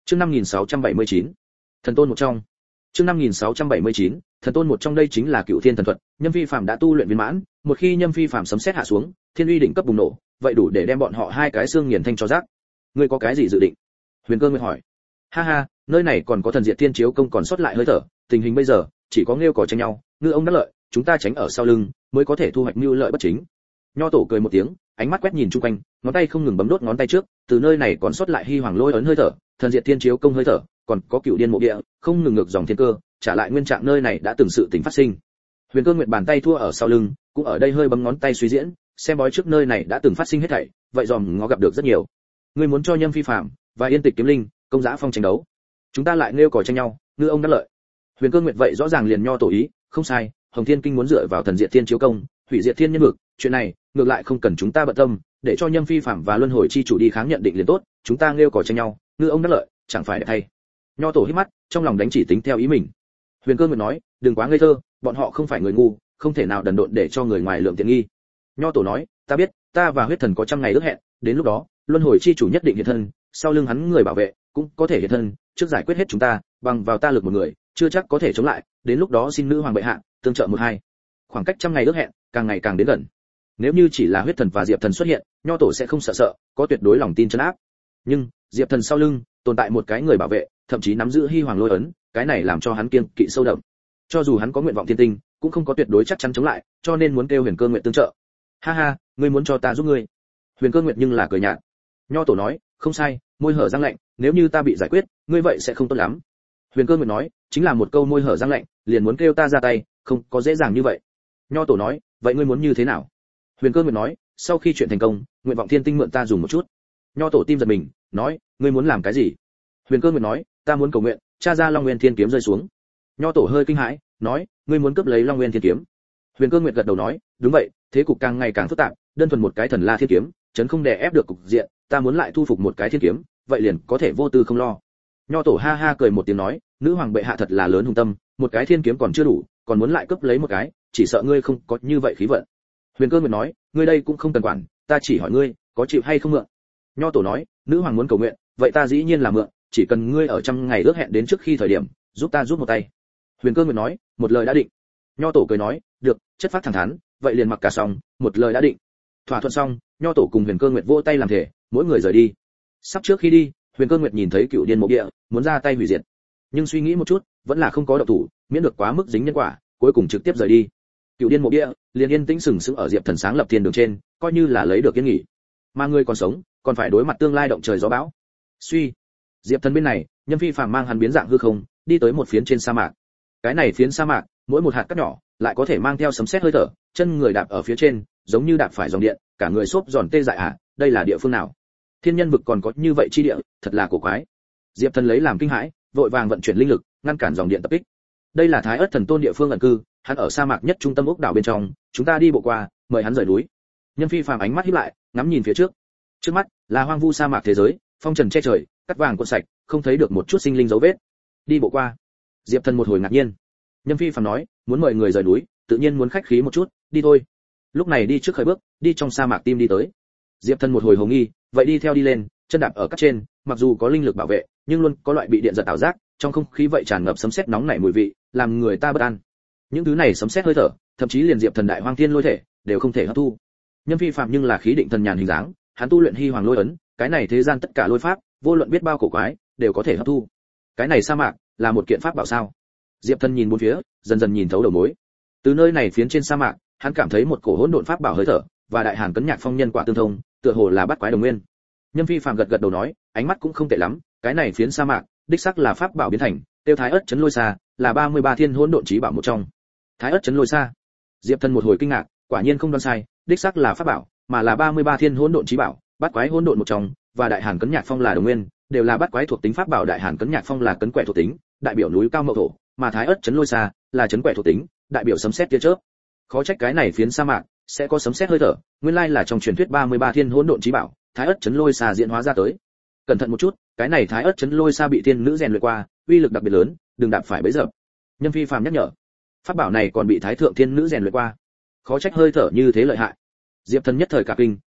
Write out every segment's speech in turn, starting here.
Chương 5679. Thần tôn một trong. Chương 5679. Thần tôn một trong, đây chính là Cựu Thiên thần thuật, Nhâm Phi Phàm đã tu luyện viên mãn, một khi Nhâm Phi Phàm sấm sét hạ xuống, thiên uy đỉnh cấp bùng nổ, vậy đủ để đem bọn họ hai cái xương nghiền thanh cho rác. Ngươi có cái gì dự định? Huyền Cơ Nguyệt hỏi. Ha ha, nơi này còn có thần diệt thiên chiếu công còn sót lại hơi thở, tình hình bây giờ chỉ có nghêu cò tranh nhau, ngư ông đắc lợi, chúng ta tránh ở sau lưng mới có thể thu hoạch mưu lợi bất chính. Nho tổ cười một tiếng, ánh mắt quét nhìn chung quanh, ngón tay không ngừng bấm đốt ngón tay trước, từ nơi này còn sót lại Hy Hoàng Lôi ấn hơi thở, thần diệt thiên chiếu công hơi thở, còn có Cựu Điên mộ địa, không ngừng ngược dòng thiên cơ, trả lại nguyên trạng nơi này đã từng sự tình phát sinh. Huyền Cơ Nguyệt bàn tay thua ở sau lưng, cũng ở đây hơi bấm ngón tay suy diễn, xem bói trước nơi này đã từng phát sinh hết thảy, vậy dòm ngó gặp được rất nhiều. Ngươi muốn cho Nhâm Phi Phàm và Yên Tịch Kiếm Linh công giá phong tranh đấu, chúng ta lại nêu cò tranh nhau, ngư ông đắc lợi. Huyền Cơ Nguyệt vậy rõ ràng liền nho tổ ý, không sai, Hồng Thiên Kinh muốn dựa vào thần diệt thiên chiếu công, hủy diệt thiên nhân vực, chuyện này ngược lại không cần chúng ta bận tâm, để cho Nhâm Phi Phàm và Luân Hồi chi chủ đi kháng nhận định liền tốt, chúng ta nêu cò tranh nhau, ngư ông đắc lợi, chẳng phải để thay. Nho tổ hít mắt, trong lòng đánh chỉ tính theo ý mình. Huyền Cơ Nguyệt nói, đừng quá ngây thơ, bọn họ không phải người ngu, không thể nào đần độn để cho người ngoài lượng tiện nghi. Nho tổ nói, ta biết, ta và huyết thần có trăm ngày ước hẹn, đến lúc đó, Luân Hồi chi chủ nhất định hiện thân, sau lưng hắn người bảo vệ cũng có thể hiện thân, trước giải quyết hết chúng ta, bằng vào ta lực một người, chưa chắc có thể chống lại, đến lúc đó xin nữ hoàng bệ hạ tương trợ một hai. Khoảng cách trăm ngày ước hẹn càng ngày càng đến gần. Nếu như chỉ là huyết thần và diệp thần xuất hiện, nho tổ sẽ không sợ, có tuyệt đối lòng tin trấn áp. Nhưng diệp thần sau lưng tồn tại một cái người bảo vệ, thậm chí nắm giữ Hy Hoàng Lôi ấn, cái này làm cho hắn kiêng kỵ sâu đậm. Cho dù hắn có nguyện vọng thiên tinh, cũng không có tuyệt đối chắc chắn chống lại, cho nên muốn kêu Huyền Cơ Nguyệt tương trợ. Ha ha, ngươi muốn cho ta giúp ngươi? Huyền Cơ Nguyệt nhưng là cười nhạt. Nho tổ nói, không sai, môi hở răng lạnh, nếu như ta bị giải quyết, ngươi vậy sẽ không tốt lắm. Huyền Cơ Nguyệt nói, chính là một câu môi hở răng lạnh, liền muốn kêu ta ra tay, không có dễ dàng như vậy. Nho tổ nói, vậy ngươi muốn như thế nào? Huyền Cơ Nguyệt nói, sau khi chuyện thành công, nguyện vọng thiên tinh mượn ta dùng một chút. Nho tổ tim giật mình, nói, ngươi muốn làm cái gì? Huyền Cơ Nguyệt nói, ta muốn cầu nguyện, cha ra Long Nguyên Thiên kiếm rơi xuống. Nho tổ hơi kinh hãi, nói, ngươi muốn cướp lấy Long Nguyên Thiên kiếm? Huyền Cơ Nguyệt gật đầu nói, đúng vậy, thế cục càng ngày càng phức tạp, đơn thuần một cái thần la thiên kiếm, chấn không đè ép được cục diện, ta muốn lại thu phục một cái thiên kiếm, vậy liền có thể vô tư không lo. Nho tổ ha ha cười một tiếng nói, nữ hoàng bệ hạ thật là lớn hùng tâm, một cái thiên kiếm còn chưa đủ, còn muốn lại cướp lấy một cái, chỉ sợ ngươi không có như vậy khí vận. Huyền Cơ Nguyệt nói, ngươi đây cũng không cần quản, ta chỉ hỏi ngươi, có chịu hay không mượn? Nho tổ nói, nữ hoàng muốn cầu nguyện, vậy ta dĩ nhiên là mượn, chỉ cần ngươi ở trăm ngày ước hẹn đến trước khi thời điểm, giúp ta giúp một tay. Huyền Cơ Nguyệt nói, một lời đã định. Nho tổ cười nói, được, chất phát thẳng thắn, vậy liền mặc cả xong, một lời đã định. Thỏa thuận xong, Nho tổ cùng Huyền Cơ Nguyệt vỗ tay làm thể, mỗi người rời đi. Sắp trước khi đi, Huyền Cơ Nguyệt nhìn thấy Cựu Điên mộ địa, muốn ra tay hủy diệt, nhưng suy nghĩ một chút, vẫn là không có động thủ, miễn được quá mức dính nhân quả, cuối cùng trực tiếp rời đi. Cựu Điên mộ địa liền yên tĩnh sừng sững ở Diệp Thần sáng lập thiên đường trên, coi như là lấy được yên nghỉ. Mà người còn sống, còn phải đối mặt tương lai động trời gió bão. Suy, Diệp Thần bên này, Nhâm Phi Phàm mang hắn biến dạng hư không, đi tới một phiến trên sa mạc. Cái này phiến sa mạc, mỗi một hạt cát nhỏ lại có thể mang theo sấm sét hơi thở, chân người đạp ở phía trên, giống như đạp phải dòng điện, cả người xốp giòn tê dại đây là địa phương nào? Thiên nhân vực còn có như vậy chi địa, thật là cổ quái. Diệp Thần lấy làm kinh hãi, vội vàng vận chuyển linh lực, ngăn cản dòng điện tập kích. Đây là Thái Ức Thần Tôn địa phương ẩn cư, hắn ở sa mạc nhất trung tâm ốc đảo bên trong, chúng ta đi bộ qua, mời hắn rời núi. Nhâm Phi Phàm ánh mắt híp lại, ngắm nhìn phía trước. Trước mắt là hoang vu sa mạc thế giới, phong trần che trời, cát vàng cuộn sạch, không thấy được một chút sinh linh dấu vết. Đi bộ qua. Diệp Thần một hồi ngạc nhiên. Nhâm Phi Phàm nói, muốn mời người rời núi, tự nhiên muốn khách khí một chút, đi thôi. Lúc này đi trước khởi bước, đi trong sa mạc tim đi tới. Diệp Thần một hồi hồ nghi, vậy đi theo đi lên, chân đạp ở cát trên, mặc dù có linh lực bảo vệ, nhưng luôn có loại bị điện giật ảo giác, trong không khí vậy tràn ngập sấm sét nóng nảy mùi vị, làm người ta bất an. Những thứ này sấm sét hơi thở, thậm chí liền Diệp Thần đại hoang thiên lôi thể đều không thể hấp thu. Nhâm Phi Phàm nhưng là khí định thần nhàn hình dáng, hắn tu luyện Hy Hoàng Lôi ấn, cái này thế gian tất cả lôi pháp, vô luận biết bao cổ quái, đều có thể hấp thu. Cái này sa mạc là một kiện pháp bảo sao? Diệp Thần nhìn bốn phía, dần dần nhìn thấu đầu mối. Từ nơi này phiến trên sa mạc, hắn cảm thấy một cổ hỗn độn pháp bảo hơi thở, và đại hàn cấn nhạc phong nhân quả tương thông, tựa hồ là bắt quái đồng nguyên. Nhâm Phi Phàm gật gật đầu nói, ánh mắt cũng không tệ lắm, cái này phiến sa mạc, đích xác là pháp bảo biến thành, tiêu Thái Ức Chấn Lôi Sa, là 33 thiên hỗn độn chí bảo một trong. Thái Ức Chấn Lôi Sa. Diệp Thần một hồi kinh ngạc, quả nhiên không đoán sai, đích xác là pháp bảo, mà là 33 thiên hỗn độn chí bảo, bắt quái hỗn độn một trong, và đại hàn cấn nhạc phong là đồng nguyên, đều là bắt quái thuộc tính pháp bảo, đại hàn cấn nhạc phong là cấn quẻ thuộc tính, đại biểu núi cao mậu thổ, mà Thái Ức Chấn Lôi Sa là chấn quẻ thuộc tính, đại biểu sấm sét tia chớp. Khó trách cái này phiến sa mạc sẽ có sấm sét hơi thở, nguyên lai là trong truyền thuyết 33 thiên hỗn độn chí bảo, Thái Ức Chấn Lôi Sa diễn hóa ra tới. Cẩn thận một chút, cái này Thái Ức Chấn Lôi Sa bị tiên nữ rèn luyện qua, uy lực đặc biệt lớn, đừng đạp phải bẫy dập. Nhâm Phi Phàm nhắc nhở. Pháp bảo này còn bị Thái thượng tiên nữ rèn luyện qua, khó trách hơi thở như thế lợi hại. Diệp Thần nhất thời cả kinh,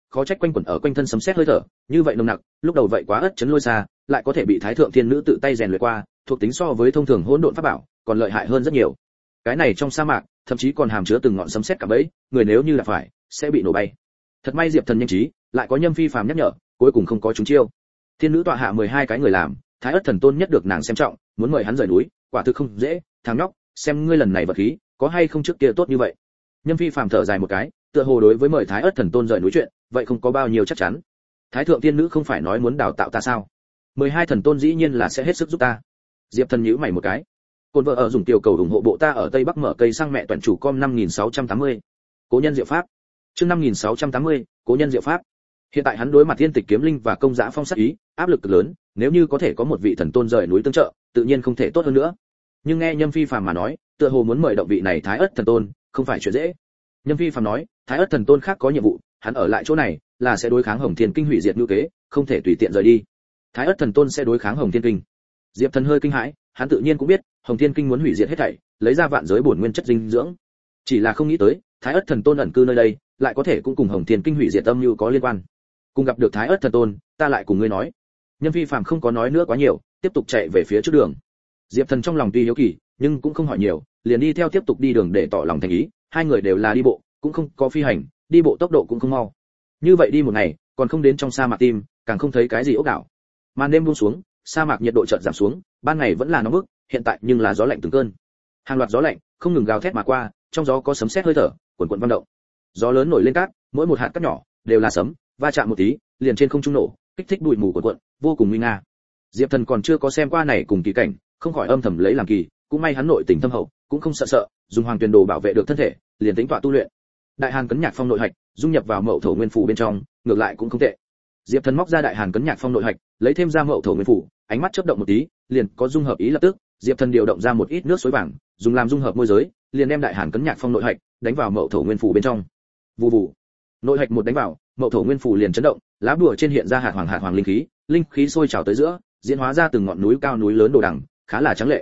khó trách quanh quẩn ở quanh thân sấm sét hơi thở như vậy nồng nặc, lúc đầu vậy quá ất chấn lôi xa lại có thể bị thái thượng thiên nữ tự tay rèn luyện qua, thuộc tính so với thông thường hỗn độn pháp bảo còn lợi hại hơn rất nhiều. Cái này trong sa mạc thậm chí còn hàm chứa từng ngọn sấm sét cả bẫy, người nếu như là phải sẽ bị nổ bay. Thật may Diệp Thần nhanh trí, lại có Nhâm Phi Phàm nhắc nhở, cuối cùng không có trúng chiêu. Thiên nữ tọa hạ 12 cái người làm, Thái Ức Thần Tôn nhất được nàng xem trọng, muốn mời hắn rời núi, quả thực không dễ, thằng nhóc, xem ngươi lần này vật khí, có hay không trước kia tốt như vậy. Nhâm Phi Phàm thở dài một cái, tựa hồ đối với mời Thái Ức Thần Tôn rời núi chuyện, vậy không có bao nhiêu chắc chắn. Thái thượng tiên nữ không phải nói muốn đào tạo ta sao? 12 thần tôn dĩ nhiên là sẽ hết sức giúp ta. Diệp Thần nhíu mày một cái. Côn vợ ở dùng tiểu cầu ủng hộ bộ ta ở Tây Bắc mở cây sang mẹ toàn chủ com 5680. Cố nhân diệu pháp. Chương 5680, cố nhân diệu pháp. Hiện tại hắn đối mặt thiên tịch kiếm linh và công dã phong sát ý, áp lực cực lớn, nếu như có thể có một vị thần tôn rời núi tương trợ, tự nhiên không thể tốt hơn nữa. Nhưng nghe Nhâm Phi Phàm mà nói, tựa hồ muốn mời động vị này Thái Ức Thần Tôn, không phải chuyện dễ. Nhâm Phi Phàm nói, Thái Ức Thần Tôn khác có nhiệm vụ, hắn ở lại chỗ này là sẽ đối kháng Hồng Thiên Kinh hủy diệt ngữ kế, không thể tùy tiện rời đi. Thái Ức Thần Tôn sẽ đối kháng Hồng Thiên Kinh. Diệp Thần hơi kinh hãi, hắn tự nhiên cũng biết, Hồng Thiên Kinh muốn hủy diệt hết thảy, lấy ra vạn giới bổn nguyên chất dinh dưỡng. Chỉ là không nghĩ tới, Thái Ức Thần Tôn ẩn cư nơi đây, lại có thể cũng cùng Hồng Thiên Kinh hủy diệt âm mưu có liên quan. Cùng gặp được Thái Ức Thần Tôn, ta lại cùng ngươi nói. Nhâm Phi Phàm không có nói nữa quá nhiều, tiếp tục chạy về phía trước đường. Diệp Thần trong lòng tuy hiếu kỳ, nhưng cũng không hỏi nhiều, liền đi theo tiếp tục đi đường để tỏ lòng thành ý. Hai người đều là đi bộ, cũng không có phi hành, đi bộ tốc độ cũng không mau. Như vậy đi một ngày, còn không đến trong sa mạc tim, càng không thấy cái gì ốc đảo. Màn đêm buông xuống, sa mạc nhiệt độ chợt giảm xuống, ban ngày vẫn là nóng bức, hiện tại nhưng là gió lạnh từng cơn. Hàng loạt gió lạnh không ngừng gào thét mà qua, trong gió có sấm sét hơi thở, cuồn cuộn vang động. Gió lớn nổi lên cát, mỗi một hạt cát nhỏ đều là sấm, va chạm một tí, liền trên không trung nổ, kích thích bụi mù cuồn cuộn, vô cùng nguy nga. Diệp Thần còn chưa có xem qua này cùng kỳ cảnh, không khỏi âm thầm lấy làm kỳ, cũng may hắn nội tình thâm hậu, cũng không sợ, dùng hoàng tuyền đồ bảo vệ được thân thể, liền tính tọa tu luyện. Đại Hàn Cấn Nhạc Phong nội hạch, dung nhập vào Mậu Thổ Nguyên Phủ bên trong, ngược lại cũng không tệ. Diệp Thần móc ra Đại Hàn Cấn Nhạc Phong nội hạch, lấy thêm ra Mậu Thổ Nguyên Phủ, ánh mắt chớp động một tí, liền có dung hợp ý lập tức, Diệp Thần điều động ra một ít nước suối vàng, dùng làm dung hợp môi giới, liền đem Đại Hàn Cấn Nhạc Phong nội hạch đánh vào Mậu Thổ Nguyên Phủ bên trong. Vù vù. Nội hạch một đánh vào, Mậu Thổ Nguyên Phủ liền chấn động, lá bùa trên hiện ra hạt hoàng linh khí sôi trào tới giữa, diễn hóa ra từng ngọn núi cao núi lớn đồ đằng, khá là tráng lệ.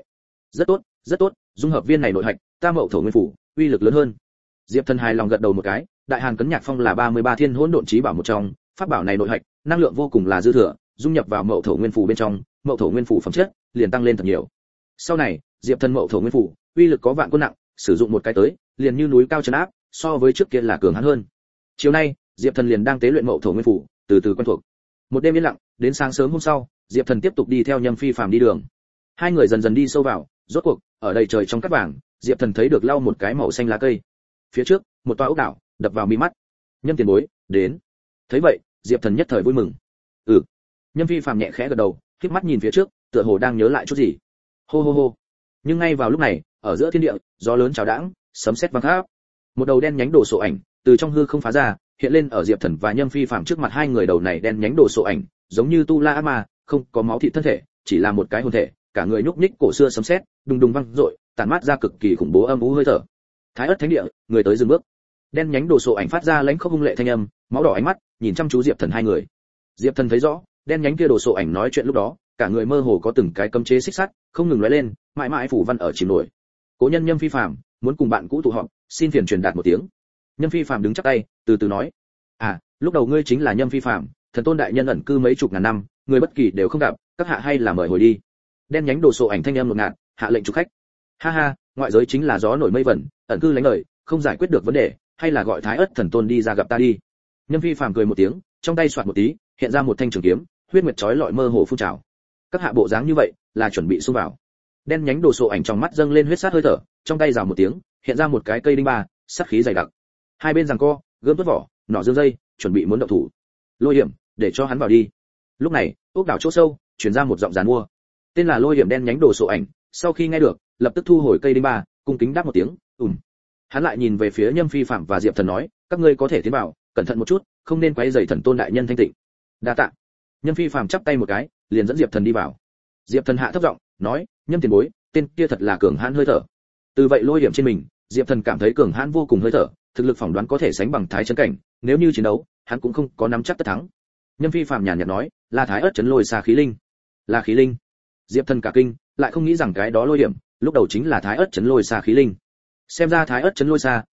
Rất tốt, dung hợp viên này nội hạch, ta Mậu Thổ Nguyên Phủ, uy lực lớn hơn. Diệp Thần hài lòng gật đầu một cái, Đại Hàn Cấn Nhạc Phong là 33 thiên hỗn độn chí bảo một trong, pháp bảo này nội hạch, năng lượng vô cùng là dư thừa, dung nhập vào Mậu Thổ Nguyên Phủ bên trong, Mậu Thổ Nguyên Phủ phẩm chất liền tăng lên thật nhiều. Sau này, Diệp Thần Mậu Thổ Nguyên Phủ, uy lực có vạn quân nặng, sử dụng một cái tới, liền như núi cao trấn áp, so với trước kia là cường hãn hơn. Chiều nay, Diệp Thần liền đang tế luyện Mậu Thổ Nguyên Phủ, từ từ quen thuộc. Một đêm yên lặng, đến sáng sớm hôm sau, Diệp Thần tiếp tục đi theo Nhâm Phi Phàm đi đường. Hai người dần dần đi sâu vào, rốt cuộc, ở đầy trời trong cát vàng, Diệp Thần thấy được lau một cái màu xanh lá cây. Phía trước, một tòa ốc đảo đập vào mi mắt. Nhâm tiền bối, đến. Thấy vậy, Diệp Thần nhất thời vui mừng. Nhâm Phi Phàm nhẹ khẽ gật đầu, khép mắt nhìn phía trước, tựa hồ đang nhớ lại chút gì. Hô hô hô. Nhưng ngay vào lúc này, ở giữa thiên địa, gió lớn chào đãng, sấm sét vang khắp. Một đầu đen nhánh đồ sộ ảnh từ trong hư không phá ra, hiện lên ở Diệp Thần và Nhâm Phi Phàm trước mặt. Hai người đầu này đen nhánh đồ sộ ảnh, giống như tu la ác ma, không có máu thịt thân thể, chỉ là một cái hồn thể, cả người nhúc nhích cổ xưa sấm sét, đùng đùng vang dội, tản mát ra cực kỳ khủng bố âm u hơi thở. Thái Ức Thánh Địa, người tới dừng bước. Đen nhánh đồ sộ ảnh phát ra lãnh khốc hung lệ thanh âm, máu đỏ ánh mắt, nhìn chăm chú Diệp Thần hai người. Diệp Thần thấy rõ, đen nhánh kia đồ sộ ảnh nói chuyện lúc đó, cả người mơ hồ có từng cái cấm chế xích sắt, không ngừng lóe lên, mãi mãi phủ văn ở chìm nổi. Cố nhân Nhâm Phi Phàm muốn cùng bạn cũ tụ họp, xin phiền truyền đạt một tiếng. Nhâm Phi Phàm đứng chắp tay, từ từ nói: lúc đầu ngươi chính là Nhâm Phi Phàm, thần tôn đại nhân ẩn cư mấy chục ngàn năm, người bất kỳ đều không gặp, các hạ hay là mời hồi đi. Đen nhánh đồ sộ ảnh thanh âm ngột ngạt, hạ lệnh chúc khách. Ha ha, ngoại giới chính là gió nổi mây vẩn, ẩn cư lánh lời, không giải quyết được vấn đề, hay là gọi Thái Ức Thần Tôn đi ra gặp ta đi. Nhâm Phi Phàm cười một tiếng, trong tay xoạt một tí, hiện ra một thanh trường kiếm, huyết nguyệt chói lọi mơ hồ phun trào. Các hạ bộ dáng như vậy, là chuẩn bị xông vào. Đen nhánh đồ sộ ảnh trong mắt dâng lên huyết sát hơi thở, trong tay rào một tiếng, hiện ra một cái cây đinh ba, sát khí dày đặc. Hai bên giằng co, gươm tuốt vỏ, nỏ dương dây, chuẩn bị muốn động thủ. Lôi Hiểm, để cho hắn vào đi. Lúc này, ốc đảo chỗ sâu, truyền ra một giọng giàn mua. Tên là Lôi Hiểm đen nhánh đồ sộ ảnh, sau khi nghe được, lập tức thu hồi cây đinh ba, cung kính đáp một tiếng, Hắn lại nhìn về phía Nhâm Phi Phạm và Diệp Thần nói, các ngươi có thể tiến vào, cẩn thận một chút, không nên quấy rầy thần tôn đại nhân thanh tịnh. Đa tạ. Nhâm Phi Phạm chắp tay một cái, liền dẫn Diệp Thần đi vào. Diệp Thần hạ thấp giọng, nói, Nhâm tiền bối, tên kia thật là cường hãn hơi thở. Từ vậy Lôi Hiểm trên mình, Diệp Thần cảm thấy cường hãn vô cùng hơi thở, thực lực phỏng đoán có thể sánh bằng Thái Chấn cảnh, nếu như chiến đấu, hắn cũng không có nắm chắc tất thắng. Nhâm Phi Phạm nhàn nhạt nói, là Thái Ức Chấn Lôi Xa khí linh. Là khí linh. Diệp Thần cả kinh, lại không nghĩ rằng cái đó Lôi Hiểm, lúc đầu chính là Thái Ức Chấn Lôi Xa khí linh. Xem ra Thái Ức Chấn Lôi Xa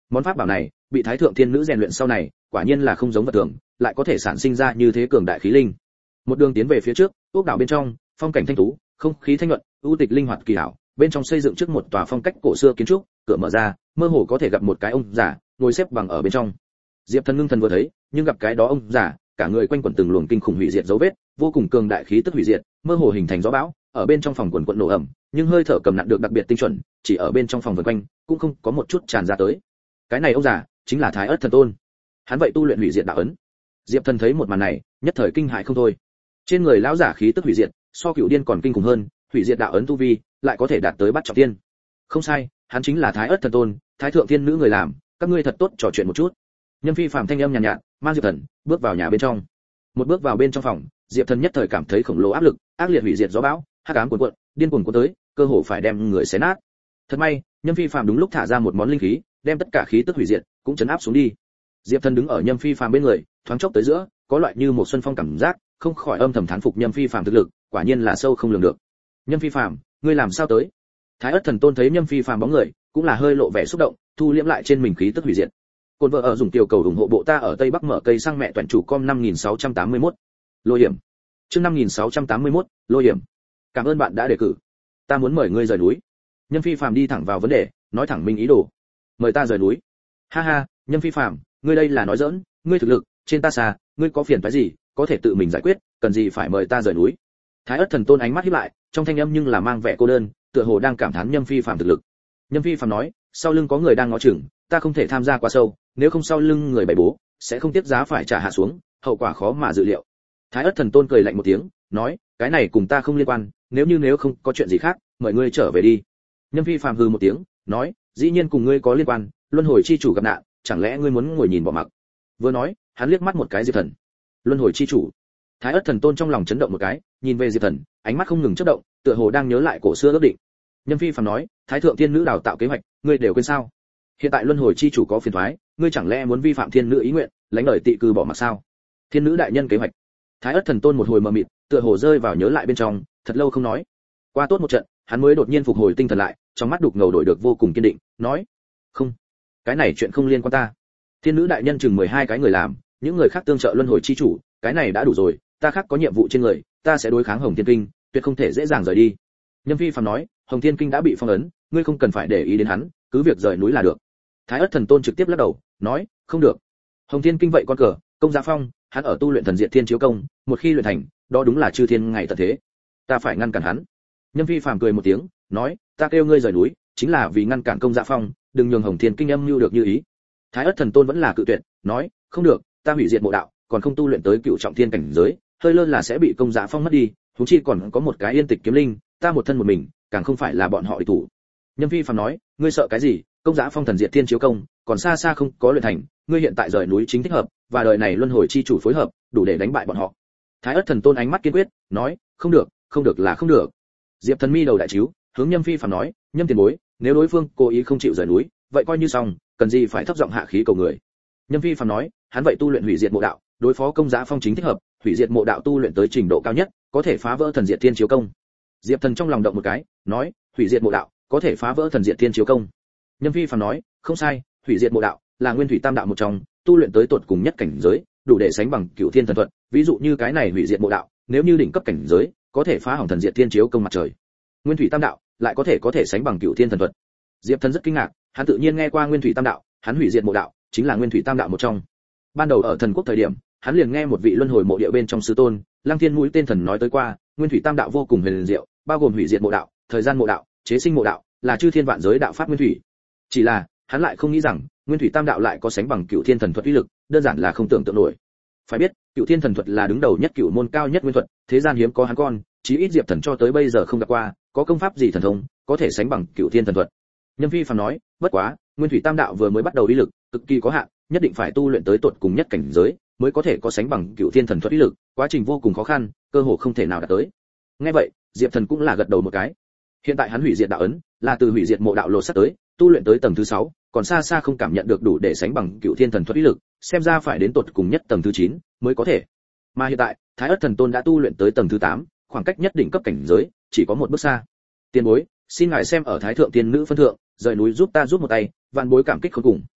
Món pháp bảo này bị thái thượng thiên nữ rèn luyện sau này, quả nhiên là không giống vật thường, lại có thể sản sinh ra như thế cường đại khí linh. Một đường tiến về phía trước, ốc đảo bên trong, phong cảnh thanh tú, không khí thanh nhuận, ưu tịch linh hoạt kỳ hảo, bên trong xây dựng trước một tòa phong cách cổ xưa kiến trúc, cửa mở ra, mơ hồ có thể gặp một cái ông già ngồi xếp bằng ở bên trong. Diệp Thần ngưng thần vừa thấy, nhưng gặp cái đó ông già, cả người quanh quẩn từng luồng kinh khủng hủy diệt dấu vết, vô cùng cường đại khí tức hủy diệt, mơ hồ hình thành gió bão, ở bên trong phòng quần quật nổ ẩm, nhưng hơi thở cầm nặng được đặc biệt tinh chuẩn, chỉ ở bên trong phòng vần quanh, cũng không có một chút tràn ra tới. Cái này ông già chính là Thái Ức Thần Tôn. Hắn vậy tu luyện hủy diệt đạo ấn. Diệp Thần thấy một màn này, nhất thời kinh hãi không thôi. Trên người lão giả khí tức hủy diệt, so cựu điên còn kinh khủng hơn, hủy diệt đạo ấn tu vi, lại có thể đạt tới bát trọng thiên. Không sai, hắn chính là Thái Ức Thần Tôn, Thái thượng thiên nữ người làm, các ngươi thật tốt trò chuyện một chút. Nhâm Phi phàm thanh âm nhàn nhạt, mang Diệp Thần bước vào nhà bên trong. Một bước vào bên trong phòng, Diệp Thần nhất thời cảm thấy khổng lồ áp lực, ác liệt hủy diệt gió bão, hắc ám cuồn cuộn, điên cuồng cuốn tới, cơ hồ phải đem người xé nát. Thật may, Nhâm Phi phàm đúng lúc thả ra một món linh khí, đem tất cả khí tức hủy diệt cũng chấn áp xuống đi. Diệp Thần đứng ở Nhâm Phi phàm bên người, thoáng chốc tới giữa, có loại như một xuân phong cảm giác, không khỏi âm thầm thán phục Nhâm Phi phàm thực lực, quả nhiên là sâu không lường được. Nhâm Phi phàm, ngươi làm sao tới? Thái Ức Thần Tôn thấy Nhâm Phi phàm bóng người, cũng là hơi lộ vẻ xúc động, thu liễm lại trên mình khí tức hủy diệt. Côn vợ ở dùng tiểu cầu ủng hộ bộ ta ở Tây Bắc mở cây sang mẹ toàn chủ com 5681. Lôi hiểm. Chương 5681, lôi hiểm. Cảm ơn bạn đã đề cử. Ta muốn mời ngươi rời núi. Nhâm Phi phàm đi thẳng vào vấn đề, nói thẳng mình ý đồ. Mời ta rời núi? Ha ha, Nhâm Phi phàm, ngươi đây là nói giỡn, ngươi thực lực trên ta xa, ngươi có phiền phức gì, có thể tự mình giải quyết, cần gì phải mời ta rời núi? Thái Ức Thần Tôn ánh mắt híp lại, trong thanh âm nhưng là mang vẻ cô đơn, tựa hồ đang cảm thán Nhâm Phi phàm thực lực. Nhâm Phi phàm nói, sau lưng có người đang ngó chừng, ta không thể tham gia quá sâu, nếu không sau lưng người bày bố sẽ không tiếp giá phải trả hạ xuống, hậu quả khó mà dự liệu. Thái Ức Thần Tôn cười lạnh một tiếng, nói, cái này cùng ta không liên quan, nếu không có chuyện gì khác, mời ngươi trở về đi. Nhâm Phi phàm hừ một tiếng, nói, dĩ nhiên cùng ngươi có liên quan, luân hồi chi chủ gặp nạn, chẳng lẽ ngươi muốn ngồi nhìn bỏ mặc? Vừa nói, hắn liếc mắt một cái Diệp Thần. Luân hồi chi chủ. Thái Ức Thần Tôn trong lòng chấn động một cái, nhìn về Diệp Thần, ánh mắt không ngừng chớp động, tựa hồ đang nhớ lại cổ xưa ước định. Nhâm Phi phàm nói, Thái thượng thiên nữ đào tạo kế hoạch, ngươi đều quên sao? Hiện tại luân hồi chi chủ có phiền toái, ngươi chẳng lẽ muốn vi phạm thiên nữ ý nguyện, lãnh lời tị cư bỏ mặc sao? Thiên nữ đại nhân kế hoạch. Thái Ức Thần Tôn một hồi mờ mịt, tựa hồ rơi vào nhớ lại bên trong, thật lâu không nói. Qua tốt một trận, hắn mới đột nhiên phục hồi tinh thần lại, trong mắt đục ngầu đổi được vô cùng kiên định, nói: "Không, cái này chuyện không liên quan ta. Thiên nữ đại nhân chừng 12 cái người làm, những người khác tương trợ luân hồi chi chủ, cái này đã đủ rồi, ta khác có nhiệm vụ trên người, ta sẽ đối kháng Hồng Thiên Kinh, tuyệt không thể dễ dàng rời đi." Nhâm Phi phàm nói: "Hồng Thiên Kinh đã bị phong ấn, ngươi không cần phải để ý đến hắn, cứ việc rời núi là được." Thái Ức Thần Tôn trực tiếp lắc đầu, nói: "Không được. Hồng Thiên Kinh vậy con cờ, Công Giá Phong, hắn ở tu luyện thần diệt thiên chiếu công, một khi luyện thành, đó đúng là chư thiên ngày tận thế. Ta phải ngăn cản hắn." Nhâm Phi phàm cười một tiếng, nói: "Ta kêu ngươi rời núi, chính là vì ngăn cản Công Giá Phong, đừng nhường Hồng Thiên Kinh âm mưu được như ý." Thái Ức Thần Tôn vẫn là cự tuyệt, nói: "Không được, ta hủy diệt mộ đạo, còn không tu luyện tới cựu trọng thiên cảnh giới, hơi lơ là sẽ bị Công Giá Phong mất đi, huống chi còn có một cái Yên Tịch kiếm linh, ta một thân một mình, càng không phải là bọn họ địch thủ." Nhâm Phi phàm nói: "Ngươi sợ cái gì? Công Giá Phong thần diệt thiên chiếu công, còn xa xa không có luyện thành, ngươi hiện tại rời núi chính thích hợp, và đời này luân hồi chi chủ phối hợp, đủ để đánh bại bọn họ." Thái Ức Thần Tôn ánh mắt kiên quyết, nói: "Không được, không được là không được." Diệp Thần mi đầu đại chiếu, hướng Nhâm Phi phàm nói: "Nhâm tiền bối, nếu đối phương cố ý không chịu rời núi, vậy coi như xong, cần gì phải thấp giọng hạ khí cầu người." Nhâm Phi phàm nói: "Hắn vậy tu luyện hủy diệt mộ đạo, đối phó Công Giá Phong chính thích hợp, hủy diệt mộ đạo tu luyện tới trình độ cao nhất, có thể phá vỡ thần diệt thiên chiếu công." Diệp Thần trong lòng động một cái, nói: "Hủy diệt mộ đạo, có thể phá vỡ thần diệt thiên chiếu công." Nhâm Phi phàm nói: "Không sai, hủy diệt mộ đạo là nguyên thủy tam đạo một trong, tu luyện tới tột cùng nhất cảnh giới, đủ để sánh bằng cửu thiên thần thuật, ví dụ như cái này hủy diệt mộ đạo, nếu như đỉnh cấp cảnh giới, có thể phá hỏng thần diệt thiên chiếu công mặt trời. Nguyên thủy tam đạo lại có thể sánh bằng cửu thiên thần thuật." Diệp Thần rất kinh ngạc, hắn tự nhiên nghe qua nguyên thủy tam đạo, hắn hủy diệt mộ đạo chính là nguyên thủy tam đạo một trong. Ban đầu ở thần quốc thời điểm, hắn liền nghe một vị luân hồi mộ địa bên trong sư tôn, Lăng Thiên mũi tên thần nói tới qua, nguyên thủy tam đạo vô cùng huyền diệu, bao gồm hủy diệt mộ đạo, thời gian mộ đạo, chế sinh mộ đạo, là chư thiên vạn giới đạo pháp nguyên thủy. Chỉ là, hắn lại không nghĩ rằng, nguyên thủy tam đạo lại có sánh bằng cửu thiên thần thuật uy lực, đơn giản là không tưởng tượng nổi. Phải biết, cửu thiên thần thuật là đứng đầu nhất cửu môn cao nhất nguyên thuật, thế gian hiếm có hắn con, chí ít Diệp Thần cho tới bây giờ không gặp qua, có công pháp gì thần thông có thể sánh bằng cửu thiên thần thuật. Nhâm Phi phàm nói: "Bất quá, nguyên thủy tam đạo vừa mới bắt đầu uy lực, cực kỳ có hạn, nhất định phải tu luyện tới tột cùng nhất cảnh giới, mới có thể có sánh bằng cửu thiên thần thuật uy lực, quá trình vô cùng khó khăn, cơ hồ không thể nào đạt tới." Nghe vậy, Diệp Thần cũng là gật đầu một cái. Hiện tại hắn hủy diệt đạo ấn, là từ hủy diệt mộ đạo lột xác tới, tu luyện tới tầng thứ 6, còn xa xa không cảm nhận được đủ để sánh bằng cửu thiên thần thuật uy lực, xem ra phải đến tột cùng nhất tầng thứ 9 mới có thể. Mà hiện tại, Thái Ức Thần Tôn đã tu luyện tới tầng thứ 8, khoảng cách nhất định cấp cảnh giới chỉ có một bước xa. Tiền bối, xin ngài xem ở Thái thượng tiên nữ phân thượng, rời núi giúp ta giúp một tay, vạn bối cảm kích khôn cùng.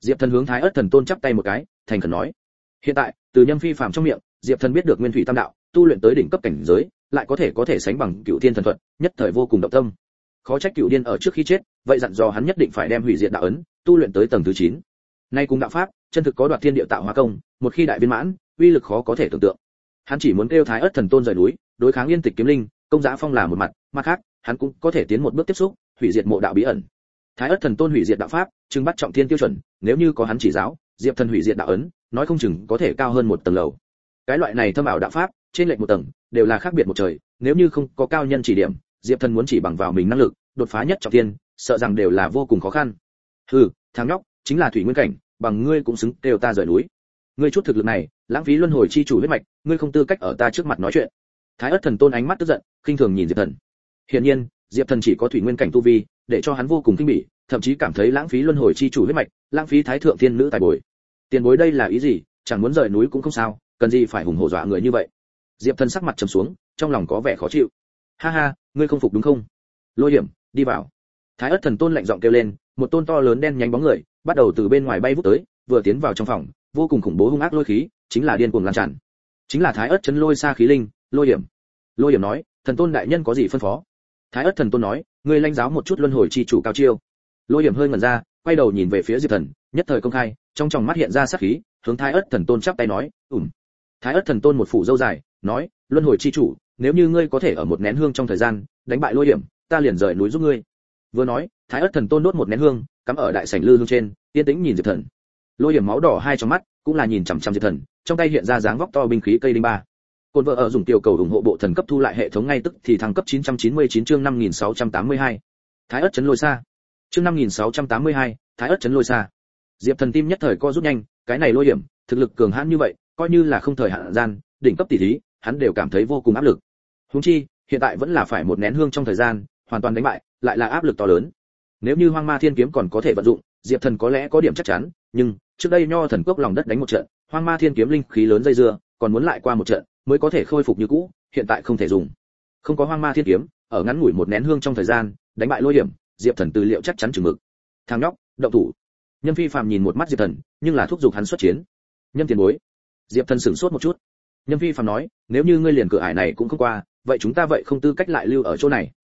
Diệp Thần hướng Thái Ức Thần Tôn chắp tay một cái, thành khẩn nói: hiện tại, từ Nhâm Phi Phàm trong miệng, Diệp Thần biết được Nguyên Thủy Tam Đạo, tu luyện tới đỉnh cấp cảnh giới, lại có thể sánh bằng Cựu Thiên thần thuật, nhất thời vô cùng động tâm. Khó trách Cựu Điên ở trước khi chết, vậy dặn dò hắn nhất định phải đem hủy diệt đạo ấn, tu luyện tới tầng thứ 9. Nay cùng đạo pháp, chân thực có đoạt thiên địa tạo hóa công, một khi đại viên mãn, uy lực khó có thể tưởng tượng. Hắn chỉ muốn kêu Thái Ức Thần Tôn rời núi, đối kháng Yên Tịch Kiếm Linh, Công Giá Phong là một mặt khác, hắn cũng có thể tiến một bước tiếp xúc, hủy diệt mộ đạo bí ẩn. Thái Ức Thần Tôn hủy diệt đạo pháp, trưng bắt trọng thiên tiêu chuẩn, nếu như có hắn chỉ giáo, Diệp Thần hủy diệt đạo ấn, nói không chừng có thể cao hơn một tầng lầu. Cái loại này thâm ảo đạo pháp, trên lệch một tầng, đều là khác biệt một trời, nếu như không có cao nhân chỉ điểm, Diệp Thần muốn chỉ bằng vào mình năng lực, đột phá nhất trọng thiên, sợ rằng đều là vô cùng khó khăn. Hừ, thằng nhóc, chính là thủy nguyên cảnh, bằng ngươi cũng xứng kêu ta rời núi. Ngươi chút thực lực này, lãng phí luân hồi chi chủ huyết mạch, ngươi không tư cách ở ta trước mặt nói chuyện. Thái Ức Thần Tôn ánh mắt tức giận, khinh thường nhìn Diệp Thần. Hiển nhiên, Diệp Thần chỉ có thủy nguyên cảnh tu vi, để cho hắn vô cùng kinh bỉ, thậm chí cảm thấy lãng phí luân hồi chi chủ huyết mạch, lãng phí thái thượng thiên nữ tài bồi. Tiền bối đây là ý gì, chẳng muốn rời núi cũng không sao, cần gì phải hùng hổ dọa người như vậy. Diệp Thần sắc mặt trầm xuống, trong lòng có vẻ khó chịu. Ha ha, ngươi không phục đúng không? Lôi Hiểm, đi vào. Thái Ức Thần Tôn lạnh giọng kêu lên, một tôn to lớn đen nhánh bóng người, bắt đầu từ bên ngoài bay vút tới, vừa tiến vào trong phòng, vô cùng khủng bố hung ác lôi khí, chính là điên cuồng lan tràn. Chính là Thái Ức Chấn Lôi Sa khí linh, Lôi Hiểm. Lôi Hiểm nói, Thần Tôn đại nhân có gì phân phó? Thái Ức Thần Tôn nói, ngươi lãnh giáo một chút luân hồi chi chủ cao chiêu. Lôi Hiểm hơi ngẩn ra, quay đầu nhìn về phía Diệp Thần, nhất thời công khai, trong tròng mắt hiện ra sát khí, hướng Thái Ức Thần Tôn chắp tay nói, Thái Ức Thần Tôn một phủ râu dài, nói, luân hồi chi chủ, nếu như ngươi có thể ở một nén hương trong thời gian đánh bại Lôi Hiểm, ta liền rời núi giúp ngươi. Vừa nói, Thái Ức Thần Tôn đốt một nén hương, cắm ở đại sảnh lư hương trên, yên tĩnh nhìn Diệp Thần. Lôi Hiểm máu đỏ hai trong mắt, cũng là nhìn chằm chằm Diệp Thần, trong tay hiện ra dáng vóc to binh khí cây đinh ba. Côn vợ ở dùng tiểu cầu ủng hộ bộ thần cấp thu lại hệ thống ngay tức thì thăng cấp 999 chương 5682. Thái Ức Chấn Lôi Sa. Chương 5682, Thái Ức Chấn Lôi Sa. Diệp Thần tim nhất thời co rút nhanh, cái này Lôi Hiểm, thực lực cường hãn như vậy, coi như là không thời hạn gian, đỉnh cấp tỷ thí, hắn đều cảm thấy vô cùng áp lực. Huống chi, hiện tại vẫn là phải một nén hương trong thời gian, hoàn toàn đánh bại, lại là áp lực to lớn. Nếu như Hoang Ma Thiên Kiếm còn có thể vận dụng, Diệp Thần có lẽ có điểm chắc chắn, nhưng trước đây Nho Thần Cốc lòng đất đánh một trận, Hoang Ma Thiên Kiếm linh khí lớn dây dưa, còn muốn lại qua một trận mới có thể khôi phục như cũ, hiện tại không thể dùng. Không có Hoang Ma Thiên Kiếm, ở ngắn ngủi một nén hương trong thời gian, đánh bại Lôi Hiểm, Diệp Thần tư liệu chắc chắn chừng mực. Thằng nhóc, động thủ. Nhâm Phi Phàm nhìn một mắt Diệp Thần, nhưng là thúc giục hắn xuất chiến. Nhâm tiền bối. Diệp Thần sửng sốt một chút. Nhâm Phi Phàm nói, nếu như ngươi liền cửa ải này cũng không qua, vậy chúng ta vậy không tư cách lại lưu ở chỗ này.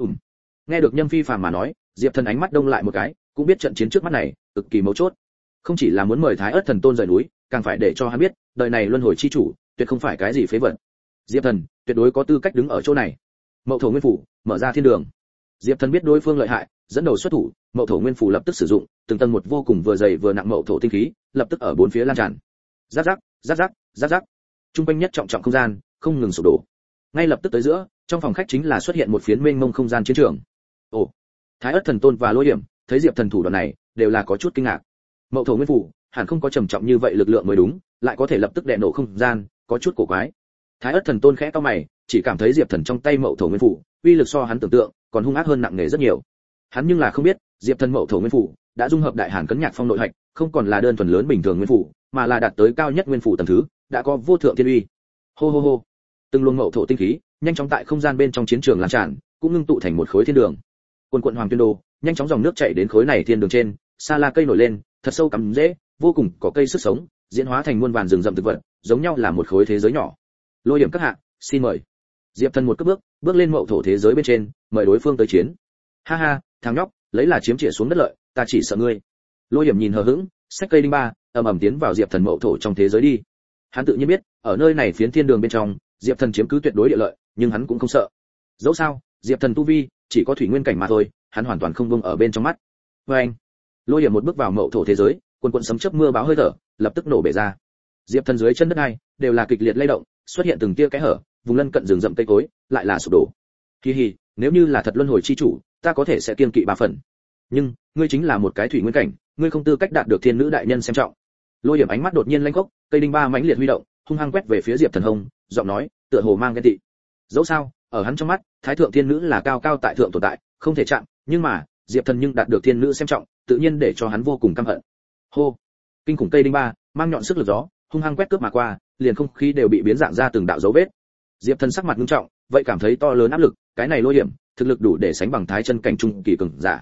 Nghe được Nhâm Phi Phàm mà nói, Diệp Thần ánh mắt đông lại một cái, cũng biết trận chiến trước mắt này cực kỳ mấu chốt. Không chỉ là muốn mời Thái Ức Thần Tôn rời núi, càng phải để cho hắn biết, đời này luân hồi chi chủ, tuyệt không phải cái gì phế vật. Diệp Thần tuyệt đối có tư cách đứng ở chỗ này. Mậu Thổ Nguyên Phủ mở ra thiên đường. Diệp Thần biết đối phương lợi hại, dẫn đầu xuất thủ, Mậu Thổ Nguyên Phủ lập tức sử dụng, từng tầng một vô cùng vừa dày vừa nặng Mậu Thổ tinh khí, lập tức ở bốn phía lan tràn. Rắc rắc, rắc rắc, rắc rắc. Trung quanh nhất trọng trọng không gian, không ngừng sụp đổ. Ngay lập tức tới giữa, trong phòng khách chính là xuất hiện một phiến mênh mông không gian chiến trường. Ồ, Thái Ức Thần Tôn và Lôi Hiểm, thấy Diệp Thần thủ đoạn này, đều là có chút kinh ngạc. Mậu Thổ Nguyên Phủ, hẳn không có trầm trọng như vậy lực lượng mới đúng, lại có thể lập tức đè nổ không gian, có chút cổ quái. Thái Ức Thần Tôn khẽ cau mày, chỉ cảm thấy Diệp Thần trong tay Mậu Thổ Nguyên Phủ, uy lực so hắn tưởng tượng, còn hung ác hơn nặng nề rất nhiều. Hắn nhưng là không biết, Diệp Thần Mậu Thổ Nguyên Phủ đã dung hợp Đại Hàn Cấn Nhạc Phong nội hạch, không còn là đơn thuần lớn bình thường nguyên phủ, mà là đạt tới cao nhất nguyên phủ tầng thứ, đã có vô thượng thiên uy. Hô hô hô. Từng luồng Mậu Thổ tinh khí, nhanh chóng tại không gian bên trong chiến trường lan tràn, cũng ngưng tụ thành một khối thiên đường. Quần Hoàng Tuyên Đô, nhanh chóng dòng nước chảy đến khối này thiên đường trên, sa la cây nổi lên, thật sâu cắm rễ, vô cùng có cây sức sống, diễn hóa thành muôn vàn rừng rậm thực vật, giống nhau là một khối thế giới nhỏ. Lôi Điểm các hạ, xin mời. Diệp Thần một cước bước lên Mậu Thổ thế giới bên trên, mời đối phương tới chiến. Ha ha, thằng nhóc, lấy là chiếm trịa xuống đất lợi, ta chỉ sợ ngươi. Lôi Điểm nhìn hờ hững, xách cây đinh ba, ầm ầm tiến vào Diệp Thần Mậu Thổ trong thế giới đi. Hắn tự nhiên biết, ở nơi này phiến thiên đường bên trong, Diệp Thần chiếm cứ tuyệt đối địa lợi, nhưng hắn cũng không sợ. Dẫu sao, Diệp Thần tu vi chỉ có thủy nguyên cảnh mà thôi, hắn hoàn toàn không buông ở bên trong mắt. Và anh, Lôi Điểm một bước vào Mậu Thổ thế giới, quần sấm chớp mưa báo hơi thở, lập tức nổ bể ra. Diệp Thần dưới chân đất này đều là kịch liệt lay động, xuất hiện từng tia kẽ hở, vùng lân cận rừng rậm cây cối lại là sụp đổ. Hi hi, nếu như là thật luân hồi chi chủ, ta có thể sẽ kiên kỵ 3 phần. Nhưng, ngươi chính là một cái thủy nguyên cảnh, ngươi không tư cách đạt được thiên nữ đại nhân xem trọng. Lôi Điểm ánh mắt đột nhiên lanh khốc, cây đinh ba mãnh liệt huy động, hung hăng quét về phía Diệp Thần hông, giọng nói tựa hồ mang ghen tị. Dẫu sao, ở hắn trong mắt, thái thượng thiên nữ là cao cao tại thượng tồn tại, không thể chạm, nhưng mà, Diệp Thần nhưng đạt được thiên nữ xem trọng, tự nhiên để cho hắn vô cùng căm hận. Hô, kinh khủng cây đinh ba, mang nhọn sức lực gió, hung hăng quét cướp mà qua, liền không khí đều bị biến dạng ra từng đạo dấu vết. Diệp Thần sắc mặt nghiêm trọng, vậy cảm thấy to lớn áp lực, cái này Lôi Điểm, thực lực đủ để sánh bằng thái chân cảnh trung kỳ cường giả.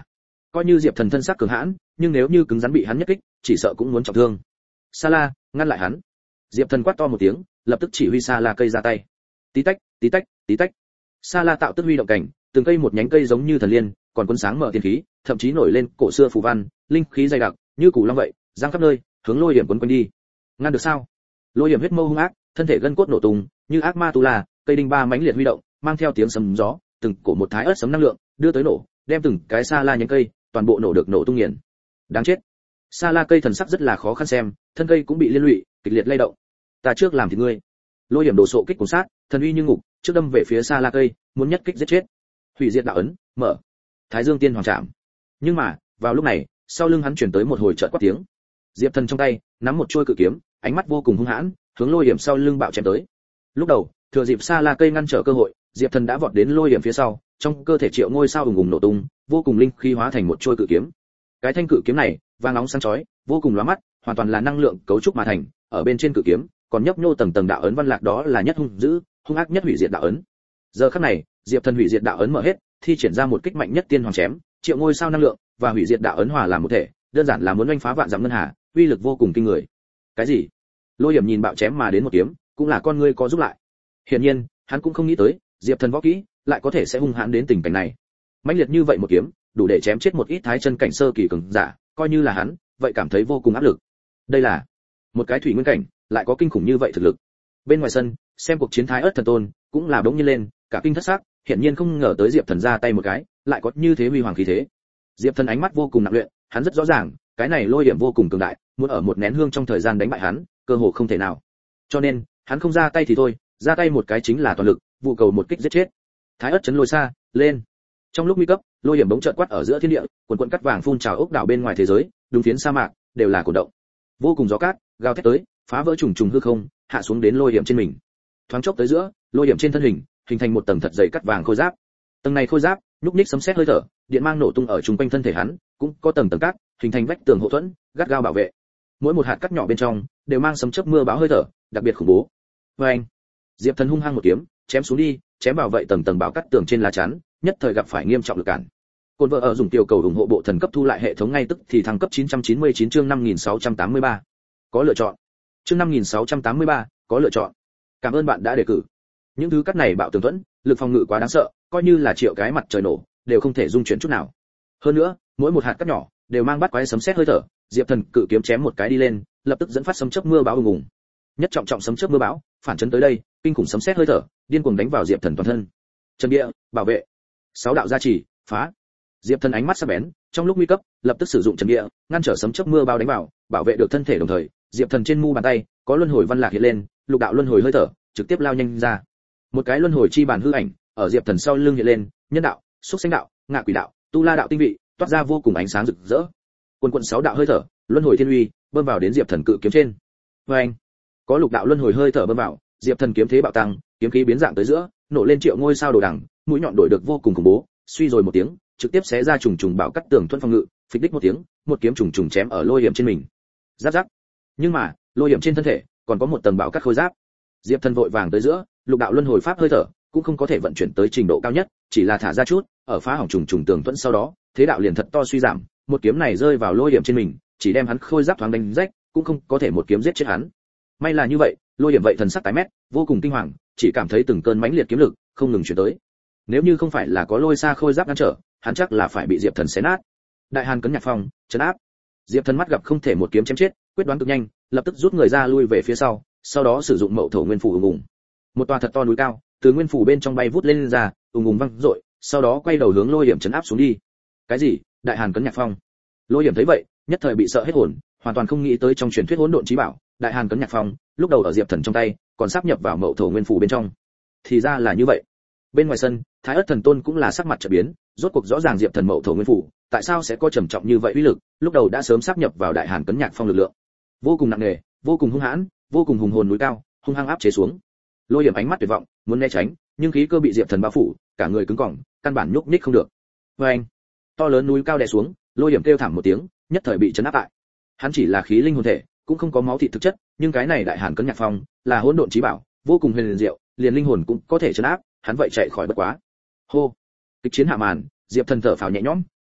coi như diệp thần thân sắc cường hãn, nhưng nếu như cứng rắn bị hắn nhất kích, chỉ sợ cũng muốn trọng thương. Sa La, ngăn lại hắn. Diệp thần quát to một tiếng, lập tức chỉ huy Sa La cây ra tay. Tí tách, tí tách, tí tách. Sa La tạo tức huy động cảnh, từng cây một nhánh cây giống như thần liên, còn quân sáng mở tiên khí, thậm chí nổi lên cổ xưa phù văn, linh khí dày đặc, như củ long vậy, giang khắp nơi, hướng Lôi Hiểm quấn quanh đi. Ngăn được sao? Lôi Hiểm huyết mâu hung ác, thân thể gân cốt nổ tung, như ác ma tu la, cây đinh ba mãnh liệt huy động, mang theo tiếng sấm gió, từng cổ một thái ớt sấm năng lượng, đưa tới nổ, đem từng cái Sa La nhánh cây, toàn bộ nổ được nổ tung nghiền. Đáng chết. Sa La cây thần sắc rất là khó khăn xem, thân cây cũng bị liên lụy, kịch liệt lay động. Ta trước làm thì ngươi. Lôi Hiểm đổ sộ kích cuồng sát, thần uy như ngục, trước đâm về phía Sa La cây, muốn nhất kích giết chết. Hủy diệt đạo ấn, mở. Thái Dương Tiên Hoàng Trảm. Nhưng mà, vào lúc này, sau lưng hắn truyền tới một hồi chợt quát tiếng. Diệp Thần trong tay nắm một chuôi cự kiếm, ánh mắt vô cùng hung hãn, hướng Lôi Hiểm sau lưng bạo chém tới. Lúc đầu, thừa dịp Sa La cây ngăn trở cơ hội, Diệp Thần đã vọt đến Lôi Hiểm phía sau, trong cơ thể triệu ngôi sao ùng ùng nổ tung, vô cùng linh khí hóa thành một chuôi cự kiếm. Cái thanh cự kiếm này, vàng nóng sáng chói, vô cùng lóa mắt, hoàn toàn là năng lượng cấu trúc mà thành, ở bên trên cự kiếm, còn nhấp nhô tầng tầng đạo ấn văn lạc, đó là nhất hung dữ, hung ác nhất hủy diệt đạo ấn. Giờ khắc này, Diệp Thần hủy diệt đạo ấn mở hết, thi triển ra một kích mạnh nhất tiên hoàng chém, triệu ngôi sao năng lượng và hủy diệt đạo ấn hòa làm một thể, đơn giản là muốn oanh phá vạn dặm ngân hà, uy lực vô cùng kinh người. Cái gì? Lôi Hiểm nhìn bạo chém mà đến một kiếm, cũng là con ngươi có giúp lại. Hiển nhiên, hắn cũng không nghĩ tới, Diệp Thần võ kỹ lại có thể sẽ hung hãn đến tình cảnh này. Mãnh liệt như vậy một kiếm, đủ để chém chết một ít thái chân cảnh sơ kỳ cường giả, coi như là hắn, vậy cảm thấy vô cùng áp lực. Đây là một cái thủy nguyên cảnh, lại có kinh khủng như vậy thực lực. Bên ngoài sân, xem cuộc chiến Thái Ức Thần Tôn, cũng là bỗng nhiên lên, cả kinh thất sắc, hiển nhiên không ngờ tới Diệp Thần ra tay một cái, lại có như thế huy hoàng khí thế. Diệp Thần ánh mắt vô cùng nặng luyện, hắn rất rõ ràng, cái này Lôi Hiểm vô cùng cường đại, muốn ở một nén hương trong thời gian đánh bại hắn, cơ hồ không thể nào. Cho nên, hắn không ra tay thì thôi, ra tay một cái chính là toàn lực, vụ cầu một kích giết chết. Thái Ức chấn lôi xa, lên. Trong lúc nguy cấp, Lôi Hiểm bỗng chợt quát ở giữa thiên địa, quần quần cắt vàng phun trào ốc đảo bên ngoài thế giới, đúng phiến sa mạc đều là cổ động. Vô cùng gió cát, gào thét tới, phá vỡ trùng trùng hư không, hạ xuống đến Lôi Hiểm trên mình. Thoáng chốc tới giữa, Lôi Hiểm trên thân hình, hình thành một tầng thật dày cắt vàng khôi giáp. Tầng này khôi giáp, nhúc nhích sấm sét hơi thở, điện mang nổ tung ở trung quanh thân thể hắn, cũng có tầng tầng cát, hình thành vách tường hộ thuẫn, gắt gao bảo vệ. Mỗi một hạt cát nhỏ bên trong đều mang sấm chớp mưa bão hơi thở, đặc biệt khủng bố. Oeng! Diệp Thần hung hăng một kiếm, chém xuống đi, chém vào vậy tầng tầng bảo cát tường trên lá chắn, nhất thời gặp phải nghiêm trọng lực cản. Côn vợ ở dùng tiểu cầu ủng hộ bộ thần cấp thu lại hệ thống ngay tức thì thăng cấp 999 chương 5683. Có lựa chọn. Chương 5683, có lựa chọn. Cảm ơn bạn đã đề cử. Những thứ cắt này bạo tường thuẫn, lực phòng ngự quá đáng sợ, coi như là triệu cái mặt trời nổ, đều không thể dung chuyển chút nào. Hơn nữa, mỗi một hạt cắt nhỏ đều mang bắt quái sấm sét hơi thở, Diệp Thần cự kiếm chém một cái đi lên, lập tức dẫn phát sấm chớp mưa bão ùng ùng. Nhất trọng trọng sấm chớp mưa bão, phản chấn tới đây, kinh khủng sấm sét hơi thở, điên cuồng đánh vào Diệp Thần toàn thân. Chân địa, bảo vệ. 6 đạo gia trì, phá. Diệp Thần ánh mắt sắc bén, trong lúc nguy cấp, lập tức sử dụng chân địa, ngăn trở sấm chớp mưa bão đánh vào, bảo vệ được thân thể đồng thời, Diệp Thần trên mu bàn tay có luân hồi văn lạc hiện lên, lục đạo luân hồi hơi thở, trực tiếp lao nhanh ra. Một cái luân hồi chi bản hư ảnh, ở Diệp Thần sau lưng hiện lên, nhân đạo, xúc sinh đạo, ngạ quỷ đạo, tu la đạo tinh vị, toát ra vô cùng ánh sáng rực rỡ. Quần quần 6 đạo hơi thở, luân hồi thiên uy, bơm vào đến Diệp Thần cự kiếm trên. Oeng! Có lục đạo luân hồi hơi thở bơm vào, Diệp Thần kiếm thế bạo tăng, kiếm khí biến dạng tới giữa, nổ lên triệu ngôi sao đồ đằng, mũi nhọn đổi được vô cùng khủng bố, suy rồi một tiếng, trực tiếp xé ra trùng trùng bảo cắt tường thuẫn phòng ngự, phịch đích một tiếng, một kiếm trùng trùng chém ở Lôi Hiểm trên mình. Giáp giáp. Nhưng mà, Lôi Hiểm trên thân thể còn có một tầng bảo cắt khôi giáp. Diệp Thần vội vàng tới giữa, lục đạo luân hồi pháp hơi thở cũng không có thể vận chuyển tới trình độ cao nhất, chỉ là thả ra chút, ở phá hỏng trùng trùng tường thuẫn sau đó, thế đạo liền thật to suy giảm, một kiếm này rơi vào Lôi Hiểm trên mình, chỉ đem hắn khôi giáp thoáng đánh rách, cũng không có thể một kiếm giết chết hắn. May là như vậy, Lôi Hiểm vậy thần sắc tái mét, vô cùng kinh hoàng, chỉ cảm thấy từng cơn mãnh liệt kiếm lực không ngừng truyền tới. Nếu như không phải là có Lôi Sa khôi giáp ngăn trở, hắn chắc là phải bị Diệp Thần xé nát. Đại Hàn Cấn Nhạc Phong, trấn áp. Diệp Thần mắt gặp không thể một kiếm chém chết, quyết đoán cực nhanh, lập tức rút người ra lui về phía sau đó sử dụng Mậu Thổ Nguyên Phủ ùng ùng. Một tòa thật to núi cao, từ nguyên phủ bên trong bay vút lên ra, ùng ùng vang dội, sau đó quay đầu hướng Lôi Hiểm trấn áp xuống đi. Cái gì? Đại Hàn Cấn Nhạc Phong? Lôi Hiểm thấy vậy, nhất thời bị sợ hết hồn, hoàn toàn không nghĩ tới trong truyền thuyết hỗn độn chí bảo, Đại Hàn Cấn Nhạc Phong, lúc đầu ở Diệp Thần trong tay, còn sáp nhập vào Mậu Thổ Nguyên Phủ bên trong. Thì ra là như vậy. Bên ngoài sân, Thái Ức Thần Tôn cũng là sắc mặt chợt biến, rốt cuộc rõ ràng Diệp Thần Mậu Thổ Nguyên Phủ, tại sao sẽ có trầm trọng như vậy uy lực, lúc đầu đã sớm sáp nhập vào Đại Hàn Cấn Nhạc Phong lực lượng. Vô cùng nặng nề, vô cùng hung hãn, vô cùng hùng hồn núi cao, hung hăng áp chế xuống. Lôi Hiểm ánh mắt tuyệt vọng, muốn né tránh, nhưng khí cơ bị Diệp Thần bao phủ, cả người cứng cỏng, căn bản nhúc nhích không được. Oeng! To lớn núi cao đè xuống, Lôi Hiểm kêu thảm một tiếng, nhất thời bị chấn áp tại. Hắn chỉ là khí linh hồn thể, cũng không có máu thịt thực chất, nhưng cái này Đại Hàn Cấn Nhạc Phong là hỗn độn chí bảo, vô cùng huyền diệu, liền linh hồn cũng có thể chấn áp, hắn vậy chạy khỏi bất quá. Hô! Kịch chiến hạ màn, Diệp Thần thở phào nhẹ nhõm,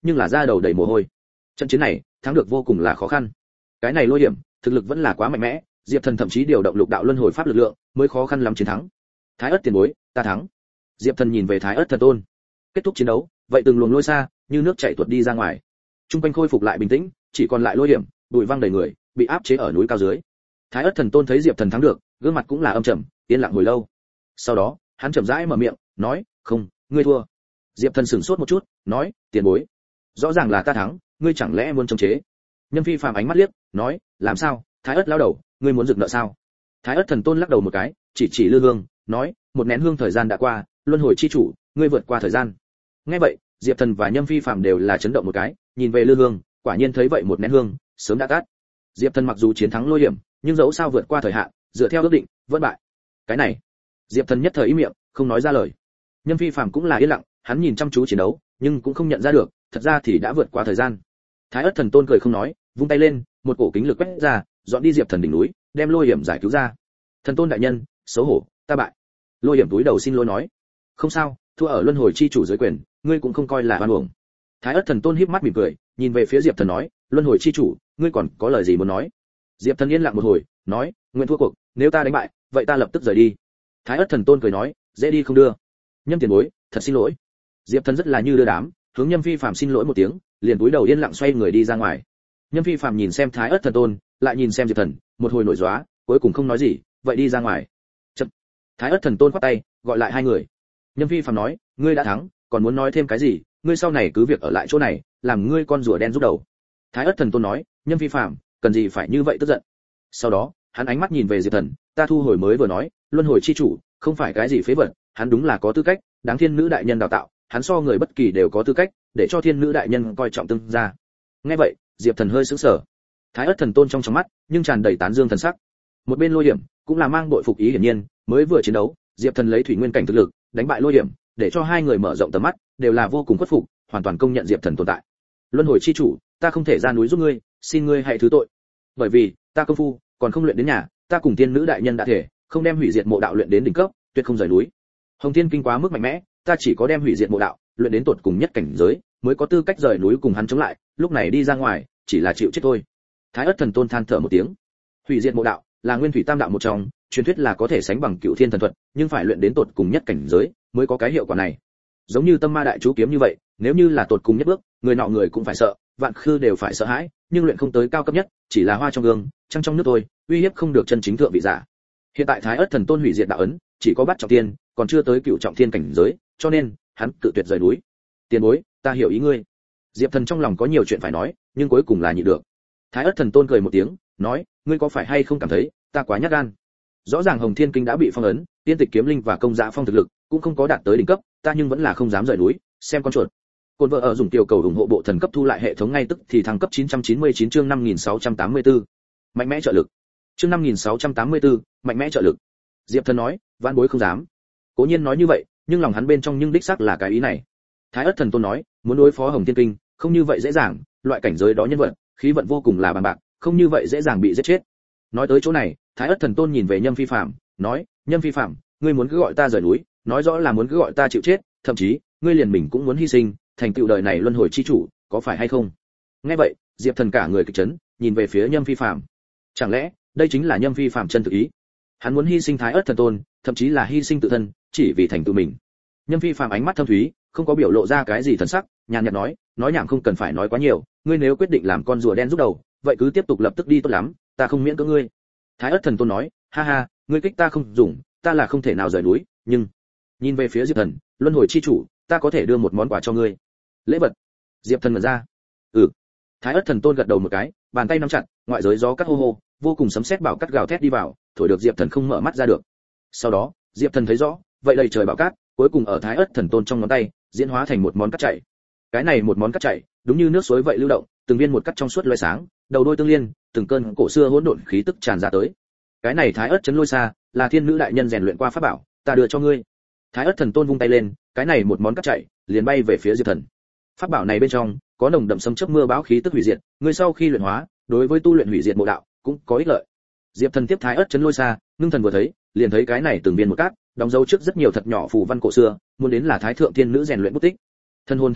nhưng là da đầu đầy mồ hôi. Trận chiến này thắng được vô cùng là khó khăn. Cái này lôi điểm thực lực vẫn là quá mạnh mẽ, Diệp Thần thậm chí điều động lục đạo luân hồi pháp lực lượng mới khó khăn lắm chiến thắng. Thái Ức tiền bối, ta thắng. Diệp Thần nhìn về Thái Ức thần tôn. Kết thúc chiến đấu, vậy từng luồng lôi xa như nước chảy tuột đi ra ngoài. Trung quanh khôi phục lại bình tĩnh, chỉ còn lại lôi điểm, bụi văng đầy người, bị áp chế ở núi cao dưới. Thái Ức thần tôn thấy Diệp Thần thắng được, gương mặt cũng là âm trầm, yên lặng hồi lâu. Sau đó, hắn chậm rãi mở miệng, nói, "Không, ngươi thua." Diệp Thần sửng sốt một chút, nói, "Tiền bối, rõ ràng là ta thắng, ngươi chẳng lẽ muốn chống chế?" Nhâm Phi phàm ánh mắt liếc, nói, "Làm sao, Thái Ức lão đầu, ngươi muốn rực nợ sao?" Thái Ức thần tôn lắc đầu một cái, chỉ lư hương, nói, "Một nén hương thời gian đã qua, luân hồi chi chủ, ngươi vượt qua thời gian." Nghe vậy, Diệp Thần và Nhâm Phi phàm đều là chấn động một cái, nhìn về lư hương, quả nhiên thấy vậy một nén hương sớm đã tắt. Diệp Thần mặc dù chiến thắng lôi điểm, nhưng dẫu sao vượt qua thời hạn, dựa theo ước định, vẫn bại. Cái này, Diệp Thần nhất thời im miệng, không nói ra lời. Nhâm Phi phàm cũng là yên lặng, hắn nhìn chăm chú chiến đấu, nhưng cũng không nhận ra được, thật ra thì đã vượt qua thời gian. Thái Ức thần tôn cười không nói, vung tay lên, một cổ kính lực quét ra, dọn đi Diệp Thần đỉnh núi, đem lôi hiểm giải cứu ra. "Thần tôn đại nhân, xấu hổ, ta bại." Lôi hiểm túi đầu xin lỗi nói. "Không sao, thua ở luân hồi chi chủ dưới quyền, ngươi cũng không coi là oan uổng." Thái Ức thần tôn híp mắt mỉm cười, nhìn về phía Diệp Thần nói, "Luân hồi chi chủ, ngươi còn có lời gì muốn nói?" Diệp Thần yên lặng một hồi, nói, "Nguyện thua cuộc, nếu ta đánh bại, vậy ta lập tức rời đi." Thái Ức thần tôn cười nói, "Dễ đi không đưa." "Nhâm tiền bối, thật xin lỗi." Diệp Thần rất là như đưa đám, hướng Nhâm Phi phàm xin lỗi một tiếng, liền cúi đầu yên lặng xoay người đi ra ngoài. Nhâm Phi phàm nhìn xem Thái Ức thần tôn, lại nhìn xem Diệp Thần, một hồi nổi gióa, cuối cùng không nói gì, vậy đi ra ngoài. Chậm. Thái Ức thần tôn quát tay, gọi lại hai người. Nhâm Phi phàm nói, "Ngươi đã thắng, còn muốn nói thêm cái gì? Ngươi sau này cứ việc ở lại chỗ này, làm ngươi con rùa đen rút đầu." Thái Ức thần tôn nói, "Nhâm Phi phàm, cần gì phải như vậy tức giận?" Sau đó, hắn ánh mắt nhìn về Diệp Thần, "Ta thu hồi mới vừa nói, luân hồi chi chủ, không phải cái gì phế vật, hắn đúng là có tư cách, đáng thiên nữ đại nhân đào tạo, hắn so người bất kỳ đều có tư cách, để cho thiên nữ đại nhân coi trọng tương gia." Nghe vậy, Diệp Thần hơi sững sờ. Thái Ức thần tôn trong mắt, nhưng tràn đầy tán dương thần sắc. Một bên lôi điểm, cũng là mang đội phục ý hiển nhiên, mới vừa chiến đấu, Diệp Thần lấy thủy nguyên cảnh thực lực, đánh bại lôi điểm, để cho hai người mở rộng tầm mắt, đều là vô cùng khuất phục, hoàn toàn công nhận Diệp Thần tồn tại. "Luân hồi chi chủ, ta không thể ra núi giúp ngươi, xin ngươi hãy thứ tội. Bởi vì, ta công phu còn không luyện đến nhà, ta cùng tiên nữ đại nhân đã thể, không đem hủy diệt mộ đạo luyện đến đỉnh cấp, tuyệt không rời núi. Hồng Thiên kinh quá mức mạnh mẽ, ta chỉ có đem hủy diệt mộ đạo luyện đến tột cùng nhất cảnh giới, mới có tư cách rời núi cùng hắn chống lại, lúc này đi ra ngoài, chỉ là chịu chết thôi." Thái Ức thần tôn than thở một tiếng. Hủy diệt mộ đạo là nguyên thủy tam đạo một trong, truyền thuyết là có thể sánh bằng Cựu Thiên thần thuật, nhưng phải luyện đến tột cùng nhất cảnh giới, mới có cái hiệu quả này. Giống như Tâm Ma đại chú kiếm như vậy, nếu như là tột cùng nhất bước, người nọ người cũng phải sợ, vạn khư đều phải sợ hãi, nhưng luyện không tới cao cấp nhất, chỉ là hoa trong gương, trăng trong nước thôi, uy hiếp không được chân chính thượng vị giả. Hiện tại Thái Ức thần tôn hủy diệt đạo ấn, chỉ có bắt trọng thiên, còn chưa tới Cựu trọng thiên cảnh giới, cho nên hắn cự tuyệt rời núi. "Tiền bối, ta hiểu ý ngươi." Diệp Thần trong lòng có nhiều chuyện phải nói, nhưng cuối cùng là nhịn được. Thái Ức thần tôn cười một tiếng, nói, "Ngươi có phải hay không cảm thấy ta quá nhát gan? Rõ ràng Hồng Thiên kinh đã bị phong ấn, Tiên Tịch kiếm linh và Công Dạ phong thực lực cũng không có đạt tới đỉnh cấp, ta nhưng vẫn là không dám rời núi, xem con chuột." Côn vợ ở dùng tiểu cầu ủng hộ bộ thần cấp thu lại hệ thống ngay tức thì thăng cấp 999 chương 5684. Mạnh mẽ trợ lực. Chương 5684, mạnh mẽ trợ lực. Diệp Thần nói, "Vãn bối không dám." Cố nhiên nói như vậy, nhưng lòng hắn bên trong nhưng đích xác là cái ý này. Thái Ức thần tôn nói, "Muốn đối phó Hồng Thiên kinh, không như vậy dễ dàng, loại cảnh giới đó nhân vật, khí vận vô cùng là bằng bạc, không như vậy dễ dàng bị giết chết." Nói tới chỗ này, Thái Ức thần tôn nhìn về Nhâm Phi phàm, nói, "Nhâm Phi phàm, ngươi muốn cứ gọi ta rời núi, nói rõ là muốn cứ gọi ta chịu chết, thậm chí, ngươi liền mình cũng muốn hy sinh, thành tựu đời này luân hồi chi chủ, có phải hay không?" Nghe vậy, Diệp Thần cả người kịch chấn, nhìn về phía Nhâm Phi phàm. Chẳng lẽ, đây chính là Nhâm Phi phàm chân thực ý? Hắn muốn hy sinh Thái Ức thần tôn, thậm chí là hy sinh tự thân, chỉ vì thành tựu mình. Nhâm Phi phàm ánh mắt thâm thúy, không có biểu lộ ra cái gì thần sắc, nhàn nhạt nói nhảm không cần phải nói quá nhiều, ngươi nếu quyết định làm con rùa đen rút đầu, vậy cứ tiếp tục lập tức đi tốt lắm, ta không miễn cưỡng ngươi. Thái Ức thần tôn nói, "Ha ha, ngươi kích ta không dùng, ta là không thể nào rời núi, nhưng..." Nhìn về phía Diệp Thần, "Luân hồi chi chủ, ta có thể đưa một món quà cho ngươi." "Lễ vật?" Diệp Thần mở ra. "Ừ." Thái Ức thần tôn gật đầu một cái, bàn tay nắm chặt, ngoại giới gió cắt hô hô, vô cùng sấm sét bão cắt gào thét đi vào, thổi được Diệp Thần không mở mắt ra được. Sau đó, Diệp Thần thấy rõ, vậy đầy trời bão cát, cuối cùng ở Thái Ức thần tôn trong ngón tay, diễn hóa thành một món cát chảy. Cái này một món cát chảy, đúng như nước suối vậy lưu động, từng viên một cắt trong suốt lóe sáng, đầu đôi tương liên, từng cơn cổ xưa hỗn độn khí tức tràn ra tới. Cái này Thái Ức chấn lôi xa, là thiên nữ đại nhân rèn luyện qua pháp bảo, ta đưa cho ngươi. Thái Ức thần tôn vung tay lên, cái này một món cát chảy, liền bay về phía Diệp Thần. Pháp bảo này bên trong có nồng đậm sấm chớp mưa bão khí tức hủy diệt, ngươi sau khi luyện hóa, đối với tu luyện hủy diệt mộ đạo cũng có ích lợi. Diệp Thần tiếp Thái Ức chấn lôi xa, ngưng thần vừa thấy, liền thấy cái này từng viên một cát, đóng dấu trước rất nhiều thật nhỏ phù văn cổ xưa, muốn đến là Thái thượng thiên nữ rèn luyện bút tích. Thân hồn thấm vào,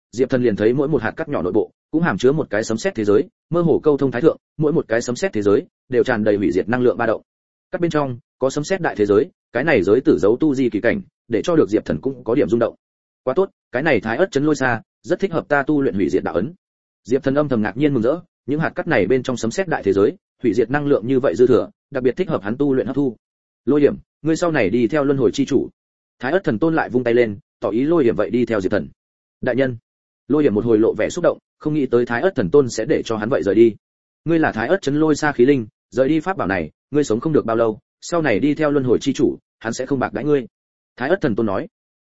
Diệp Thần liền thấy mỗi một hạt cắt nhỏ nội bộ cũng hàm chứa một cái sấm sét thế giới, mơ hồ câu thông thái thượng, mỗi một cái sấm sét thế giới đều tràn đầy hủy diệt năng lượng ba động. Cắt bên trong có sấm sét đại thế giới, cái này giới tử giấu tu di kỳ cảnh, để cho được Diệp Thần cũng có điểm rung động. Quá tốt, cái này Thái Ức Chấn Lôi Sa, rất thích hợp ta tu luyện hủy diệt đạo ấn. Diệp Thần âm thầm ngạc nhiên mừng rỡ, những hạt cắt này bên trong sấm sét đại thế giới, hủy diệt năng lượng như vậy dư thừa, đặc biệt thích hợp hắn tu luyện hấp thu. Lôi Điểm, ngươi sau này đi theo luân hồi chi chủ. Thái Ức Thần Tôn lại vung tay lên, tỏ ý Lôi Điểm vậy đi theo Diệp Thần. Đại nhân. Lôi Điểm một hồi lộ vẻ xúc động, không nghĩ tới Thái Ức Thần Tôn sẽ để cho hắn vậy rời đi. Ngươi là Thái Ức Chấn Lôi Sa khí linh, rời đi pháp bảo này, ngươi sống không được bao lâu, sau này đi theo luân hồi chi chủ, hắn sẽ không bạc đãi ngươi. Thái Ức Thần Tôn nói.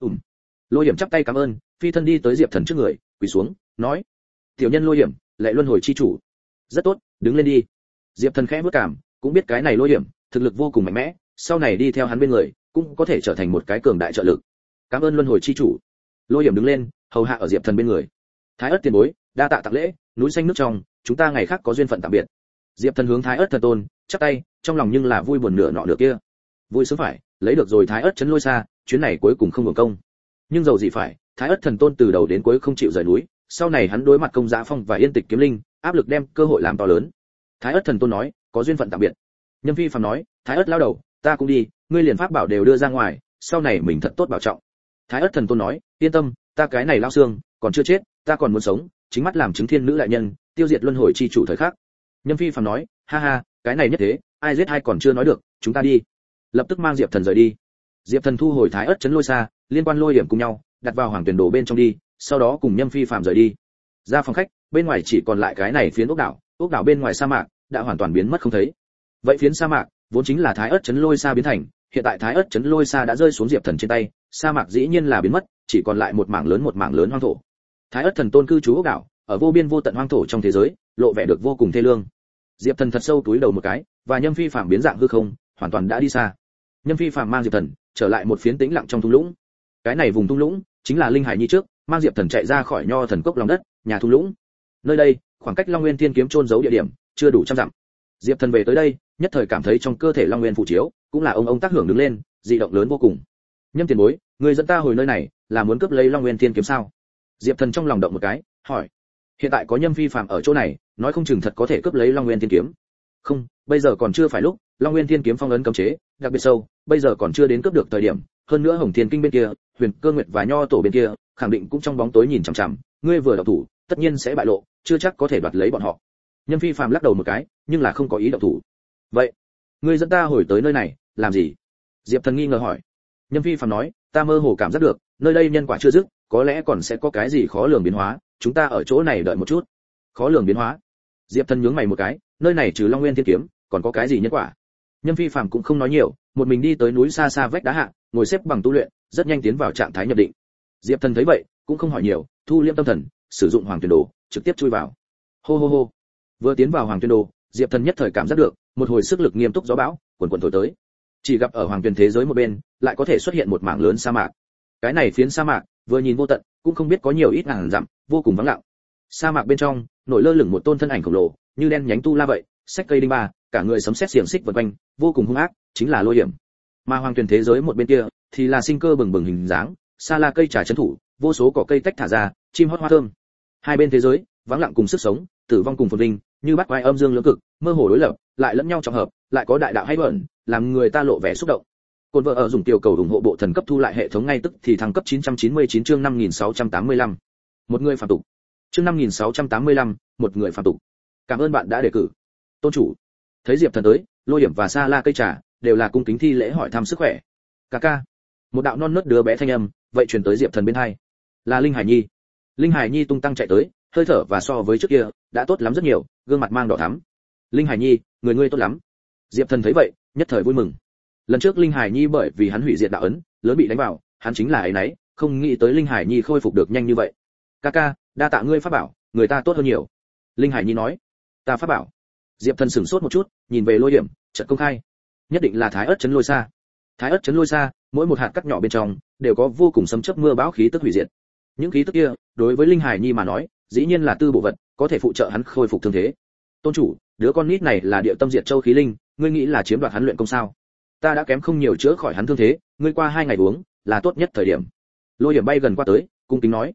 Lôi Điểm chắp tay cảm ơn, phi thân đi tới Diệp Thần trước người, quỳ xuống, nói: "Tiểu nhân Lôi Điểm, lạy luân hồi chi chủ." "Rất tốt, đứng lên đi." Diệp Thần khẽ bước cảm, cũng biết cái này Lôi Điểm thực lực vô cùng mạnh mẽ, sau này đi theo hắn bên người, cũng có thể trở thành một cái cường đại trợ lực. "Cảm ơn luân hồi chi chủ." Lôi Điểm đứng lên, hầu hạ ở Diệp Thần bên người. "Thái Ức tiền bối, đa tạ tặng lễ, núi xanh nước trong, chúng ta ngày khác có duyên phận tạm biệt." Diệp Thần hướng Thái Ức Thần Tôn chắp tay, trong lòng nhưng là vui buồn nửa nọ nửa kia. Vui sướng phải, lấy được rồi Thái Ức Chấn Lôi Sa, chuyến này cuối cùng không hưởng công. Nhưng dầu gì phải, Thái Ức Thần Tôn từ đầu đến cuối không chịu rời núi, sau này hắn đối mặt Công Giá Phong và Yên Tịch Kiếm Linh, áp lực đem cơ hội làm to lớn. Thái Ức Thần Tôn nói, có duyên phận tạm biệt. Nhâm Phi phàm nói, Thái Ức lão đầu, ta cũng đi, ngươi liền pháp bảo đều đưa ra ngoài, sau này mình thật tốt bảo trọng. Thái Ức Thần Tôn nói, yên tâm, ta cái này lão xương, còn chưa chết, ta còn muốn sống, chính mắt làm chứng thiên nữ đại nhân, tiêu diệt luân hồi chi chủ thời khắc. Nhâm Phi phàm nói, ha ha, cái này nhất thế, ai giết ai còn chưa nói được, chúng ta đi. Lập tức mang Diệp Thần rời đi. Diệp Thần thu hồi Thái Ức Chấn Lôi Sa, liên quan Lôi Điểm cùng nhau, đặt vào Hoàng Tuyển Đồ bên trong đi, sau đó cùng Nhâm Phi phàm rời đi. Ra phòng khách, bên ngoài chỉ còn lại cái này phiến ốc đảo bên ngoài sa mạc đã hoàn toàn biến mất không thấy. Vậy phiến sa mạc vốn chính là Thái Ức Chấn Lôi Sa biến thành, hiện tại Thái Ức Chấn Lôi Sa đã rơi xuống Diệp Thần trên tay, sa mạc dĩ nhiên là biến mất, chỉ còn lại một mảng lớn hoang thổ. Thái Ức Thần Tôn cư trú ốc đảo, ở vô biên vô tận hoang thổ trong thế giới, lộ vẻ được vô cùng thê lương. Diệp Thần thật sâu túi đầu một cái, và Nhâm Phi phàm biến dạng hư không, hoàn toàn đã đi xa. Nhâm Phi phàm mang Diệp Thần trở lại một phiến tĩnh lặng trong thung lũng. Cái này vùng thung lũng chính là Linh Hải Nhi trước, mang Diệp Thần chạy ra khỏi Nho Thần Cốc lòng đất, nhà thung lũng. Nơi đây, khoảng cách Long Nguyên Thiên Kiếm chôn giấu địa điểm chưa đủ trăm dặm. Diệp Thần về tới đây, nhất thời cảm thấy trong cơ thể Long Nguyên phù chiếu, cũng là ông tác hưởng đứng lên, dị động lớn vô cùng. Nhâm tiền bối, người dẫn ta hồi nơi này, là muốn cướp lấy Long Nguyên Thiên Kiếm sao? Diệp Thần trong lòng động một cái, hỏi. Hiện tại có Nhâm Phi phàm ở chỗ này, nói không chừng thật có thể cướp lấy Long Nguyên Thiên Kiếm. Không, bây giờ còn chưa phải lúc, Long Nguyên Thiên Kiếm phong ấn cấm chế, đặc biệt sâu, bây giờ còn chưa đến cướp được thời điểm, hơn nữa Hồng Thiên Kinh bên kia, Huyền Cơ Nguyệt và Nho Tổ bên kia, khẳng định cũng trong bóng tối nhìn chằm chằm, ngươi vừa động thủ, tất nhiên sẽ bại lộ, chưa chắc có thể đoạt lấy bọn họ. Nhâm Phi phàm lắc đầu một cái, nhưng là không có ý động thủ. Vậy, ngươi dẫn ta hồi tới nơi này, làm gì? Diệp Thần nghi ngờ hỏi. Nhâm Phi phàm nói, ta mơ hồ cảm giác được, nơi đây nhân quả chưa dứt, có lẽ còn sẽ có cái gì khó lường biến hóa, chúng ta ở chỗ này đợi một chút. Khó lường biến hóa? Diệp Thần nhướng mày một cái, nơi này trừ Long Nguyên Thiên Kiếm, còn có cái gì nhân quả? Nhâm Phi phàm cũng không nói nhiều, một mình đi tới núi xa xa vách đá hạ, ngồi xếp bằng tu luyện, rất nhanh tiến vào trạng thái nhập định. Diệp Thần thấy vậy, cũng không hỏi nhiều, thu liễm tâm thần, sử dụng Hoàng Tuyển Đồ, trực tiếp chui vào. Hô hô hô. Vừa tiến vào Hoàng Tuyển Đồ, Diệp Thần nhất thời cảm giác được một hồi sức lực nghiêm túc gió bão cuồn cuộn thổi tới. Chỉ gặp ở Hoàng Tuyển thế giới một bên, lại có thể xuất hiện một mảng lớn sa mạc. Cái này phiến sa mạc, vừa nhìn vô tận, cũng không biết có nhiều ít ngàn dặm, vô cùng vắng lặng. Sa mạc bên trong, nổi lơ lửng một tôn thân ảnh khổng lồ, như đen nhánh tu la vậy, xách cây đinh ba, cả người sấm sét xiềng xích vần quanh, vô cùng hung ác, chính là Lôi Điểm. Mà Hoàng Tuyển thế giới một bên kia, thì là sinh cơ bừng bừng hình dáng, sa la cây trà trấn thủ, vô số cỏ cây tách thả ra, chim hót hoa thơm. Hai bên thế giới, vắng lặng cùng sức sống, tử vong cùng phồn vinh, như bắt quái âm dương lưỡng cực, mơ hồ đối lập, lại lẫn nhau trọng hợp, lại có đại đạo hay bẩn, làm người ta lộ vẻ xúc động. Côn vợ ở dùng tiểu cầu ủng hộ bộ thần cấp thu lại hệ thống ngay tức thì thăng cấp 999 chương 5685. Một người phàm tục. Chương 5685, một người phàm tục. Cảm ơn bạn đã đề cử. Tôn chủ. Thấy Diệp Thần tới, Lôi Điểm và Sa La cây trà đều là cung kính thi lễ hỏi thăm sức khỏe. Ca ca. Một đạo non nớt đứa bé thanh âm, vậy truyền tới Diệp Thần bên tai. Là Linh Hải Nhi. Linh Hải Nhi tung tăng chạy tới, hơi thở và so với trước kia đã tốt lắm rất nhiều, gương mặt mang đỏ thắm. Linh Hải Nhi, người ngươi tốt lắm. Diệp Thần thấy vậy, nhất thời vui mừng. Lần trước Linh Hải Nhi bởi vì hắn hủy diệt đạo ấn, lớn bị đánh vào, hắn chính là ấy nấy, không nghĩ tới Linh Hải Nhi khôi phục được nhanh như vậy. Ca, đa tạ ngươi pháp bảo, người ta tốt hơn nhiều. Linh Hải Nhi nói. Ta pháp bảo. Diệp Thần sửng sốt một chút, nhìn về Lôi Điểm, chợt công khai. Nhất định là Thái Ức Chấn Lôi Sa. Thái Ức Chấn Lôi Sa, mỗi một hạt cắt nhỏ bên trong đều có vô cùng sấm chớp mưa bão khí tức hủy diệt. Những khí tức kia, đối với Linh Hải Nhi mà nói, dĩ nhiên là tư bộ vật, có thể phụ trợ hắn khôi phục thương thế. Tôn chủ, đứa con nít này là Địa Tâm Diệt Châu khí linh, ngươi nghĩ là chiếm đoạt hắn luyện công sao? Ta đã kém không nhiều chữa khỏi hắn thương thế, ngươi qua 2 ngày uống, là tốt nhất thời điểm. Lôi Điểm bay gần qua tới, cung kính nói.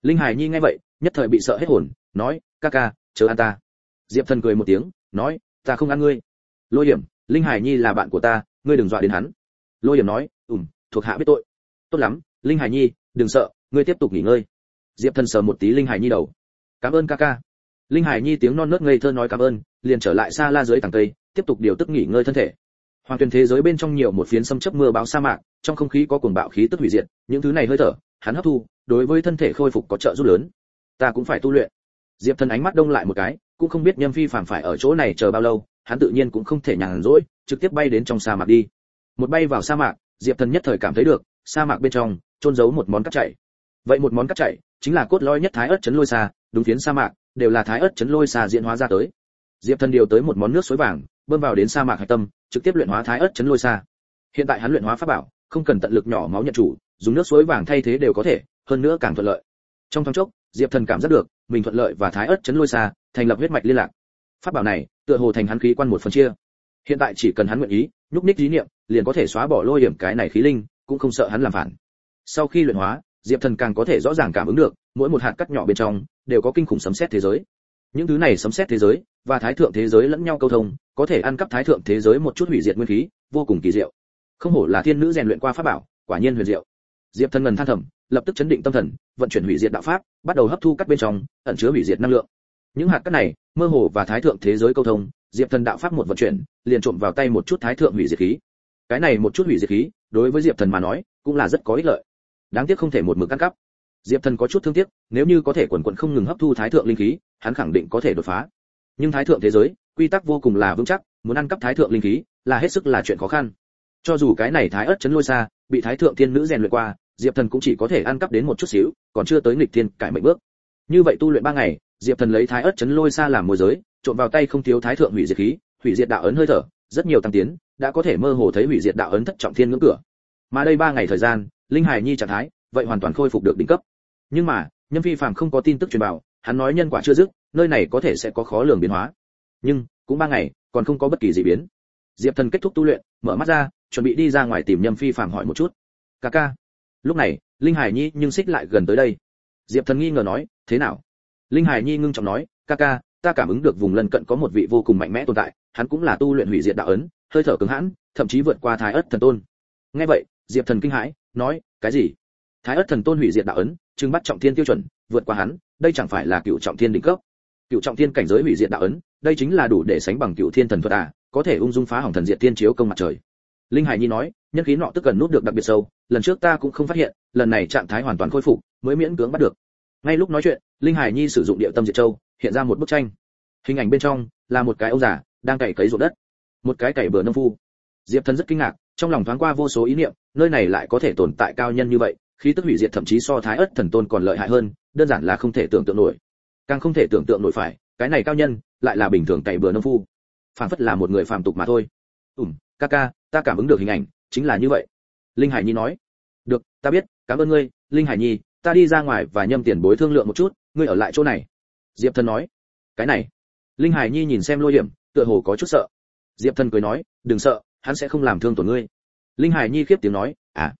Linh Hải Nhi nghe vậy, nhất thời bị sợ hết hồn, nói, ca ca, chờ ăn ta. Diệp Thần cười một tiếng, nói, ta không ăn ngươi. Lôi Điểm, Linh Hải Nhi là bạn của ta, ngươi đừng dọa đến hắn. Lôi Điểm nói, thuộc hạ biết tội. Tốt lắm, Linh Hải Nhi, đừng sợ, ngươi tiếp tục nghỉ ngơi. Diệp Thần sờ một tí Linh Hải Nhi đầu. Cảm ơn ca ca. Linh Hải Nhi tiếng non nớt ngây thơ nói cảm ơn, liền trở lại xa la dưới tầng cây, tiếp tục điều tức nghỉ ngơi thân thể. Hoàng tuyển thế giới bên trong nhiều một phiến xâm chấp mưa bão sa mạc, trong không khí có cuồng bạo khí tức hủy diệt, những thứ này hơi thở, hắn hấp thu, đối với thân thể khôi phục có trợ giúp lớn. Ta cũng phải tu luyện. Diệp Thần ánh mắt đông lại một cái, cũng không biết Nhâm Phi Phàm phải ở chỗ này chờ bao lâu, hắn tự nhiên cũng không thể nhàn rỗi, trực tiếp bay đến trong sa mạc đi. Một bay vào sa mạc, Diệp Thần nhất thời cảm thấy được, sa mạc bên trong chôn giấu một món cát chảy. Vậy một món cát chảy chính là cốt lõi nhất Thái Ức Chấn Lôi Sa, đúng phiến sa mạc đều là Thái Ức Chấn Lôi Sa diễn hóa ra tới. Diệp Thần điều tới một món nước suối vàng, bơm vào đến sa mạc hải tâm, trực tiếp luyện hóa Thái Ức Chấn Lôi Sa. Hiện tại hắn luyện hóa pháp bảo, không cần tận lực nhỏ máu nhận chủ, dùng nước suối vàng thay thế đều có thể, hơn nữa càng thuận lợi. Trong thoáng chốc, Diệp Thần cảm giác được, mình thuận lợi và Thái Ức Chấn Lôi Sa thành lập huyết mạch liên lạc. Pháp bảo này, tựa hồ thành hắn khí quan một phần chia. Hiện tại chỉ cần hắn nguyện ý, nhúc nhích ý niệm, liền có thể xóa bỏ Lôi Điểm cái này khí linh, cũng không sợ hắn làm phản. Sau khi luyện hóa, Diệp Thần càng có thể rõ ràng cảm ứng được, mỗi một hạt cát nhỏ bên trong đều có kinh khủng sấm sét thế giới. Những thứ này sấm sét thế giới và thái thượng thế giới lẫn nhau câu thông, có thể ăn cắp thái thượng thế giới một chút hủy diệt nguyên khí, vô cùng kỳ diệu. Không hổ là thiên nữ rèn luyện qua pháp bảo, quả nhiên huyền diệu. Diệp Thần ngần than thầm, lập tức chấn định tâm thần, vận chuyển hủy diệt đạo pháp, bắt đầu hấp thu cát bên trong, ẩn chứa hủy diệt năng lượng. Những hạt cát này, mơ hồ và thái thượng thế giới câu thông, Diệp Thần đạo pháp một vận chuyển, liền trộm vào tay một chút thái thượng hủy diệt khí. Cái này một chút hủy diệt khí, đối với Diệp Thần mà nói, cũng là rất có ích lợi. Đáng tiếc không thể một mực ăn cắp. Diệp Thần có chút thương tiếc, nếu như có thể quần quần không ngừng hấp thu thái thượng linh khí, hắn khẳng định có thể đột phá. Nhưng thái thượng thế giới, quy tắc vô cùng là vững chắc, muốn ăn cắp thái thượng linh khí, là hết sức là chuyện khó khăn. Cho dù cái này Thái Ức Chấn Lôi Sa bị thái thượng thiên nữ rèn luyện qua, Diệp Thần cũng chỉ có thể ăn cắp đến một chút xíu, còn chưa tới nghịch thiên cải mệnh bước. Như vậy tu luyện 3 ngày, Diệp Thần lấy Thái Ức Chấn Lôi Sa làm môi giới, trộn vào tay không thiếu thái thượng hủy diệt khí, hủy diệt đạo ấn hơi thở, rất nhiều tăng tiến, đã có thể mơ hồ thấy hủy diệt đạo ấn thất trọng thiên ngưỡng cửa. Mà đây 3 ngày thời gian, Linh Hải Nhi trạng thái, vậy hoàn toàn khôi phục được đỉnh cấp. Nhưng mà, Nhâm Phi Phàm không có tin tức truyền bảo, hắn nói nhân quả chưa dứt, nơi này có thể sẽ có khó lường biến hóa. Nhưng, cũng 3 ngày, còn không có bất kỳ dị biến. Diệp Thần kết thúc tu luyện, mở mắt ra, chuẩn bị đi ra ngoài tìm Nhâm Phi Phàm hỏi một chút. "Ca ca." Lúc này, Linh Hải Nhi nhưng xích lại gần tới đây. Diệp Thần nghi ngờ nói, "Thế nào?" Linh Hải Nhi ngưng trọng nói, "Ca ca, ta cảm ứng được vùng lân cận có một vị vô cùng mạnh mẽ tồn tại, hắn cũng là tu luyện hủy diệt đạo ấn, hơi thở cứng hãn, thậm chí vượt qua Thái Ức Thần Tôn." Nghe vậy, Diệp Thần kinh hãi, nói, "Cái gì? Thái Ức Thần Tôn hủy diệt đạo ấn, trừng bắt trọng thiên tiêu chuẩn, vượt qua hắn, đây chẳng phải là cựu trọng thiên đỉnh cấp? Cựu trọng thiên cảnh giới hủy diệt đạo ấn, đây chính là đủ để sánh bằng cựu thiên thần thuật à, có thể ung dung phá hỏng thần diệt tiên chiếu công mặt trời." Linh Hải Nhi nói, "Nhân khí nọ tức gần nút được đặc biệt sâu, lần trước ta cũng không phát hiện, lần này trạng thái hoàn toàn khôi phục, mới miễn cưỡng bắt được." Ngay lúc nói chuyện, Linh Hải Nhi sử dụng Địa Tâm Diệt Châu, hiện ra một bức tranh. Hình ảnh bên trong là một cái ông già đang cày cấy ruộng đất, một cái cày bừa nông phu. Diệp Thần rất kinh ngạc, trong lòng thoáng qua vô số ý niệm, nơi này lại có thể tồn tại cao nhân như vậy, khí tức hủy diệt thậm chí so Thái Ức Thần Tôn còn lợi hại hơn, đơn giản là không thể tưởng tượng nổi. Càng không thể tưởng tượng nổi phải, cái này cao nhân lại là bình thường cày bừa nông phu, phản phất là một người phàm tục mà thôi. Ca ca, ta cảm ứng được hình ảnh, chính là như vậy." Linh Hải Nhi nói. "Được, ta biết, cảm ơn ngươi, Linh Hải Nhi, ta đi ra ngoài và Nhâm tiền bối thương lượng một chút, ngươi ở lại chỗ này." Diệp Thần nói. "Cái này?" Linh Hải Nhi nhìn xem Lôi Điểm, tựa hồ có chút sợ. Diệp Thần cười nói, "Đừng sợ, hắn sẽ không làm thương tổn ngươi." Linh Hải Nhi khiếp tiếng nói,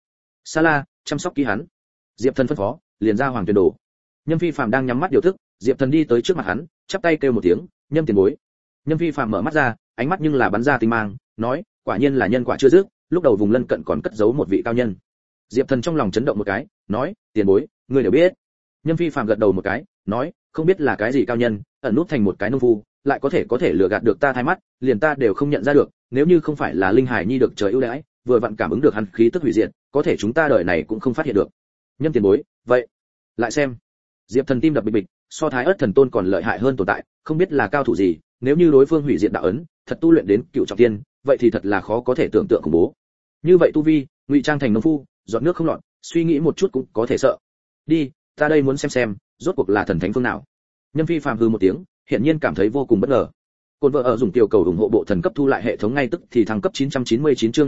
Sa La, chăm sóc kỹ hắn." Diệp Thần phân phó, liền ra Hoàng Tuyền Đồ. Nhâm Phi Phàm đang nhắm mắt điều thức, Diệp Thần đi tới trước mặt hắn, chắp tay kêu một tiếng, "Nhâm tiền bối." Nhâm Phi Phàm mở mắt ra, ánh mắt nhưng là bắn ra tinh mang, nói, "Quả nhiên là nhân quả chưa dứt, lúc đầu vùng lân cận còn cất giấu một vị cao nhân." Diệp Thần trong lòng chấn động một cái, nói, "Tiền bối, ngươi đều biết." Nhâm Phi Phàm gật đầu một cái, nói, "Không biết là cái gì cao nhân, ẩn nút thành một cái nông phu, lại có thể lừa gạt được ta thay mắt, liền ta đều không nhận ra được, nếu như không phải là Linh Hải Nhi được trời ưu đãi, vừa vặn cảm ứng được hắn khí tức hủy diệt, có thể chúng ta đời này cũng không phát hiện được." Nhâm tiền bối, vậy, lại xem. Diệp Thần tim đập bịch bịch, so Thái Ức Thần Tôn còn lợi hại hơn tồn tại, không biết là cao thủ gì, nếu như đối phương hủy diệt đạo ấn, thật tu luyện đến cựu trọng thiên, vậy thì thật là khó có thể tưởng tượng khủng bố. Như vậy tu vi, ngụy trang thành nông phu, giọt nước không lọt, suy nghĩ một chút cũng có thể sợ. Đi, ta đây muốn xem, rốt cuộc là thần thánh phương nào. Nhâm Phi Phàm hừ một tiếng, hiển nhiên cảm thấy vô cùng bất ngờ. Côn vợ ở dùng tiểu cầu ủng hộ bộ thần cấp thu lại hệ thống ngay tức thì thăng cấp 999 chương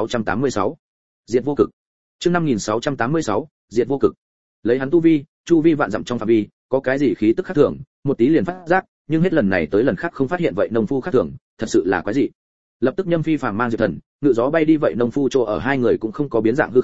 5686. Diệt vô cực. Chương 5686, diệt vô cực. Lấy hắn tu vi, chu vi vạn dặm trong phạm vi, có cái gì khí tức khác thường, một tí liền phát giác, nhưng hết lần này tới lần khác không phát hiện vậy nông phu khác thường, thật sự là quái dị. Lập tức Nhâm Phi Phàm mang Diệp Thần, ngự gió bay đi vậy nông phu chỗ ở hai người cũng không có biến dạng hư không,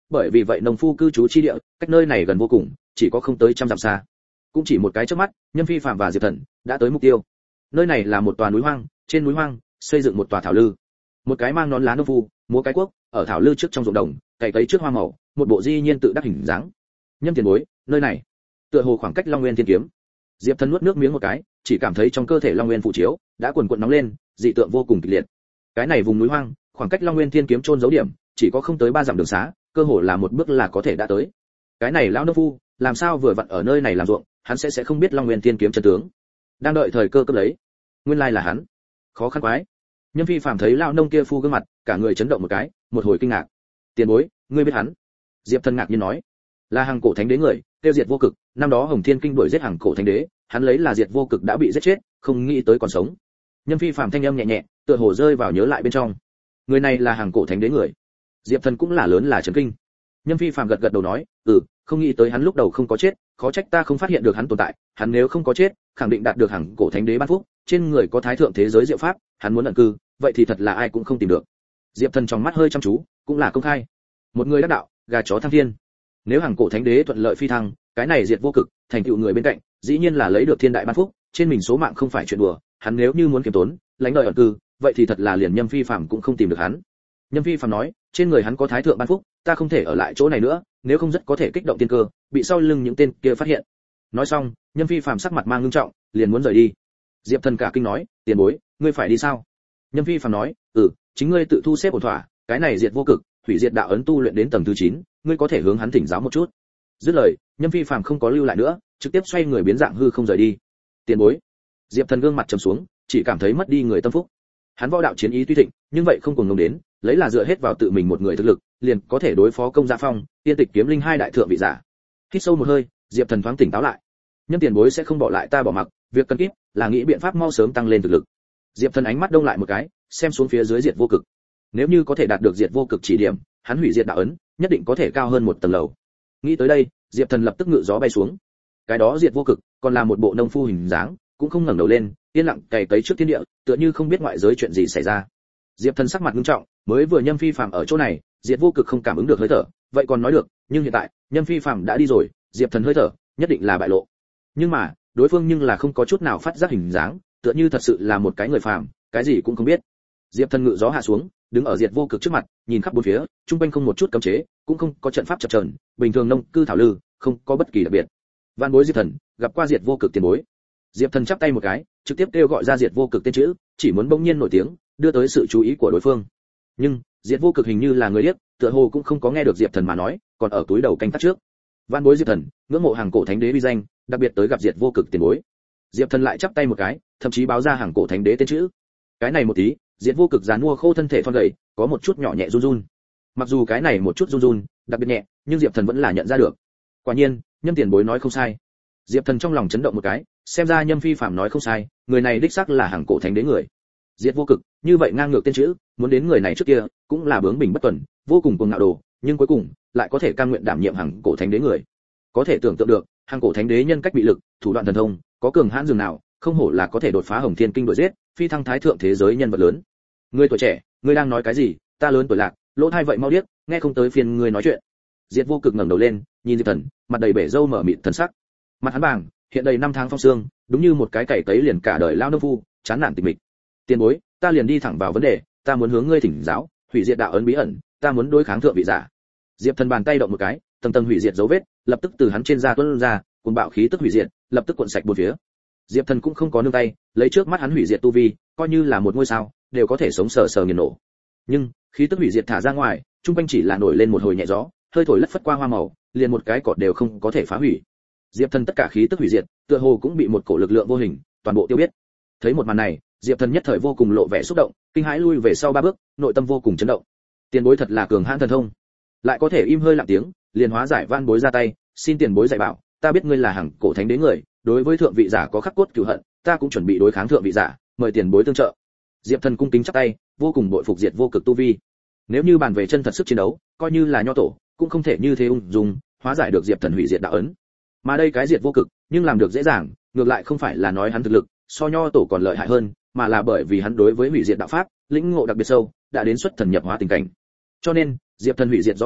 bởi vì vậy nông phu cư trú chi địa cách nơi này gần vô cùng, chỉ có không tới trăm dặm xa. Cũng chỉ một cái chớp mắt, Nhâm Phi Phạm và Diệp Thần đã tới mục tiêu. Nơi này là một tòa núi hoang, trên núi hoang xây dựng một tòa thảo lư. Một cái mang nón lá nông phu, múa cái cuốc, ở thảo lư trước trong ruộng đồng, cày cấy trước hoa màu, một bộ di nhiên tự đắc hình dáng. Nhâm tiền bối, nơi này tựa hồ khoảng cách Long Nguyên Thiên Kiếm. Diệp Thần nuốt nước miếng một cái, chỉ cảm thấy trong cơ thể Long Nguyên phụ chiếu đã cuồn cuộn nóng lên, dị tượng vô cùng kịch liệt. Cái này vùng núi hoang, khoảng cách Long Nguyên Thiên Kiếm chôn giấu điểm, chỉ có không tới 3 dặm đường xá, cơ hồ là một bước là có thể đã tới. Cái này lão nông phu, làm sao vừa vặn ở nơi này làm ruộng, hắn sẽ không biết Long Nguyên Thiên Kiếm chân tướng. Đang đợi thời cơ cấp lấy. Nguyên lai là hắn. Khó khăn quái. Nhâm Phi Phàm thấy lão nông kia phu gương mặt, cả người chấn động một cái, một hồi kinh ngạc. Tiền bối, ngươi biết hắn? Diệp Thần ngạc nhiên nói. Là Hằng Cổ Thánh Đế người, tiêu diệt vô cực, năm đó Hồng Thiên Kinh đuổi giết Hằng Cổ Thánh Đế, hắn lấy là diệt vô cực đã bị giết chết, không nghĩ tới còn sống. Nhâm Phi Phàm thanh âm nhẹ nhẹ, tựa hồ rơi vào nhớ lại bên trong. Người này là Hằng Cổ Thánh Đế người. Diệp Thần cũng là lớn là chấn kinh. Nhâm Phi Phàm gật gật đầu nói, không nghĩ tới hắn lúc đầu không có chết, khó trách ta không phát hiện được hắn tồn tại, hắn nếu không có chết, khẳng định đạt được Hằng Cổ Thánh Đế ban phúc, trên người có thái thượng thế giới diệu pháp, hắn muốn ẩn cư, vậy thì thật là ai cũng không tìm được. Diệp Thần trong mắt hơi chăm chú, cũng là công khai. Một người đắc đạo, gà chó thăng thiên. Nếu Hằng Cổ Thánh Đế thuận lợi phi thăng, cái này diệt vô cực, thành tựu người bên cạnh, dĩ nhiên là lấy được thiên đại ban phúc, trên mình số mạng không phải chuyện đùa, hắn nếu như muốn kiềm tốn, lánh đời ẩn cư, vậy thì thật là liền Nhâm Phi Phàm cũng không tìm được hắn. Nhâm Phi Phàm nói, trên người hắn có thái thượng ban phúc, ta không thể ở lại chỗ này nữa, nếu không rất có thể kích động tiên cơ, bị sau lưng những tên kia phát hiện. Nói xong, Nhâm Phi Phàm sắc mặt mang ngưng trọng, liền muốn rời đi. Diệp Thần cả kinh nói, tiền bối, ngươi phải đi sao? Nhâm Phi Phàm nói, chính ngươi tự thu xếp ổn thỏa, cái này diệt vô cực, hủy diệt đạo ấn tu luyện đến tầng thứ 9, ngươi có thể hướng hắn thỉnh giáo một chút. Dứt lời, Nhâm Phi Phàm không có lưu lại nữa, trực tiếp xoay người biến dạng hư không rời đi. Tiền bối. Diệp Thần gương mặt trầm xuống, chỉ cảm thấy mất đi người tâm phúc. Hắn võ đạo chiến ý tuy thịnh, nhưng vậy không cùng ngông đến, lấy là dựa hết vào tự mình một người thực lực, liền có thể đối phó Công Gia Phong, Tiên Tịch Kiếm Linh hai đại thượng vị giả. Hít sâu một hơi, Diệp Thần thoáng tỉnh táo lại. Nhâm tiền bối sẽ không bỏ lại ta bỏ mặc, việc cần kíp là nghĩ biện pháp mau sớm tăng lên thực lực. Diệp Thần ánh mắt đông lại một cái, xem xuống phía dưới diệt vô cực. Nếu như có thể đạt được diệt vô cực chỉ điểm, hắn hủy diệt đạo ấn, nhất định có thể cao hơn một tầng lầu. Nghĩ tới đây, Diệp Thần lập tức ngự gió bay xuống. Cái đó diệt vô cực, còn là một bộ nông phu hình dáng, cũng không ngẩng đầu lên, yên lặng cày cấy trước thiên địa, tựa như không biết ngoại giới chuyện gì xảy ra. Diệp Thần sắc mặt nghiêm trọng, mới vừa Nhâm Phi Phàm ở chỗ này, diệt vô cực không cảm ứng được hơi thở, vậy còn nói được, nhưng hiện tại, Nhâm Phi Phàm đã đi rồi, Diệp Thần hơi thở, nhất định là bại lộ. Nhưng mà, đối phương nhưng là không có chút nào phát giác hình dáng, tựa như thật sự là một cái người phàm, cái gì cũng không biết. Diệp Thần ngự gió hạ xuống, đứng ở diệt vô cực trước mặt, nhìn khắp bốn phía, trung quanh không một chút cấm chế, cũng không có trận pháp chập chờn, bình thường nông cư thảo lư, không có bất kỳ đặc biệt. Vạn bối Diệp Thần, gặp qua diệt vô cực tiền bối. Diệp Thần chắp tay một cái, trực tiếp kêu gọi ra diệt vô cực tên chữ, chỉ muốn bỗng nhiên nổi tiếng, đưa tới sự chú ý của đối phương. Nhưng, diệt vô cực hình như là người điếc, tựa hồ cũng không có nghe được Diệp Thần mà nói, còn ở túi đầu canh tác trước. Vạn bối Diệp Thần, ngưỡng mộ Hằng Cổ Thánh Đế uy danh, đặc biệt tới gặp diệt vô cực tiền bối. Diệp Thần lại chắp tay một cái, thậm chí báo ra Hằng Cổ Thánh Đế tên chữ. Cái này một tí, diệt vô cực giàn mua khô thân thể thon gầy, có một chút nhỏ nhẹ run run. Mặc dù cái này một chút run run, đặc biệt nhẹ, nhưng Diệp Thần vẫn là nhận ra được. Quả nhiên, Nhâm tiền bối nói không sai. Diệp Thần trong lòng chấn động một cái, xem ra Nhâm Phi Phàm nói không sai, người này đích xác là Hằng Cổ Thánh Đế người. Diệt vô cực, như vậy ngang ngược tên chữ, muốn đến người này trước kia, cũng là bướng bỉnh bất tuần, vô cùng cuồng ngạo đồ, nhưng cuối cùng lại có thể cam nguyện đảm nhiệm Hằng Cổ Thánh Đế người. Có thể tưởng tượng được, Hằng Cổ Thánh Đế nhân cách bị lực, thủ đoạn thần thông, có cường hãn dường nào, không hổ là có thể đột phá Hồng Thiên Kinh đuổi giết, phi thăng thái thượng thế giới nhân vật lớn. Ngươi tuổi trẻ, ngươi đang nói cái gì? Ta lớn tuổi lạc, lỗ tai vậy mau điếc, nghe không tới phiền ngươi nói chuyện. Diệt vô cực ngẩng đầu lên, nhìn Diệp Thần, mặt đầy bể râu mở mịt thần sắc. Mặt hắn bàng, hiện đầy năm tháng phong sương, đúng như một cái cày cấy liền cả đời lao nông phu, chán nản tịch mịch. Tiền bối, ta liền đi thẳng vào vấn đề, ta muốn hướng ngươi thỉnh giáo, hủy diệt đạo ấn bí ẩn, ta muốn đối kháng thượng vị giả. Diệp Thần bàn tay động một cái, tầng tầng hủy diệt dấu vết, lập tức từ hắn trên da tuôn ra, cuồng bạo khí tức hủy diệt, lập tức cuộn sạch bốn phía. Diệp Thần cũng không có nương tay, lấy trước mắt hắn hủy diệt tu vi, coi như là một ngôi sao, đều có thể sống sờ sờ nghiền nổ. Nhưng, khí tức hủy diệt thả ra ngoài, trung quanh chỉ là nổi lên một hồi nhẹ gió, hơi thổi lất phất qua hoa màu, liền một cái cột đều không có thể phá hủy. Diệp Thần tất cả khí tức hủy diệt, tựa hồ cũng bị một cổ lực lượng vô hình toàn bộ tiêu biết. Thấy một màn này, Diệp Thần nhất thời vô cùng lộ vẻ xúc động, kinh hãi lui về sau 3 bước, nội tâm vô cùng chấn động. Tiền bối thật là cường hãn thần thông, lại có thể im hơi lặng tiếng, liền hóa giải van bối ra tay, xin tiền bối dạy bảo, ta biết ngươi là Hằng Cổ Thánh Đế người, đối với thượng vị giả có khắc cốt cửu hận, ta cũng chuẩn bị đối kháng thượng vị giả, mời tiền bối tương trợ. Diệp Thần cung kính chắp tay, vô cùng bội phục diệt vô cực tu vi. Nếu như bàn về chân thật sức chiến đấu, coi như là nho tổ, cũng không thể như thế ung dung hóa giải được Diệp Thần hủy diệt đạo ấn. Mà đây cái diệt vô cực, nhưng làm được dễ dàng, ngược lại không phải là nói hắn thực lực so nho tổ còn lợi hại hơn, mà là bởi vì hắn đối với hủy diệt đạo pháp lĩnh ngộ đặc biệt sâu, đã đến xuất thần nhập hóa tình cảnh. Cho nên, Diệp Thần hủy diệt gió bão,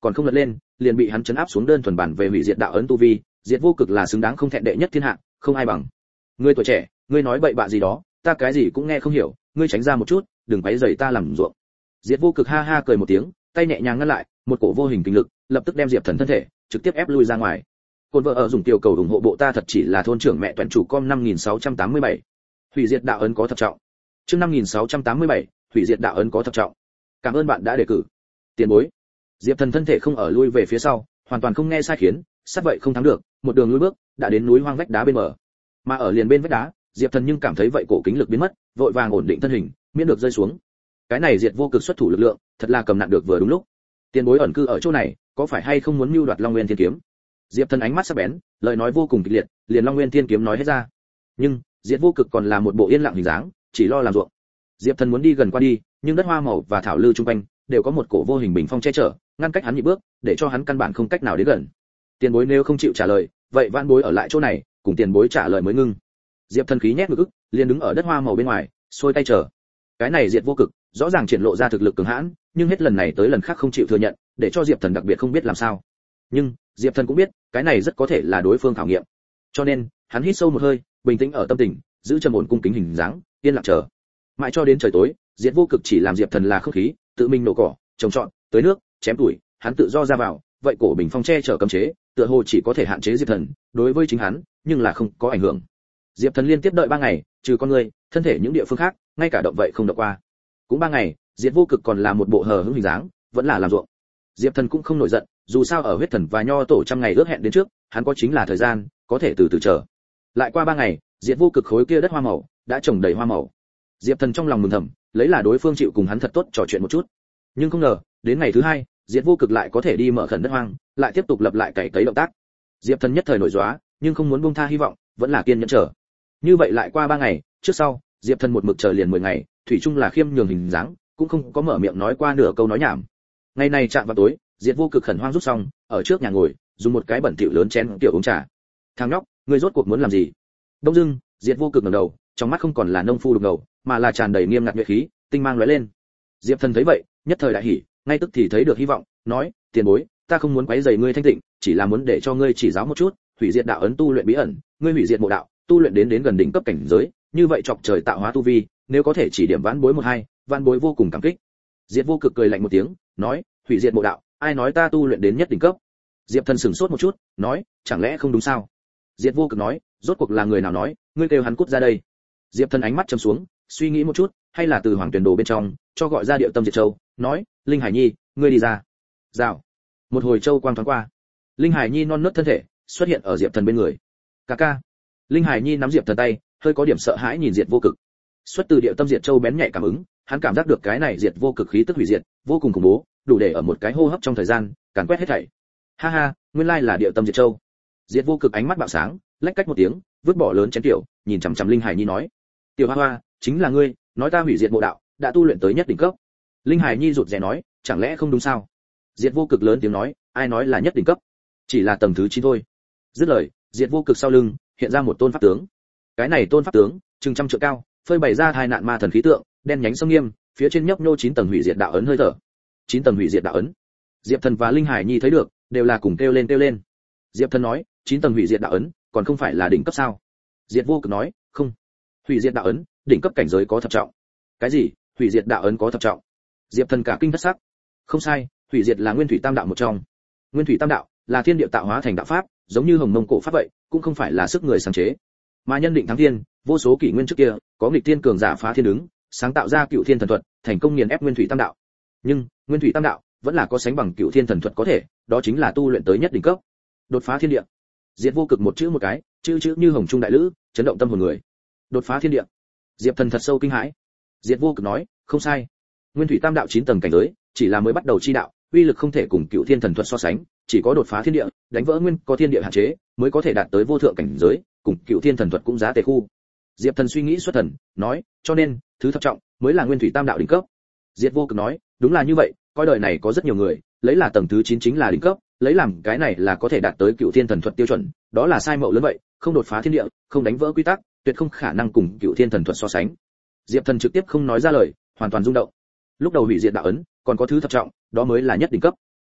còn không lật lên, liền bị hắn chấn áp xuống đơn thuần bản về hủy diệt đạo ấn tu vi, diệt vô cực là xứng đáng không thẹn đệ nhất thiên hạ, không ai bằng. Ngươi tuổi trẻ, ngươi nói bậy bạ gì đó, ta cái gì cũng nghe không hiểu, ngươi tránh ra một chút, đừng quấy rầy ta làm ruộng. Diệt vô cực ha ha cười một tiếng, tay nhẹ nhàng ngăn lại, một cổ vô hình kinh lực, lập tức đem Diệp Thần thân thể trực tiếp ép lui ra ngoài. Côn vợ ở dùng tiểu cầu ủng hộ bộ ta thật chỉ là thôn trưởng mẹ toàn chủ com 5687. Hủy diệt đạo ấn có thập trọng. Chương 5687, hủy diệt đạo ấn có thập trọng. Cảm ơn bạn đã đề cử. Tiền bối. Diệp Thần thân thể không ở lui về phía sau, hoàn toàn không nghe sai khiến, sát vậy không thắng được, một đường lùi bước, đã đến núi hoang vách đá bên bờ. Mà ở liền bên vách đá, Diệp Thần nhưng cảm thấy vậy cổ kính lực biến mất, vội vàng ổn định thân hình, miễn được rơi xuống. Cái này diệt vô cực xuất thủ lực lượng, thật là cầm nặng được vừa đúng lúc. Tiền bối ẩn cư ở chỗ này, có phải hay không muốn mưu đoạt Long Nguyên Thiên Kiếm? Diệp Thần ánh mắt sắc bén, lời nói vô cùng kịch liệt, liền Long Nguyên Thiên Kiếm nói hết ra. Nhưng, diệt vô cực còn là một bộ yên lặng hình dáng, chỉ lo làm ruộng. Diệp Thần muốn đi gần qua đi, nhưng đất hoa màu và thảo lư trung quanh đều có một cổ vô hình bình phong che chở, ngăn cách hắn nhị bước, để cho hắn căn bản không cách nào đến gần. Tiền bối nếu không chịu trả lời, vậy vãn bối ở lại chỗ này, cùng tiền bối trả lời mới ngưng. Diệp Thần khí nhét ngực ức, liền đứng ở đất hoa màu bên ngoài, xuôi tay chờ. Cái này diệt vô cực, rõ ràng triển lộ ra thực lực cường hãn, nhưng hết lần này tới lần khác không chịu thừa nhận, để cho Diệp Thần đặc biệt không biết làm sao. Nhưng, Diệp Thần cũng biết, cái này rất có thể là đối phương khảo nghiệm. Cho nên, hắn hít sâu một hơi, bình tĩnh ở tâm tình, giữ trầm ổn cung kính hình dáng, yên lặng chờ. Mãi cho đến trời tối, diệt vô cực chỉ làm Diệp Thần là không khí, tự mình nổ cỏ, trồng trọt, tưới nước, chém tuổi, hắn tự do ra vào, vậy cổ bình phong che chở cấm chế, tựa hồ chỉ có thể hạn chế Diệp Thần, đối với chính hắn, nhưng là không có ảnh hưởng. Diệp Thần liên tiếp đợi 3 ngày, trừ con người, thân thể những địa phương khác, ngay cả động vậy không động qua. Cũng 3 ngày, diệt vô cực còn là một bộ hờ hững hình dáng, vẫn là làm ruộng. Diệp Thần cũng không nổi giận, dù sao ở huyết thần và nho tổ trăm ngày ước hẹn đến trước, hắn có chính là thời gian, có thể từ từ chờ. Lại qua 3 ngày, diệt vô cực khối kia đất hoa màu đã trồng đầy hoa màu. Diệp Thần trong lòng mừng thầm, lấy là đối phương chịu cùng hắn thật tốt trò chuyện một chút. Nhưng không ngờ, đến ngày thứ 2, diệt vô cực lại có thể đi mở khẩn đất hoang, lại tiếp tục lập lại cày cấy động tác. Diệp Thần nhất thời nổi gióa, nhưng không muốn buông tha hy vọng, vẫn là kiên nhẫn chờ. Như vậy lại qua 3 ngày, trước sau, Diệp Thần một mực chờ liền 10 ngày, thủy chung là khiêm nhường hình dáng, cũng không có mở miệng nói qua nửa câu nói nhảm. Ngày này chạm vào tối, diệt vô cực khẩn hoang rút xong, ở trước nhà ngồi, dùng một cái bẩn thỉu lớn chén tiểu uống trà. Thằng nhóc, ngươi rốt cuộc muốn làm gì? Đông dưng, diệt vô cực ngẩng đầu, trong mắt không còn là nông phu đục ngầu, mà là tràn đầy nghiêm ngặt nhuệ khí, tinh mang lóe lên. Diệp Thần thấy vậy, nhất thời đại hỉ, ngay tức thì thấy được hy vọng, nói: "Tiền bối, ta không muốn quấy rầy ngươi thanh tịnh, chỉ là muốn để cho ngươi chỉ giáo một chút, hủy diệt đạo ấn tu luyện bí ẩn, ngươi hủy diệt mộ đạo, tu luyện đến gần đỉnh cấp cảnh giới, như vậy chọc trời tạo hóa tu vi, nếu có thể chỉ điểm vãn bối một hai, vãn bối vô cùng cảm kích." Diệt vô cực cười lạnh một tiếng, nói: "Hủy diệt mộ đạo, ai nói ta tu luyện đến nhất đỉnh cấp?" Diệp Thần sửng sốt một chút, nói: "Chẳng lẽ không đúng sao?" Diệt vô cực nói: "Rốt cuộc là người nào nói, ngươi kêu hắn cút ra đây?" Diệp Thần ánh mắt trầm xuống, suy nghĩ một chút, hay là từ Hoàng Tuyển Đồ bên trong, cho gọi ra Điệu Tâm Diệt Châu, nói: "Linh Hải Nhi, ngươi đi ra." Rào. Một hồi châu quang thoáng qua, Linh Hải Nhi non nớt thân thể xuất hiện ở Diệp Thần bên người. "Ca ca." Linh Hải Nhi nắm Diệp Thần tay, hơi có điểm sợ hãi nhìn Diệt vô cực. Xuất từ Điệu Tâm Diệt Châu bén nhạy cảm ứng, hắn cảm giác được cái này Diệt vô cực khí tức hủy diệt, vô cùng khủng bố, đủ để ở một cái hô hấp trong thời gian, càn quét hết thảy. Ha ha, nguyên lai là Điệu Tâm Diệt Châu. Diệt vô cực ánh mắt bạo sáng, lách cách một tiếng, vứt bỏ lớn chén tiểu, nhìn chằm chằm Linh Hải Nhi nói: "Tiểu Hoa Hoa, chính là ngươi, nói ta hủy diệt mộ đạo, đã tu luyện tới nhất đỉnh cấp." Linh Hải Nhi rụt rè nói: "Chẳng lẽ không đúng sao?" Diệt vô cực lớn tiếng nói: "Ai nói là nhất đỉnh cấp? Chỉ là tầng thứ 9 thôi." Dứt lời, Diệt vô cực sau lưng hiện ra một tôn pháp tướng. Cái này tôn pháp tướng, chừng trăm trượng cao, phơi bày ra hai nạn ma thần khí tượng, đen nhánh sông nghiêm, phía trên nhấp nhô 9 tầng hủy diệt đạo ấn hơi thở. 9 tầng hủy diệt đạo ấn. Diệp Thần và Linh Hải Nhi thấy được, đều là cùng kêu lên. Diệp Thần nói: "9 tầng hủy diệt đạo ấn, còn không phải là đỉnh cấp sao?" Diệt vô cực nói: "Không. Hủy diệt đạo ấn, đỉnh cấp cảnh giới có thập trọng." "Cái gì? Hủy diệt đạo ấn có thập trọng?" Diệp Thần cả kinh thất sắc. "Không sai, hủy diệt là nguyên thủy tam đạo một trong. Nguyên thủy tam đạo là thiên địa tạo hóa thành đạo pháp, giống như hồng mông cổ pháp vậy, cũng không phải là sức người sáng chế. Mà nhân định thắng thiên, vô số kỷ nguyên trước kia, có nghịch thiên cường giả phá thiên đứng, sáng tạo ra cựu thiên thần thuật, thành công nghiền ép nguyên thủy tam đạo. Nhưng, nguyên thủy tam đạo vẫn là có sánh bằng cựu thiên thần thuật có thể, đó chính là tu luyện tới nhất đỉnh cấp, đột phá thiên địa." Diệt vô cực một chữ một cái, chữ như hồng trung đại lữ, chấn động tâm hồn người. Đột phá thiên địa. Diệp Thần thật sâu kinh hãi. Diệt vô cực nói: "Không sai. Nguyên thủy tam đạo 9 tầng cảnh giới, chỉ là mới bắt đầu chi đạo, uy lực không thể cùng cựu thiên thần thuật so sánh, chỉ có đột phá thiên địa, đánh vỡ nguyên có thiên địa hạn chế, mới có thể đạt tới vô thượng cảnh giới, cùng cựu thiên thần thuật cũng giá tề khu." Diệp Thần suy nghĩ xuất thần, nói: "Cho nên, thứ thập trọng mới là nguyên thủy tam đạo đỉnh cấp." Diệt vô cực nói: "Đúng là như vậy, coi đời này có rất nhiều người, lấy là tầng thứ 9 chính là đỉnh cấp, lấy làm cái này là có thể đạt tới cựu thiên thần thuật tiêu chuẩn, đó là sai mậu lớn vậy, không đột phá thiên địa, không đánh vỡ quy tắc, tuyệt không khả năng cùng cựu thiên thần thuật so sánh." Diệp Thần trực tiếp không nói ra lời, hoàn toàn rung động. Lúc đầu hủy diệt đạo ấn, còn có thứ thập trọng, đó mới là nhất đỉnh cấp.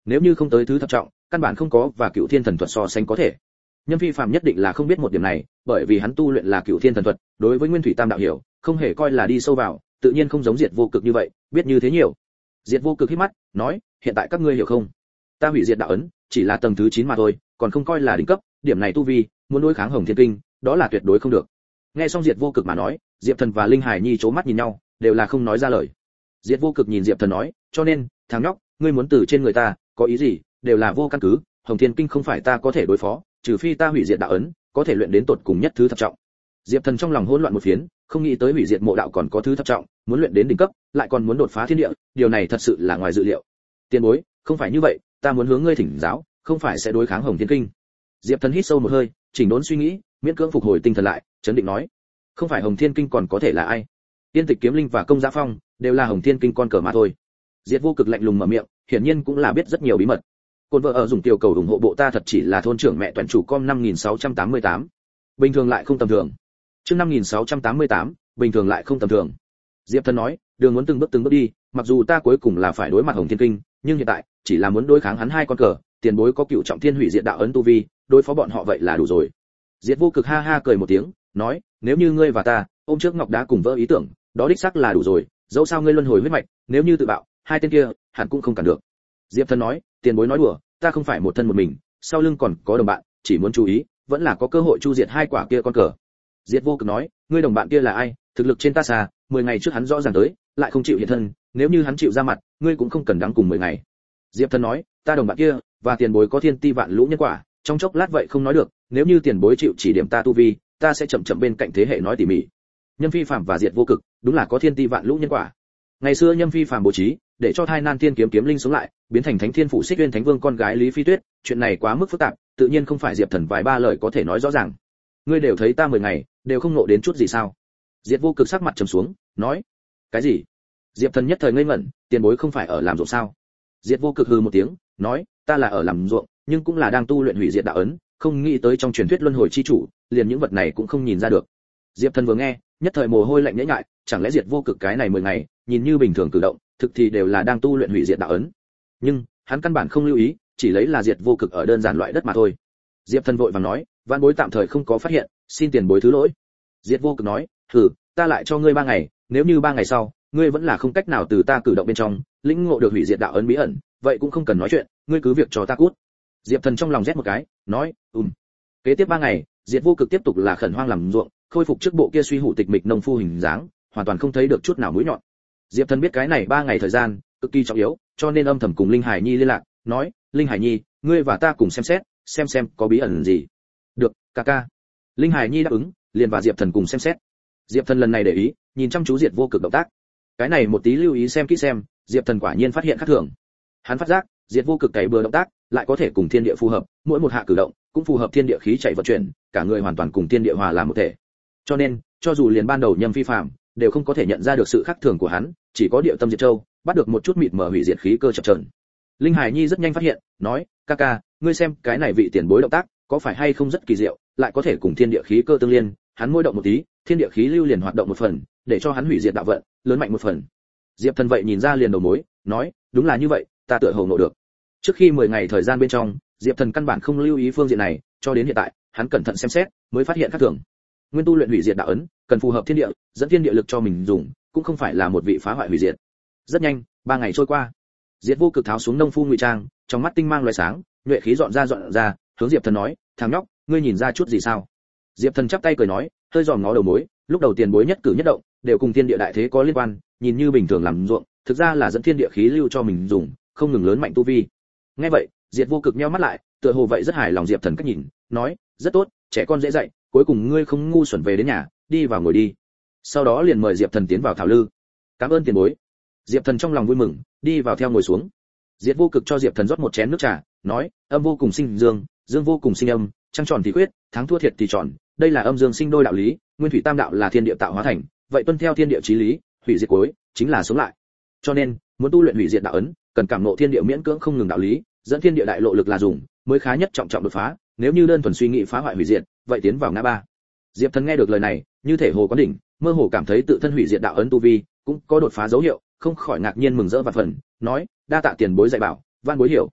nếu như không tới thứ thập trọng, căn bản không có và Cựu Thiên thần thuật so sánh có thể. Nhâm Phi Phàm nhất định là không biết một điểm này, bởi vì hắn tu luyện là Cựu Thiên thần thuật, đối với Nguyên Thủy Tam đạo hiểu, không hề coi là đi sâu vào, tự nhiên không giống Diệt Vô Cực như vậy, biết như thế nhiều. Diệt Vô Cực hít mắt, nói, hiện tại các ngươi hiểu không? Ta hủy diệt đạo ấn, chỉ là tầng thứ 9 mà thôi, còn không coi là đỉnh cấp, điểm này tu vi, muốn đối kháng Hồng Thiên Kinh, đó là tuyệt đối không được. Nghe xong Diệt Vô Cực mà nói, Diệp Thần và Linh Hải Nhi chố mắt nhìn nhau, đều là không nói ra lời. Diệt Vô Cực nhìn Diệp Thần nói, cho nên, thằng nhóc, ngươi muốn từ trên người ta, có ý gì, đều là vô căn cứ, Hồng Thiên Kinh không phải ta có thể đối phó, trừ phi ta hủy diệt đạo ấn, có thể luyện đến tột cùng nhất thứ thập trọng. Diệp Thần trong lòng hỗn loạn một phiến, không nghĩ tới hủy diệt mộ đạo còn có thứ thập trọng, muốn luyện đến đỉnh cấp, lại còn muốn đột phá thiên địa, điều này thật sự là ngoài dự liệu. Tiền bối, không phải như vậy, ta muốn hướng ngươi thỉnh giáo, không phải sẽ đối kháng Hồng Thiên Kinh. Diệp Thần hít sâu một hơi, chỉnh đốn suy nghĩ, miễn cưỡng phục hồi tinh thần lại, chấn định nói, không phải Hồng Thiên Kinh còn có thể là ai? Tiên Tịch Kiếm Linh và Công Giá Phong đều là Hồng Thiên Kinh con cờ mà thôi. Diệt Vô Cực lạnh lùng mở miệng, hiển nhiên cũng là biết rất nhiều bí mật. Côn vợ ở dùng tiểu cầu ủng hộ bộ ta thật chỉ là thôn trưởng mẹ toàn chủ com 5688. Bình thường lại không tầm thường. Chương 5688, bình thường lại không tầm thường. Diệp Thần nói, đường muốn từng bước đi, mặc dù ta cuối cùng là phải đối mặt Hồng Thiên Kinh, nhưng hiện tại chỉ là muốn đối kháng hắn hai con cờ, tiền bối có Cựu Trọng Thiên hủy diệt đạo ấn tu vi, đối phó bọn họ vậy là đủ rồi. Diệt Vô Cực ha ha cười một tiếng, nói, nếu như ngươi và ta ôm trước ngọc đá cùng vỡ ý tưởng, đó đích xác là đủ rồi, dẫu sao ngươi luân hồi huyết mạch, nếu như tự bạo, hai tên kia hẳn cũng không cản được. Diệp Thần nói, tiền bối nói đùa, ta không phải một thân một mình, sau lưng còn có đồng bạn, chỉ muốn chú ý, vẫn là có cơ hội chu diệt hai quả kia con cờ. Diệt Vô Cực nói, ngươi đồng bạn kia là ai, thực lực trên ta xa, 10 ngày trước hắn rõ ràng tới, lại không chịu hiện thân, nếu như hắn chịu ra mặt, ngươi cũng không cần đáng cùng 10 ngày. Diệp Thần nói, ta đồng bạn kia và tiền bối có thiên ti vạn lũ nhân quả, trong chốc lát vậy không nói được, nếu như tiền bối chịu chỉ điểm ta tu vi, ta sẽ chậm chậm bên cạnh thế hệ nói tỉ mỉ. Nhâm Phi Phàm và Diệt Vô Cực, đúng là có thiên ti vạn lũ nhân quả. Ngày xưa Nhâm Phi Phàm bố trí, để cho Thai Nan Thiên kiếm kiếm linh sống lại, biến thành Thánh Thiên Phủ Xích Uyên Thánh Vương con gái Lý Phi Tuyết, chuyện này quá mức phức tạp, tự nhiên không phải Diệp Thần vài ba lời có thể nói rõ ràng. Ngươi đều thấy ta 10 ngày, đều không nộ đến chút gì sao? Diệt Vô Cực sắc mặt trầm xuống, nói, cái gì? Diệp Thần nhất thời ngây ngẩn, tiền bối không phải ở làm ruộng sao? Diệt Vô Cực hừ một tiếng, nói, ta là ở làm ruộng, nhưng cũng là đang tu luyện hủy diệt đạo ấn, không nghĩ tới trong truyền thuyết luân hồi chi chủ, liền những vật này cũng không nhìn ra được. Diệp Thần vừa nghe, nhất thời mồ hôi lạnh nhễ nhại, chẳng lẽ Diệt Vô Cực cái này 10 ngày, nhìn như bình thường cử động, thực thì đều là đang tu luyện hủy diệt đạo ấn. Nhưng, hắn căn bản không lưu ý, chỉ lấy là Diệt Vô Cực ở đơn giản loại đất mà thôi. Diệp Thần vội vàng nói, vạn bối tạm thời không có phát hiện, xin tiền bối thứ lỗi. Diệt Vô Cực nói, ta lại cho ngươi 3 ngày, nếu như 3 ngày sau, ngươi vẫn là không cách nào từ ta cử động bên trong lĩnh ngộ được hủy diệt đạo ấn bí ẩn, vậy cũng không cần nói chuyện, ngươi cứ việc cho ta cút. Diệp Thần trong lòng rét một cái, nói, Kế tiếp 3 ngày, Diệt Vô Cực tiếp tục là khẩn hoang làm ruộng, khôi phục trước bộ kia suy hủ tịch mịch nông phu hình dáng, hoàn toàn không thấy được chút nào mũi nhọn. Diệp Thần biết cái này 3 ngày thời gian cực kỳ trọng yếu, cho nên âm thầm cùng Linh Hải Nhi liên lạc, nói, Linh Hải Nhi, ngươi và ta cùng xem xét, xem có bí ẩn gì. Được, ca ca. Linh Hải Nhi đáp ứng, liền và Diệp Thần cùng xem xét. Diệp Thần lần này để ý, nhìn chăm chú Diệt Vô Cực động tác. Cái này một tí lưu ý xem kỹ xem, Diệp Thần quả nhiên phát hiện khác thường. Hắn phát giác, Diệt Vô Cực cày bừa động tác, lại có thể cùng thiên địa phù hợp, mỗi một hạ cử động cũng phù hợp thiên địa khí chảy vận chuyển, cả người hoàn toàn cùng thiên địa hòa làm một thể. Cho nên, cho dù liền ban đầu Nhâm Phi Phàm đều không có thể nhận ra được sự khác thường của hắn, chỉ có Điệu Tâm Diệt Châu bắt được một chút mịt mờ hủy diệt khí cơ chập chờn. Linh Hải Nhi rất nhanh phát hiện, nói, ca ca, ngươi xem, cái này vị tiền bối động tác, có phải hay không rất kỳ diệu, lại có thể cùng thiên địa khí cơ tương liên, hắn môi động một tí, thiên địa khí lưu liền hoạt động một phần, để cho hắn hủy diệt đạo vận, lớn mạnh một phần. Diệp Thần vậy nhìn ra liền đầu mối, nói, đúng là như vậy, ta tựa hồ ngộ được. Trước khi 10 ngày thời gian bên trong, Diệp Thần căn bản không lưu ý phương diện này, cho đến hiện tại, hắn cẩn thận xem xét, mới phát hiện khác thường. Nguyên tu luyện hủy diệt đạo ấn, cần phù hợp thiên địa, dẫn thiên địa lực cho mình dùng, cũng không phải là một vị phá hoại hủy diệt. Rất nhanh, 3 ngày trôi qua. Diệt Vô Cực tháo xuống nông phu ngụy trang, trong mắt tinh mang lóe sáng, nhuệ khí dọn ra, hướng Diệp Thần nói, thằng nhóc, ngươi nhìn ra chút gì sao? Diệp Thần chắp tay cười nói, hơi dòm ngó đầu mối, lúc đầu tiền bối nhất cử nhất động đều cùng thiên địa đại thế có liên quan, nhìn như bình thường làm ruộng, thực ra là dẫn thiên địa khí lưu cho mình dùng, không ngừng lớn mạnh tu vi. Nghe vậy, Diệt Vô Cực nheo mắt lại, tựa hồ vậy rất hài lòng Diệp Thần cách nhìn, nói, rất tốt, trẻ con dễ dạy, cuối cùng ngươi không ngu xuẩn về đến nhà, đi vào ngồi đi. Sau đó liền mời Diệp Thần tiến vào thảo lư. Cảm ơn tiền bối. Diệp Thần trong lòng vui mừng, đi vào theo ngồi xuống. Diệt Vô Cực cho Diệp Thần rót một chén nước trà, nói, âm vô cùng sinh dương, dương vô cùng sinh âm, trăng tròn thì khuyết, thắng thua thiệt thì tròn, đây là âm dương sinh đôi đạo lý, nguyên thủy tam đạo là thiên địa tạo hóa thành, vậy tuân theo thiên địa chí lý, hủy diệt cuối chính là sống lại. Cho nên, muốn tu luyện hủy diệt đạo ấn, cần cảm ngộ thiên địa miễn cưỡng không ngừng đạo lý, dẫn thiên địa đại lộ lực là dùng, mới khá nhất trọng đột phá, nếu như đơn thuần suy nghĩ phá hoại hủy diệt, vậy tiến vào ngã ba. Diệp Thần nghe được lời này, như thể hồ quán đỉnh, mơ hồ cảm thấy tự thân hủy diệt đạo ấn tu vi cũng có đột phá dấu hiệu, không khỏi ngạc nhiên mừng rỡ và phần, nói, đa tạ tiền bối dạy bảo, van bối hiểu.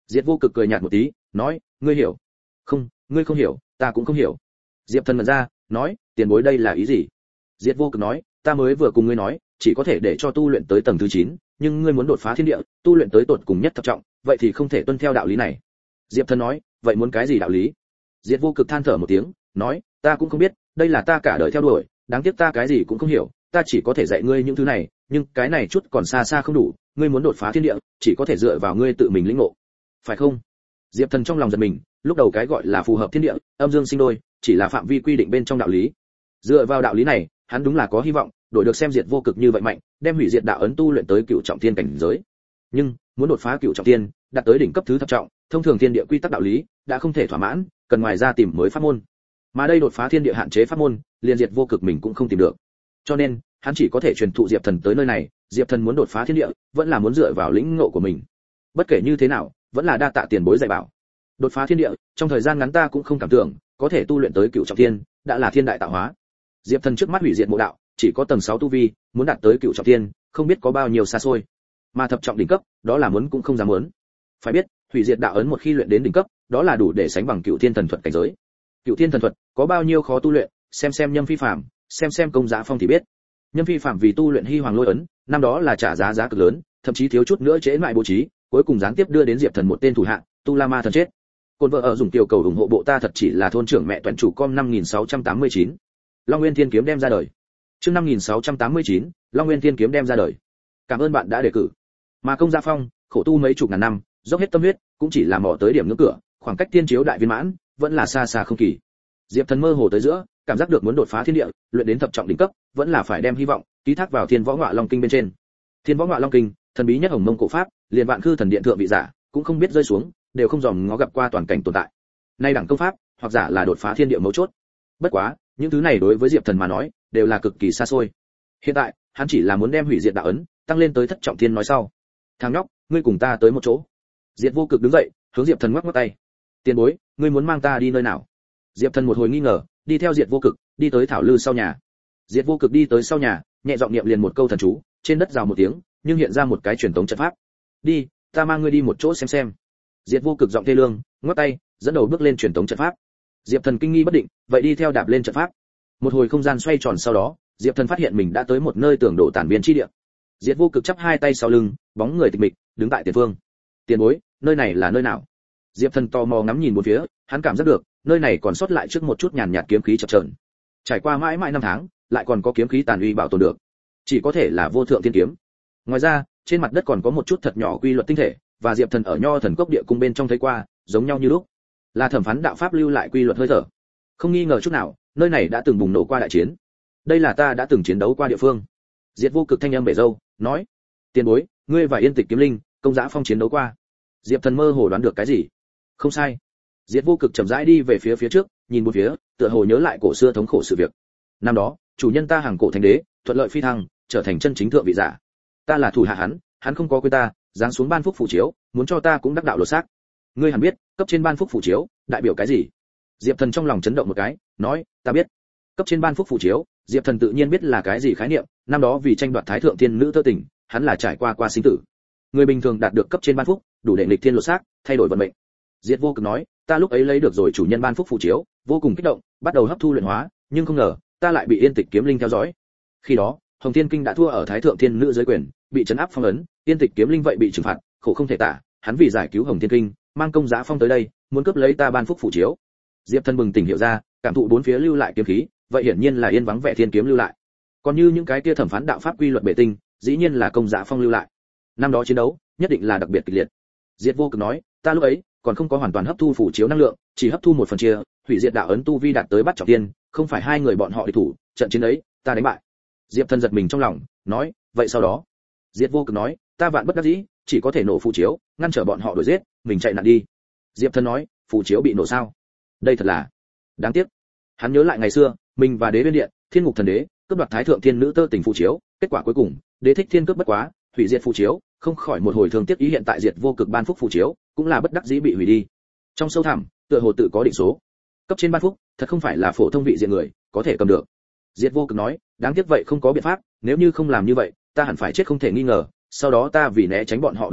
Diệt Vô Cực cười nhạt một tí, nói, ngươi hiểu? Không, ngươi không hiểu, ta cũng không hiểu. Diệp Thần mở ra, nói, tiền bối đây là ý gì? Diệt Vô Cực nói, ta mới vừa cùng ngươi nói, chỉ có thể để cho tu luyện tới tầng thứ 9, nhưng ngươi muốn đột phá thiên địa, tu luyện tới tột cùng nhất thập trọng, vậy thì không thể tuân theo đạo lý này. Diệp Thần nói, vậy muốn cái gì đạo lý? Diệt Vô Cực than thở một tiếng, nói, ta cũng không biết, đây là ta cả đời theo đuổi, đáng tiếc ta cái gì cũng không hiểu, ta chỉ có thể dạy ngươi những thứ này, nhưng cái này chút còn xa xa không đủ, ngươi muốn đột phá thiên địa, chỉ có thể dựa vào ngươi tự mình lĩnh ngộ. Phải không? Diệp Thần trong lòng giật mình, lúc đầu cái gọi là phù hợp thiên địa, âm dương sinh đôi, chỉ là phạm vi quy định bên trong đạo lý. Dựa vào đạo lý này, hắn đúng là có hy vọng, đổi được xem Diệt Vô Cực như vậy mạnh, đem hủy diệt đạo ấn tu luyện tới cựu trọng thiên cảnh giới. Nhưng, muốn đột phá cựu trọng thiên, đạt tới đỉnh cấp thứ thập trọng, thông thường thiên địa quy tắc đạo lý đã không thể thỏa mãn, cần ngoài ra tìm mới pháp môn. Mà đây đột phá thiên địa hạn chế pháp môn, liền Diệt Vô Cực mình cũng không tìm được. Cho nên, hắn chỉ có thể truyền thụ Diệp Thần tới nơi này, Diệp Thần muốn đột phá thiên địa, vẫn là muốn dựa vào lĩnh ngộ của mình. Bất kể như thế nào, vẫn là đa tạ tiền bối dạy bảo. Đột phá thiên địa, trong thời gian ngắn ta cũng không cảm tưởng, có thể tu luyện tới cựu trọng thiên, đã là thiên đại tạo hóa. Diệp Thần trước mắt hủy diệt mộ đạo, chỉ có tầng 6 tu vi, muốn đạt tới cựu trọng thiên, không biết có bao nhiêu xa xôi. Mà thập trọng đỉnh cấp, đó là muốn cũng không dám muốn. Phải biết, hủy diệt đạo ấn một khi luyện đến đỉnh cấp, đó là đủ để sánh bằng cựu thiên thần thuật cảnh giới. Cựu thiên thần thuật có bao nhiêu khó tu luyện, xem Nhâm Phi Phàm, xem Công Giá Phong thì biết. Nhâm Phi Phàm vì tu luyện Hy Hoàng Lôi ấn, năm đó là trả giá cực lớn, thậm chí thiếu chút nữa trễ lại bố trí, cuối cùng gián tiếp đưa đến Diệp Thần một tên thủ hạ, Tu La Ma thần chết. Côn vợ ở dùng tiểu cầu ủng hộ bộ ta thật chỉ là thôn trưởng mẹ toàn chủ com 5689. Long Nguyên Thiên kiếm đem ra đời. Chương 5689, Long Nguyên Thiên kiếm đem ra đời. Cảm ơn bạn đã đề cử. Mà Công Giá Phong, khổ tu mấy chục ngàn năm, dốc hết tâm huyết, cũng chỉ là mò tới điểm ngưỡng cửa, khoảng cách thiên chiếu đại viên mãn, vẫn là xa xa không kỳ. Diệp Thần mơ hồ tới giữa, cảm giác được muốn đột phá thiên địa, luyện đến thập trọng đỉnh cấp, vẫn là phải đem hy vọng ký thác vào Thiên Võ Ngọa Long Kinh bên trên. Thiên Võ Ngọa Long Kinh, thần bí nhất Hồng Mông cổ pháp, liền vạn khư thần điện thượng vị giả, cũng không biết rơi xuống, đều không dòm ngó gặp qua toàn cảnh tồn tại. Nay đẳng công pháp, hoặc giả là đột phá thiên địa mấu chốt. Bất quá, những thứ này đối với Diệp Thần mà nói, đều là cực kỳ xa xôi. Hiện tại, hắn chỉ là muốn đem hủy diệt đạo ấn tăng lên tới thất trọng thiên nói sau. Thằng nhóc, ngươi cùng ta tới một chỗ. Diệp Vô Cực đứng dậy, hướng Diệp Thần ngoắc ngoắc tay. Tiền bối, ngươi muốn mang ta đi nơi nào? Diệp Thần một hồi nghi ngờ, đi theo Diệp Vô Cực, đi tới thảo lư sau nhà. Diệp Vô Cực đi tới sau nhà, nhẹ giọng niệm liền một câu thần chú, trên đất rào một tiếng, nhưng hiện ra một cái truyền tống trận pháp. Đi, ta mang ngươi đi một chỗ xem. Diệp Vô Cực giọng thê lương, ngoắc tay, dẫn đầu bước lên truyền tống trận pháp. Diệp Thần kinh nghi bất định, vậy đi theo đạp lên trận pháp. Một hồi không gian xoay tròn sau đó, Diệp Thần phát hiện mình đã tới một nơi tường đổ tản biên chi địa. Diệp Vô Cực chắp hai tay sau lưng, bóng người tịch mịch, đứng tại tiền phương. Tiền bối, nơi này là nơi nào? Diệp Thần tò mò ngắm nhìn bốn phía, hắn cảm giác được, nơi này còn sót lại trước một chút nhàn nhạt kiếm khí chập chờn. Trải qua mãi mãi năm tháng, lại còn có kiếm khí tàn uy bảo tồn được. Chỉ có thể là vô thượng thiên kiếm. Ngoài ra, trên mặt đất còn có một chút thật nhỏ quy luật tinh thể, và Diệp Thần ở Nho Thần Cốc địa cung bên trong thấy qua, giống nhau như lúc. Là thẩm phán đạo pháp lưu lại quy luật hơi thở. Không nghi ngờ chút nào, nơi này đã từng bùng nổ qua đại chiến. Đây là ta đã từng chiến đấu qua địa phương. Diệp Vô Cực thanh âm bể râu, nói: "Tiền bối, ngươi và Yên Tịch Kiếm Linh, Công Giá Phong chiến đấu qua." Diệp Thần mơ hồ đoán được cái gì. Không sai. Diệp Vô Cực chậm rãi đi về phía trước, nhìn một phía, tựa hồ nhớ lại cổ xưa thống khổ sự việc. Năm đó, chủ nhân ta hàng cổ thánh đế, thuận lợi phi thăng, trở thành chân chính thượng vị giả. Ta là thủ hạ hắn không có quên ta, giáng xuống ban phúc phù chiếu, muốn cho ta cũng đắc đạo lột xác. Ngươi hẳn biết, cấp trên ban phúc phù chiếu, đại biểu cái gì? Diệp Thần trong lòng chấn động một cái, nói: "Ta biết." Cấp trên ban phúc phù chiếu, Diệp Thần tự nhiên biết là cái gì khái niệm, năm đó vì tranh đoạt thái thượng thiên nữ tơ tình, hắn là trải qua sinh tử. Người bình thường đạt được cấp trên ban phúc, đủ để nghịch thiên lột xác, thay đổi vận mệnh. Diệp Vô Cực nói: "Ta lúc ấy lấy được rồi chủ nhân ban phúc phù chiếu, vô cùng kích động, bắt đầu hấp thu luyện hóa, nhưng không ngờ, ta lại bị Yên Tịch Kiếm Linh theo dõi. Khi đó, Hồng Thiên Kinh đã thua ở thái thượng thiên nữ dưới quyền, bị trấn áp phong ấn, Yên Tịch Kiếm Linh vậy bị trừng phạt, khổ không thể tả, hắn vì giải cứu Hồng Thiên Kinh, mang Công Giá Phong tới đây, muốn cướp lấy ta ban phúc phù chiếu." Diệp Thần bừng tỉnh hiểu ra, cảm thụ bốn phía lưu lại kiếm khí, vậy hiển nhiên là yên vắng vẻ thiên kiếm lưu lại. Còn như những cái kia thẩm phán đạo pháp quy luật bệ tinh, dĩ nhiên là Công Giá Phong lưu lại. Năm đó chiến đấu, nhất định là đặc biệt kịch liệt. Diệp Vô Cực nói: "Ta lúc ấy còn không có hoàn toàn hấp thu phù chiếu năng lượng, chỉ hấp thu một phần chia, hủy diệt đạo ấn tu vi đạt tới bát trọng thiên, không phải hai người bọn họ địch thủ, trận chiến ấy, ta đánh bại." Diệp Thần giật mình trong lòng, nói: "Vậy sau đó?" Diệp Vô Cực nói: "Ta vạn bất đắc dĩ, chỉ có thể nổ phù chiếu, ngăn trở bọn họ đuổi giết, mình chạy nạn đi." Diệp Thần nói: "Phù chiếu bị nổ sao? Đây thật là đáng tiếc." Hắn nhớ lại ngày xưa, mình và Đế Viên Điện, Thiên Ngục Thần Đế, cướp đoạt thái thượng thiên nữ tơ tình phù chiếu, kết quả cuối cùng, Đế Thích Thiên cướp bất quá, hủy diệt phù chiếu, không khỏi một hồi thương tiếc ý hiện tại Diệt Vô Cực ban phúc phù chiếu, cũng là bất đắc dĩ bị hủy đi. Trong sâu thẳm, tựa hồ tự có định số. Cấp trên ban phúc, thật không phải là phổ thông vị diện người có thể cầm được. Diệt Vô Cực nói: "Đáng tiếc vậy không có biện pháp, nếu như không làm như vậy, ta hẳn phải chết không thể nghi ngờ, sau đó ta vì né tránh bọn họ đuổi giết,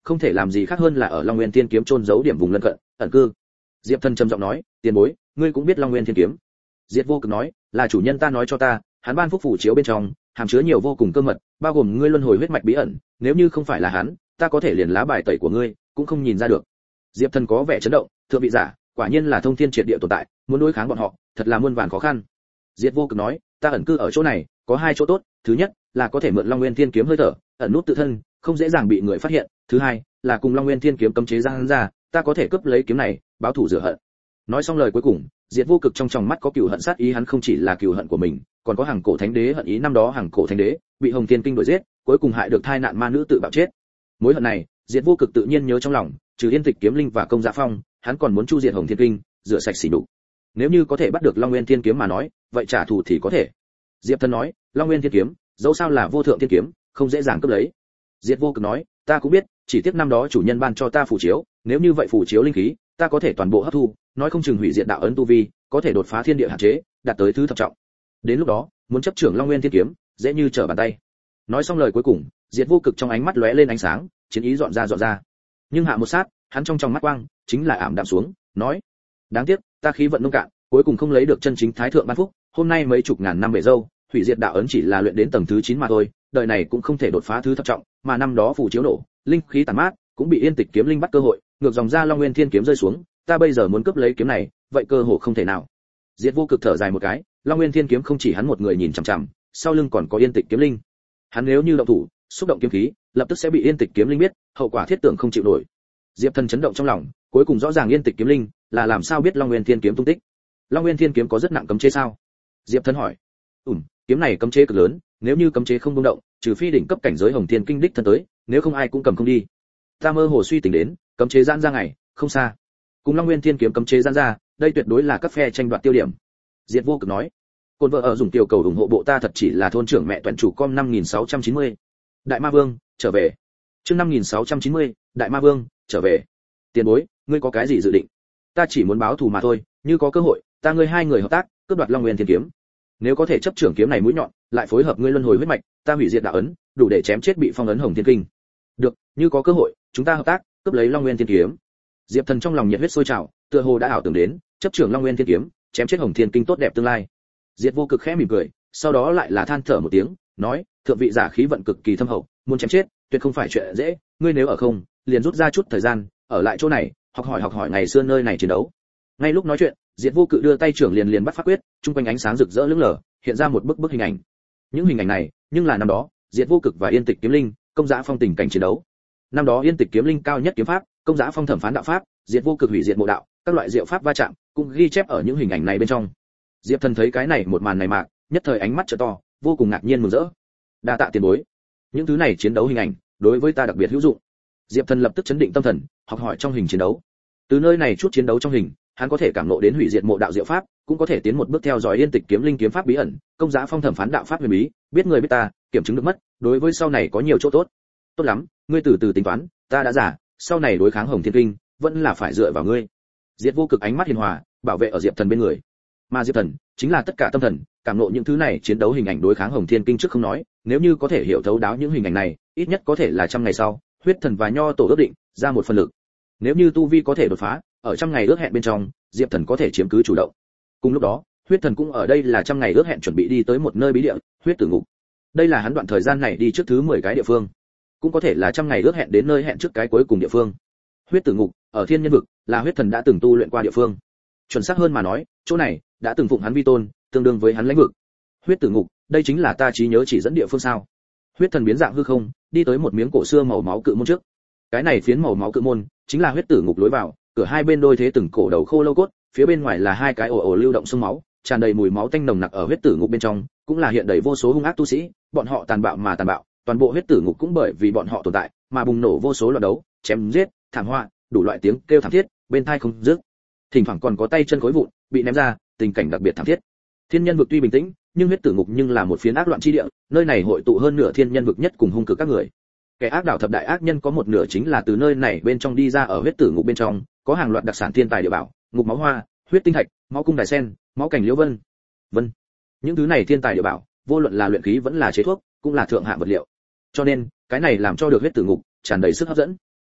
không thể làm gì khác hơn là ở Long Nguyên Thiên kiếm chôn giấu điểm vùng lân cận, ẩn cư. Diệp Thần trầm giọng nói, tiền bối, ngươi cũng biết Long Nguyên Thiên kiếm. Diệt Vô Cực nói, là chủ nhân ta nói cho ta, hắn ban phúc phủ chiếu bên trong, hàm chứa nhiều vô cùng cơ mật, bao gồm ngươi luân hồi huyết mạch bí ẩn, nếu như không phải là hắn, ta có thể liền lá bài tẩy của ngươi, cũng không nhìn ra được. Diệp Thần có vẻ chấn động, thượng vị giả, quả nhiên là thông thiên triệt địa tồn tại, muốn đối kháng bọn họ, thật là muôn vàn khó khăn. Diệt Vô Cực nói, ta ẩn cư ở chỗ này, có hai chỗ tốt, thứ nhất là có thể mượn Long Nguyên Thiên kiếm hơi thở, ẩn nút tự thân, không dễ dàng bị người phát hiện, thứ hai là cùng Long Nguyên Thiên kiếm cấm chế ra hắn ra, ta có thể cướp lấy kiếm này, báo thù rửa hận. Nói xong lời cuối cùng, Diệt Vô Cực trong tròng mắt có cừu hận sát ý, hắn không chỉ là cừu hận của mình, còn có Hằng Cổ Thánh Đế hận ý, năm đó Hằng Cổ Thánh Đế bị Hồng Thiên Kinh đuổi giết, cuối cùng hại được thai nạn ma nữ tự bạo chết. Mối hận này, Diệt Vô Cực tự nhiên nhớ trong lòng, trừ Yên Tịch Kiếm Linh và Công Giá Phong, hắn còn muốn chu diệt Hồng Thiên Kinh, rửa sạch sỉ nhục. Nếu như có thể bắt được Long Nguyên Thiên kiếm mà nói, vậy trả thù thì có thể. Diệp Thần nói, Long Nguyên Thiên kiếm, dẫu sao là vô thượng thiên kiếm, không dễ dàng cướp lấy. Diệt Vô Cực nói, ta cũng biết, chỉ tiếc năm đó chủ nhân ban cho ta phù chiếu, nếu như vậy phù chiếu linh khí, ta có thể toàn bộ hấp thu, nói không chừng hủy diệt đạo ấn tu vi, có thể đột phá thiên địa hạn chế, đạt tới thứ thập trọng. Đến lúc đó, muốn chấp trưởng Long Nguyên Thiên kiếm, dễ như trở bàn tay. Nói xong lời cuối cùng, Diệt Vô Cực trong ánh mắt lóe lên ánh sáng, chiến ý dọn ra. Nhưng hạ một sát, hắn trong mắt quang, chính là ảm đạm xuống, nói: đáng tiếc, ta khí vận nông cạn, cuối cùng không lấy được chân chính thái thượng ban phúc, hôm nay mấy chục ngàn năm bể dâu, hủy diệt đạo ấn chỉ là luyện đến tầng thứ 9 mà thôi, đời này cũng không thể đột phá thứ thập trọng, mà năm đó phù chiếu nổ, linh khí tàn mát, cũng bị Yên Tịch Kiếm Linh bắt cơ hội, ngược dòng ra Long Nguyên Thiên kiếm rơi xuống, ta bây giờ muốn cướp lấy kiếm này, vậy cơ hội không thể nào. Diệt Vô Cực thở dài một cái, Long Nguyên Thiên kiếm không chỉ hắn một người nhìn chằm chằm, sau lưng còn có Yên Tịch Kiếm Linh. Hắn nếu như động thủ, xúc động kiếm khí, lập tức sẽ bị Yên Tịch Kiếm Linh biết, hậu quả thiết tưởng không chịu nổi. Diệp Thần chấn động trong lòng, cuối cùng rõ ràng Yên Tịch Kiếm Linh là làm sao biết Long Nguyên Thiên kiếm tung tích. Long Nguyên Thiên kiếm có rất nặng cấm chế sao? Diệp Thần hỏi. Kiếm này cấm chế cực lớn, nếu như cấm chế không bung động, trừ phi đỉnh cấp cảnh giới Hồng Thiên Kinh đích thân tới, nếu không ai cũng cầm không đi. Ta mơ hồ suy tính đến, cấm chế giãn ra ngày, không xa. Cùng Long Nguyên Thiên kiếm cấm chế giãn ra, đây tuyệt đối là các phe tranh đoạt tiêu điểm. Diệt Vô Cực nói. Côn vợ ở dùng tiểu cầu ủng hộ bộ ta thật chỉ là thôn trưởng mẹ toàn chủ com 5690. Đại Ma Vương, trở về. Chương 5690, Đại Ma Vương, trở về. Tiền bối, ngươi có cái gì dự định? Ta chỉ muốn báo thù mà thôi, như có cơ hội, ta ngươi hai người hợp tác, cướp đoạt Long Nguyên Thiên kiếm. Nếu có thể chấp trưởng kiếm này mũi nhọn, lại phối hợp ngươi luân hồi huyết mạch, ta hủy diệt đạo ấn, đủ để chém chết bị phong ấn Hồng Thiên Kinh. Được, như có cơ hội, chúng ta hợp tác, cướp lấy Long Nguyên Thiên kiếm. Diệp Thần trong lòng nhiệt huyết sôi trào, tựa hồ đã ảo tưởng đến, chấp trưởng Long Nguyên Thiên kiếm, chém chết Hồng Thiên Kinh tốt đẹp tương lai. Diệt Vô Cực khẽ mỉm cười, sau đó lại là than thở một tiếng, nói, thượng vị giả khí vận cực kỳ thâm hậu, muốn chém chết, tuyệt không phải chuyện dễ, ngươi nếu ở không, liền rút ra chút thời gian, ở lại chỗ này, học hỏi ngày xưa nơi này chiến đấu. Ngay lúc nói chuyện, Diệt Vô Cự đưa tay trưởng liền bắt pháp quyết, trung quanh ánh sáng rực rỡ lững lờ, hiện ra một bức hình ảnh. Những hình ảnh này, nhưng là năm đó, Diệt Vô Cực và Yên Tịch Kiếm Linh, Công Giá Phong tình cảnh chiến đấu. Năm đó Yên Tịch Kiếm Linh cao nhất kiếm pháp, Công Giá Phong thẩm phán đạo pháp, Diệt Vô Cực hủy diệt mộ đạo, các loại diệu pháp va chạm, cũng ghi chép ở những hình ảnh này bên trong. Diệp Thần thấy cái này một màn này mạc, nhất thời ánh mắt trợ to, vô cùng ngạc nhiên mừng rỡ. Đa tạ tiền bối. Những thứ này chiến đấu hình ảnh, đối với ta đặc biệt hữu dụng. Diệp Thần lập tức chấn định tâm thần, học hỏi trong hình chiến đấu. Từ nơi này chút chiến đấu trong hình, hắn có thể cảm ngộ đến hủy diệt mộ đạo diệu pháp, cũng có thể tiến một bước theo dõi Yên Tịch Kiếm Linh kiếm pháp bí ẩn, Công Giá Phong thẩm phán đạo pháp huyền bí, biết người biết ta, kiểm chứng được mất, đối với sau này có nhiều chỗ tốt. Tốt lắm, ngươi từ từ tính toán, ta đã giả, sau này đối kháng Hồng Thiên Kinh, vẫn là phải dựa vào ngươi. Diệt Vô Cực ánh mắt hiền hòa, bảo vệ ở Diệp Thần bên người. Mà Diệp Thần chính là tất cả tâm thần, cảm ngộ những thứ này chiến đấu hình ảnh đối kháng Hồng Thiên Kinh trước không nói, nếu như có thể hiểu thấu đáo những hình ảnh này, ít nhất có thể là trăm ngày sau, Huyết Thần và Nho Tổ ước định ra một phần lực. Nếu như tu vi có thể đột phá, ở trăm ngày ước hẹn bên trong, Diệp Thần có thể chiếm cứ chủ động. Cùng lúc đó, Huyết Thần cũng ở đây là trăm ngày ước hẹn chuẩn bị đi tới một nơi bí địa, Huyết Tử Ngục. Đây là hắn đoạn thời gian này đi trước thứ 10 cái địa phương, cũng có thể là trăm ngày ước hẹn đến nơi hẹn trước cái cuối cùng địa phương. Huyết Tử Ngục ở Thiên Nhân vực, là Huyết Thần đã từng tu luyện qua địa phương. Chuẩn xác hơn mà nói, chỗ này đã từng phụng hắn vi tôn, tương đương với hắn lãnh vực. Huyết Tử Ngục, đây chính là ta trí nhớ chỉ dẫn địa phương sao? Huyết Thần biến dạng hư không, đi tới một miếng cổ xưa màu máu cự môn trước. Cái này phiến màu máu cự môn, chính là Huyết Tử Ngục lối vào, cửa hai bên đôi thế từng cổ đầu khô lâu cốt, phía bên ngoài là hai cái ồ ồ lưu động sông máu, tràn đầy mùi máu tanh nồng nặc. Ở Huyết Tử Ngục bên trong, cũng là hiện đầy vô số hung ác tu sĩ, bọn họ tàn bạo mà tàn bạo, toàn bộ Huyết Tử Ngục cũng bởi vì bọn họ tồn tại, mà bùng nổ vô số loạn đấu, chém giết, thảm họa, đủ loại tiếng kêu thảm thiết, bên tai không dứt. Thỉnh thoảng còn có tay chân khối vụn bị ném ra, tình cảnh đặc biệt thảm thiết. Thiên Nhân vực tuy bình tĩnh, nhưng Huyết Tử Ngục nhưng là một phiến ác loạn chi địa, nơi này hội tụ hơn nửa Thiên Nhân vực nhất cùng hung cực các người. Kẻ ác đảo thập đại ác nhân có một nửa chính là từ nơi này bên trong đi ra. Ở Huyết Tử Ngục bên trong, có hàng loạt đặc sản thiên tài địa bảo, ngục máu hoa, huyết tinh thạch, máu cung đài sen, máu cảnh liễu vân. Những thứ này thiên tài địa bảo, vô luận là luyện khí vẫn là chế thuốc, cũng là thượng hạng vật liệu. Cho nên, cái này làm cho được Huyết Tử Ngục tràn đầy sức hấp dẫn.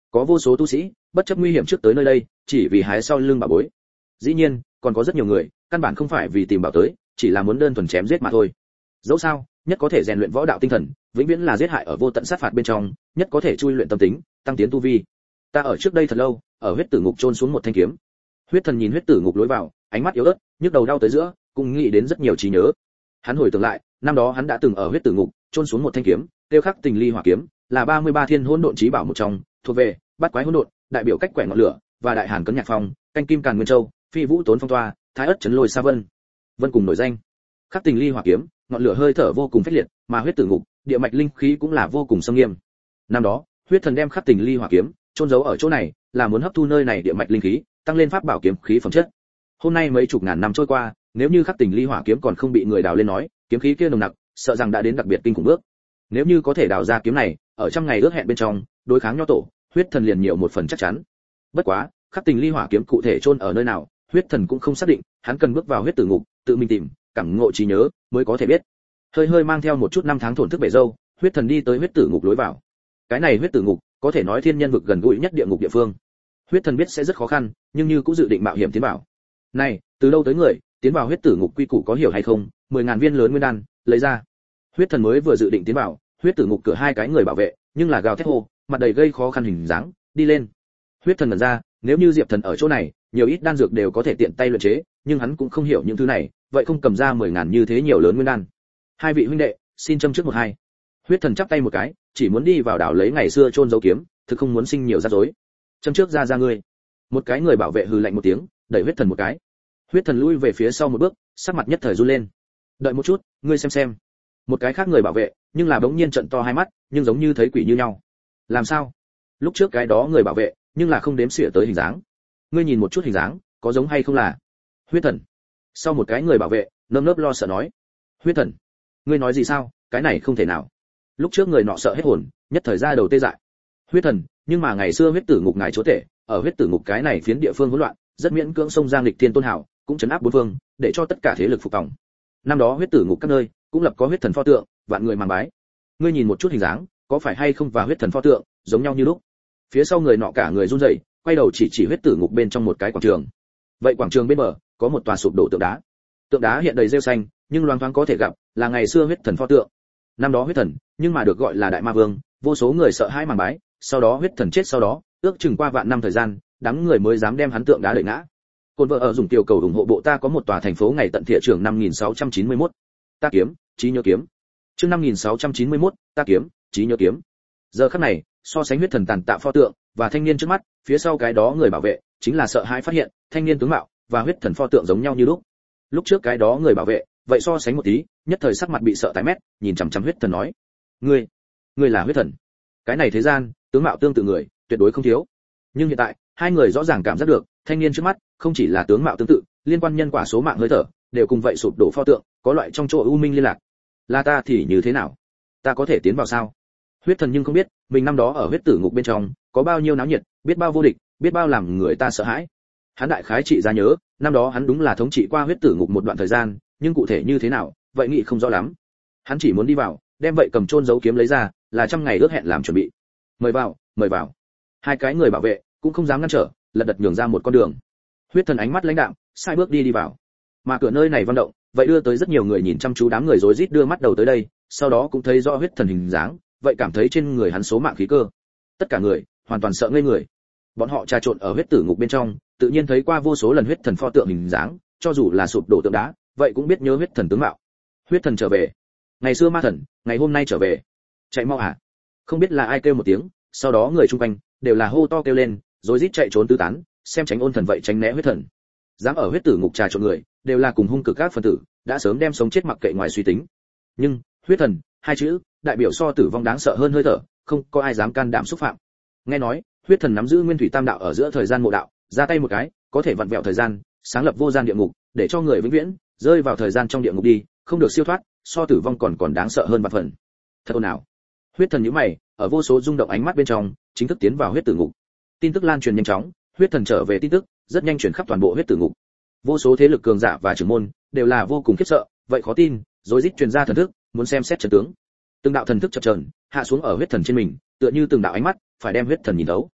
Có vô số tu sĩ bất chấp nguy hiểm trước tới nơi đây, chỉ vì hái sau lưng bảo bối. Dĩ nhiên, còn có rất nhiều người, căn bản không phải vì tìm bảo tới, chỉ là muốn đơn thuần chém giết mà thôi. Dẫu sao, nhất có thể rèn luyện võ đạo tinh thần, vĩnh viễn là giết hại ở vô tận sát phạt bên trong, nhất có thể chui luyện tâm tính, tăng tiến tu vi. Ta ở trước đây thật lâu, ở huyết tử ngục chôn xuống một thanh kiếm. Huyết Thần nhìn huyết tử ngục lối vào, ánh mắt yếu ớt, nhức đầu đau tới giữa, cũng nghĩ đến rất nhiều trí nhớ. Hắn hồi tưởng lại, năm đó hắn đã từng ở huyết tử ngục chôn xuống một thanh kiếm, tiêu khắc tình ly hỏa kiếm, là 33 thiên hỗn độn chí bảo một trong, thuộc về bát quái hỗn độn, đại biểu cách quẻ ngọn lửa, và đại hàn cấn nhạc phong, canh kim càn nguyên châu, phi vũ tốn phong toa, thái ất chấn lôi sa vân. Vân cùng nổi danh. Khắc tình ly hỏa kiếm, ngọn lửa hơi thở vô cùng phách liệt, mà huyết tử ngục, địa mạch linh khí cũng là vô cùng sâm nghiêm. Năm đó, Huyết Thần đem khắc tình ly hỏa kiếm chôn giấu ở chỗ này, là muốn hấp thu nơi này địa mạch linh khí, tăng lên pháp bảo kiếm khí phẩm chất. Hôm nay mấy chục ngàn năm trôi qua, nếu như khắc tình ly hỏa kiếm còn không bị người đào lên nói, kiếm khí kia nồng nặc, sợ rằng đã đến đặc biệt kinh khủng bước. Nếu như có thể đào ra kiếm này, ở trăm ngày ước hẹn bên trong, đối kháng nho tổ, Huyết Thần liền nhiều một phần chắc chắn. Bất quá, khắc tình ly hỏa kiếm cụ thể chôn ở nơi nào, Huyết Thần cũng không xác định, hắn cần bước vào huyết tử ngục, tự mình tìm, cảm ngộ trí nhớ, mới có thể biết. Hơi hơi mang theo một chút năm tháng thổn thức bể dâu, Huyết Thần đi tới huyết tử ngục lối vào. Cái này huyết tử ngục, có thể nói thiên nhân vực gần gũi nhất địa ngục địa phương. Huyết Thần biết sẽ rất khó khăn, nhưng như cũng dự định mạo hiểm tiến vào. Này, từ đâu tới người, tiến vào huyết tử ngục quy củ có hiểu hay không? 10.000 viên lớn nguyên đan, lấy ra. Huyết Thần mới vừa dự định tiến vào, huyết tử ngục cửa hai cái người bảo vệ, nhưng là gào thét hô, mặt đầy gây khó khăn hình dáng, đi lên. Huyết Thần nhận ra, nếu như Diệp Thần ở chỗ này, nhiều ít đan dược đều có thể tiện tay luyện chế, nhưng hắn cũng không hiểu những thứ này, vậy không cầm ra 10.000 như thế nhiều lớn nguyên đan. Hai vị huynh đệ, xin châm trước một hai. Huyết Thần chắp tay một cái, chỉ muốn đi vào đảo lấy ngày xưa chôn giấu kiếm, thực không muốn sinh nhiều rắc rối. Châm trước ra ngươi. Một cái người bảo vệ hừ lạnh một tiếng, đẩy Huyết Thần một cái. Huyết Thần lui về phía sau một bước, sắc mặt nhất thời run lên. Đợi một chút, ngươi xem. Một cái khác người bảo vệ, nhưng là bỗng nhiên trợn to hai mắt, nhưng giống như thấy quỷ như nhau. Làm sao? Lúc trước cái đó người bảo vệ, nhưng là không đếm xỉa tới hình dáng. Ngươi nhìn một chút hình dáng, có giống hay không là? Huyết Thần. Sau một cái người bảo vệ, nơm nớp lo sợ nói. Huyết Thần, ngươi nói gì sao? Cái này không thể nào. Lúc trước người nọ sợ hết hồn, nhất thời ra đầu tê dại. Huyết Thần, nhưng mà ngày xưa huyết tử ngục ngài chúa tể, ở huyết tử ngục cái này phiến địa phương hỗn loạn, rất miễn cưỡng sông giang lịch thiên tôn hảo, cũng chấn áp bốn phương, để cho tất cả thế lực phục tòng. Năm đó huyết tử ngục các nơi, cũng lập có huyết thần pho tượng, vạn người màng bái. Ngươi nhìn một chút hình dáng, có phải hay không và huyết thần pho tượng giống nhau như lúc? Phía sau người nọ cả người run rẩy, quay đầu chỉ huyết tử ngục bên trong một cái quảng trường. Vậy quảng trường bên bờ có một tòa sụp đổ tượng đá. Tượng đá hiện đầy rêu xanh, nhưng loáng thoáng có thể gặp là ngày xưa huyết thần pho tượng. Năm đó huyết thần, nhưng mà được gọi là đại ma vương, vô số người sợ hãi màng bái, sau đó huyết thần chết sau đó, ước chừng qua vạn năm thời gian, đám người mới dám đem hắn tượng đá đẩy ngã. Côn vợ ở dùng tiểu cầu ủng hộ bộ ta có một tòa thành phố ngày tận thị trường 5691. Ta kiếm, trí nhớ kiếm. Chương 5691, ta kiếm, trí nhớ kiếm. Giờ khắc này, so sánh huyết thần tàn tạ pho tượng và thanh niên trước mắt, phía sau cái đó người bảo vệ, chính là sợ hãi phát hiện, thanh niên tướng mạo và huyết thần pho tượng giống nhau như lúc. Lúc trước cái đó người bảo vệ, vậy so sánh một tí, nhất thời sắc mặt bị sợ tái mét, nhìn chằm chằm huyết thần nói: ngươi là huyết thần? Cái này thế gian, tướng mạo tương tự người, tuyệt đối không thiếu. Nhưng hiện tại, hai người rõ ràng cảm giác được, thanh niên trước mắt, không chỉ là tướng mạo tương tự, liên quan nhân quả số mạng hơi thở, đều cùng vậy sụp đổ pho tượng, có loại trong chỗ u minh liên lạc. Là ta thì như thế nào? Ta có thể tiến vào sao? Huyết thần nhưng không biết, mình năm đó ở huyết tử ngục bên trong, có bao nhiêu náo nhiệt, biết bao vô địch, biết bao làm người ta sợ hãi. Hắn đại khái trị ra nhớ, năm đó hắn đúng là thống trị qua huyết tử ngục một đoạn thời gian, nhưng cụ thể như thế nào, vậy nghĩ không rõ lắm. Hắn chỉ muốn đi vào, đem vậy cầm chôn giấu kiếm lấy ra, là trăm ngày ước hẹn làm chuẩn bị. Mời vào, mời vào. Hai cái người bảo vệ cũng không dám ngăn trở, lật đật nhường ra một con đường. Huyết thần ánh mắt lãnh đạm, sai bước đi vào. Mà cửa nơi này vận động, vậy đưa tới rất nhiều người nhìn chăm chú, đám người rối rít đưa mắt đầu tới đây, sau đó cũng thấy rõ huyết thần hình dáng, vậy cảm thấy trên người hắn số mạng khí cơ. Tất cả người hoàn toàn sợ ngây người. Bọn họ trà trộn ở huyết tử ngục bên trong, tự nhiên thấy qua vô số lần huyết thần pho tượng hình dáng, cho dù là sụp đổ tượng đá, vậy cũng biết nhớ huyết thần tướng mạo. Huyết thần trở về. Ngày xưa ma thần, ngày hôm nay trở về. Chạy mau à? Không biết là ai kêu một tiếng, sau đó người chung quanh đều là hô to kêu lên, rối rít chạy trốn tứ tán, xem tránh ôn thần vậy tránh né huyết thần. Dám ở huyết tử ngục trà trộn người, đều là cùng hung cực các phân tử, đã sớm đem sống chết mặc kệ ngoài suy tính. Nhưng huyết thần, hai chữ, đại biểu so tử vong đáng sợ hơn hơi thở, không có ai dám can đảm xúc phạm. Nghe nói, huyết thần nắm giữ nguyên thủy tam đạo ở giữa thời gian mộ đạo, ra tay một cái, có thể vặn vẹo thời gian, sáng lập vô gian địa ngục, để cho người vĩnh viễn rơi vào thời gian trong địa ngục đi, không được siêu thoát, so tử vong còn đáng sợ hơn vạn phần. Thật ồn ào. Huyết thần nhíu mày, ở vô số rung động ánh mắt bên trong, chính thức tiến vào huyết tử ngục. Tin tức lan truyền nhanh chóng, huyết thần trở về tin tức rất nhanh truyền khắp toàn bộ huyết tử ngục. Vô số thế lực cường giả và trưởng môn đều là vô cùng khiếp sợ, vậy khó tin, rối rít truyền ra thần thức, muốn xem xét trận tướng. Từng đạo thần thức chập chờn, hạ xuống ở huyết thần trên mình, tựa như từng đạo ánh mắt, phải đem huyết thần nhìn thấu.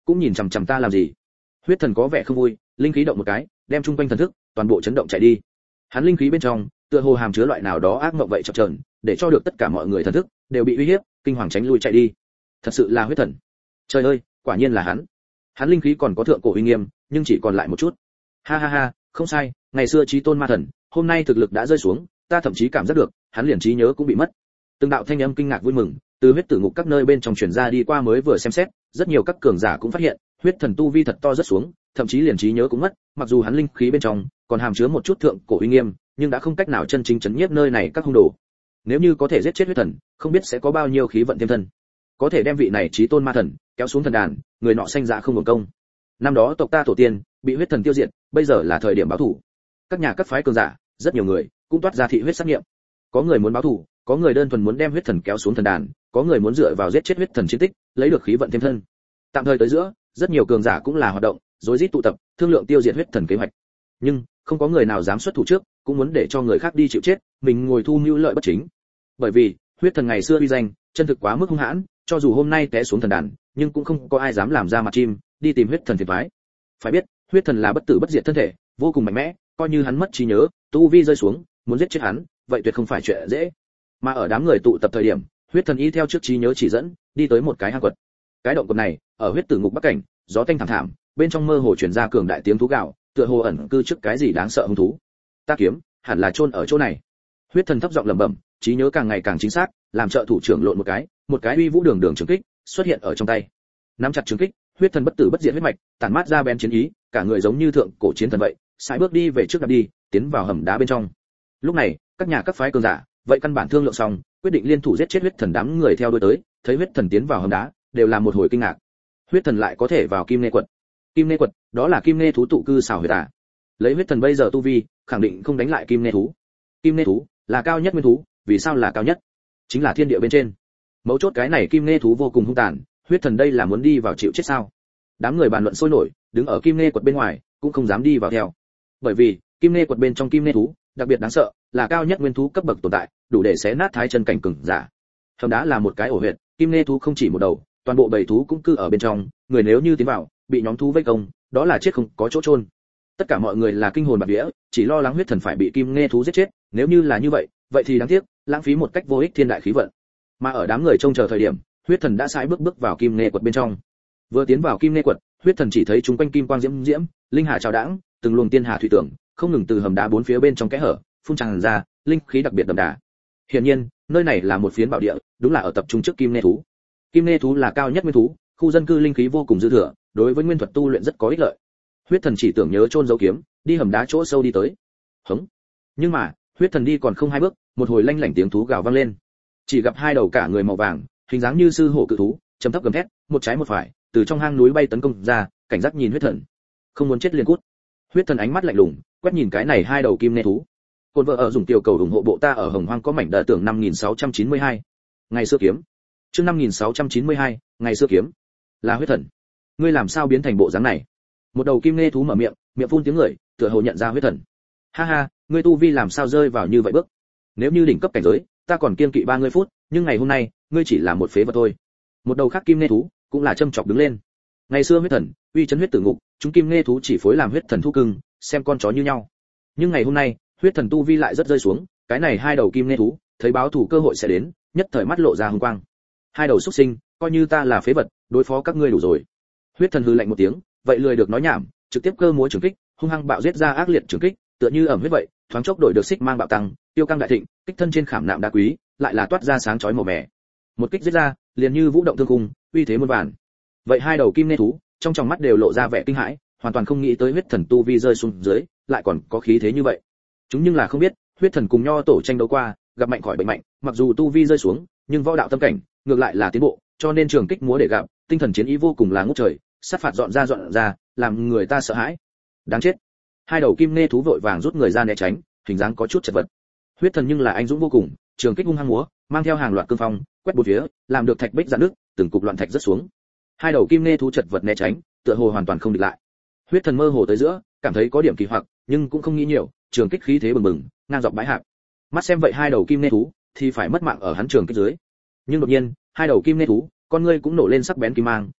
cũng nhìn chằm chằm ta làm gì? Huyết thần có vẻ không vui, linh khí động một cái, đem trung quanh thần thức toàn bộ chấn động chạy đi. Hắn linh khí bên trong tựa hồ hàm chứa loại nào đó ác mộng vậy chập chờn, để cho được tất cả mọi người thần thức đều bị uy hiếp, kinh hoàng tránh lui chạy đi. Thật sự là huyết thần. Trời ơi, quả nhiên là hắn. Hắn linh khí còn có thượng cổ uy nghiêm, nhưng chỉ còn lại một chút. Ha ha ha, không sai, ngày xưa chí tôn ma thần, hôm nay thực lực đã rơi xuống, ta thậm chí cảm giác được, hắn liền trí nhớ cũng bị mất. Từng đạo thanh âm kinh ngạc vui mừng, từ huyết tử ngục các nơi bên trong truyền ra đi qua mới vừa xem xét, rất nhiều các cường giả cũng phát hiện, huyết thần tu vi thật to rất xuống, thậm chí liền trí nhớ cũng mất, mặc dù hắn linh khí bên trong còn hàm chứa một chút thượng cổ uy nghiêm, nhưng đã không cách nào chân chính chấn nhiếp nơi này các hung đồ. Nếu như có thể giết chết huyết thần, không biết sẽ có bao nhiêu khí vận thêm thân. Có thể đem vị này chí tôn ma thần kéo xuống thần đàn, người nọ sanh dạ không hưởng công. Năm đó tộc ta tổ tiên bị huyết thần tiêu diệt, bây giờ là thời điểm báo thù. Các nhà các phái cường giả, rất nhiều người cũng toát ra thị huyết sát nghiệm. Có người muốn báo thù, có người đơn thuần muốn đem huyết thần kéo xuống thần đàn, có người muốn dựa vào giết chết huyết thần chiến tích, lấy được khí vận thêm thân. Tạm thời tới giữa, rất nhiều cường giả cũng là hoạt động, rối rít tụ tập, thương lượng tiêu diệt huyết thần kế hoạch. Nhưng không có người nào dám xuất thủ trước, cũng muốn để cho người khác đi chịu chết, mình ngồi thu mưu lợi bất chính. Bởi vì huyết thần ngày xưa uy danh, chân thực quá mức hung hãn, cho dù hôm nay té xuống thần đàn, nhưng cũng không có ai dám làm ra mặt chim, đi tìm huyết thần phiền toái. Phải biết, huyết thần là bất tử bất diệt thân thể, vô cùng mạnh mẽ, coi như hắn mất trí nhớ, tu vi rơi xuống, muốn giết chết hắn, vậy tuyệt không phải chuyện dễ. Mà ở đám người tụ tập thời điểm, huyết thần y theo trước trí nhớ chỉ dẫn, đi tới một cái hang quật. Cái động quật này, ở huyết tử ngục bắc cảnh, gió tanh thảm thảm, bên trong mơ hồ truyền ra cường đại tiếng thú gào, tựa hồ ẩn cư trước cái gì đáng sợ hung thú. Ta kiếm, hẳn là chôn ở chỗ này. Huyết thần thấp giọng lẩm bẩm, trí nhớ càng ngày càng chính xác, làm trợ thủ trưởng lộn một cái uy vũ đường đường trường kích xuất hiện ở trong tay. Nắm chặt trường kích, huyết thần bất tử bất diệt huyết mạch, tản mát ra bén chiến ý, cả người giống như thượng cổ chiến thần vậy, sải bước đi về trước đạp đi, tiến vào hầm đá bên trong. Lúc này, các nhà các phái cường giả, vậy căn bản thương lượng xong, quyết định liên thủ giết chết huyết thần, đám người theo đuôi tới, thấy huyết thần tiến vào hầm đá, đều là một hồi kinh ngạc. Huyết thần lại có thể vào kim nê quật. Kim nê quật, đó là kim nê thú tụ cư xảo huyệt à? Lấy huyết thần bây giờ tu vi, khẳng định không đánh lại kim nê thú. Kim nê thú là cao nhất nguyên thú, vì sao là cao nhất? Chính là thiên địa bên trên. Mấu chốt cái này kim nê thú vô cùng hung tàn, huyết thần đây là muốn đi vào chịu chết sao? Đám người bàn luận sôi nổi, đứng ở kim nê quật bên ngoài, cũng không dám đi vào theo. Bởi vì, kim nê quật bên trong kim nê thú, đặc biệt đáng sợ, là cao nhất nguyên thú cấp bậc tồn tại, đủ để xé nát thái chân cảnh cường giả. Hầm đá là một cái ổ huyệt, kim nê thú không chỉ một đầu, toàn bộ bầy thú cũng cư ở bên trong, người nếu như tiến vào, bị nhóm thú vây công, đó là chết không có chỗ chôn. Tất cả mọi người là kinh hồn bạt vía, chỉ lo lắng huyết thần phải bị kim nê thú giết chết, nếu như là như vậy, vậy thì đáng tiếc, lãng phí một cách vô ích thiên đại khí vận. Mà ở đám người trông chờ thời điểm, huyết thần đã sải bước vào kim nê quật bên trong. Vừa tiến vào kim nê quật, huyết thần chỉ thấy chúng quanh kim quang diễm diễm, linh hà trào đãng, từng luồng tiên hà thủy tưởng, không ngừng từ hầm đá bốn phía bên trong kẽ hở phun tràn ra, linh khí đặc biệt đậm đà. Hiển nhiên, nơi này là một phiến bảo địa, đúng là ở tập trung trước kim nê thú. Kim nê thú là cao nhất nguyên thú, khu dân cư linh khí vô cùng dư thừa, đối với nguyên thuật tu luyện rất có ích lợi. Huyết thần chỉ tưởng nhớ chôn dấu kiếm, đi hầm đá chỗ sâu đi tới. Hững. Nhưng mà, huyết thần đi còn không hai bước, một hồi lanh lảnh tiếng thú gào vang lên. Chỉ gặp hai đầu cả người màu vàng, hình dáng như sư hổ cự thú, trầm thấp gầm thét, một trái một phải, từ trong hang núi bay tấn công ra, cảnh giác nhìn huyết thần. Không muốn chết liền cút. Huyết thần ánh mắt lạnh lùng, quét nhìn cái này hai đầu kim nê thú. Côn vợ ở dùng tiểu cầu ủng hộ bộ ta ở Hồng Hoang có mảnh đỡ tưởng 5692. Ngày xưa kiếm. Chương 5692, ngày xưa kiếm. Là huyết thần. Ngươi làm sao biến thành bộ dáng này? Một đầu kim nê thú mở miệng, miệng phun tiếng người, tựa hồ nhận ra huyết thần. Ha ha, ngươi tu vi làm sao rơi vào như vậy bước? Nếu như đỉnh cấp cảnh giới, ta còn kiên kỵ 30 phút, nhưng ngày hôm nay, ngươi chỉ là một phế vật thôi. Một đầu khác kim nê thú cũng là châm chọc đứng lên. Ngày xưa huyết thần, uy chấn huyết tử ngục, chúng kim nê thú chỉ phối làm huyết thần thú cưng, xem con chó như nhau. Nhưng ngày hôm nay, huyết thần tu vi lại rất rơi xuống, cái này hai đầu kim nê thú, thấy báo thù cơ hội sẽ đến, nhất thời mắt lộ ra hung quang. Hai đầu xuất sinh, coi như ta là phế vật, đối phó các ngươi đủ rồi. Huyết thần hừ lạnh một tiếng, vậy lười được nói nhảm, trực tiếp cơ múa trường kích, hung hăng bạo giết ra ác liệt trường kích, tựa như ẩm huyết vậy, thoáng chốc đổi được xích mang bạo tăng, tiêu căng đại thịnh, kích thân trên khảm nạm đá quý, lại là toát ra sáng chói màu mè. Một kích giết ra, liền như vũ động thương khung, uy thế muôn vàn. Vậy hai đầu kim nê thú, trong tròng mắt đều lộ ra vẻ kinh hãi, hoàn toàn không nghĩ tới huyết thần tu vi rơi xuống dưới, lại còn có khí thế như vậy. Chúng nhưng là không biết, huyết thần cùng nho tổ tranh đấu qua, gặp mạnh khỏi bệnh mạnh, mặc dù tu vi rơi xuống, nhưng võ đạo tâm cảnh ngược lại là tiến bộ, cho nên trường kích múa để gặp, tinh thần chiến ý vô cùng là ngút trời, sát phạt dọn ra, làm người ta sợ hãi. Đáng chết. Hai đầu kim nê thú vội vàng rút người ra né tránh, hình dáng có chút chật vật. Huyết thần nhưng là anh dũng vô cùng, trường kích hung hăng múa, mang theo hàng loạt cương phong, quét bốn phía, làm được thạch bích rạn nước, từng cục loạn thạch rất xuống. Hai đầu kim nê thú chật vật né tránh, tựa hồ hoàn toàn không địch lại. Huyết thần mơ hồ tới giữa, cảm thấy có điểm kỳ hoặc, nhưng cũng không nghĩ nhiều, trường kích khí thế bừng bừng, ngang dọc bãi hạp. Mắt xem vậy hai đầu kim nê thú, thì phải mất mạng ở hắn trường kích dưới. Nhưng đột nhiên, hai đầu kim nê thú, con ngươi cũng nổ lên sắc bén kim mang,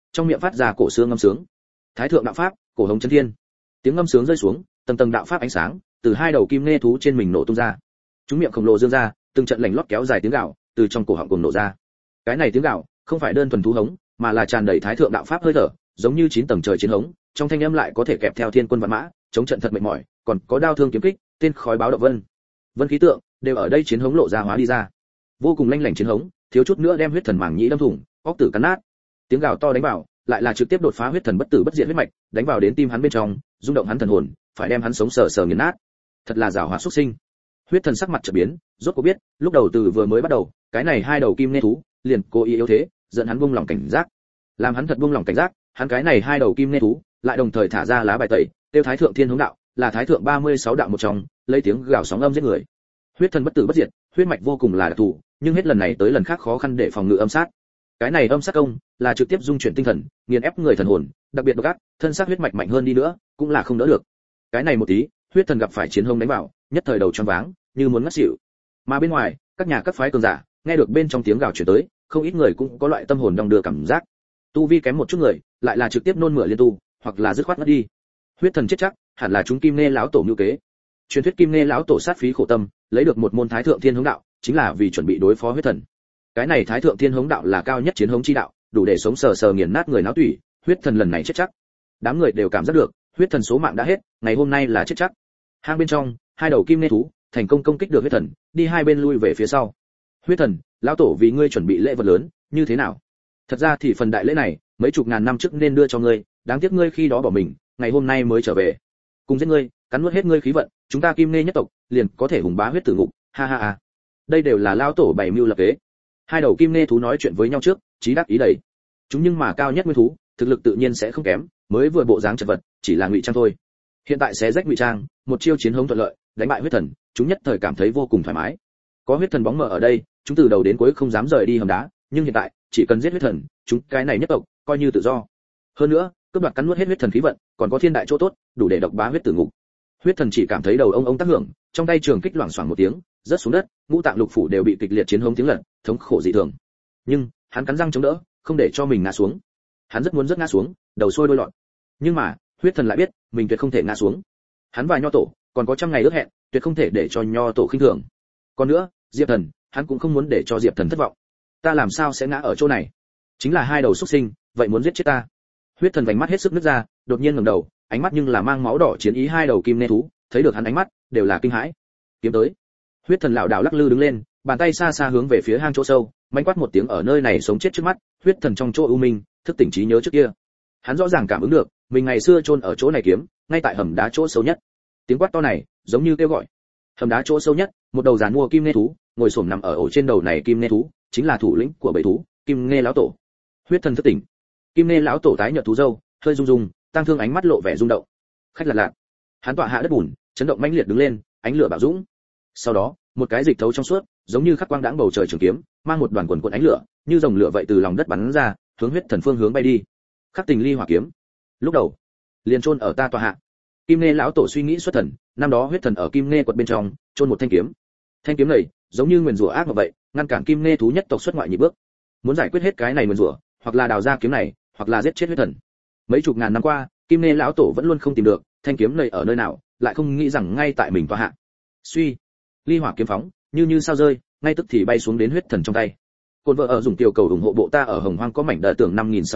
trong miệng phát ra cổ xương ngâm sướng. Thái thượng đạo pháp, cổ hồng chân thiên. Tiếng ngâm sướng rơi xuống, tầng tầng đạo pháp ánh sáng từ hai đầu kim nghe thú trên mình nổ tung ra. Chúng miệng khổng lồ dương ra, từng trận lạnh lót kéo dài tiếng gào từ trong cổ họng cùng nổ ra. Cái này tiếng gào không phải đơn thuần thú hống, mà là tràn đầy thái thượng đạo pháp hơi thở, giống như 9 tầng trời chiến hống, trong thanh âm lại có thể kẹp theo thiên quân vạn mã, chống trận thật mệt mỏi, còn có đao thương kiếm kích, tên khói báo động vân. Vân khí tượng đều ở đây chiến hống lộ ra hóa đi ra. Vô cùng lanh lảnh chiến hống, thiếu chút nữa đem huyết thần màng nhĩ đâm thủng, óc tử cắn nát. Tiếng gào to đánh vào, lại là trực tiếp đột phá huyết thần bất tử bất diệt huyết mạch, đánh vào đến tim hắn bên trong, rung động hắn thần hồn, phải đem hắn sống sờ sờ nghiền nát. Thật là giàu hoạt xuất sinh. Huyết thần sắc mặt chợt biến, rốt cuộc biết, lúc đầu từ vừa mới bắt đầu, cái này hai đầu kim nghe thú, liền cố ý yếu thế, dẫn hắn buông lòng cảnh giác. Làm hắn thật buông lòng cảnh giác, hắn cái này hai đầu kim nghe thú, lại đồng thời thả ra lá bài tẩy, tiêu thái thượng thiên hướng đạo, là thái thượng 36 đạo một trong, lấy tiếng gào sóng âm giết người. Huyết thần bất tử bất diệt, huyết mạch vô cùng là đặc thù, nhưng hết lần này tới lần khác khó khăn để phòng ngự âm sát. Cái này âm sát công là trực tiếp dung chuyển tinh thần, nghiền ép người thần hồn, đặc biệt độc ác, thân xác huyết mạch mạnh hơn đi nữa, cũng là không đỡ được. Cái này một tí, huyết thần gặp phải chiến hông đánh vào, nhất thời đầu choáng váng, như muốn ngất xỉu. Mà bên ngoài, các nhà các phái cường giả, nghe được bên trong tiếng gào truyền tới, không ít người cũng có loại tâm hồn đong đưa cảm giác. Tu vi kém một chút người, lại là trực tiếp nôn mửa liên tu, hoặc là dứt khoát ngất đi. Huyết thần chết chắc, hẳn là chúng Kim Nghe lão tổ mưu kế. Truyền thuyết Kim Nghe lão tổ sát phí khổ tâm, lấy được một môn Thái thượng thiên hướng đạo, chính là vì chuẩn bị đối phó huyết thần. Cái này Thái thượng thiên hướng đạo là cao nhất chiến hống chi đạo, đủ để sống sờ sờ nghiền nát người náo tủy, huyết thần lần này chết chắc. Đám người đều cảm giác được, huyết thần số mạng đã hết, ngày hôm nay là chết chắc. Hang bên trong, hai đầu kim nghe thú thành công công kích được huyết thần, đi hai bên lui về phía sau. Huyết thần, lão tổ vì ngươi chuẩn bị lễ vật lớn, như thế nào? Thật ra thì phần đại lễ này, mấy chục ngàn năm trước nên đưa cho ngươi, đáng tiếc ngươi khi đó bỏ mình, ngày hôm nay mới trở về. Cùng giết ngươi, cắn nuốt hết ngươi khí vận, chúng ta Kim Nghe nhất tộc liền có thể hùng bá huyết tử ngục, ha ha ha. Đây đều là lão tổ bày mưu lập kế. Hai đầu kim nghe thú nói chuyện với nhau trước, trí đắc ý đầy. Chúng nhưng mà cao nhất nguyên thú, thực lực tự nhiên sẽ không kém, mới vừa bộ dáng chật vật, chỉ là ngụy trang thôi. Hiện tại xé rách ngụy trang, một chiêu chiến hống thuận lợi, đánh bại huyết thần, chúng nhất thời cảm thấy vô cùng thoải mái. Có huyết thần bóng mờ ở đây, chúng từ đầu đến cuối không dám rời đi hầm đá, nhưng hiện tại, chỉ cần giết huyết thần, chúng cái này nhất tộc coi như tự do. Hơn nữa, cướp đoạt cắn nuốt hết huyết thần khí vận, còn có thiên đại chỗ tốt, đủ để độc bá huyết tử ngục. Huyết thần chỉ cảm thấy đầu ông tác hưởng, trong tay trường kích loảng xoảng một tiếng, rớt xuống đất, ngũ tạng lục phủ đều bị kịch liệt chiến hống tiếng lật, thống khổ dị thường. Nhưng, hắn cắn răng chống đỡ, không để cho mình ngã xuống. Hắn rất muốn ngã xuống, đầu sôi đôi lọt. Nhưng mà, huyết thần lại biết, mình tuyệt không thể ngã xuống. Hắn và Nho tổ, còn có trăm ngày ước hẹn, tuyệt không thể để cho Nho tổ khinh thường. Còn nữa, Diệp Thần, hắn cũng không muốn để cho Diệp Thần thất vọng. Ta làm sao sẽ ngã ở chỗ này? Chính là hai đầu xuất sinh, vậy muốn giết chết ta. Huyết thần vành mắt hết sức nứt ra, đột nhiên ngẩng đầu, ánh mắt nhưng là mang máu đỏ chiến ý hai đầu kim nghe thú, thấy được hắn ánh mắt, đều là kinh hãi. Kiếm tới. Huyết thần lảo đảo lắc lư đứng lên, bàn tay xa xa hướng về phía hang chỗ sâu, manh quát một tiếng ở nơi này sống chết trước mắt. Huyết thần trong chỗ u minh, thức tỉnh trí nhớ trước kia. Hắn rõ ràng cảm ứng được, mình ngày xưa chôn ở chỗ này kiếm, ngay tại hầm đá chỗ sâu nhất. Tiếng quát to này, giống như kêu gọi. Hầm đá chỗ sâu nhất, một đầu giàn mua kim nghe thú, ngồi xổm nằm ở ổ trên đầu này kim nghe thú, chính là thủ lĩnh của bầy thú, Kim Nghe lão tổ. Huyết thần thức tỉnh. Kim Nghe lão tổ tái nhợt thú râu, hơi rung rung, tăng thương ánh mắt lộ vẻ rung động. Khách lạt lạt. Hắn tọa hạ đất bùn, chấn động mãnh liệt đứng lên, ánh lửa bạo dũng. Sau đó, một cái dịch thấu trong suốt, giống như khắc quang đãng bầu trời trường kiếm, mang một đoàn quần quần ánh lửa, như dòng lửa vậy từ lòng đất bắn ra, hướng huyết thần phương hướng bay đi. Khắc tình ly hỏa kiếm. Lúc đầu, liền chôn ở ta tọa hạ. Kim Nghe lão tổ suy nghĩ xuất thần, năm đó huyết thần ở Kim Nghe quật bên trong, chôn một thanh kiếm. Thanh kiếm này, giống như nguyền rủa ác mà vậy, ngăn cản Kim Nghe thú nhất tộc xuất ngoại nhị bước. Muốn giải quyết hết cái này nguyền rủa, hoặc là đào ra kiếm này, hoặc là giết chết huyết thần. Mấy chục ngàn năm qua, Kim Nghe lão tổ vẫn luôn không tìm được thanh kiếm này ở nơi nào, lại không nghĩ rằng ngay tại mình tọa hạ. Suy, ly hỏa kiếm phóng, như sao rơi, ngay tức thì bay xuống đến huyết thần trong tay. Côn vợ ở dùng tiểu cầu ủng hộ bộ ta ở Hồng Hoang có mảnh đời tưởng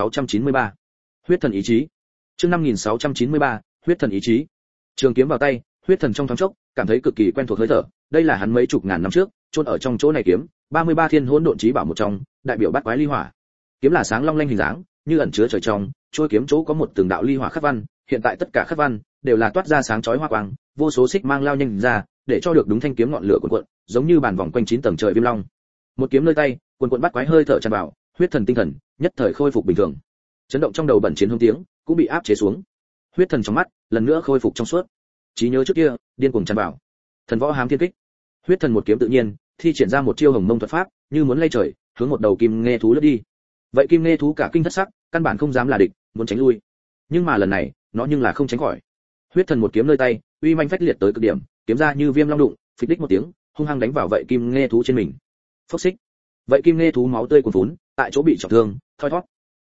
5693. Huyết thần ý chí. Chương 5693, huyết thần ý chí. Trường kiếm vào tay, huyết thần trong thoáng chốc, cảm thấy cực kỳ quen thuộc hơi thở, đây là hắn mấy chục ngàn năm trước, chôn ở trong chỗ này kiếm, 33 thiên hỗn độn chí bảo một trong, đại biểu bát quái ly hỏa. Kiếm là sáng long lanh hình dáng, như ẩn chứa trời trong, trôi kiếm chỗ có một từng đạo ly hỏa khắc văn, hiện tại tất cả khắc văn đều là toát ra sáng chói hoa quang, vô số xích mang lao nhanh ra, để cho được đúng thanh kiếm ngọn lửa cuộn cuộn, giống như bàn vòng quanh 9 tầng trời viêm long. Một kiếm nơi tay, cuộn cuộn bát quái hơi thở tràn vào, huyết thần tinh thần nhất thời khôi phục bình thường. Chấn động trong đầu bẩn chiến hung tiếng, cũng bị áp chế xuống. Huyết thần trong mắt, lần nữa khôi phục trong suốt. Trí nhớ trước kia, điên cuồng tràn vào. Thần võ hám thiên kích. Huyết thần một kiếm tự nhiên, thi triển ra một chiêu hồng mông thuật pháp, như muốn lay trời, hướng một đầu kim nghe thú lướt đi. Vậy kim nghe thú cả kinh thất sắc, căn bản không dám là địch, muốn tránh lui. Nhưng mà lần này, nó nhưng là không tránh khỏi. Huyết thần một kiếm nơi tay, uy manh phách liệt tới cực điểm, kiếm ra như viêm long đụng, phịch đích một tiếng, hung hăng đánh vào vậy kim nghe thú trên mình. Phốc xích. Vậy kim nghe thú máu tươi cuồn phún, tại chỗ bị trọng thương, thoi thoát.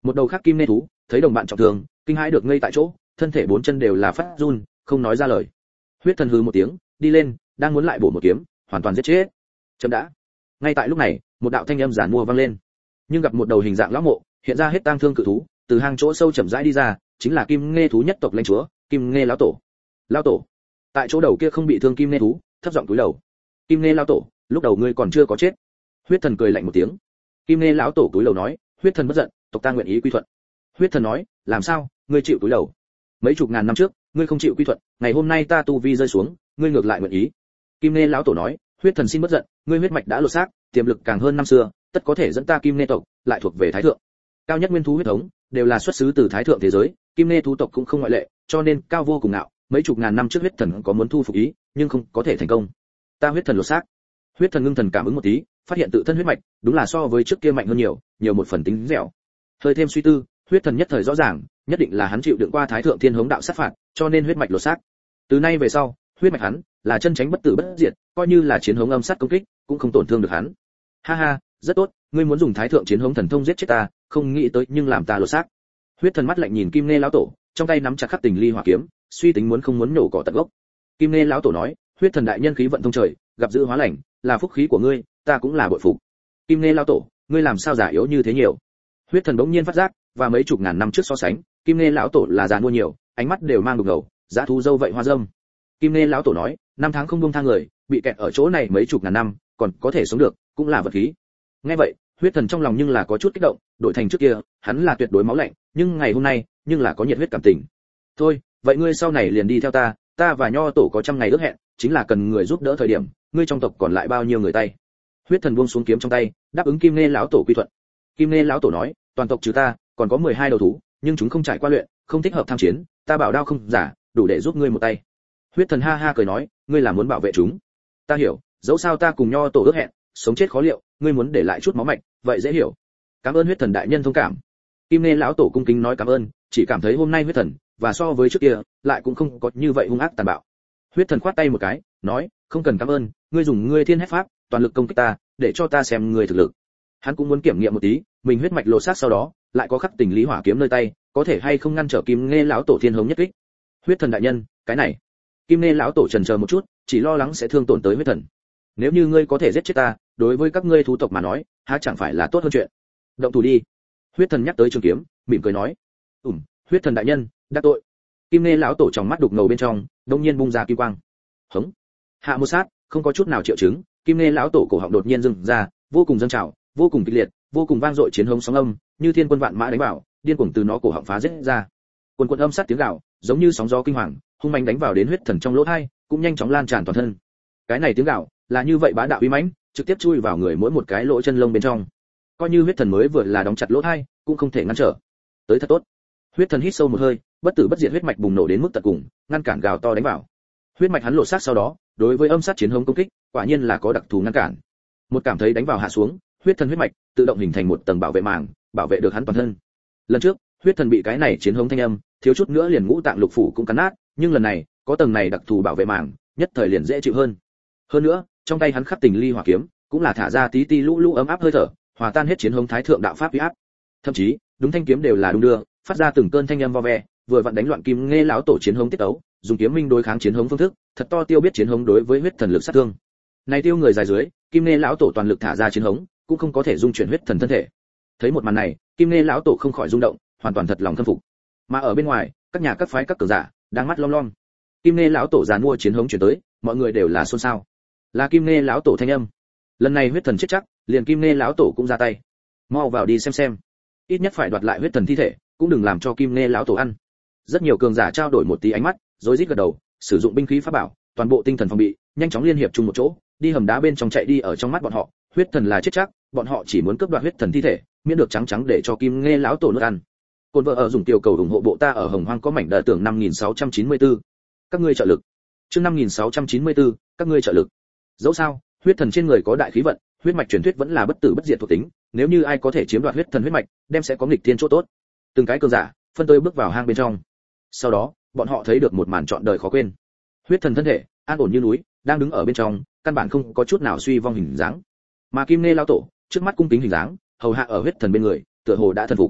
Một đầu khác kim nê thú thấy đồng bạn trọng thương, kinh hãi được ngây tại chỗ, thân thể bốn chân đều là phát run, không nói ra lời. Huyết thần hừ một tiếng, đi lên, đang muốn lại bổ một kiếm, hoàn toàn giết chết. Chậm đã. Ngay tại lúc này, một đạo thanh âm giản mua vang lên. Nhưng gặp một đầu hình dạng lão mộ, hiện ra hết tang thương cự thú, từ hang chỗ sâu chậm rãi đi ra, chính là Kim Ngê thú nhất tộc lãnh chúa, Kim Ngê lão tổ. Lão tổ. Tại chỗ đầu kia không bị thương Kim Ngê thú, thấp giọng cúi đầu. Kim Ngê lão tổ, lúc đầu ngươi còn chưa có chết. Huyết thần cười lạnh một tiếng. Kim Ngê lão tổ cúi đầu nói, huyết thần bất giận, tộc ta nguyện ý quy thuận. Huyết thần nói, làm sao, ngươi chịu cúi đầu? Mấy chục ngàn năm trước, ngươi không chịu quy thuận, ngày hôm nay ta tu vi rơi xuống, ngươi ngược lại nguyện ý. Kim Ngê lão tổ nói, huyết thần xin bất giận, ngươi huyết mạch đã lột xác, tiềm lực càng hơn năm xưa, tất có thể dẫn ta Kim Ngê tộc lại thuộc về thái thượng. Cao nhất nguyên thú huyết thống đều là xuất xứ từ thái thượng thế giới, Kim Ngê thú tộc cũng không ngoại lệ, cho nên cao vô cùng ngạo. Mấy chục ngàn năm trước huyết thần có muốn thu phục ý, nhưng không có thể thành công. Ta huyết thần lột xác. Huyết thần ngưng thần cảm ứng một tí, phát hiện tự thân huyết mạch đúng là so với trước kia mạnh hơn nhiều, nhiều một phần tính dẻo. Hơi thêm suy tư, huyết thần nhất thời rõ ràng, nhất định là hắn chịu đựng qua thái thượng thiên hống đạo sát phạt, cho nên huyết mạch lột xác. Từ nay về sau, huyết mạch hắn là chân tránh bất tử bất diệt, coi như là chiến hống âm sát công kích, cũng không tổn thương được hắn. Ha ha, rất tốt, ngươi muốn dùng thái thượng chiến hống thần thông giết chết ta, không nghĩ tới nhưng làm ta lột xác. Huyết thần mắt lạnh nhìn Kim Ngê lão tổ, trong tay nắm chặt khắc tình ly hỏa kiếm, suy tính muốn không muốn nổ cỏ tận gốc. Kim Ngê lão tổ nói, huyết thần đại nhân khí vận thông trời, gặp dữ hóa lành, là phúc khí của ngươi, ta cũng là bội phục. Kim Ngê lão tổ, ngươi làm sao giả yếu như thế nhiều? Huyết thần bỗng nhiên phát giác, và mấy chục ngàn năm trước so sánh, Kim Ngê lão tổ là già mua nhiều, ánh mắt đều mang đục ngầu, dã thú dâu vậy hoa dâm. Kim Ngê lão tổ nói, năm tháng không buông tha người, bị kẹt ở chỗ này mấy chục ngàn năm, còn có thể sống được, cũng là vật khí. Nghe vậy, huyết thần trong lòng nhưng là có chút kích động, đổi thành trước kia, hắn là tuyệt đối máu lạnh, nhưng ngày hôm nay, nhưng là có nhiệt huyết cảm tình. Thôi, vậy ngươi sau này liền đi theo ta, ta và nho tổ có trăm ngày ước hẹn, chính là cần người giúp đỡ thời điểm, ngươi trong tộc còn lại bao nhiêu người tay. Huyết thần buông xuống kiếm trong tay, đáp ứng Kim Ngê lão tổ quy thuận. Kim Ngê lão tổ nói, toàn tộc trừ ta, còn có 12 đầu thú, nhưng chúng không trải qua luyện, không thích hợp tham chiến, ta bảo đao không giả, đủ để giúp ngươi một tay. Huyết thần ha ha cười nói, ngươi là muốn bảo vệ chúng. Ta hiểu, dẫu sao ta cùng nho tổ ước hẹn, sống chết khó liệu, ngươi muốn để lại chút máu mạch, vậy dễ hiểu. Cảm ơn huyết thần đại nhân thông cảm. Kim Ngê lão tổ cung kính nói cảm ơn, chỉ cảm thấy hôm nay huyết thần và so với trước kia, lại cũng không có như vậy hung ác tàn bạo. Huyết thần khoát tay một cái, nói, không cần cảm ơn, ngươi dùng ngươi thiên hét pháp, toàn lực công kích ta, để cho ta xem ngươi thực lực. Hắn cũng muốn kiểm nghiệm một tí, mình huyết mạch lột xác sau đó, lại có khắc tình lý hỏa kiếm nơi tay, có thể hay không ngăn trở Kim Ngê lão tổ thiên hống nhất kích. Huyết thần đại nhân, cái này. Kim Ngê lão tổ chần chờ một chút, chỉ lo lắng sẽ thương tổn tới huyết thần. Nếu như ngươi có thể giết chết ta, đối với các ngươi thú tộc mà nói, há chẳng phải là tốt hơn chuyện. Động thủ đi. Huyết thần nhắc tới trường kiếm, mỉm cười nói. Huyết thần đại nhân, đắc tội. Kim Ngê lão tổ trong mắt đục ngầu bên trong, đông nhiên bung ra kim quang. Hống. Hạ một sát, không có chút nào triệu chứng, Kim Ngê lão tổ cổ họng đột nhiên dâng ra, vô cùng dâng trào, vô cùng kịch liệt, vô cùng vang dội chiến hống sóng âm, như thiên quân vạn mã đánh vào, điên cuồng từ nó cổ họng phá rết ra. Quần quần âm sát tiếng gào, giống như sóng gió kinh hoàng, hung mãnh đánh vào đến huyết thần trong lỗ tai, cũng nhanh chóng lan tràn toàn thân. Cái này tiếng gào, là như vậy bá đạo uy mãnh, trực tiếp chui vào người mỗi một cái lỗ chân lông bên trong. Coi như huyết thần mới vừa là đóng chặt lỗ tai, cũng không thể ngăn trở. Tới thật tốt. Huyết thần hít sâu một hơi, bất tử bất diệt huyết mạch bùng nổ đến mức tận cùng, ngăn cản gào to đánh vào. Huyết mạch hắn lộ sát sau đó, đối với âm sát chiến hống công kích, quả nhiên là có đặc thù ngăn cản. Một cảm thấy đánh vào hạ xuống, huyết thần huyết mạch tự động hình thành một tầng bảo vệ màng, bảo vệ được hắn toàn thân. Lần trước, huyết thần bị cái này chiến hống thanh âm, thiếu chút nữa liền ngũ tạng lục phủ cũng cắn nát, nhưng lần này, có tầng này đặc thù bảo vệ màng, nhất thời liền dễ chịu hơn. Hơn nữa, trong tay hắn khắc tình ly hỏa kiếm, cũng là thả ra tí tí lũ lũ ấm áp hơi thở, hòa tan hết chiến hống thái thượng đạo pháp uy áp. Thậm chí, đúng thanh kiếm đều là đung đưa, phát ra từng cơn thanh âm vo ve, vừa vặn đánh loạn Kim Ngê lão tổ chiến hống tiết tấu, dùng kiếm minh đối kháng chiến hống phương thức, thật to tiêu biết chiến hống đối với huyết thần lực sát thương. Này tiêu người dài dưới, Kim Ngê lão tổ toàn lực thả ra chiến hống, cũng không có thể dung chuyển huyết thần thân thể. Thấy một màn này, Kim Ngê lão tổ không khỏi rung động, hoàn toàn thật lòng khâm phục. Mà ở bên ngoài, các nhà các phái các cường giả đang mắt lom lom. Kim Ngê lão tổ giàn mua chiến hống chuyển tới, mọi người đều là xôn xao. Là Kim Ngê lão tổ thanh âm. Lần này huyết thần chết chắc, liền Kim Ngê lão tổ cũng ra tay. Mau vào đi xem. Ít nhất phải đoạt lại huyết thần thi thể, cũng đừng làm cho Kim Ngê lão tổ ăn. Rất nhiều cường giả trao đổi một tí ánh mắt, rối rít gật đầu, sử dụng binh khí pháp bảo, toàn bộ tinh thần phòng bị, nhanh chóng liên hiệp chung một chỗ, đi hầm đá bên trong chạy đi. Ở trong mắt bọn họ, huyết thần là chết chắc, bọn họ chỉ muốn cướp đoạt huyết thần thi thể, miễn được trắng trắng để cho Kim Ngê lão tổ nuốt ăn. Côn vợ ở dùng tiểu cầu ủng hộ bộ ta ở Hồng Hoang có mảnh đời tưởng 5694. Các ngươi trợ lực. Chương 5694, các ngươi trợ lực. Dẫu sao, huyết thần trên người có đại khí vận, huyết mạch truyền thuyết vẫn là bất tử bất diệt thuộc tính, nếu như ai có thể chiếm đoạt huyết thần huyết mạch, đem sẽ có nghịch thiên chỗ tốt. Từng cái cường giả, phân tôi bước vào hang bên trong. Sau đó, bọn họ thấy được một màn trọn đời khó quên. Huyết thần thân thể, an ổn như núi, đang đứng ở bên trong, căn bản không có chút nào suy vong hình dáng. Mà Kim Ngê lão tổ, trước mắt cung kính hình dáng, hầu hạ ở huyết thần bên người, tựa hồ đã thần phục.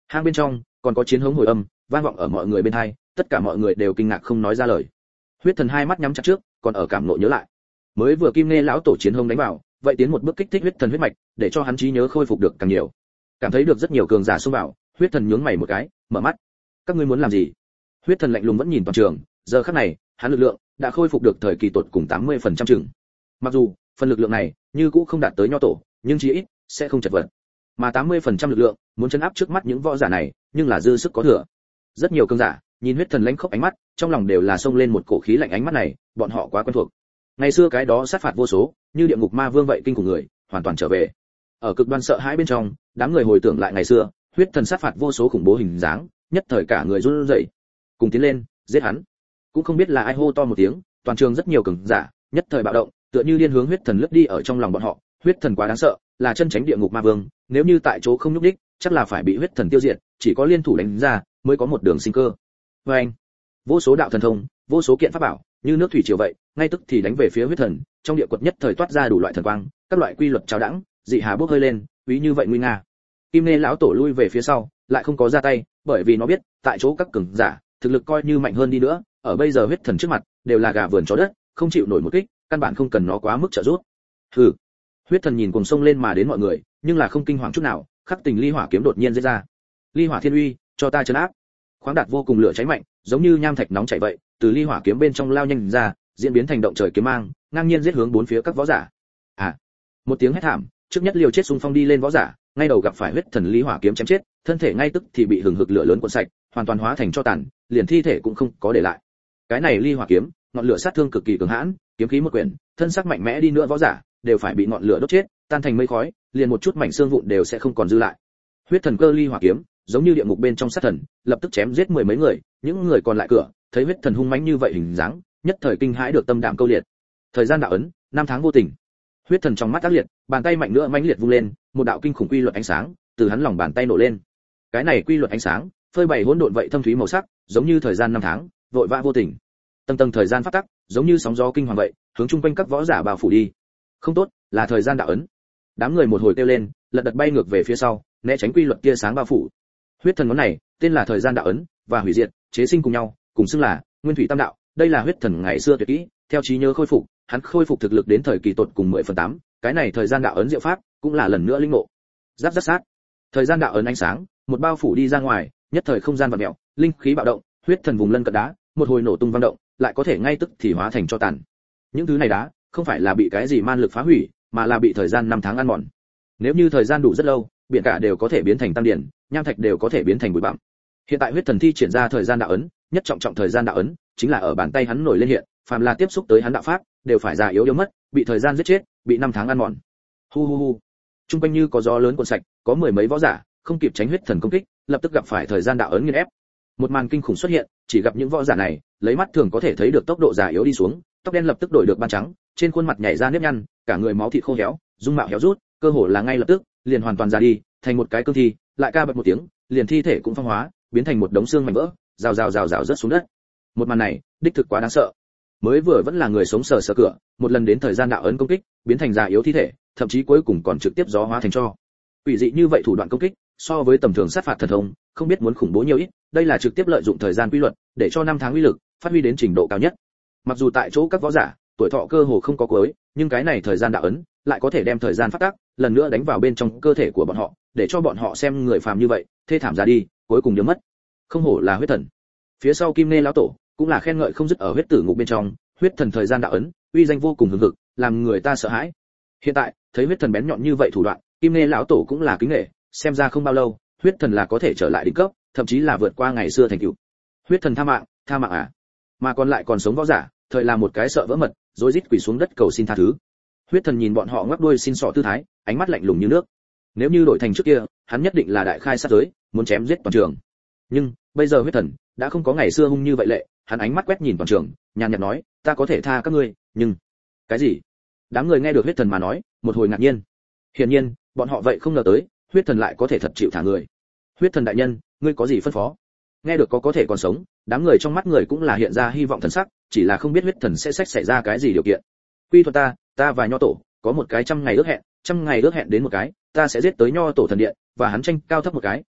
Hang bên trong còn có chiến hống hồi âm vang vọng ở mọi người bên tai, tất cả mọi người đều kinh ngạc không nói ra lời. Huyết Thần hai mắt nhắm chặt trước, còn ở cảm nộ nhớ lại. Mới vừa Kim Nê lão tổ chiến hống đánh vào, vậy tiến một bước kích thích Huyết Thần huyết mạch, để cho hắn trí nhớ khôi phục được càng nhiều. Cảm thấy được rất nhiều cường giả xông vào, Huyết Thần nhướng mày một cái, mở mắt. Các ngươi muốn làm gì? Huyết Thần lạnh lùng vẫn nhìn toàn trường, giờ khắc này, hắn lực lượng đã khôi phục được thời kỳ tột cùng 80% chừng. Mặc dù, phần lực lượng này như cũ không đạt tới nho tổ, nhưng chí ít sẽ không chật vật. Mà 80% lực lượng, muốn chấn áp trước mắt những võ giả này, nhưng là dư sức có thừa. Rất nhiều cường giả, nhìn Huyết Thần lãnh khốc ánh mắt, trong lòng đều là xông lên một cổ khí lạnh ánh mắt này, bọn họ quá quen thuộc. Ngày xưa cái đó sát phạt vô số, như địa ngục ma vương vậy kinh khủng người, hoàn toàn trở về. Ở cực đoan sợ hãi bên trong, đám người hồi tưởng lại ngày xưa, Huyết Thần sát phạt vô số khủng bố hình dáng, nhất thời cả người run rẩy. Cùng tiến lên, giết hắn. Cũng không biết là ai hô to một tiếng, toàn trường rất nhiều cường giả, nhất thời bạo động, tựa như liên hướng Huyết Thần lướt đi ở trong lòng bọn họ. Huyết Thần quá đáng sợ, là chân tránh địa ngục ma vương, nếu như tại chỗ không nhúc đích, chắc là phải bị Huyết Thần tiêu diệt, chỉ có liên thủ đánh ra mới có một đường sinh cơ. Anh, vô số đạo thần thông, vô số kiện pháp bảo, như nước thủy triều vậy, ngay tức thì đánh về phía Huyết Thần, trong địa quật nhất thời toát ra đủ loại thần quang, các loại quy luật cháo đãng, dị hà bốc hơi lên, úy như vậy nguy nga. Kim Nê lão tổ lui về phía sau, lại không có ra tay, bởi vì nó biết, tại chỗ các cường giả, thực lực coi như mạnh hơn đi nữa, ở bây giờ Huyết Thần trước mặt, đều là gà vườn chó đất, không chịu nổi một kích, căn bản không cần nó quá mức trợ giúp. Hừ. Huyết Thần nhìn cuồng sông lên mà đến mọi người, nhưng là không kinh hoàng chút nào, khắc tình ly hỏa kiếm đột nhiên giết ra. Ly hỏa thiên uy, cho ta trấn áp. Khoáng đạt vô cùng lửa cháy mạnh, giống như nham thạch nóng chảy vậy, từ ly hỏa kiếm bên trong lao nhanh ra, diễn biến thành động trời kiếm mang, ngang nhiên giết hướng bốn phía các võ giả. À! Một tiếng hét thảm, trước nhất liều chết xung phong đi lên võ giả, ngay đầu gặp phải Huyết Thần ly hỏa kiếm chém chết, thân thể ngay tức thì bị hừng hực lửa lớn cuốn sạch, hoàn toàn hóa thành tro tàn, liền thi thể cũng không có để lại. Cái này ly hỏa kiếm, ngọn lửa sát thương cực kỳ cường hãn, kiếm khí một quyển, thân sắc mạnh mẽ đi nữa võ giả, đều phải bị ngọn lửa đốt chết, tan thành mây khói, liền một chút mảnh xương vụn đều sẽ không còn dư lại. Huyết Thần cơ ly hỏa kiếm, giống như địa ngục bên trong sát thần, lập tức chém giết mười mấy người, những người còn lại cửa, thấy Huyết Thần hung mãnh như vậy hình dáng, nhất thời kinh hãi được tâm đạm câu liệt. Thời gian đạo ấn, năm tháng vô tình. Huyết Thần trong mắt ác liệt, bàn tay mạnh nữa mãnh liệt vung lên, một đạo kinh khủng quy luật ánh sáng từ hắn lòng bàn tay nổ lên. Cái này quy luật ánh sáng, phơi bày hỗn độn vậy thâm thúy màu sắc, giống như thời gian năm tháng, vội vã vô tình. Tầng tầng thời gian phát tắc, giống như sóng gió kinh hoàng vậy, hướng chung quanh các võ giả bao phủ đi. Không tốt, là thời gian đạo ấn. Đám người một hồi kêu lên, lật đật bay ngược về phía sau, né tránh quy luật kia sáng bao phủ. Huyết Thần ngón này, tên là thời gian đạo ấn, và hủy diệt, chế sinh cùng nhau, cùng xưng là Nguyên Thủy Tam Đạo. Đây là Huyết Thần ngày xưa tuyệt kỹ, theo trí nhớ khôi phục, hắn khôi phục thực lực đến thời kỳ tột cùng 10/8, cái này thời gian đạo ấn diệu pháp, cũng là lần nữa linh ngộ. Giáp giáp sát. Thời gian đạo ấn ánh sáng, một bao phủ đi ra ngoài, nhất thời không gian vặn mèo, linh khí bạo động, Huyết Thần vùng lân cận đá, một hồi nổ tung vang động, lại có thể ngay tức thì hóa thành tro tàn. Những thứ này đá, không phải là bị cái gì man lực phá hủy, mà là bị thời gian năm tháng ăn mòn. Nếu như thời gian đủ rất lâu, biển cả đều có thể biến thành tăng điển, nham thạch đều có thể biến thành bụi bặm. Hiện tại Huyết Thần thi triển ra thời gian đạo ấn, nhất trọng thời gian đạo ấn, chính là ở bàn tay hắn nổi lên hiện, phàm là tiếp xúc tới hắn đạo pháp, đều phải già yếu mất, bị thời gian giết chết, bị năm tháng ăn mòn. Hu hu hu. Trung quanh như có gió lớn cuộn sạch, có mười mấy võ giả, không kịp tránh Huyết Thần công kích, lập tức gặp phải thời gian đạo ấn nghiền ép. Một màn kinh khủng xuất hiện, chỉ gặp những võ giả này, lấy mắt thường có thể thấy được tốc độ già yếu đi xuống, tóc đen lập tức đổi được ban trắng, trên khuôn mặt nhảy ra nếp nhăn, cả người máu thịt khô héo, dung mạo héo rút, cơ hồ là ngay lập tức, liền hoàn toàn già đi, thành một cái cương thi, lại ca bật một tiếng, liền thi thể cũng phong hóa, biến thành một đống xương mảnh vỡ, rào rớt xuống đất. Một màn này, đích thực quá đáng sợ. Mới vừa vẫn là người sống sờ sờ cửa, một lần đến thời gian đạo ấn công kích, biến thành già yếu thi thể, thậm chí cuối cùng còn trực tiếp gió hóa thành tro. Quỷ dị như vậy thủ đoạn công kích, so với tầm thường sát phạt thần thông, không biết muốn khủng bố nhiều ít, đây là trực tiếp lợi dụng thời gian quy luật, để cho năm tháng uy lực phát huy đến trình độ cao nhất. Mặc dù tại chỗ các võ giả, tuổi thọ cơ hồ không có cuối, nhưng cái này thời gian đạo ấn lại có thể đem thời gian phát tác, lần nữa đánh vào bên trong cơ thể của bọn họ, để cho bọn họ xem người phàm như vậy, thê thảm ra đi, cuối cùng nhớ mất. Không hổ là Huyết Thần. Phía sau Kim Nê lão tổ cũng là khen ngợi không dứt ở huyết tử ngục bên trong, Huyết Thần thời gian đạo ấn, uy danh vô cùng hùng hực, làm người ta sợ hãi. Hiện tại, thấy Huyết Thần bén nhọn như vậy thủ đoạn, Kim Nê lão tổ cũng là kính nể, xem ra không bao lâu, Huyết Thần là có thể trở lại đỉnh cấp, thậm chí là vượt qua ngày xưa thành tựu. Huyết Thần tha mạng à? Mà còn lại còn sống võ giả, thời là một cái sợ vỡ mật, rối rít quỳ xuống đất cầu xin tha thứ. Huyết Thần nhìn bọn họ ngoắc đuôi xin xỏ tư thái, ánh mắt lạnh lùng như nước. Nếu như đổi thành trước kia, hắn nhất định là đại khai sát giới, muốn chém giết toàn trường. Nhưng bây giờ Huyết Thần đã không có ngày xưa hung như vậy lệ, hắn ánh mắt quét nhìn toàn trường, nhàn nhạt nói, ta có thể tha các ngươi, nhưng cái gì? Đám người nghe được Huyết Thần mà nói, một hồi ngạc nhiên. Hiển nhiên, bọn họ vậy không ngờ tới, Huyết Thần lại có thể thật chịu thả người. Huyết Thần đại nhân, ngươi có gì phân phó? Nghe được có thể còn sống, đám người trong mắt người cũng là hiện ra hy vọng thần sắc, chỉ là không biết Huyết Thần sẽ xảy ra cái gì điều kiện. Quy thuật ta và nho tổ có một cái 100 ngày ước hẹn đến một cái, ta sẽ giết tới nho tổ thần điện, và hắn tranh cao thấp một cái,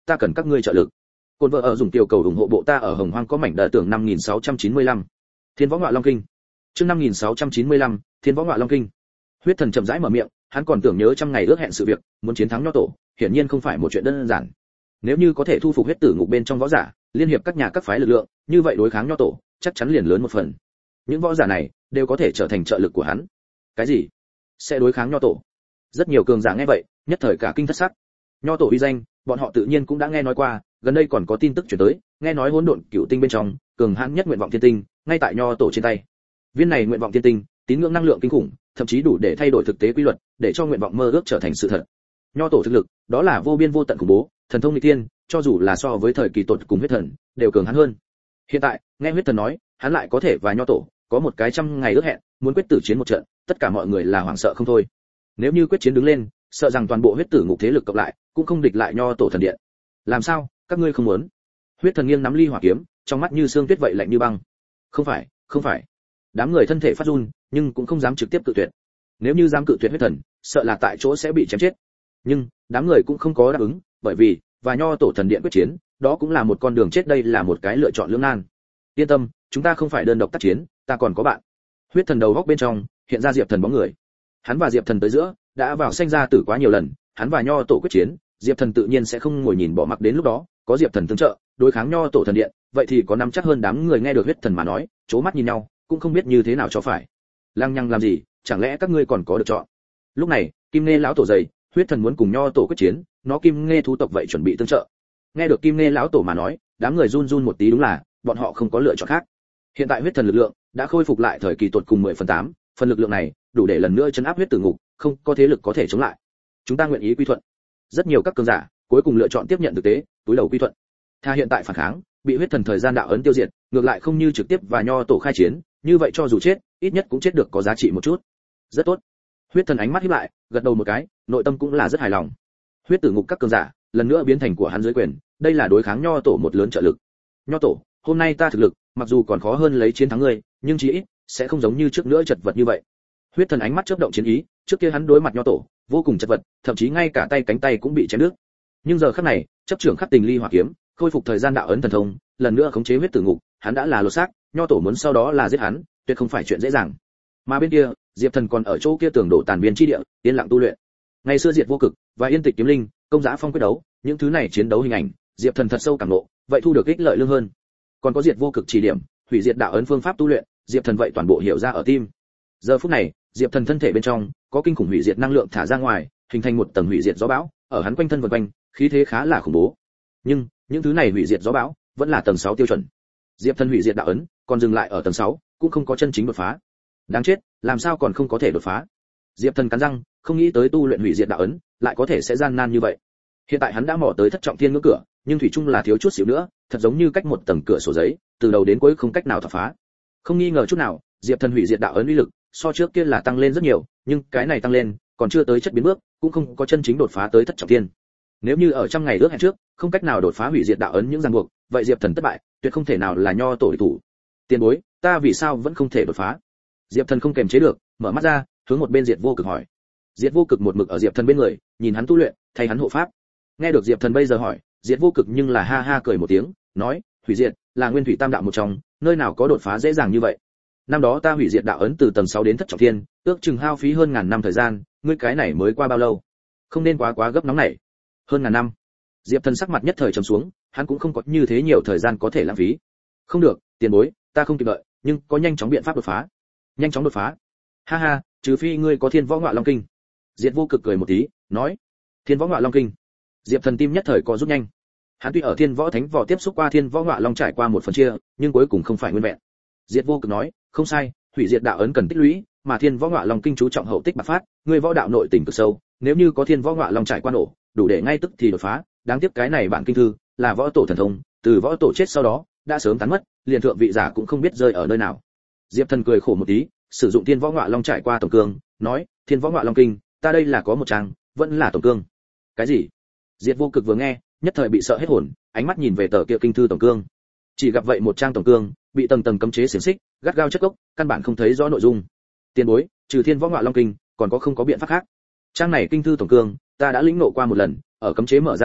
ta cần các ngươi trợ lực. Côn vợ ở dùng tiểu cầu ủng hộ bộ ta ở Hồng Hoang có mảnh đời tưởng 5695. Thiên Võ Ngọa Long Kinh. Chương 5695, Thiên Võ Ngọa Long Kinh. Huyết Thần chậm rãi mở miệng, hắn còn tưởng nhớ trăm ngày ước hẹn sự việc, muốn chiến thắng Nho tổ, hiển nhiên không phải một chuyện đơn giản. Nếu như có thể thu phục huyết tử ngục bên trong võ giả, liên hiệp các nhà các phái lực lượng, như vậy đối kháng Nho tổ, chắc chắn liền lớn một phần. Những võ giả này đều có thể trở thành trợ lực của hắn. Cái gì? Sẽ đối kháng Nho tổ? Rất nhiều cường giả nghe vậy, nhất thời cả kinh thất sắc. Nho tổ uy danh, bọn họ tự nhiên cũng đã nghe nói qua, gần đây còn có tin tức truyền tới, nghe nói hỗn độn cửu tinh bên trong, cường hãn nhất nguyện vọng thiên tinh, ngay tại Nho tổ trên tay. Viên này nguyện vọng thiên tinh, tín ngưỡng năng lượng kinh khủng, thậm chí đủ để thay đổi thực tế quy luật, để cho nguyện vọng mơ ước trở thành sự thật. Nho tổ thực lực, đó là vô biên vô tận khủng bố, thần thông nghịch thiên, cho dù là so với thời kỳ tột cùng huyết thần, đều cường hắn hơn. Hiện tại, nghe huyết thần nói, hắn lại có thể và Nho tổ có một cái trăm ngày ước hẹn, muốn quyết tử chiến một trận, tất cả mọi người là hoảng sợ không thôi. Nếu như quyết chiến đứng lên, sợ rằng toàn bộ huyết tử ngục thế lực cộng lại, cũng không địch lại Nho tổ thần điện. Làm sao, các ngươi không muốn? Huyết thần nghiêng nắm ly hỏa kiếm, trong mắt như xương tuyết vậy lạnh như băng. Không phải, không phải. Đám người thân thể phát run, nhưng cũng không dám trực tiếp cự tuyệt. Nếu như dám cự tuyệt huyết thần, sợ là tại chỗ sẽ bị chém chết. Nhưng đám người cũng không có đáp ứng, bởi vì và Nho tổ thần điện quyết chiến, đó cũng là một con đường chết, đây là một cái lựa chọn lưỡng nan. Yên tâm, chúng ta không phải đơn độc tác chiến, ta còn có bạn. Huyết thần đầu góc bên trong hiện ra Diệp Thần bóng người. Hắn và Diệp Thần tới giữa đã vào sanh ra tử quá nhiều lần, hắn và Nho tổ quyết chiến, Diệp Thần tự nhiên sẽ không ngồi nhìn bỏ mặc, đến lúc đó có Diệp Thần tương trợ, đối kháng Nho tổ thần điện, vậy thì có nắm chắc hơn. Đám người nghe được huyết thần mà nói, chố mắt nhìn nhau, cũng không biết như thế nào cho phải. Lăng nhăng làm gì, chẳng lẽ các ngươi còn có được chọn? Lúc này, Kim Nghe lão tổ dậy, huyết thần muốn cùng Nho tổ quyết chiến, nó Kim Nghe thú tộc vậy chuẩn bị tương trợ. Nghe được Kim Nghe lão tổ mà nói, đám người run run một tí, đúng là bọn họ không có lựa chọn khác. Hiện tại huyết thần lực lượng đã khôi phục lại thời kỳ tột cùng 10/8, phần lực lượng này đủ để lần nữa chấn áp huyết tử ngục, không có thế lực có thể chống lại. Chúng ta nguyện ý quy thuận. Rất nhiều các cường giả cuối cùng lựa chọn tiếp nhận thực tế, túi đầu quy thuận. Tha hiện tại phản kháng, bị huyết thần thời gian đạo ấn tiêu diệt, ngược lại không như trực tiếp và Nho tổ khai chiến, như vậy cho dù chết, ít nhất cũng chết được có giá trị một chút. Rất tốt. Huyết thần ánh mắt híp lại, gật đầu một cái, nội tâm cũng là rất hài lòng. Huyết tử ngục các cường giả lần nữa biến thành của hắn dưới quyền, đây là đối kháng Nho tổ một lớn trợ lực. Nho tổ, hôm nay ta thực lực, mặc dù còn khó hơn lấy chiến thắng ngươi, nhưng chí ít sẽ không giống như trước nữa chật vật như vậy. Huyết thần ánh mắt chớp động chiến ý, trước kia hắn đối mặt Nho tổ vô cùng chật vật, thậm chí ngay cả tay cánh tay cũng bị chém đứt. Nhưng giờ khắc này, chấp trưởng khắc tình ly hỏa kiếm, khôi phục thời gian đạo ấn thần thông, lần nữa khống chế huyết tử ngục, hắn đã là lột xác, Nho tổ muốn sau đó là giết hắn, tuyệt không phải chuyện dễ dàng. Mà bên kia, Diệp Thần còn ở chỗ kia tường đổ tàn biên chi địa, yên lặng tu luyện. Ngày xưa Diệt Vô Cực và Yên Tịch Kiếm Linh, Công Giá Phong quyết đấu, những thứ này chiến đấu hình ảnh, Diệp Thần thật sâu cảm ngộ, vậy thu được ích lợi lương hơn. Còn có Diệt Vô Cực chỉ điểm, hủy diệt đạo ấn phương pháp tu luyện, Diệp Thần vậy toàn bộ hiểu ra ở tim. Giờ phút này, Diệp Thần thân thể bên trong có kinh khủng hủy diệt năng lượng thả ra ngoài, hình thành một tầng hủy diệt gió bão, ở hắn quanh thân vần quanh, khí thế khá là khủng bố. Nhưng, những thứ này hủy diệt gió bão vẫn là tầng 6 tiêu chuẩn. Diệp Thần hủy diệt đạo ấn, còn dừng lại ở tầng 6, cũng không có chân chính đột phá. Đáng chết, làm sao còn không có thể đột phá? Diệp Thần cắn răng, không nghĩ tới tu luyện hủy diệt đạo ấn lại có thể sẽ gian nan như vậy. Hiện tại hắn đã mò tới thất trọng thiên ngưỡng cửa, nhưng thủy chung là thiếu chút xíu nữa, thật giống như cách một tầng cửa sổ giấy, từ đầu đến cuối không cách nào thỏa phá. Không nghi ngờ chút nào, Diệp Thần hủy diệt đạo ấn uy lực so trước kia là tăng lên rất nhiều, nhưng cái này tăng lên còn chưa tới chất biến bước, cũng không có chân chính đột phá tới thất trọng thiên. Nếu như ở trăm ngày ước hẹn trước, không cách nào đột phá hủy diệt đạo ấn những ràng buộc, vậy Diệp Thần thất bại, tuyệt không thể nào là Nho tổ địch thủ. Tiền bối, ta vì sao vẫn không thể đột phá? Diệp Thần không kềm chế được, mở mắt ra, hướng một bên Diệt Vô Cực hỏi. Diệt Vô Cực một mực ở Diệp Thần bên người, nhìn hắn tu luyện, thay hắn hộ pháp. Nghe được Diệp Thần bây giờ hỏi, Diệt Vô Cực nhưng là ha ha cười một tiếng, nói, hủy diệt là nguyên thủy tam đạo một trong, nơi nào có đột phá dễ dàng như vậy. Năm đó ta hủy diệt đạo ấn từ tầng 6 đến thất trọng thiên, ước chừng hao phí hơn ngàn năm thời gian, ngươi cái này mới qua bao lâu? Không nên quá gấp nóng này. Hơn ngàn năm. Diệp Thần sắc mặt nhất thời trầm xuống, hắn cũng không có như thế nhiều thời gian có thể lãng phí. Không được, tiền bối, ta không kịp đợi, nhưng có nhanh chóng biện pháp đột phá. Nhanh chóng đột phá? Ha ha, trừ phi ngươi có Thiên Võ Ngọa Long Kinh. Diệt Vô Cực cười một tí, nói, Thiên Võ Ngọa Long Kinh. Diệp Thần tim nhất thời có rút nhanh. Hắn tuy ở Thiên Võ Thánh Võ tiếp xúc qua Thiên Võ Ngọa Long trải qua một phần chia, nhưng cuối cùng không phải nguyên vẹn. Diệt Vô Cực nói, không sai, hủy diệt đạo ấn cần tích lũy, mà Thiên Võ Ngọa Long Kinh chú trọng hậu tích bạc phát, ngươi võ đạo nội tình cực sâu, nếu như có Thiên Võ Ngọa Long trải qua nổ, đủ để ngay tức thì đột phá. Đáng tiếc cái này bản kinh thư là võ tổ thần thông, từ võ tổ chết sau đó đã sớm tán mất, liền thượng vị giả cũng không biết rơi ở nơi nào. Diệp Thần cười khổ một tí, sử dụng Thiên Võ Ngọa Long trải qua tổng cương, nói, Thiên Võ Ngọa Long Kinh, ta đây là có một trang, vẫn là tổng cương. Cái gì? Diệt Vô Cực vừa nghe, nhất thời bị sợ hết hồn, ánh mắt nhìn về tờ kia kinh thư tổng cương. Chỉ gặp vậy một trang tổng cương, bị tầng tầng cấm chế xiển xích, gắt gao chất gốc, căn bản không thấy rõ nội dung. Tiền bối, trừ Thiên Võ Ngọa Long Kinh, còn có không có biện pháp khác? Trang này kinh thư tổng cương, ta đã lĩnh ngộ qua một lần, ở cấm chế mở ra trước,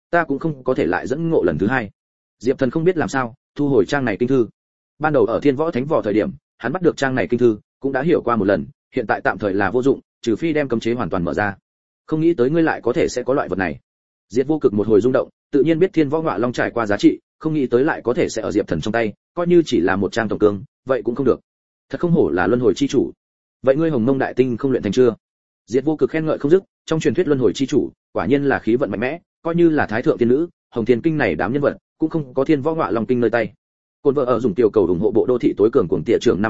ta cũng không có thể lại dẫn ngộ lần thứ hai. Diệp Thần không biết làm sao thu hồi trang này kinh thư. Ban đầu ở Thiên Võ Thánh Võ thời điểm, hắn bắt được trang này kinh thư, cũng đã hiểu qua một lần, hiện tại tạm thời là vô dụng, trừ phi đem cấm chế hoàn toàn mở ra. Không nghĩ tới ngươi lại có thể sẽ có loại vật này. Diệt Vô Cực một hồi rung động, tự nhiên biết Thiên Võ Ngọa Long trải qua giá trị, không nghĩ tới lại có thể sẽ ở Diệp Thần trong tay, coi như chỉ là một trang tổng cương, vậy cũng không được. Thật không hổ là luân hồi chi chủ. Vậy ngươi Hồng Mông Đại Tinh không luyện thành chưa? Diệt Vô Cực khen ngợi không dứt, trong truyền thuyết luân hồi chi chủ, quả nhiên là khí vận mạnh mẽ, coi như là thái thượng tiên nữ, Hồng Thiên Kinh này đám nhân vật, cũng không có Thiên Võ Ngọa Long Kinh nơi tay. Côn vợ ở dùng tiểu cầu ủng hộ bộ đô thị tối cường cuồng tỉa trưởng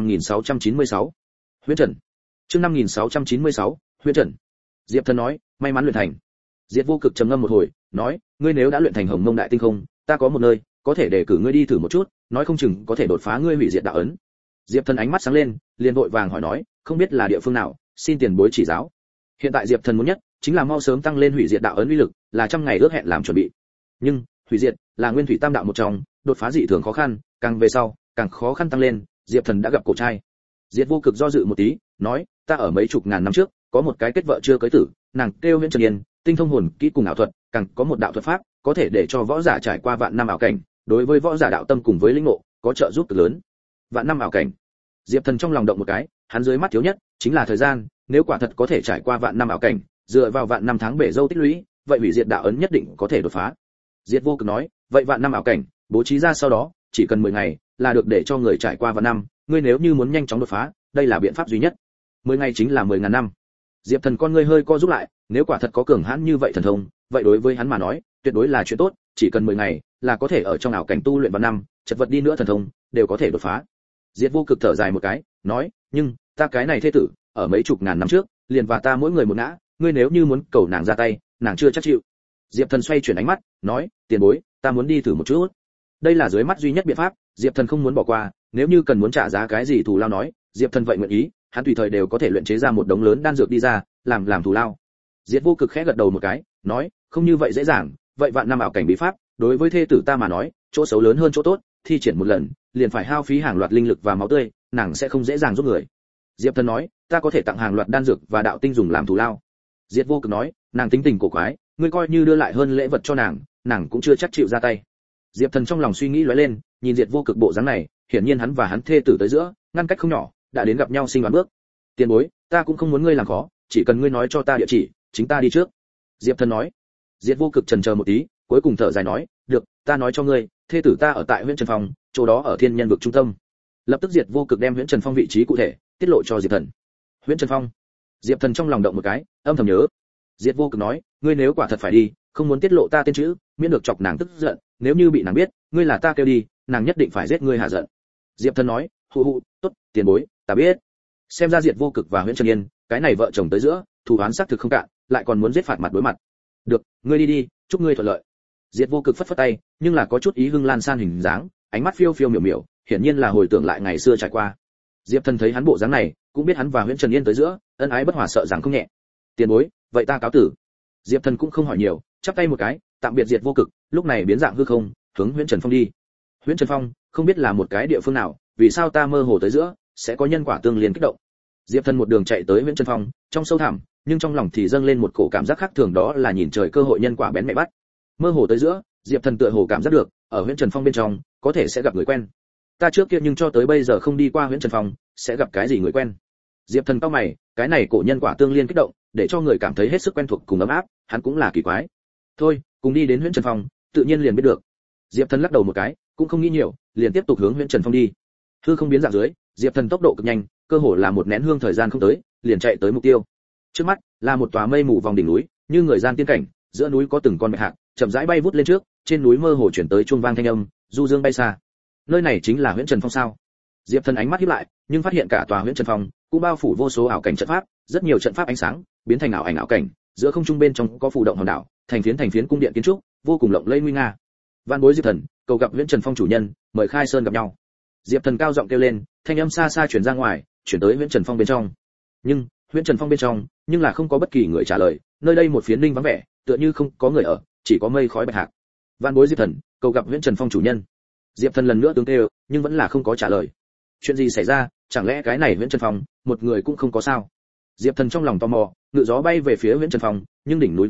5696. Huyễn Trần. Chương 5696, Huyễn Trần. Diệp Thần nói, may mắn luyện thành. Diệt Vô Cực trầm ngâm một hồi, nói, ngươi nếu đã luyện thành Hồng Mông Đại Tinh không, ta có một nơi, có thể để cử ngươi đi thử một chút, nói không chừng có thể đột phá ngươi hủy diệt đạo ấn. Diệp Thần ánh mắt sáng lên, liền vội vàng hỏi nói, không biết là địa phương nào, xin tiền bối chỉ giáo. Hiện tại Diệp Thần muốn nhất, chính là mau sớm tăng lên hủy diệt đạo ấn uy lực, là trăm ngày ước hẹn làm chuẩn bị. Nhưng, hủy diệt là nguyên thủy tam đạo một trong, đột phá dị thường khó khăn, càng về sau, càng khó khăn tăng lên, Diệp Thần đã gặp cổ trai. Diệt Vô Cực do dự một tí, nói, ta ở mấy chục ngàn năm trước, có một cái kết vợ chưa cưới tử, nàng kêu Huyễn Trần Yên, tinh thông hồn kỹ cùng ảo thuật, càng có một đạo thuật pháp, có thể để cho võ giả trải qua vạn năm ảo cảnh, đối với võ giả đạo tâm cùng với linh ngộ, có trợ giúp cực lớn. Vạn năm ảo cảnh. Diệp Thần trong lòng động một cái, hắn dưới mắt thiếu nhất chính là thời gian, nếu quả thật có thể trải qua vạn năm ảo cảnh, dựa vào vạn năm tháng bể dâu tích lũy, vậy hủy diệt đạo ấn nhất định có thể đột phá. Diệt Vô Cực nói, vậy vạn năm ảo cảnh, bố trí ra sau đó, chỉ cần 10 ngày là được để cho người trải qua vạn năm, ngươi nếu như muốn nhanh chóng đột phá, đây là biện pháp duy nhất. 10 ngày chính là 10.000 năm. Diệp Thần con ngươi hơi co rút lại, nếu quả thật có cường hãn như vậy thần thông, vậy đối với hắn mà nói, tuyệt đối là chuyện tốt, chỉ cần 10 ngày là có thể ở trong ảo cảnh tu luyện vạn năm, chật vật đi nữa thần thông đều có thể đột phá. Diệt Vô Cực thở dài một cái, nói, nhưng ta cái này thê tử, ở mấy chục ngàn năm trước, liền và ta mỗi người một ngã, ngươi nếu như muốn cầu nàng ra tay, nàng chưa chắc chịu. Diệp Thần xoay chuyển ánh mắt, nói, tiền bối, ta muốn đi thử một chút. Đây là dưới mắt duy nhất biện pháp, Diệp Thần không muốn bỏ qua, nếu như cần muốn trả giá cái gì thù lao nói, Diệp Thần vậy nguyện ý, hắn tùy thời đều có thể luyện chế ra một đống lớn đan dược đi ra, làm thù lao. Diệt Vô Cực khẽ gật đầu một cái, nói, không như vậy dễ dàng, vậy vạn năm ảo cảnh bí pháp, đối với thê tử ta mà nói, chỗ xấu lớn hơn chỗ tốt, thi triển một lần, liền phải hao phí hàng loạt linh lực và máu tươi, nàng sẽ không dễ dàng giúp người. Diệp Thần nói, ta có thể tặng hàng loạt đan dược và đạo tinh dùng làm thù lao. Diệt Vô Cực nói, nàng tính tình cổ quái, ngươi coi như đưa lại hơn lễ vật cho nàng cũng chưa chắc chịu ra tay. Diệp Thần trong lòng suy nghĩ lóe lên, nhìn Diệt Vô Cực bộ dáng này, hiển nhiên hắn và hắn thê tử tới giữa, ngăn cách không nhỏ, đã đến gặp nhau sinh đoán bước. Tiền bối, ta cũng không muốn ngươi làm khó, chỉ cần ngươi nói cho ta địa chỉ, chính ta đi trước. Diệp Thần nói. Diệt Vô Cực chần chờ một tí, cuối cùng thở dài nói, được, ta nói cho ngươi, thê tử ta ở tại Huyễn Trần Phong, chỗ đó ở Thiên Nhân vực trung tâm. Lập tức Diệt Vô Cực đem Huyễn Trần Phong vị trí cụ thể tiết lộ cho Diệp Thần. Huyễn Trần Phong. Diệp Thần trong lòng động một cái, âm thầm nhớ. Diệt Vô Cực nói, ngươi nếu quả thật phải đi, không muốn tiết lộ ta tên chữ, miễn được chọc nàng tức giận, nếu như bị nàng biết, ngươi là ta kêu đi, nàng nhất định phải giết ngươi hạ giận. Diệp Thần nói, hụ, tốt, tiền bối, ta biết. Xem ra Diệt Vô Cực và Huyễn Trần Yên, cái này vợ chồng tới giữa, thù oán xác thực không cạn, lại còn muốn giết phạt mặt đối mặt. Được, ngươi đi đi, chúc ngươi thuận lợi. Diệt Vô Cực phất phất tay, nhưng là có chút ý hưng lan san hình dáng, ánh mắt phiêu phiêu miểu miểu, hiển nhiên là hồi tưởng lại ngày xưa trải qua. Diệp Thần thấy hắn bộ dáng này, cũng biết hắn và Huyễn Trần Yên tới giữa, ân ái bất hòa sợ rằng không nhẹ. Tiền bối, vậy ta cáo tử. Diệp Thần cũng không hỏi nhiều, chắp tay một cái, tạm biệt Diệt Vô Cực, lúc này biến dạng hư không, hướng Huyễn Trần Phong đi. Huyễn Trần Phong, không biết là một cái địa phương nào, vì sao ta mơ hồ tới giữa, sẽ có nhân quả tương liên kích động. Diệp Thần một đường chạy tới Huyễn Trần Phong, trong sâu thẳm, nhưng trong lòng thì dâng lên một cổ cảm giác khác thường, đó là nhìn trời cơ hội nhân quả bén mẹ bắt. Mơ hồ tới giữa, Diệp Thần tựa hồ cảm giác được, ở Huyễn Trần Phong bên trong, có thể sẽ gặp người quen. Ta trước kia nhưng cho tới bây giờ không đi qua Huyễn Trần Phong, sẽ gặp cái gì người quen? Diệp Thần cau mày, cái này cổ nhân quả tương liên kích động, để cho người cảm thấy hết sức quen thuộc cùng ấm áp, hắn cũng là kỳ quái. Thôi, cùng đi đến Huyễn Trần Phong, tự nhiên liền biết được. Diệp Thần lắc đầu một cái, cũng không nghĩ nhiều, liền tiếp tục hướng Huyễn Trần Phong đi. Hư không biến dạng dưới, Diệp Thần tốc độ cực nhanh, cơ hồ là một nén hương thời gian không tới, liền chạy tới mục tiêu. Trước mắt là một tòa mây mù vòng đỉnh núi, như người gian tiên cảnh, giữa núi có từng con bạch hạc, chậm rãi bay vút lên trước, trên núi mơ hồ chuyển tới chuông vang thanh âm, du dương bay xa. Nơi này chính là Huyễn Trần Phong sao? Diệp Thần ánh mắt híp lại, nhưng phát hiện cả tòa Huyễn Trần Phong cũng bao phủ vô số ảo cảnh trận pháp, rất nhiều trận pháp ánh sáng biến thành ảo ảnh ảo cảnh, giữa không trung bên trong có phù động hòn đảo, thành phiến cung điện kiến trúc, vô cùng lộng lẫy nguy nga. Vạn bối Diệp Thần, cầu gặp Huyễn Trần Phong chủ nhân, mời khai sơn gặp nhau. Diệp Thần cao giọng kêu lên, thanh âm xa xa truyền ra ngoài, truyền tới Huyễn Trần Phong bên trong. Nhưng Huyễn Trần Phong bên trong, nhưng là không có bất kỳ người trả lời, nơi đây một phiến linh vắng vẻ, tựa như không có người ở, chỉ có mây khói bạch hạc. Vạn bối Diệp Thần, cầu gặp Huyễn Trần Phong chủ nhân. Diệp Thần lần nữa tướng kêu, nhưng vẫn là không có trả lời. Chuyện gì xảy ra, chẳng lẽ cái này Huyễn Trần Phong, một người cũng không có sao? Diệp Thần trong lòng tò mò, ngự gió bay về phía Huyễn Trần Phong, nhưng đỉnh núi tới giữa,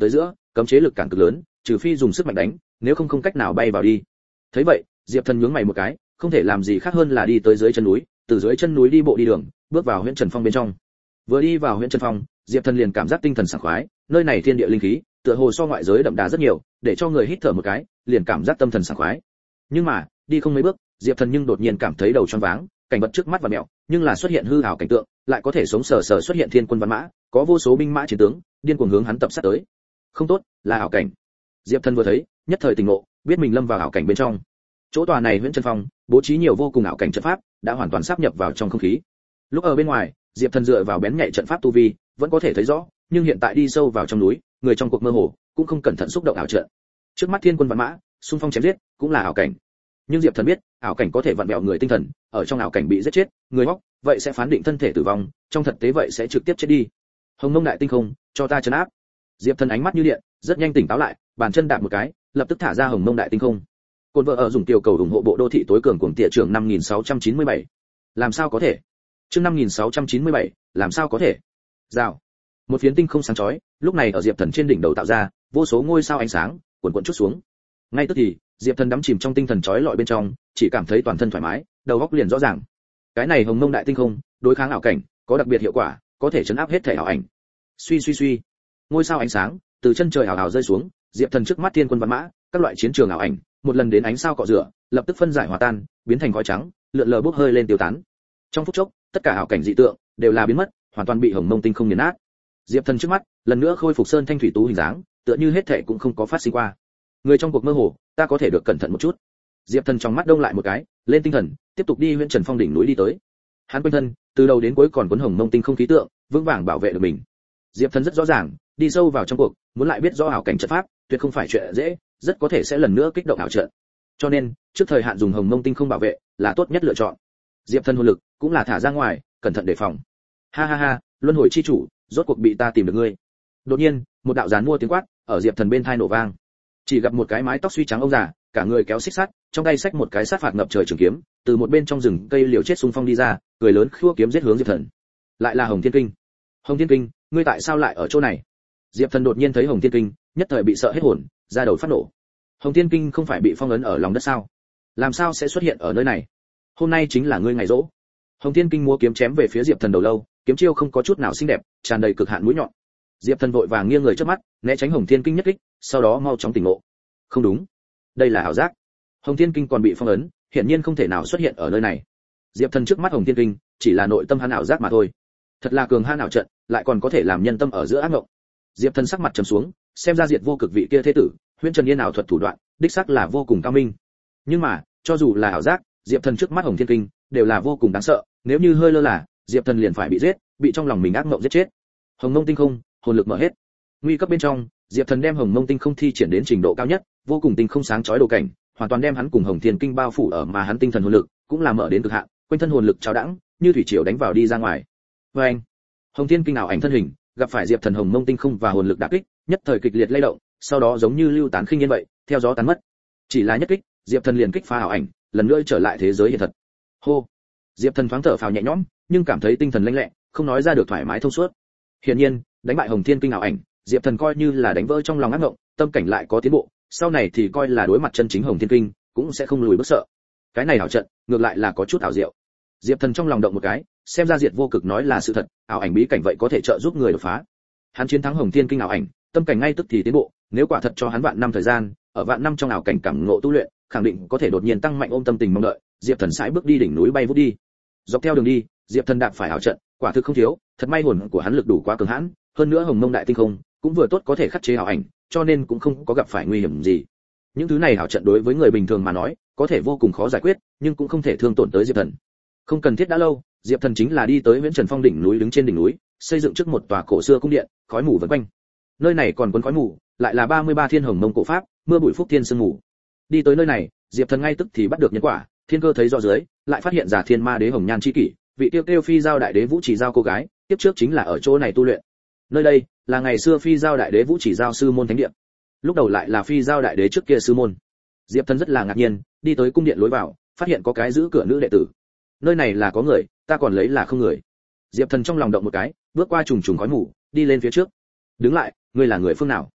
cấm chế lực cản cực lớn, trừ phi dùng sức mạnh đánh, nếu không cách nào bay vào đi. Thấy vậy, Diệp Thần nhướng mày một cái, không thể làm gì khác hơn là đi tới dưới chân núi, từ dưới chân núi đi bộ đi đường, bước vào Huyễn Trần Phong bên trong. Vừa đi vào Huyễn Trần Phong, Diệp Thần liền cảm giác tinh thần sảng khoái, nơi này thiên địa linh khí, tựa hồ so ngoại giới đậm đà rất nhiều, để cho người hít thở một cái, liền cảm giác tâm thần sảng khoái. Nhưng mà, đi không mấy bước, Diệp Thần nhưng đột nhiên cảm thấy đầu choáng váng, cảnh vật trước mắt và mẹo, nhưng là xuất hiện hư ảo cảnh tượng, lại có thể sống sờ sờ xuất hiện thiên quân văn mã, có vô số binh mã chiến tướng, điên cuồng hướng hắn tập sát tới. Không tốt, là ảo cảnh. Diệp Thần vừa thấy, nhất thời tỉnh ngộ, biết mình lâm vào ảo cảnh bên trong. Chỗ tòa này Huyễn Trần Phong, bố trí nhiều vô cùng ảo cảnh trận pháp, đã hoàn toàn sáp nhập vào trong không khí. Lúc ở bên ngoài, Diệp Thần dựa vào bén nhạy trận pháp tu vi, vẫn có thể thấy rõ, nhưng hiện tại đi sâu vào trong núi, người trong cuộc mơ hồ, cũng không cẩn thận xúc động ảo trận. Trước mắt thiên quân vạn mã, xung phong chém giết, cũng là ảo cảnh. Nhưng Diệp Thần biết, ảo cảnh có thể vặn vẹo người tinh thần, ở trong ảo cảnh bị giết chết, người hốc, vậy sẽ phán định thân thể tử vong, trong thực tế vậy sẽ trực tiếp chết đi. Hồng Mông Đại Tinh Không, cho ta trấn áp. Diệp Thần ánh mắt như điện, rất nhanh tỉnh táo lại, bàn chân đạp một cái, lập tức thả ra Hồng Mông Đại Tinh Không. Côn vợ ở dùng tiểu cầu ủng hộ bộ đô thị tối cường cuồng tỉa trưởng 5697. Làm sao có thể? Chương 5697, làm sao có thể? Rào. Một phiến tinh không sáng chói, lúc này ở Diệp Thần trên đỉnh đầu tạo ra vô số ngôi sao ánh sáng, cuồn cuộn chút xuống. Ngay tức thì, Diệp Thần đắm chìm trong tinh thần chói lọi bên trong, chỉ cảm thấy toàn thân thoải mái, đầu óc liền rõ ràng. Cái này Hồng Mông Đại Tinh Không, đối kháng ảo cảnh, có đặc biệt hiệu quả, có thể chấn áp hết thể ảo ảnh. Suy suy suy, ngôi sao ánh sáng từ chân trời ảo ảo rơi xuống, Diệp Thần trước mắt thiên quân văn mã, các loại chiến trường ảo ảnh, một lần đến ánh sao cọ rửa, lập tức phân giải hòa tan, biến thành khói trắng, lượn lờ bốc hơi lên tiêu tán. Trong phút chốc, tất cả ảo cảnh dị tượng đều là biến mất, hoàn toàn bị Hồng Mông Tinh Không nghiền nát. Diệp Thần trước mắt, lần nữa khôi phục sơn thanh thủy tú hình dáng, tựa như hết thảy cũng không có phát sinh qua. Người trong cuộc mơ hồ, ta có thể được cẩn thận một chút. Diệp Thần trong mắt đông lại một cái, lên tinh thần, tiếp tục đi Huyễn Trần Phong đỉnh núi đi tới. Hắn quanh thân, từ đầu đến cuối còn cuốn Hồng Mông Tinh Không khí tượng, vững vàng bảo vệ được mình. Diệp Thần rất rõ ràng, đi sâu vào trong cuộc, muốn lại biết rõ ảo cảnh trận pháp, tuyệt không phải chuyện dễ, rất có thể sẽ lần nữa kích động ảo trận. Cho nên, trước thời hạn dùng Hồng Mông Tinh Không bảo vệ là tốt nhất lựa chọn. Diệp Thần hồn lực cũng là thả ra ngoài, cẩn thận đề phòng. Ha ha ha, luân hồi chi chủ, rốt cuộc bị ta tìm được ngươi. Đột nhiên, một đạo giàn mua tiếng quát ở Diệp Thần bên tai nổ vang. Chỉ gặp một cái mái tóc suy trắng ông già, cả người kéo xích sắt, trong tay xách một cái sát phạt ngập trời trường kiếm, từ một bên trong rừng cây liều chết xung phong đi ra, cười lớn khua kiếm giết hướng Diệp Thần. Lại là Hồng Thiên Kinh. Hồng Thiên Kinh, ngươi tại sao lại ở chỗ này? Diệp Thần đột nhiên thấy Hồng Thiên Kinh, nhất thời bị sợ hết hồn, da đầu phát nổ. Hồng Thiên Kinh không phải bị phong ấn ở lòng đất sao? Làm sao sẽ xuất hiện ở nơi này? Hôm nay chính là ngươi ngày rỗ. Hồng Thiên Kinh múa kiếm chém về phía Diệp Thần đầu lâu, kiếm chiêu không có chút nào xinh đẹp, tràn đầy cực hạn mũi nhọn. Diệp Thần vội vàng nghiêng người trước mắt, né tránh Hồng Thiên Kinh nhất kích, sau đó mau chóng tỉnh ngộ. Không đúng, đây là ảo giác. Hồng Thiên Kinh còn bị phong ấn, hiển nhiên không thể nào xuất hiện ở nơi này. Diệp Thần trước mắt Hồng Thiên Kinh, chỉ là nội tâm hắn ảo giác mà thôi. Thật là cường hãn ảo trận, lại còn có thể làm nhân tâm ở giữa ác ngộng. Diệp Thần sắc mặt trầm xuống, xem ra Diệt Vô Cực vị kia thế tử, Huyễn Trần Yên ảo thuật thủ đoạn, đích xác là vô cùng cao minh. Nhưng mà, cho dù là ảo giác, Diệp Thần trước mắt Hồng Thiên Kinh đều là vô cùng đáng sợ, nếu như hơi lơ là, Diệp Thần liền phải bị giết, bị trong lòng mình ác mộng giết chết. Hồng Mông Tinh Không, hồn lực mở hết. Nguy cấp bên trong, Diệp Thần đem Hồng Mông Tinh Không thi triển đến trình độ cao nhất, vô cùng tinh không sáng chói đồ cảnh, hoàn toàn đem hắn cùng Hồng Thiên Kinh bao phủ ở, mà hắn tinh thần hồn lực cũng là mở đến cực hạn, quanh thân hồn lực trào đãng, như thủy triều đánh vào đi ra ngoài. Oeng! Hồng Thiên Kinh ảo ảnh thân hình, gặp phải Diệp Thần Hồng Mông Tinh Không và hồn lực đả kích, nhất thời kịch liệt lay động, sau đó giống như lưu tán khinh yên vậy, theo gió tán mất. Chỉ là nhất kích, Diệp Thần liền kích phá ảo ảnh, lần nữa trở lại thế giới hiện thật. Hô! Diệp Thần thoáng thở phào nhẹ nhõm, nhưng cảm thấy tinh thần lênh lẹ, không nói ra được thoải mái thông suốt. Hiển nhiên, đánh bại Hồng Thiên Kinh ảo ảnh, Diệp Thần coi như là đánh vỡ trong lòng ác ngộng, tâm cảnh lại có tiến bộ, sau này thì coi là đối mặt chân chính Hồng Thiên Kinh, cũng sẽ không lùi bước sợ. Cái này ảo trận, ngược lại là có chút ảo diệu. Diệp Thần trong lòng động một cái, xem ra Diệt Vô Cực nói là sự thật, ảo ảnh bí cảnh vậy có thể trợ giúp người đột phá. Hắn chiến thắng Hồng Thiên Kinh ảo ảnh, tâm cảnh ngay tức thì tiến bộ, nếu quả thật cho hắn vạn năm thời gian, ở vạn năm trong ảo cảnh cảm ngộ tu luyện, khẳng định có thể đột nhiên tăng mạnh ôm tâm tình mong đợi. Diệp Thần sải bước đi đỉnh núi bay vút đi. Dọc theo đường đi, Diệp Thần đạp phải ảo trận, quả thực không thiếu, thật may hồn của hắn lực đủ quá cường hãn, hơn nữa Hồng Mông Đại Tinh Không cũng vừa tốt có thể khắc chế ảo ảnh, cho nên cũng không có gặp phải nguy hiểm gì. Những thứ này ảo trận đối với người bình thường mà nói, có thể vô cùng khó giải quyết, nhưng cũng không thể thương tổn tới Diệp Thần. Không cần thiết đã lâu, Diệp Thần chính là đi tới Huyễn Trần Phong đỉnh núi, đứng trên đỉnh núi, xây dựng trước một tòa cổ xưa cung điện, khói mù vần quanh. Nơi này còn quấn khói mù, lại là 33 thiên hồng mông cổ pháp, mưa bụi phúc thiên sương mù. Đi tới nơi này, Diệp Thần ngay tức thì bắt được nhân quả, thiên cơ thấy rõ dưới, lại phát hiện giả thiên ma đế hồng nhan chi kỷ, vị tiêu kêu phi giao đại đế vũ chỉ giao cô gái, tiếp trước chính là ở chỗ này tu luyện. Nơi đây là ngày xưa phi giao đại đế vũ chỉ giao sư môn thánh địa, lúc đầu lại là phi giao đại đế trước kia sư môn. Diệp Thần rất là ngạc nhiên, đi tới cung điện lối vào, phát hiện có cái giữ cửa nữ đệ tử. Nơi này là có người, ta còn lấy là không người. Diệp Thần trong lòng động một cái, bước qua trùng trùng khói mù, đi lên phía trước. Đứng lại, ngươi là người phương nào?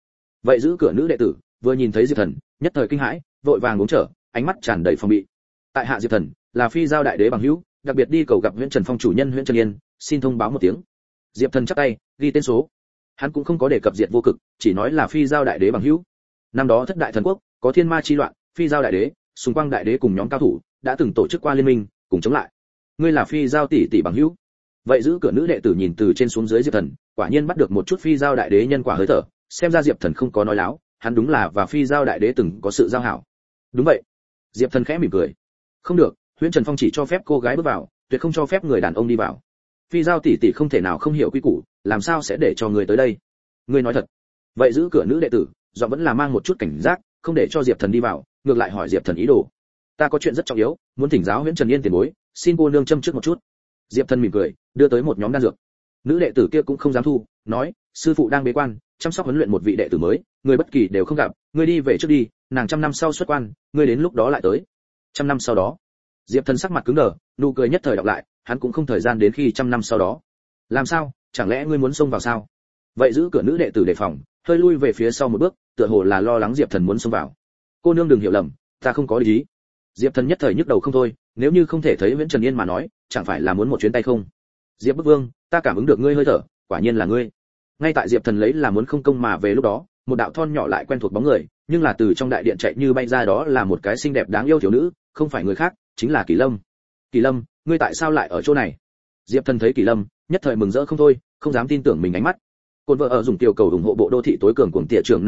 vậy giữ cửa nữ đệ tử vừa nhìn thấy Diệp Thần, nhất thời kinh hãi, vội vàng uống trở, ánh mắt tràn đầy phòng bị. Tại hạ Diệp Thần, là phi giao đại đế bằng hữu, đặc biệt đi cầu gặp Huyễn Trần Phong chủ nhân Huyễn Trần Yên, xin thông báo một tiếng. Diệp Thần chắp tay, ghi tên số. Hắn cũng không có đề cập Diệt Vô Cực, chỉ nói là phi giao đại đế bằng hữu. Năm đó thất đại thần quốc, có thiên ma chi loạn, phi giao đại đế, xung quanh đại đế cùng nhóm cao thủ đã từng tổ chức qua liên minh, cùng chống lại. Ngươi là phi giao tỷ tỷ bằng hữu. Vậy giữ cửa nữ đệ tử nhìn từ trên xuống dưới Diệp Thần, quả nhiên bắt được một chút phi giao đại đế nhân quả hơi thở, xem ra Diệp Thần không có nói láo, hắn đúng là và phi giao đại đế từng có sự giao hảo. Đúng vậy. Diệp Thần khẽ mỉm cười. Không được, Huyễn Trần Phong chỉ cho phép cô gái bước vào, tuyệt không cho phép người đàn ông đi vào. Phi giao tỷ tỷ không thể nào không hiểu quy củ, làm sao sẽ để cho người tới đây? Ngươi nói thật. Vậy giữ cửa nữ đệ tử, giọng vẫn là mang một chút cảnh giác, không để cho Diệp Thần đi vào, ngược lại hỏi Diệp Thần ý đồ. Ta có chuyện rất trọng yếu, muốn thỉnh giáo Huyễn Trần Yên tiền bối, xin cô nương châm trước một chút. Diệp Thần mỉm cười, đưa tới một nhóm đan dược. Nữ đệ tử kia cũng không dám thu, nói, sư phụ đang bế quan, chăm sóc huấn luyện một vị đệ tử mới, người bất kỳ đều không gặp, ngươi đi về trước đi, nàng 100 năm sau xuất quan, ngươi đến lúc đó lại tới. 100 năm sau đó. Diệp Thần sắc mặt cứng đờ, nụ cười nhất thời đọc lại, hắn cũng không thời gian đến khi 100 năm sau đó. Làm sao, chẳng lẽ ngươi muốn xông vào sao? Vậy giữ cửa nữ đệ tử đề phòng, hơi lui về phía sau một bước, tựa hồ là lo lắng Diệp Thần muốn xông vào. Cô nương đừng hiểu lầm, ta không có ý. Diệp Thần nhất thời nhức đầu không thôi, nếu như không thể thấy Huyễn Trần Yên mà nói, chẳng phải là muốn một chuyến tay không? Diệp Bức Vương, ta cảm ứng được ngươi hơi thở, quả nhiên là ngươi. Ngay tại Diệp Thần lấy là muốn không công mà về lúc đó, một đạo thon nhỏ lại quen thuộc bóng người, nhưng là từ trong đại điện chạy như bay ra, đó là một cái xinh đẹp đáng yêu thiếu nữ, không phải người khác, chính là Kỳ Lâm. Kỳ Lâm, ngươi tại sao lại ở chỗ này? Diệp Thần thấy Kỳ Lâm, nhất thời mừng rỡ không thôi, không dám tin tưởng mình ánh mắt. Côn vợ ở dùng tiểu cầu ủng hộ bộ đô thị tối cường cuồng tỉa trưởng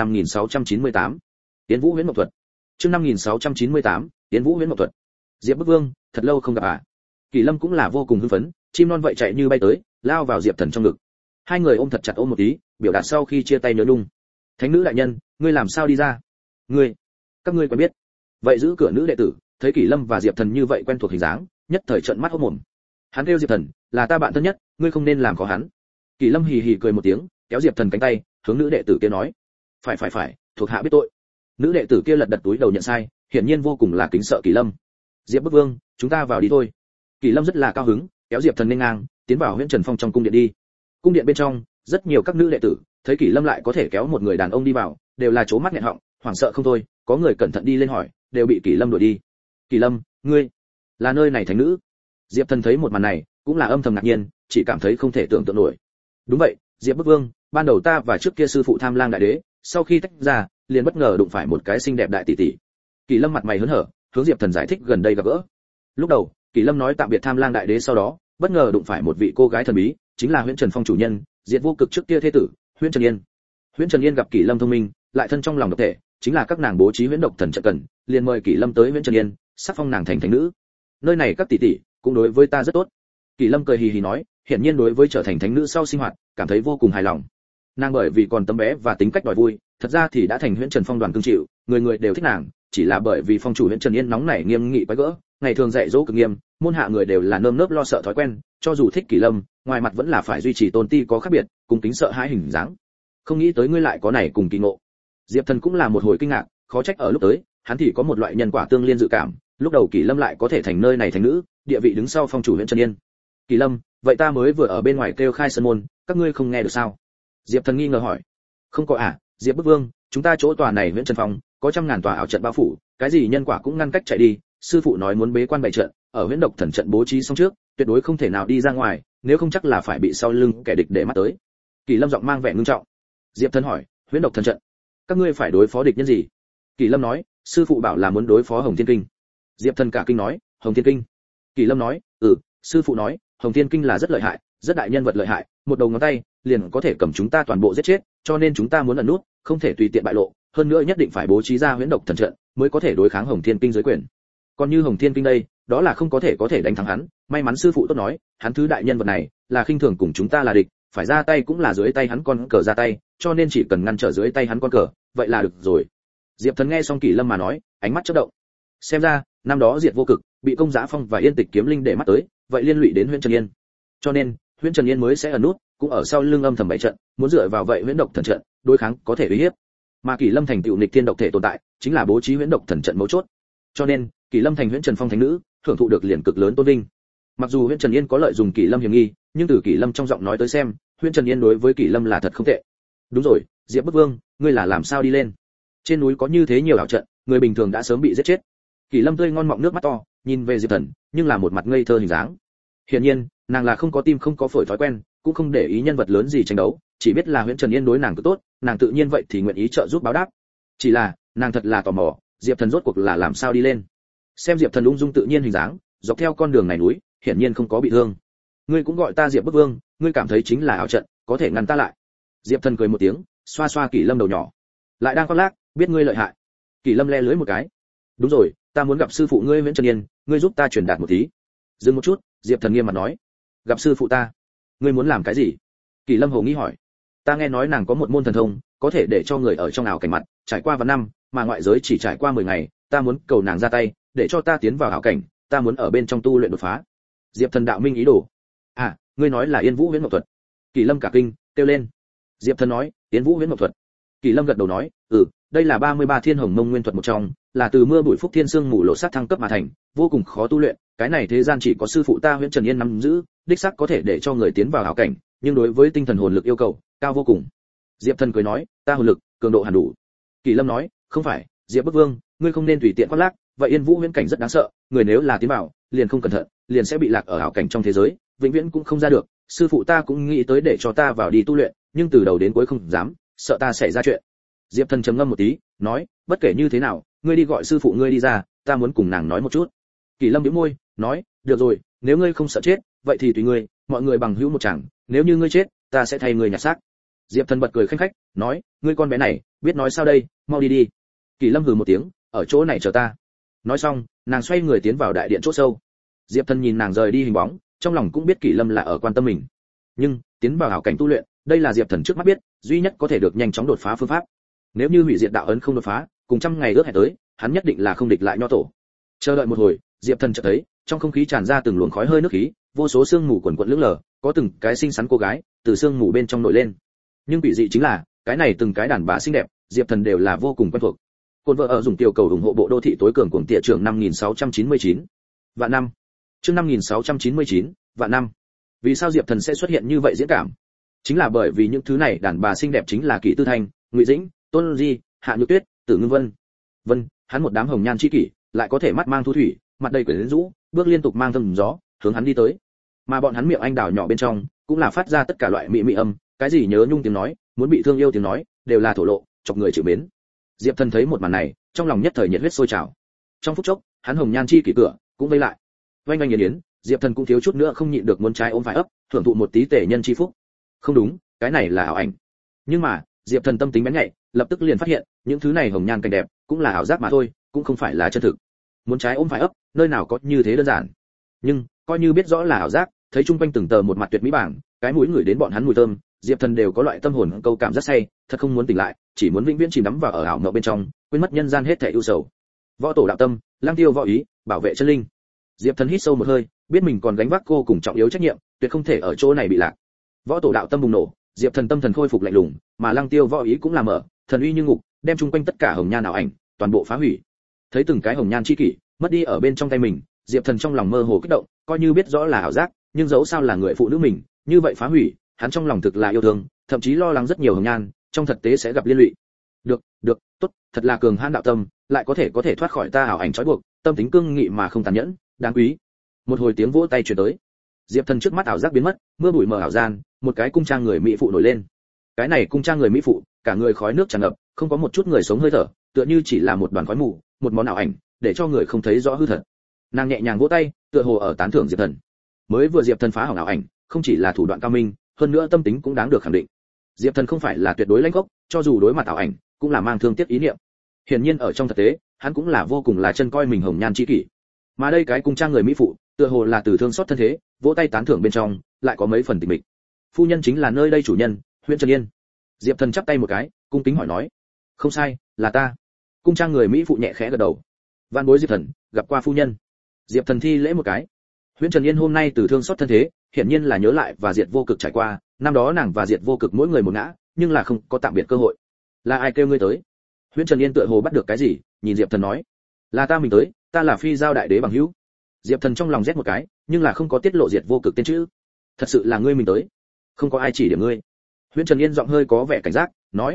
5698. Tiến Vũ Huyễn Mộc Thuật. Chương 5698, Tiến Vũ Huyễn Mộc Thuật. Diệp Bức Vương, thật lâu không gặp à? Kỳ Lâm cũng là vô cùng hưng phấn, chim non vậy chạy như bay tới, lao vào Diệp Thần trong ngực. Hai người ôm thật chặt ôm một tí, biểu đạt sau khi chia tay nhớ nhung. Thánh nữ đại nhân, ngươi làm sao đi ra? Các ngươi quen biết? Vậy giữ cửa nữ đệ tử, thấy Kỳ Lâm và Diệp Thần như vậy quen thuộc hình dáng, nhất thời trợn mắt hốt mồm. Hắn kêu Diệp Thần, là ta bạn thân nhất, ngươi không nên làm khó hắn. Kỳ Lâm hì hì cười một tiếng, kéo Diệp Thần cánh tay, hướng nữ đệ tử kia nói: phải, thuộc hạ biết tội. Nữ đệ tử kia lật đật túi đầu nhận sai, hiển nhiên vô cùng là kính sợ Kỳ Lâm. Diệp Bức Vương, chúng ta vào đi thôi. Kỳ Lâm rất là cao hứng, kéo Diệp Thần lên ngang, tiến vào Huyễn Trần Phong trong cung điện đi. Cung điện bên trong, rất nhiều các nữ đệ tử, thấy Kỳ Lâm lại có thể kéo một người đàn ông đi vào, đều là chố mắt nghẹn họng, hoảng sợ không thôi, có người cẩn thận đi lên hỏi, đều bị Kỳ Lâm đuổi đi. Kỳ Lâm, ngươi là nơi này thánh nữ? Diệp Thần thấy một màn này, cũng là âm thầm ngạc nhiên, chỉ cảm thấy không thể tưởng tượng nổi. Đúng vậy, Diệp Bức Vương, ban đầu ta và trước kia sư phụ Tham Lang đại đế, sau khi tách ra, liền bất ngờ đụng phải một cái xinh đẹp đại tỷ tỷ. Kỳ Lâm mặt mày hớn hở, hướng Diệp Thần giải thích gần đây gặp gỡ. Lúc đầu, Kỳ Lâm nói tạm biệt Tham Lang đại đế sau đó, bất ngờ đụng phải một vị cô gái thần bí, chính là Huyễn Trần Phong chủ nhân, Diệt Vô Cực trước kia thế tử, Huyễn Trần Yên. Huyễn Trần Yên gặp Kỳ Lâm thông minh, lại thân trong lòng độc thể, chính là các nàng bố trí huyễn độc thần trận cần, liền mời Kỳ Lâm tới Huyễn Trần Yên, sắc phong nàng thành thánh nữ. Nơi này các tỷ tỷ cũng đối với ta rất tốt. Kỳ Lâm cười hì hì nói, hiển nhiên đối với trở thành thánh nữ sau sinh hoạt, cảm thấy vô cùng hài lòng. Nàng bởi vì còn tấm bé và tính cách đòi vui, thật ra thì đã thành Huyễn Trần Phong đoàn cương chịu, người người đều thích nàng, chỉ là bởi vì phong chủ Huyễn Trần Yên nóng nảy nghiêm nghị quái gỡ, ngày thường dạy dỗ cực nghiêm, môn hạ người đều là nơm nớp lo sợ thói quen, cho dù thích Kỳ Lâm, ngoài mặt vẫn là phải duy trì tôn ti có khác biệt, cùng kính sợ hãi hình dáng. Không nghĩ tới ngươi lại có này cùng kỳ ngộ. Diệp Thần cũng là một hồi kinh ngạc, khó trách ở lúc tới, hắn thì có một loại nhân quả tương liên dự cảm, lúc đầu Kỳ Lâm lại có thể thành nơi này thành nữ, địa vị đứng sau phong chủ Huyễn Trần Yên. Kỳ Lâm, vậy ta mới vừa ở bên ngoài kêu khai sơn môn, các ngươi không nghe được sao? Diệp Thần nghi ngờ hỏi. Không có à, Diệp Bức Vương, chúng ta chỗ tòa này Huyễn Trần Phong, có trăm ngàn tòa ảo trận bao phủ, cái gì nhân quả cũng ngăn cách chạy đi, sư phụ nói muốn bế quan bày trận, ở Huyễn Độc Thần trận bố trí xong trước, tuyệt đối không thể nào đi ra ngoài, nếu không chắc là phải bị sau lưng kẻ địch để mắt tới. Kỳ Lâm giọng mang vẻ ngưng trọng. Diệp Thần hỏi, Huyễn Độc Thần trận, các ngươi phải đối phó địch nhân gì? Kỳ Lâm nói, sư phụ bảo là muốn đối phó Hồng Thiên Kinh. Diệp Thần cả kinh nói, Hồng Thiên Kinh? Kỳ Lâm nói, sư phụ nói, Hồng Thiên Kinh là rất lợi hại, rất đại nhân vật lợi hại, một đầu ngón tay liền có thể cầm chúng ta toàn bộ giết chết, cho nên chúng ta muốn ẩn nút, không thể tùy tiện bại lộ, hơn nữa nhất định phải bố trí ra Huyễn Độc Thần trận, mới có thể đối kháng Hồng Thiên Kinh dưới quyền. Còn như Hồng Thiên Kinh đây, đó là không có thể đánh thắng hắn, may mắn sư phụ tốt nói, hắn thứ đại nhân vật này là khinh thường cùng chúng ta là địch, phải ra tay cũng là dưới tay hắn con cờ ra tay, cho nên chỉ cần ngăn trở dưới tay hắn con cờ, vậy là được rồi. Diệp Thần nghe xong Kỳ Lâm mà nói, ánh mắt chớp động. Xem ra, năm đó Diệt Vô Cực bị Công Giá Phong và Yên Tịch Kiếm Linh để mắt tới, vậy liên lụy đến Huyễn Trần Yên. Cho nên, Huyễn Trần Yên mới sẽ ẩn nút, cũng ở sau lưng âm thầm bày trận, muốn dựa vào vậy Huyễn Độc Thần trận, đối kháng có thể uy hiếp. Mà Kỳ Lâm thành tựu nghịch thiên độc thể tồn tại, chính là bố trí Huyễn Độc Thần trận mấu chốt. Cho nên, Kỳ Lâm thành Huyễn Trần Phong thánh nữ, thưởng thụ được liền cực lớn tôn vinh. Mặc dù Huyễn Trần Yên có lợi dùng Kỳ Lâm hiểm nghi, nhưng từ Kỳ Lâm trong giọng nói tới xem, Huyễn Trần Yên đối với Kỳ Lâm là thật không tệ. Đúng rồi, Diệp Bức Vương, ngươi là làm sao đi lên? Trên núi có như thế nhiều ảo trận, người bình thường đã sớm bị giết chết. Kỷ Lâm tươi ngon mọng nước mắt to, nhìn về Diệp Thần, nhưng là một mặt ngây thơ hình dáng. Hiển nhiên, nàng là không có tim không có phổi thói quen, cũng không để ý nhân vật lớn gì tranh đấu, chỉ biết là Huyễn Trần Yên đối nàng cứ tốt, nàng tự nhiên vậy thì nguyện ý trợ giúp báo đáp. Chỉ là, nàng thật là tò mò, Diệp Thần rốt cuộc là làm sao đi lên. Xem Diệp Thần ung dung tự nhiên hình dáng, dọc theo con đường này núi, hiển nhiên không có bị thương. Ngươi cũng gọi ta Diệp Bức Vương, ngươi cảm thấy chính là ảo trận, có thể ngăn ta lại. Diệp Thần cười một tiếng, xoa xoa Kỷ Lâm đầu nhỏ. Lại đang khoác lác, biết ngươi lợi hại. Kỷ Lâm le lưỡi một cái. Đúng rồi, ta muốn gặp sư phụ ngươi Huyễn Trần Yên, ngươi giúp ta truyền đạt một tí. Dừng một chút, Diệp Thần nghiêm mặt nói. Gặp sư phụ ta? Ngươi muốn làm cái gì? Kỷ Lâm hồ nghi hỏi. Ta nghe nói nàng có một môn thần thông, có thể để cho người ở trong ảo cảnh mặt, trải qua vạn năm, mà ngoại giới chỉ trải qua 10 ngày, ta muốn cầu nàng ra tay, để cho ta tiến vào ảo cảnh, ta muốn ở bên trong tu luyện đột phá. Diệp Thần đạo minh ý đồ. À, ngươi nói là Yên Vũ Huyễn Mộc Thuật. Kỷ Lâm cả kinh, kêu lên. Diệp Thần nói, Yên Vũ Huyễn Mộc Thuật. Kỷ Lâm gật đầu nói, đây là 33 Thiên Hồng Mông Nguyên Thuật một trong, là từ mưa bụi phúc thiên sương mù lộ sát thăng cấp mà thành, vô cùng khó tu luyện, cái này thế gian chỉ có sư phụ ta Huyễn Trần Yên nắm giữ, đích xác có thể để cho người tiến vào ảo cảnh, nhưng đối với tinh thần hồn lực yêu cầu cao vô cùng. Diệp Thần cười nói, ta hồn lực cường độ hẳn đủ. Kỷ Lâm nói, không phải, Diệp Bức Vương, ngươi không nên tùy tiện khoác lác, vậy Yên Vũ Huyễn cảnh rất đáng sợ, người nếu là tiến vào, liền không cẩn thận, liền sẽ bị lạc ở ảo cảnh trong thế giới, vĩnh viễn cũng không ra được. Sư phụ ta cũng nghĩ tới để cho ta vào đi tu luyện, nhưng từ đầu đến cuối không dám, sợ ta xảy ra chuyện. Diệp Thần trầm ngâm một tí, nói, bất kể như thế nào, ngươi đi gọi sư phụ ngươi đi ra, ta muốn cùng nàng nói một chút. Kỷ Lâm nhếch môi, nói, được rồi, nếu ngươi không sợ chết, vậy thì tùy ngươi, mọi người bằng hữu một chẳng, nếu như ngươi chết, ta sẽ thay ngươi nhặt xác. Diệp Thần bật cười khanh khách, nói, ngươi con bé này, biết nói sao đây, mau đi đi. Kỷ Lâm hừ một tiếng, ở chỗ này chờ ta. Nói xong, nàng xoay người tiến vào đại điện chỗ sâu. Diệp Thần nhìn nàng rời đi hình bóng, trong lòng cũng biết Kỷ Lâm là ở quan tâm mình. Nhưng, tiến vào ảo cảnh tu luyện, đây là Diệp Thần trước mắt biết, duy nhất có thể được nhanh chóng đột phá phương pháp. Nếu như hủy diệt đạo ấn không đột phá, cùng trăm ngày ước hẹn tới, hắn nhất định là không địch lại nho tổ. Chờ đợi một hồi, Diệp Thần chợt thấy, trong không khí tràn ra từng luồng khói hơi nước khí, vô số sương mù quần quật lững lờ, có từng cái xinh xắn cô gái từ sương mù bên trong nổi lên. Nhưng quỷ dị chính là, cái này từng cái đàn bà xinh đẹp, Diệp Thần đều là vô cùng quen thuộc. Côn vợ ở dùng tiểu cầu ủng hộ bộ đô thị tối cường cuồng tiệ trưởng 5699. Vạn năm. Chương 5699, vạn năm. Vì sao Diệp Thần sẽ xuất hiện như vậy diễn cảm? Chính là bởi vì những thứ này đàn bà xinh đẹp chính là Kỷ Tư Thanh, Ngụy Dĩnh, Tôn Di, Hạ Nhược Tuyết, Tử Ngưng Vân, hắn một đám hồng nhan chi kỷ, lại có thể mắt mang thu thủy, mặt đầy quyến rũ, bước liên tục mang thơm gió, hướng hắn đi tới. Mà bọn hắn miệng anh đào nhỏ bên trong, cũng là phát ra tất cả loại mị âm, cái gì nhớ nhung tiếng nói, muốn bị thương yêu tiếng nói, đều là thổ lộ, chọc người chịu mến. Diệp Thần thấy một màn này, trong lòng nhất thời nhiệt huyết sôi trào. Trong phút chốc, hắn hồng nhan chi kỷ cửa cũng vây lại. Oanh oanh yến, Diệp Thần cũng thiếu chút nữa không nhịn được muốn trái ôm phải ấp, thưởng thụ một tí tể nhân chi phúc. Không đúng, cái này là ảo ảnh. Nhưng mà, Diệp Thần tâm tính bén nhạy, lập tức liền phát hiện, những thứ này hồng nhan cảnh đẹp, cũng là ảo giác mà thôi, cũng không phải là chân thực. Muốn trái ôm phải ấp, nơi nào có như thế đơn giản. Nhưng, coi như biết rõ là ảo giác, thấy chung quanh từng tờ một mặt tuyệt mỹ bảng, cái mũi ngửi đến bọn hắn mùi thơm, Diệp Thần đều có loại tâm hồn câu cảm rất say, thật không muốn tỉnh lại, chỉ muốn vĩnh viễn chìm đắm vào ở ảo mộng bên trong, quên mất nhân gian hết thảy ưu sầu. Võ tổ đạo tâm, lang tiêu võ ý, bảo vệ chân linh. Diệp Thần hít sâu một hơi, biết mình còn gánh vác cô cùng trọng yếu trách nhiệm, tuyệt không thể ở chỗ này bị lạc. Võ tổ đạo tâm bùng nổ, Diệp Thần tâm thần khôi phục lạnh lùng, mà lang tiêu võ ý cũng làm mở, thần uy như ngục, đem chung quanh tất cả hồng nhan ảo ảnh, toàn bộ phá hủy. Thấy từng cái hồng nhan chi kỷ mất đi ở bên trong tay mình, Diệp Thần trong lòng mơ hồ kích động, coi như biết rõ là ảo giác, nhưng dẫu sao là người phụ nữ mình, như vậy phá hủy, hắn trong lòng thực là yêu thương, thậm chí lo lắng rất nhiều hồng nhan, trong thực tế sẽ gặp liên lụy. Được, tốt, thật là cường hãn đạo tâm, lại có thể thoát khỏi ta ảo ảnh trói buộc, tâm tính cương nghị mà không tàn nhẫn, đáng quý. Một hồi tiếng vỗ tay truyền tới. Diệp Thần trước mắt ảo giác biến mất, mưa bụi mờ ảo gian, một cái cung trang người mỹ phụ nổi lên. Cái này cung trang người mỹ phụ, cả người khói nước tràn ngập, không có một chút người sống hơi thở, tựa như chỉ là một đoàn khói mù, một món ảo ảnh, để cho người không thấy rõ hư thật. Nàng nhẹ nhàng vỗ tay, tựa hồ ở tán thưởng Diệp Thần. Mới vừa Diệp Thần phá hỏng ảo ảnh, không chỉ là thủ đoạn cao minh, hơn nữa tâm tính cũng đáng được khẳng định. Diệp Thần không phải là tuyệt đối lãnh gốc, cho dù đối mặt ảo ảnh, cũng là mang thương tiếc ý niệm. Hiển nhiên ở trong thực tế, hắn cũng là vô cùng là chân coi mình hồng nhan chi kỷ. Mà đây cái cung trang người mỹ phụ, tựa hồ là từ thương xót thân thế, vỗ tay tán thưởng bên trong, lại có mấy phần tình mịch. Phu nhân chính là nơi đây chủ nhân, Huyễn Trần Yên. Diệp Thần chắp tay một cái, cung kính hỏi nói. Không sai, là ta. Cung trang người mỹ phụ nhẹ khẽ gật đầu. Vạn bối Diệp Thần, gặp qua phu nhân. Diệp Thần thi lễ một cái. Huyễn Trần Yên hôm nay từ thương xót thân thế, hiển nhiên là nhớ lại và Diệt Vô Cực trải qua, năm đó nàng và Diệt Vô Cực mỗi người một ngã, nhưng là không có tạm biệt cơ hội. Là ai kêu ngươi tới? Huyễn Trần Yên tựa hồ bắt được cái gì, nhìn Diệp Thần nói. Là ta mình tới, ta là Phi Giao đại đế bằng hữu. Diệp Thần trong lòng rét một cái, nhưng là không có tiết lộ Diệt Vô Cực tên chữ. Thật sự là ngươi mình tới, không có ai chỉ điểm ngươi. Huyễn Trần Yên giọng hơi có vẻ cảnh giác, nói.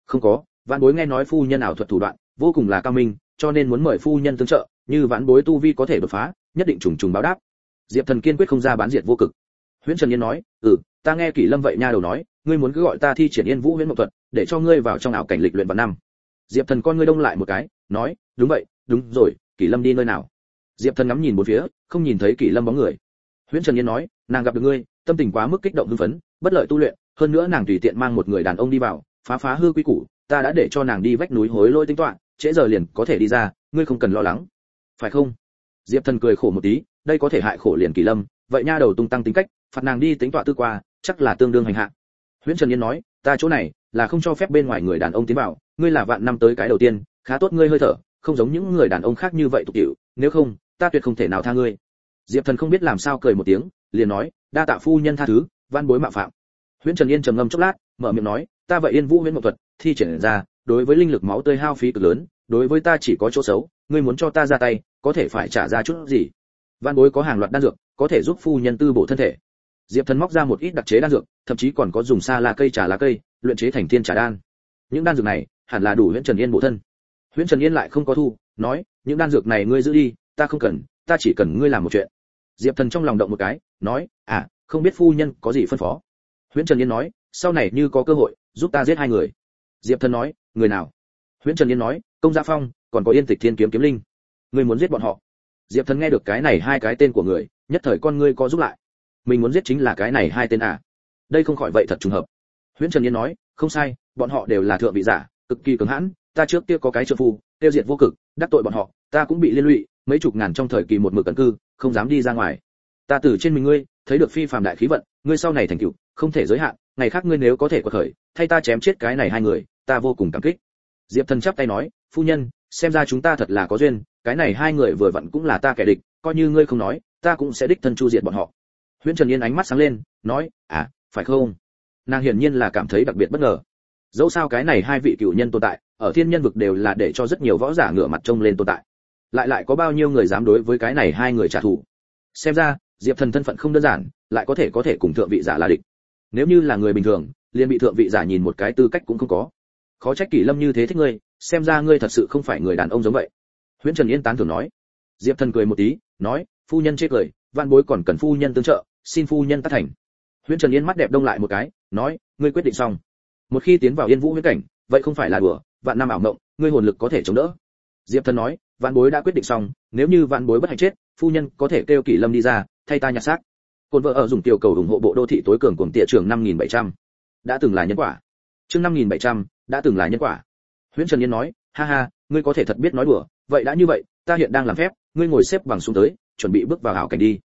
Không có, vãn bối nghe nói phu nhân ảo thuật thủ đoạn vô cùng là cao minh, cho nên muốn mời phu nhân tương trợ, như vãn bối tu vi có thể đột phá, nhất định trùng trùng báo đáp. Diệp Thần kiên quyết không ra bán diệt vô cực. Huyễn Trần Yên nói, ta nghe Kỷ Lâm vậy nha đầu nói, ngươi muốn cứ gọi ta thi triển Yên Vũ Huyễn Mộng thuật, để cho ngươi vào trong ảo cảnh lịch luyện vào năm. Diệp Thần con ngươi đông lại một cái, nói, đúng vậy, đúng rồi, Kỷ Lâm đi nơi nào? Diệp Thần ngắm nhìn bốn phía, không nhìn thấy Kỷ Lâm bóng người. Huyễn Trần Yên nói, nàng gặp được ngươi, tâm tình quá mức kích động hưng phấn, bất lợi tu luyện, hơn nữa nàng tùy tiện mang một người đàn ông đi vào, phá hư quy củ, ta đã để cho nàng đi vách núi hối lỗi tính toán, trễ giờ liền có thể đi ra, ngươi không cần lo lắng, phải không? Diệp Thần cười khổ một tí, đây có thể hại khổ liền Kỷ Lâm, vậy nha đầu tung tăng tính cách, phạt nàng đi tính toán tư qua, chắc là tương đương hành hạ. Huyễn Trần Yên nói, ta chỗ này là không cho phép bên ngoài người đàn ông tiến vào, ngươi là vạn năm tới cái đầu tiên, khá tốt ngươi hơi thở, không giống những người đàn ông khác như vậy tục tiểu, nếu không, ta tuyệt không thể nào tha ngươi. Diệp Thần không biết làm sao cười một tiếng, liền nói, đa tạ phu nhân tha thứ, van bối mạo phạm. Huyễn Trần Yên trầm ngâm chốc lát, mở miệng nói, ta vậy Yên Vũ Huyễn Mộng thuật, thi triển ra, đối với linh lực máu tươi hao phí cực lớn, đối với ta chỉ có chỗ xấu, ngươi muốn cho ta ra tay, có thể phải trả ra chút gì. Van bối có hàng loạt đan dược, có thể giúp phu nhân tư bổ thân thể. Diệp Thần móc ra một ít đặc chế đan dược, thậm chí còn có dùng sa la cây trà lá cây, luyện chế thành thiên trà đan. Những đan dược này, hẳn là đủ Huyễn Trần Yên bổ thân. Huyễn Trần Yên lại không có thu, nói, những đan dược này ngươi giữ đi, ta không cần, ta chỉ cần ngươi làm một chuyện. Diệp Thần trong lòng động một cái, nói, không biết phu nhân có gì phân phó. Huyễn Trần Yên nói, sau này như có cơ hội, giúp ta giết hai người. Diệp Thần nói, người nào? Huyễn Trần Yên nói, Công Gia Phong, còn có Yên Tịch Thiên Kiếm Kiếm Linh. Ngươi muốn giết bọn họ? Diệp Thần nghe được cái này hai cái tên của người, nhất thời con ngươi có giúp lại. Mình muốn giết chính là cái này hai tên à? Đây không khỏi vậy thật trùng hợp. Huyễn Trần Yên nói, không sai, bọn họ đều là thượng vị giả, cực kỳ cứng hãn, ta trước kia có cái trợ phu, tiêu diệt vô cực, đắc tội bọn họ, ta cũng bị liên lụy, mấy chục ngàn trong thời kỳ một mực cẩn cư, không dám đi ra ngoài. Ta từ trên mình ngươi, thấy được phi phàm đại khí vận, ngươi sau này thành tựu, không thể giới hạn, ngày khác ngươi nếu có thể quật khởi, thay ta chém chết cái này hai người, ta vô cùng cảm kích. Diệp Thần chắp tay nói, phu nhân, xem ra chúng ta thật là có duyên, cái này hai người vừa vặn cũng là ta kẻ địch, coi như ngươi không nói, ta cũng sẽ đích thân chu diệt bọn họ. Huyễn Trần Yên ánh mắt sáng lên, nói, phải không? Nàng hiển nhiên là cảm thấy đặc biệt bất ngờ. Dẫu sao cái này hai vị cựu nhân tồn tại, ở thiên nhân vực đều là để cho rất nhiều võ giả ngửa mặt trông lên tồn tại. Lại có bao nhiêu người dám đối với cái này hai người trả thù? Xem ra, Diệp Thần thân phận không đơn giản, lại có thể cùng thượng vị giả là địch. Nếu như là người bình thường, liền bị thượng vị giả nhìn một cái tư cách cũng không có. Khó trách Kỷ Lâm như thế thích ngươi, xem ra ngươi thật sự không phải người đàn ông giống vậy. Huyễn Trần Yên tán thưởng nói. Diệp Thần cười một tí, nói, phu nhân chê cười, vạn bối còn cần phu nhân tương trợ, xin phu nhân tác thành. Huyễn Trần Yên mắt đẹp đông lại một cái, nói, ngươi quyết định xong. Một khi tiến vào Yên Vũ huyễn cảnh, vậy không phải là đùa, vạn năm ảo mộng, ngươi hồn lực có thể chống đỡ. Diệp Thần nói, vạn bối đã quyết định xong, nếu như vạn bối bất hạnh chết, phu nhân có thể kêu Kỷ Lâm đi ra, thay ta nhặt xác. Côn vợ ở dùng tiểu cầu ủng hộ bộ đô thị tối cường cuồng tỉa trường 5700. Đã từng là nhân quả. Chương 5700, đã từng là nhân quả. Huyễn Trần Yên nói, ha ha, ngươi có thể thật biết nói đùa, vậy đã như vậy, ta hiện đang làm phép, ngươi ngồi xếp bằng xuống tới, chuẩn bị bước vào ảo cảnh đi.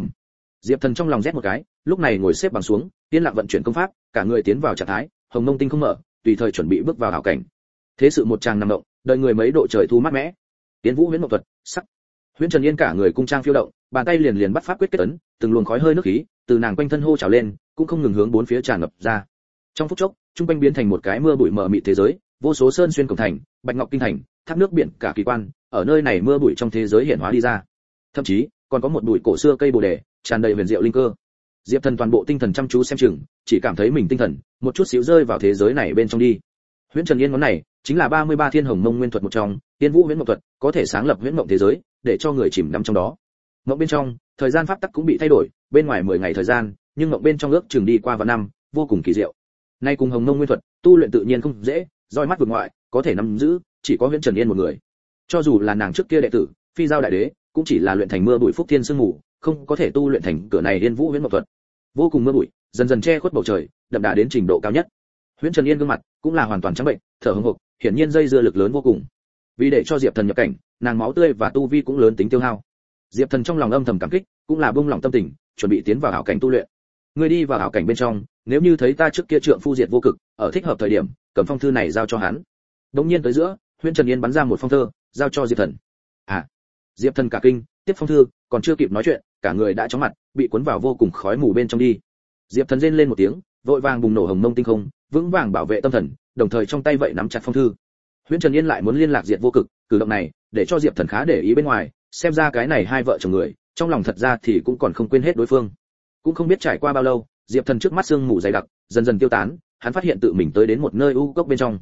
Diệp Thần trong lòng rét một cái, lúc này ngồi xếp bằng xuống, yên lặng vận chuyển công pháp, cả người tiến vào trạng thái, hồng mông tinh không mở, tùy thời chuẩn bị bước vào ảo cảnh. Thế sự một tràng nằm động, đợi người mấy độ trời thu mát mẽ. Tiến Vũ Huyễn Mộng thuật, sắc. Huyễn Trần Yên cả người cung trang phiêu động, bàn tay liền bắt pháp quyết kết ấn, từng luồng khói hơi nước khí từ nàng quanh thân hô trào lên, cũng không ngừng hướng bốn phía tràn ngập ra. Trong phút chốc, trung quanh biến thành một cái mưa bụi mờ mịt thế giới, vô số sơn xuyên cổng thành, bạch ngọc kinh thành, thác nước biển cả kỳ quan, ở nơi này mưa bụi trong thế giới hiện hóa đi ra. Thậm chí, còn có một bụi cổ xưa cây bồ đề, tràn đầy huyền diệu linh cơ. Diệp Thần toàn bộ tinh thần chăm chú xem chừng, chỉ cảm thấy mình tinh thần một chút xíu rơi vào thế giới này bên trong đi. Huyễn Trần Yên ngón này chính là 33 thiên hồng mông nguyên thuật một trong, Tiên Vũ Huyễn Mộng thuật, có thể sáng lập huyễn mộng thế giới, để cho người chìm đắm trong đó. Mộng bên trong, thời gian pháp tắc cũng bị thay đổi, bên ngoài 10 ngày thời gian, nhưng mộng bên trong ước chừng đi qua vạn năm, vô cùng kỳ diệu. Nay cùng hồng mông nguyên thuật, tu luyện tự nhiên không dễ, roi mắt vượt ngoại, có thể nắm giữ, chỉ có Huyễn Trần Yên một người. Cho dù là nàng trước kia đệ tử, Phi Giao đại đế, cũng chỉ là luyện thành mưa bụi phúc thiên sương mù, không có thể tu luyện thành cửa này Tiên Vũ Huyễn Mộng thuật. Vô cùng mưa bụi, dần dần che khuất bầu trời, đậm đà đến trình độ cao nhất. Huyễn Trần Yên gương mặt cũng là hoàn toàn trắng bệnh, thở hổn hộc, hiển nhiên dây dưa lực lớn vô cùng. Vì để cho Diệp Thần nhập cảnh, nàng máu tươi và tu vi cũng lớn tính tiêu hao. Diệp Thần trong lòng âm thầm cảm kích, cũng là buông lòng tâm tình, chuẩn bị tiến vào ảo cảnh tu luyện. Ngươi đi vào ảo cảnh bên trong, nếu như thấy ta trước kia trượng phu diệt vô cực, ở thích hợp thời điểm, cầm phong thư này giao cho hắn. Đống nhiên tới giữa, Huyễn Trần Yên bắn ra một phong thơ, giao cho Diệp Thần. Diệp Thần cả kinh, tiếp phong thư, còn chưa kịp nói chuyện, cả người đã chóng mặt, bị cuốn vào vô cùng khói mù bên trong đi. Diệp Thần rên lên một tiếng, vội vàng bùng nổ hồng mông tinh không, vững vàng bảo vệ tâm thần, đồng thời trong tay vậy nắm chặt phong thư. Huyễn Trần Yên lại muốn liên lạc diệt vô cực, cử động này để cho Diệp Thần khá để ý bên ngoài, xem ra cái này hai vợ chồng người, trong lòng thật ra thì cũng còn không quên hết đối phương. Cũng không biết trải qua bao lâu, Diệp Thần trước mắt sương mù dày đặc, dần dần tiêu tán, hắn phát hiện tự mình tới đến một nơi u cốc bên trong.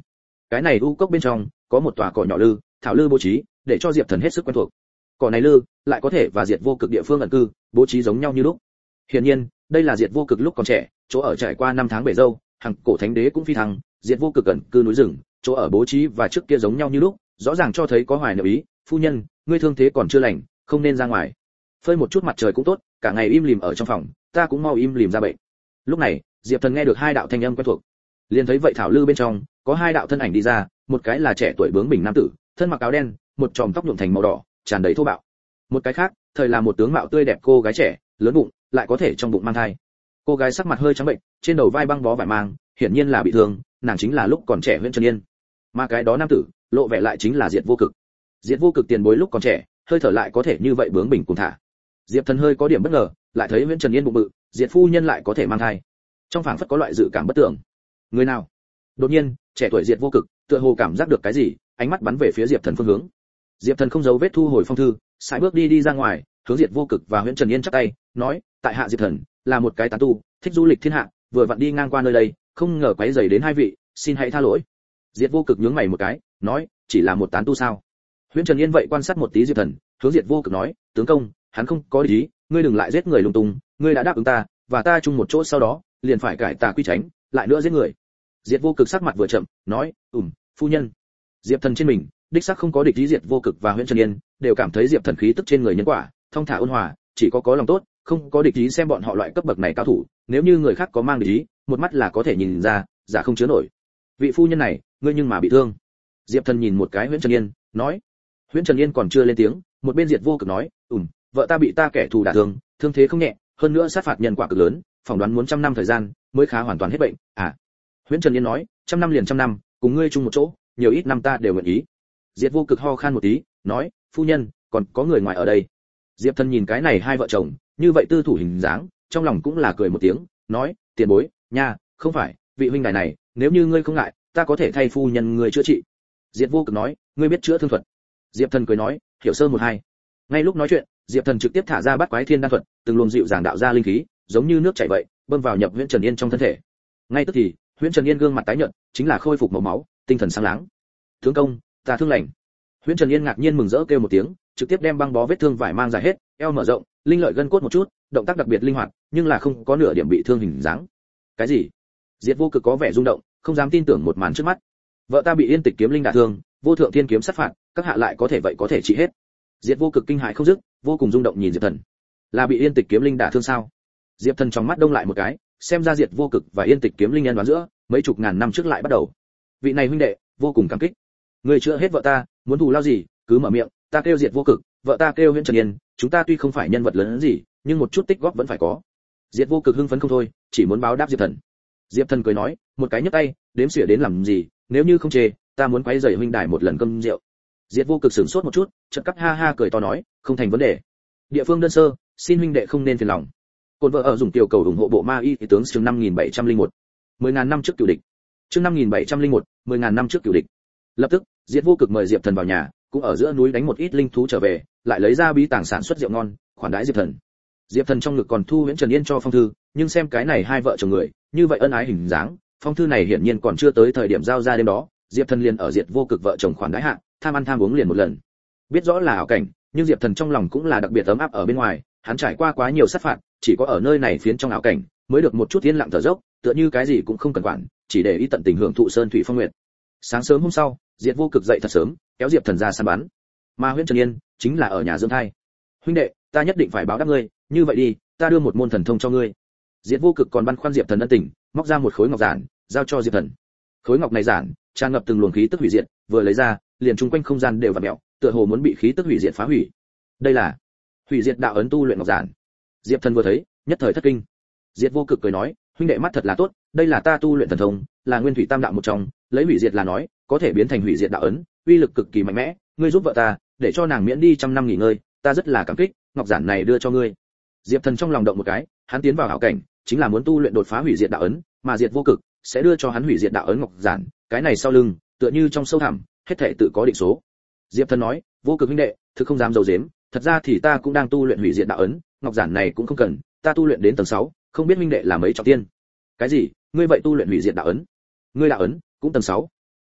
Cái này u cốc bên trong có một tòa cỏ nhỏ lư, thảo lư bố trí để cho Diệp Thần hết sức quen thuộc. Cỏ này lư lại có thể và diệt vô cực địa phương ẩn cư bố trí giống nhau như lúc. Hiển nhiên, đây là diệt vô cực lúc còn trẻ, chỗ ở trải qua năm tháng bể dâu, hằng cổ thánh đế cũng phi thăng, diệt vô cực ẩn cư núi rừng, chỗ ở bố trí và trước kia giống nhau như lúc, rõ ràng cho thấy có hoài niệm ý. Phu nhân, ngươi thương thế còn chưa lành, không nên ra ngoài. Phơi một chút mặt trời cũng tốt, cả ngày im lìm ở trong phòng, ta cũng mau im lìm ra bệnh. Lúc này, Diệp Thần nghe được hai đạo thanh âm quen thuộc, liền thấy vậy thảo lư bên trong có hai đạo thân ảnh đi ra, một cái là trẻ tuổi bướng bỉnh nam tử, thân mặc áo đen, một chòm tóc nhuộm thành màu đỏ, tràn đầy thô bạo. Một cái khác, thời là một tướng mạo tươi đẹp cô gái trẻ, lớn bụng, lại có thể trong bụng mang thai. Cô gái sắc mặt hơi trắng bệnh, trên đầu vai băng bó vải mang, hiển nhiên là bị thương, nàng chính là lúc còn trẻ Huyễn Trần Yên. Mà cái đó nam tử, lộ vẻ lại chính là Diệt Vô Cực. Diệt Vô Cực tiền bối lúc còn trẻ, hơi thở lại có thể như vậy bướng bỉnh cuồng thả. Diệp Thần hơi có điểm bất ngờ, lại thấy Huyễn Trần Yên bụng bự, Diệt phu nhân lại có thể mang thai. Trong phảng phất có loại dự cảm bất tưởng. Người nào? Đột nhiên, trẻ tuổi Diệt Vô Cực, tựa hồ cảm giác được cái gì, ánh mắt bắn về phía Diệp Thần phương hướng. Diệp Thần không giấu vết thu hồi phong thư, sải bước đi ra ngoài, hướng Diệt Vô Cực và Huyễn Trần Yên chắp tay, nói: "Tại hạ Diệp Thần, là một cái tán tu, thích du lịch thiên hạ, vừa vặn đi ngang qua nơi đây, không ngờ quấy rầy đến hai vị, xin hãy tha lỗi." Diệt Vô Cực nhướng mày một cái, nói: "Chỉ là một tán tu sao?" Huyễn Trần Yên vậy quan sát một tí Diệp Thần, hướng Diệt Vô Cực nói: "Tướng công, hắn không có ý, ngươi đừng lại giết người lung tung, ngươi đã đáp ứng ta, và ta chung một chỗ sau đó, liền phải cải tà quy chánh, lại nữa giết người." Diệt Vô Cực sắc mặt vừa chậm, nói: Phu nhân." Diệp Thần trên mình, đích xác không có địch ý. Diệt Vô Cực và Huyễn Trần Yên đều cảm thấy Diệp Thần khí tức trên người nhân quả, thông thả ôn hòa, chỉ có lòng tốt, không có địch ý. Xem bọn họ loại cấp bậc này cao thủ, nếu như người khác có mang địch ý, một mắt là có thể nhìn ra, giả không chứa nổi. Vị phu nhân này, ngươi nhưng mà bị thương. Diệp Thần nhìn một cái Huyễn Trần Yên, nói. Huyễn Trần Yên còn chưa lên tiếng, một bên Diệt Vô Cực nói: Vợ ta bị ta kẻ thù đả thương, thương thế không nhẹ, hơn nữa sát phạt nhân quả cực lớn, phỏng đoán muốn trăm năm thời gian mới khá hoàn toàn hết bệnh." Huyễn Trần Yên nói: "Trăm năm liền trăm năm, cùng ngươi chung một chỗ, nhiều ít năm ta đều nguyện ý." Diệt Vô Cực ho khan một tí, nói: "Phu nhân, còn có người ngoài ở đây." Diệp Thần nhìn cái này hai vợ chồng, như vậy tư thủ hình dáng, trong lòng cũng là cười một tiếng, nói: "Tiền bối, nha, không phải, vị huynh đài này, nếu như ngươi không ngại, ta có thể thay phu nhân ngươi chữa trị." Diệt Vô Cực nói: "Ngươi biết chữa thương thuật?" Diệp Thần cười nói: "Hiểu sơ một hai." Ngay lúc nói chuyện, Diệp Thần trực tiếp thả ra Bát Quái Thiên Đan thuật, từng luồng dịu dàng đạo ra linh khí, giống như nước chảy vậy, bơm vào nhập Huyễn Trần Yên trong thân thể. Ngay tức thì, Huyễn Trần Yên gương mặt tái nhợt, chính là khôi phục màu máu, tinh thần sáng láng. "Tướng công, ta thương lành." Huyễn Trần Yên ngạc nhiên mừng rỡ kêu một tiếng, trực tiếp đem băng bó vết thương vải mang giải hết, eo mở rộng, linh lợi gân cốt một chút, động tác đặc biệt linh hoạt, nhưng là không có nửa điểm bị thương hình dáng. "Cái gì?" Diệt Vô Cực có vẻ rung động, không dám tin tưởng một màn trước mắt. "Vợ ta bị Yên Tịch kiếm linh đả thương, vô thượng thiên kiếm sát phạt, các hạ lại có thể vậy có thể trị hết." Diệt Vô Cực kinh hãi không dứt, vô cùng rung động nhìn Diệp Thần. "Là bị Yên Tịch kiếm linh đả thương sao?" Diệp Thần trong mắt đông lại một cái, xem ra Diệt Vô Cực và Yên Tịch kiếm linh nhân đoán giữa, mấy chục ngàn năm trước lại bắt đầu. Vị này huynh đệ, vô cùng cảm kích. Ngươi chữa hết vợ ta, muốn thù lao gì, cứ mở miệng, ta kêu Diệt Vô Cực, vợ ta kêu Huyễn Trần Yên, chúng ta tuy không phải nhân vật lớn hơn gì, nhưng một chút tích góp vẫn phải có. Diệt Vô Cực hưng phấn không thôi, chỉ muốn báo đáp Diệp Thần. Diệp Thần cười nói, một cái nhấc tay, đếm xỉa đến làm gì, nếu như không chê, ta muốn quấy rầy huynh đài một lần cơm rượu. Diệt Vô Cực sửng sốt một chút, chợt cắp ha ha cười to nói, không thành vấn đề. Địa phương đơn sơ, xin huynh đệ không nên phiền lòng. Côn vợ ở dùng tiểu cầu ủng hộ bộ ma y tướng chương 5701. 10.000 năm trước cửu địch. Chương 5701, 10.000 năm trước cửu địch. Lập tức, Diệt Vô Cực mời Diệp Thần vào nhà, cũng ở giữa núi đánh một ít linh thú trở về, lại lấy ra bí tàng sản xuất rượu ngon, khoản đãi Diệp Thần. Diệp Thần trong ngực còn thu Huyễn Trần Yên cho phong thư, nhưng xem cái này hai vợ chồng người, như vậy ân ái hình dáng, phong thư này hiển nhiên còn chưa tới thời điểm giao ra đêm đó, Diệp Thần liền ở Diệt Vô Cực vợ chồng khoản đãi hạ, tham ăn tham uống liền một lần. Biết rõ là ảo cảnh, nhưng Diệp Thần trong lòng cũng là đặc biệt ấm áp ở bên ngoài, hắn trải qua quá nhiều sát phạt, chỉ có ở nơi này phiến trong ảo cảnh, mới được một chút yên lặng thở dốc, tựa như cái gì cũng không cần quản, chỉ để ý tận tình hưởng thụ sơn thủy phong nguyệt. Sáng sớm hôm sau, Diệt Vô Cực dậy thật sớm, kéo Diệp Thần ra săn bắn. Mà Huyễn Trần Yên chính là ở nhà dưỡng thai. "Huynh đệ, ta nhất định phải báo đáp ngươi, như vậy đi, ta đưa một môn thần thông cho ngươi." Diệt Vô Cực còn băn khoăn Diệp Thần ân tình, móc ra một khối ngọc giản, giao cho Diệp Thần. Khối ngọc này giản, tràn ngập từng luồng khí tức hủy diệt, vừa lấy ra, liền chung quanh không gian đều vặn mèo, tựa hồ muốn bị khí tức hủy diệt phá hủy. Đây là hủy diệt đạo ấn tu luyện ngọc giản. Diệp Thần vừa thấy, nhất thời thất kinh. Diệt Vô Cực cười nói, huynh đệ mắt thật là tốt, đây là ta tu luyện thần thông, là nguyên thủy tam đạo một trong, lấy hủy diệt là nói, có thể biến thành hủy diệt đạo ấn, uy lực cực kỳ mạnh mẽ, ngươi giúp vợ ta, để cho nàng miễn đi trăm năm nghỉ ngơi, ta rất là cảm kích, ngọc giản này đưa cho ngươi. Diệp Thần trong lòng động một cái, hắn tiến vào ảo cảnh, chính là muốn tu luyện đột phá hủy diệt đạo ấn, mà Diệt Vô Cực sẽ đưa cho hắn hủy diệt đạo ấn ngọc giản, cái này sau lưng, tựa như trong sâu thẳm, hết thảy tự có định số. Diệp Thần nói, Vô Cực huynh đệ, thực không dám giấu giếm, thật ra thì ta cũng đang tu luyện hủy diệt đạo ấn, ngọc giản này cũng không cần, ta tu luyện đến tầng 6, không biết huynh đệ là mấy trọng tiên. Cái gì? Ngươi vậy tu luyện hủy diệt đạo ấn? Ngươi đạo ấn cũng tầng 6?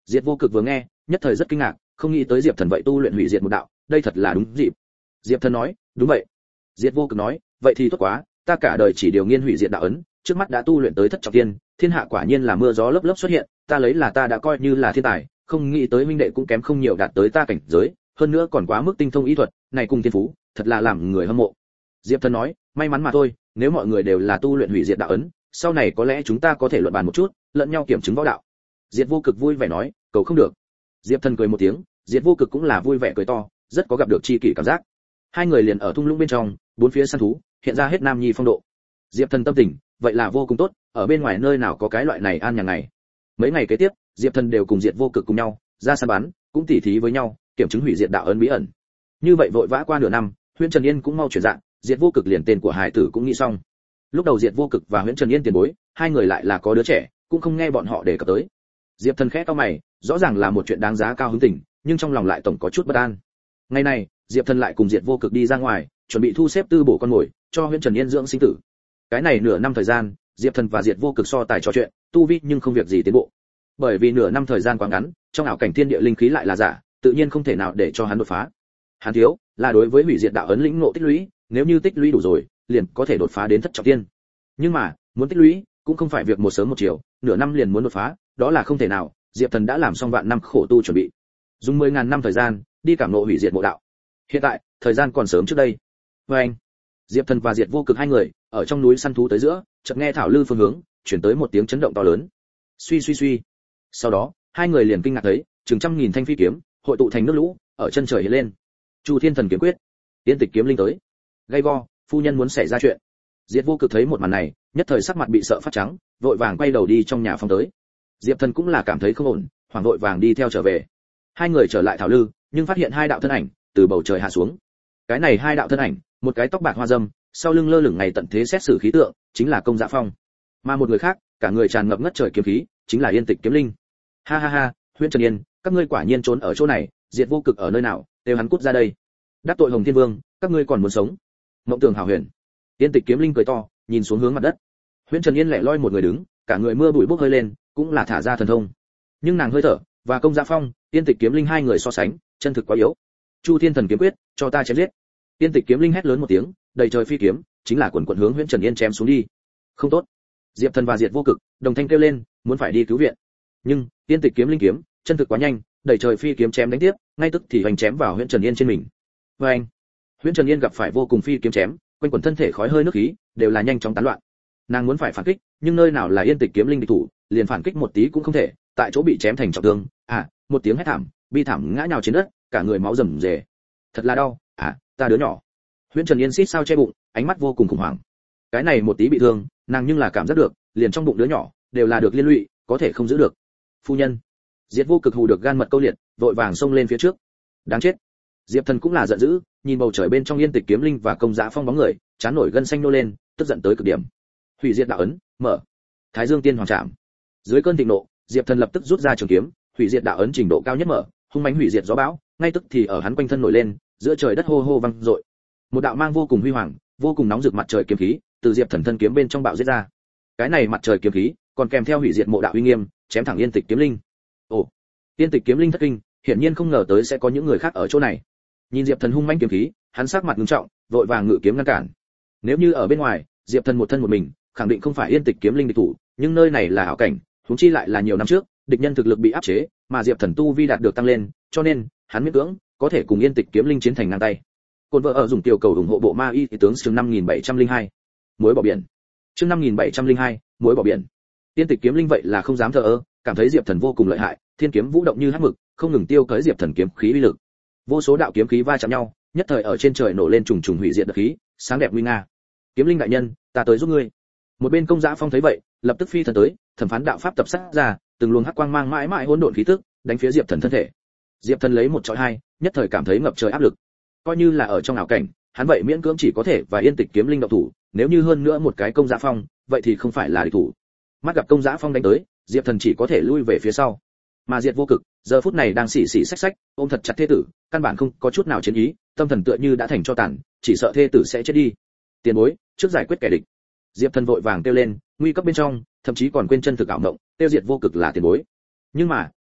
Diệt Vô Cực vừa nghe, nhất thời rất kinh ngạc, không nghĩ tới Diệp Thần vậy tu luyện hủy diệt một đạo, đây thật là đúng dịp. Diệp Thần nói, đúng vậy. Diệt Vô Cực nói, vậy thì tốt quá, ta cả đời chỉ điều nghiên hủy diệt đạo ấn, trước mắt đã tu luyện tới thất trọng thiên, thiên hạ quả nhiên là mưa gió lớp lớp xuất hiện, ta lấy là ta đã coi như là thiên tài, không nghĩ tới huynh đệ cũng kém không nhiều đạt tới ta cảnh giới, hơn nữa còn quá mức tinh thông y thuật, này cùng thiên phú, thật là làm người hâm mộ. Diệp Thần nói, may mắn mà thôi, nếu mọi người đều là tu luyện hủy diệt đạo ấn, sau này có lẽ chúng ta có thể luận bàn một chút, lẫn nhau kiểm chứng võ đạo. Diệt Vô Cực vui vẻ nói, cầu không được. Diệp Thần cười một tiếng, Diệt Vô Cực cũng là vui vẻ cười to, rất có gặp được chi kỷ cảm giác. Hai người liền ở thung lũng bên trong, bốn phía săn thú, hiện ra hết nam nhi phong độ. Diệp Thần tâm tình, vậy là vô cùng tốt, ở bên ngoài nơi nào có cái loại này an nhàn ngày. Mấy ngày kế tiếp, Diệp Thần đều cùng Diệt Vô Cực cùng nhau, ra săn bắn, cũng tỉ thí với nhau, kiểm chứng hủy diệt đạo ấn bí ẩn. Như vậy vội vã qua nửa năm, Huyễn Trần Yên cũng mau chuyển dạng, Diệt Vô Cực liền tên của hải tử cũng nghĩ xong. Lúc đầu Diệt Vô Cực và Huyễn Trần Yên tiền bối, hai người lại là có đứa trẻ, cũng không nghe bọn họ đề cập tới. Diệp Thần khẽ cau mày, rõ ràng là một chuyện đáng giá cao hứng tình, nhưng trong lòng lại tổng có chút bất an. Ngày này, Diệp Thần lại cùng Diệt Vô Cực đi ra ngoài, chuẩn bị thu xếp tư bổ con mồi, cho Huyễn Trần Yên dưỡng sinh tử. Cái này nửa năm thời gian, Diệp Thần và Diệt Vô Cực so tài trò chuyện, tu vi nhưng không việc gì tiến bộ. Bởi vì nửa năm thời gian quá ngắn, trong ảo cảnh thiên địa linh khí lại là giả, tự nhiên không thể nào để cho hắn đột phá. Hắn thiếu là đối với hủy diệt đạo ấn lĩnh ngộ tích lũy, nếu như tích lũy đủ rồi, liền có thể đột phá đến thất trọng thiên. Nhưng mà, muốn tích lũy cũng không phải việc một sớm một chiều, nửa năm liền muốn đột phá, đó là không thể nào. Diệp Thần đã làm xong vạn năm khổ tu chuẩn bị, dùng 10.000 năm thời gian đi cảm ngộ hủy diệt mộ đạo. Hiện tại, thời gian còn sớm trước đây. Và anh, Diệp Thần và Diệt Vô Cực hai người ở trong núi săn thú tới giữa, chợt nghe thảo lư phương hướng chuyển tới một tiếng chấn động to lớn. Suy suy suy. Sau đó, hai người liền kinh ngạc thấy, chừng trăm nghìn thanh phi kiếm hội tụ thành nước lũ, ở chân trời hiện lên. Chu Thiên Thần kiếm quyết, Tiên Tịch kiếm linh tới. Gay go, phu nhân muốn xảy ra chuyện. Diệt Vô Cực thấy một màn này, nhất thời sắc mặt bị sợ phát trắng, vội vàng quay đầu đi trong nhà phòng tới. Diệp Thần cũng là cảm thấy không ổn, hoảng vội vàng đi theo trở về. Hai người trở lại thảo lư, nhưng phát hiện hai đạo thân ảnh từ bầu trời hạ xuống. Cái này hai đạo thân ảnh, một cái tóc bạc hoa râm, sau lưng lơ lửng ngày tận thế xét xử khí tượng, chính là Công Dạ Phong, mà một người khác, cả người tràn ngập ngất trời kiếm khí, chính là Yên Tịch kiếm linh. Ha ha ha, Huyễn Trần Yên, các ngươi quả nhiên trốn ở chỗ này, Diệt Vô Cực ở nơi nào, đều hắn cút ra đây. Đắc tội Hồng Thiên Vương, các ngươi còn muốn sống? Mộng tưởng hảo huyền. Yên Tịch kiếm linh cười to, nhìn xuống hướng mặt đất. Huyễn Trần Yên lẻ loi một người đứng, cả người mưa bụi bốc hơi lên, cũng là thả ra thần thông. Nhưng nàng hơi thở và Công Dạ Phong, Yên Tịch kiếm linh hai người so sánh, chân thực quá yếu. Chu Thiên Thần kiếm quyết, cho ta chém giết. Yên Tịch kiếm linh hét lớn một tiếng, đầy trời phi kiếm, chính là quần quần hướng Huyễn Trần Yên chém xuống đi. Không tốt. Diệp Thần và Diệt Vô Cực đồng thanh kêu lên, muốn phải đi cứu viện. Nhưng Yên Tịch kiếm linh kiếm, chân thực quá nhanh, đầy trời phi kiếm chém đánh tiếp, ngay tức thì hoành chém vào Huyễn Trần Yên trên mình. Và anh, Huyễn Trần Yên gặp phải vô cùng phi kiếm chém, quanh quần thân thể khói hơi nước khí, đều là nhanh chóng tán loạn. Nàng muốn phải phản kích, nhưng nơi nào là Yên Tịch kiếm linh địch thủ, liền phản kích một tí cũng không thể, tại chỗ bị chém thành trọng thương. Một tiếng hét thảm, bi thảm ngã nhào trên đất, cả người máu rầm rề. Thật là đau, ta đứa nhỏ. Huyễn Trần Yên xít sao che bụng, ánh mắt vô cùng khủng hoảng. Cái này một tí bị thương, nàng nhưng là cảm giác được, liền trong bụng đứa nhỏ đều là được liên lụy, có thể không giữ được. Phu nhân. Diệt Vô Cực hù được gan mật câu liệt, vội vàng xông lên phía trước. Đáng chết. Diệp Thần cũng là giận dữ, nhìn bầu trời bên trong Yên Tịch kiếm linh và Công Dạ Phong bóng người, chán nổi gân xanh nô lên, tức giận tới cực điểm. Hủy diệt đạo ấn, mở. Thái Dương Tiên Hoàng Trảm. Dưới cơn thịnh nộ, Diệp Thần lập tức rút ra trường kiếm, hủy diệt đạo ấn trình độ cao nhất mở, hung mãnh hủy diệt gió bão, ngay tức thì ở hắn quanh thân nổi lên, giữa trời đất hô hô vang dội. Một đạo mang vô cùng huy hoàng, vô cùng nóng rực mặt trời kiếm khí, từ Diệp Thần thân kiếm bên trong bạo giết ra. Cái này mặt trời kiếm khí, còn kèm theo hủy diệt mộ đạo uy nghiêm, chém thẳng Yên Tịch kiếm linh. Ồ, Yên Tịch kiếm linh thất kinh, hiển nhiên không ngờ tới sẽ có những người khác ở chỗ này. Nhìn Diệp Thần hung mãnh kiếm khí, hắn sắc mặt nghiêm trọng, vội vàng ngự kiếm ngăn cản. Nếu như ở bên ngoài, Diệp Thần một thân một mình, khẳng định không phải Yên Tịch kiếm linh địch thủ, nhưng nơi này là ảo cảnh, huống chi lại là nhiều năm trước, địch nhân thực lực bị áp chế, mà Diệp Thần tu vi đạt được tăng lên, cho nên hắn miễn cưỡng có thể cùng Yên Tịch kiếm linh chiến thành ngang tay. Côn vợ ở dùng tiểu cầu ủng hộ bộ ma y tướng chương 5702. Muối bỏ biển. Chương 5702, muối bỏ biển. Yên Tịch kiếm linh vậy là không dám thờ ơ, cảm thấy Diệp Thần vô cùng lợi hại, thiên kiếm vũ động như hắc mực, không ngừng tiêu cới Diệp Thần kiếm khí uy lực. Vô số đạo kiếm khí va chạm nhau, nhất thời ở trên trời nổ lên trùng trùng hủy diệt đợt khí, sáng đẹp nguy nga. Kiếm linh đại nhân, ta tới giúp ngươi. Một bên Công Dạ Phong thấy vậy, lập tức phi thần tới, thẩm phán đạo pháp tập sát ra, từng luồng hắc quang mang mãi mãi hỗn độn khí tức, đánh phía Diệp Thần thân thể. Diệp Thần lấy một chọi hai, nhất thời cảm thấy ngập trời áp lực. Coi như là ở trong ảo cảnh, hắn vậy miễn cưỡng chỉ có thể và Yên Tịch kiếm linh động thủ, nếu như hơn nữa một cái Công Dạ Phong, vậy thì không phải là địch thủ. Mắt gặp Công Dạ Phong đánh tới, Diệp Thần chỉ có thể lui về phía sau. Mà Diệt Vô Cực, giờ phút này đang xỉ xỉ xách xách, ôm thật chặt thê tử, căn bản không có chút nào chiến ý, tâm thần tựa như đã thành cho tàn, chỉ sợ thê tử sẽ chết đi. Tiền bối, trước giải quyết kẻ địch. Diệp Thần vội vàng kêu lên, nguy cấp bên trong, thậm chí còn quên chân thực ảo mộng, tiêu Diệt Vô Cực là tiền bối. Nhưng mà,